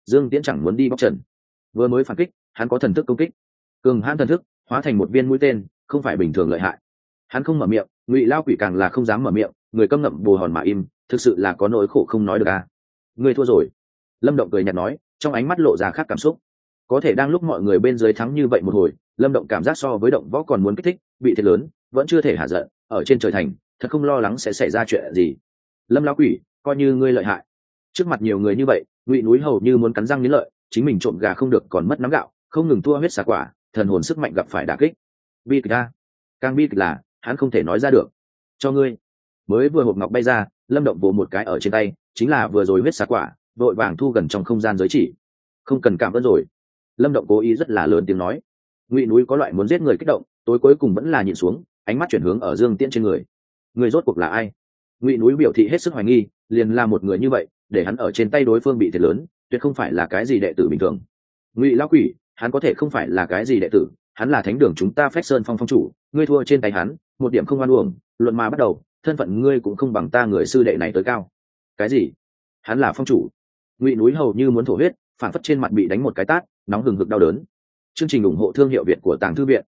Dương Tiễn chẳng muốn đi bóc trần. Vừa mới phản kích, hắn có thần thức công kích, cường hãn thần thức hóa thành một viên mũi tên, không phải bình thường lợi hại. Hắn không mở miệng, Ngụy Lao Quỷ càng là không dám mở miệng, người câm ngậm bồ hòn mà im, thực sự là có nỗi khổ không nói được à. Ngươi thua rồi. Lâm Động cười nhạt nói, trong ánh mắt lộ ra khác cảm xúc. Có thể đang lúc mọi người bên dưới thắng như vậy một hồi, Lâm Động cảm giác so với động võ còn muốn kích thích, bị thiệt lớn, vẫn chưa thể hạ giận, ở trên trời thành, thật không lo lắng sẽ xảy ra chuyện gì. Lâm Lao Quỷ, coi như ngươi lợi hại. Trước mặt nhiều người như vậy, Ngụy Núi hầu như muốn cắn răng nghiến lợi, chính mình trộm gà không được còn mất nắm gạo, không ngừng thua huyết xà quả, thần hồn sức mạnh gặp phải đả kích. Bi kịch a, càng bi kịch là, hắn không thể nói ra được. Cho ngươi. Mới vừa hộp ngọc bay ra, Lâm Động vồ một cái ở trên tay, chính là vừa rồi huyết xà quả, vội vàng thu gần trong không gian giới chỉ. Không cần cảm ơn rồi. Lâm Động cố ý rất là lớn tiếng nói. Ngụy Núi có loại muốn giết người kích động, tối cuối cùng vẫn là nhịn xuống, ánh mắt chuyển hướng ở Dương Tiễn trên người. Người rốt cuộc là ai? Ngụy Núi biểu thị hết sức hoài nghi, liền là một người như vậy, để hắn ở trên tay đối phương bị thiệt lớn, tuyệt không phải là cái gì đệ tử bình thường. Ngụy Lão Quỷ, hắn có thể không phải là cái gì đệ tử, hắn là thánh đường chúng ta Phách Sơn Phong phong chủ, ngươi thua trên tay hắn, một điểm không oan uổng, luận mà bắt đầu, thân phận ngươi cũng không bằng ta người sư đệ này tới cao. Cái gì? Hắn là phong chủ? Ngụy Núi hầu như muốn thổ huyết, phản phất trên mặt bị đánh một cái tát, nóng hừng hực đau đớn. Chương trình ủng hộ thương hiệu Việt của Tàng Thư viện.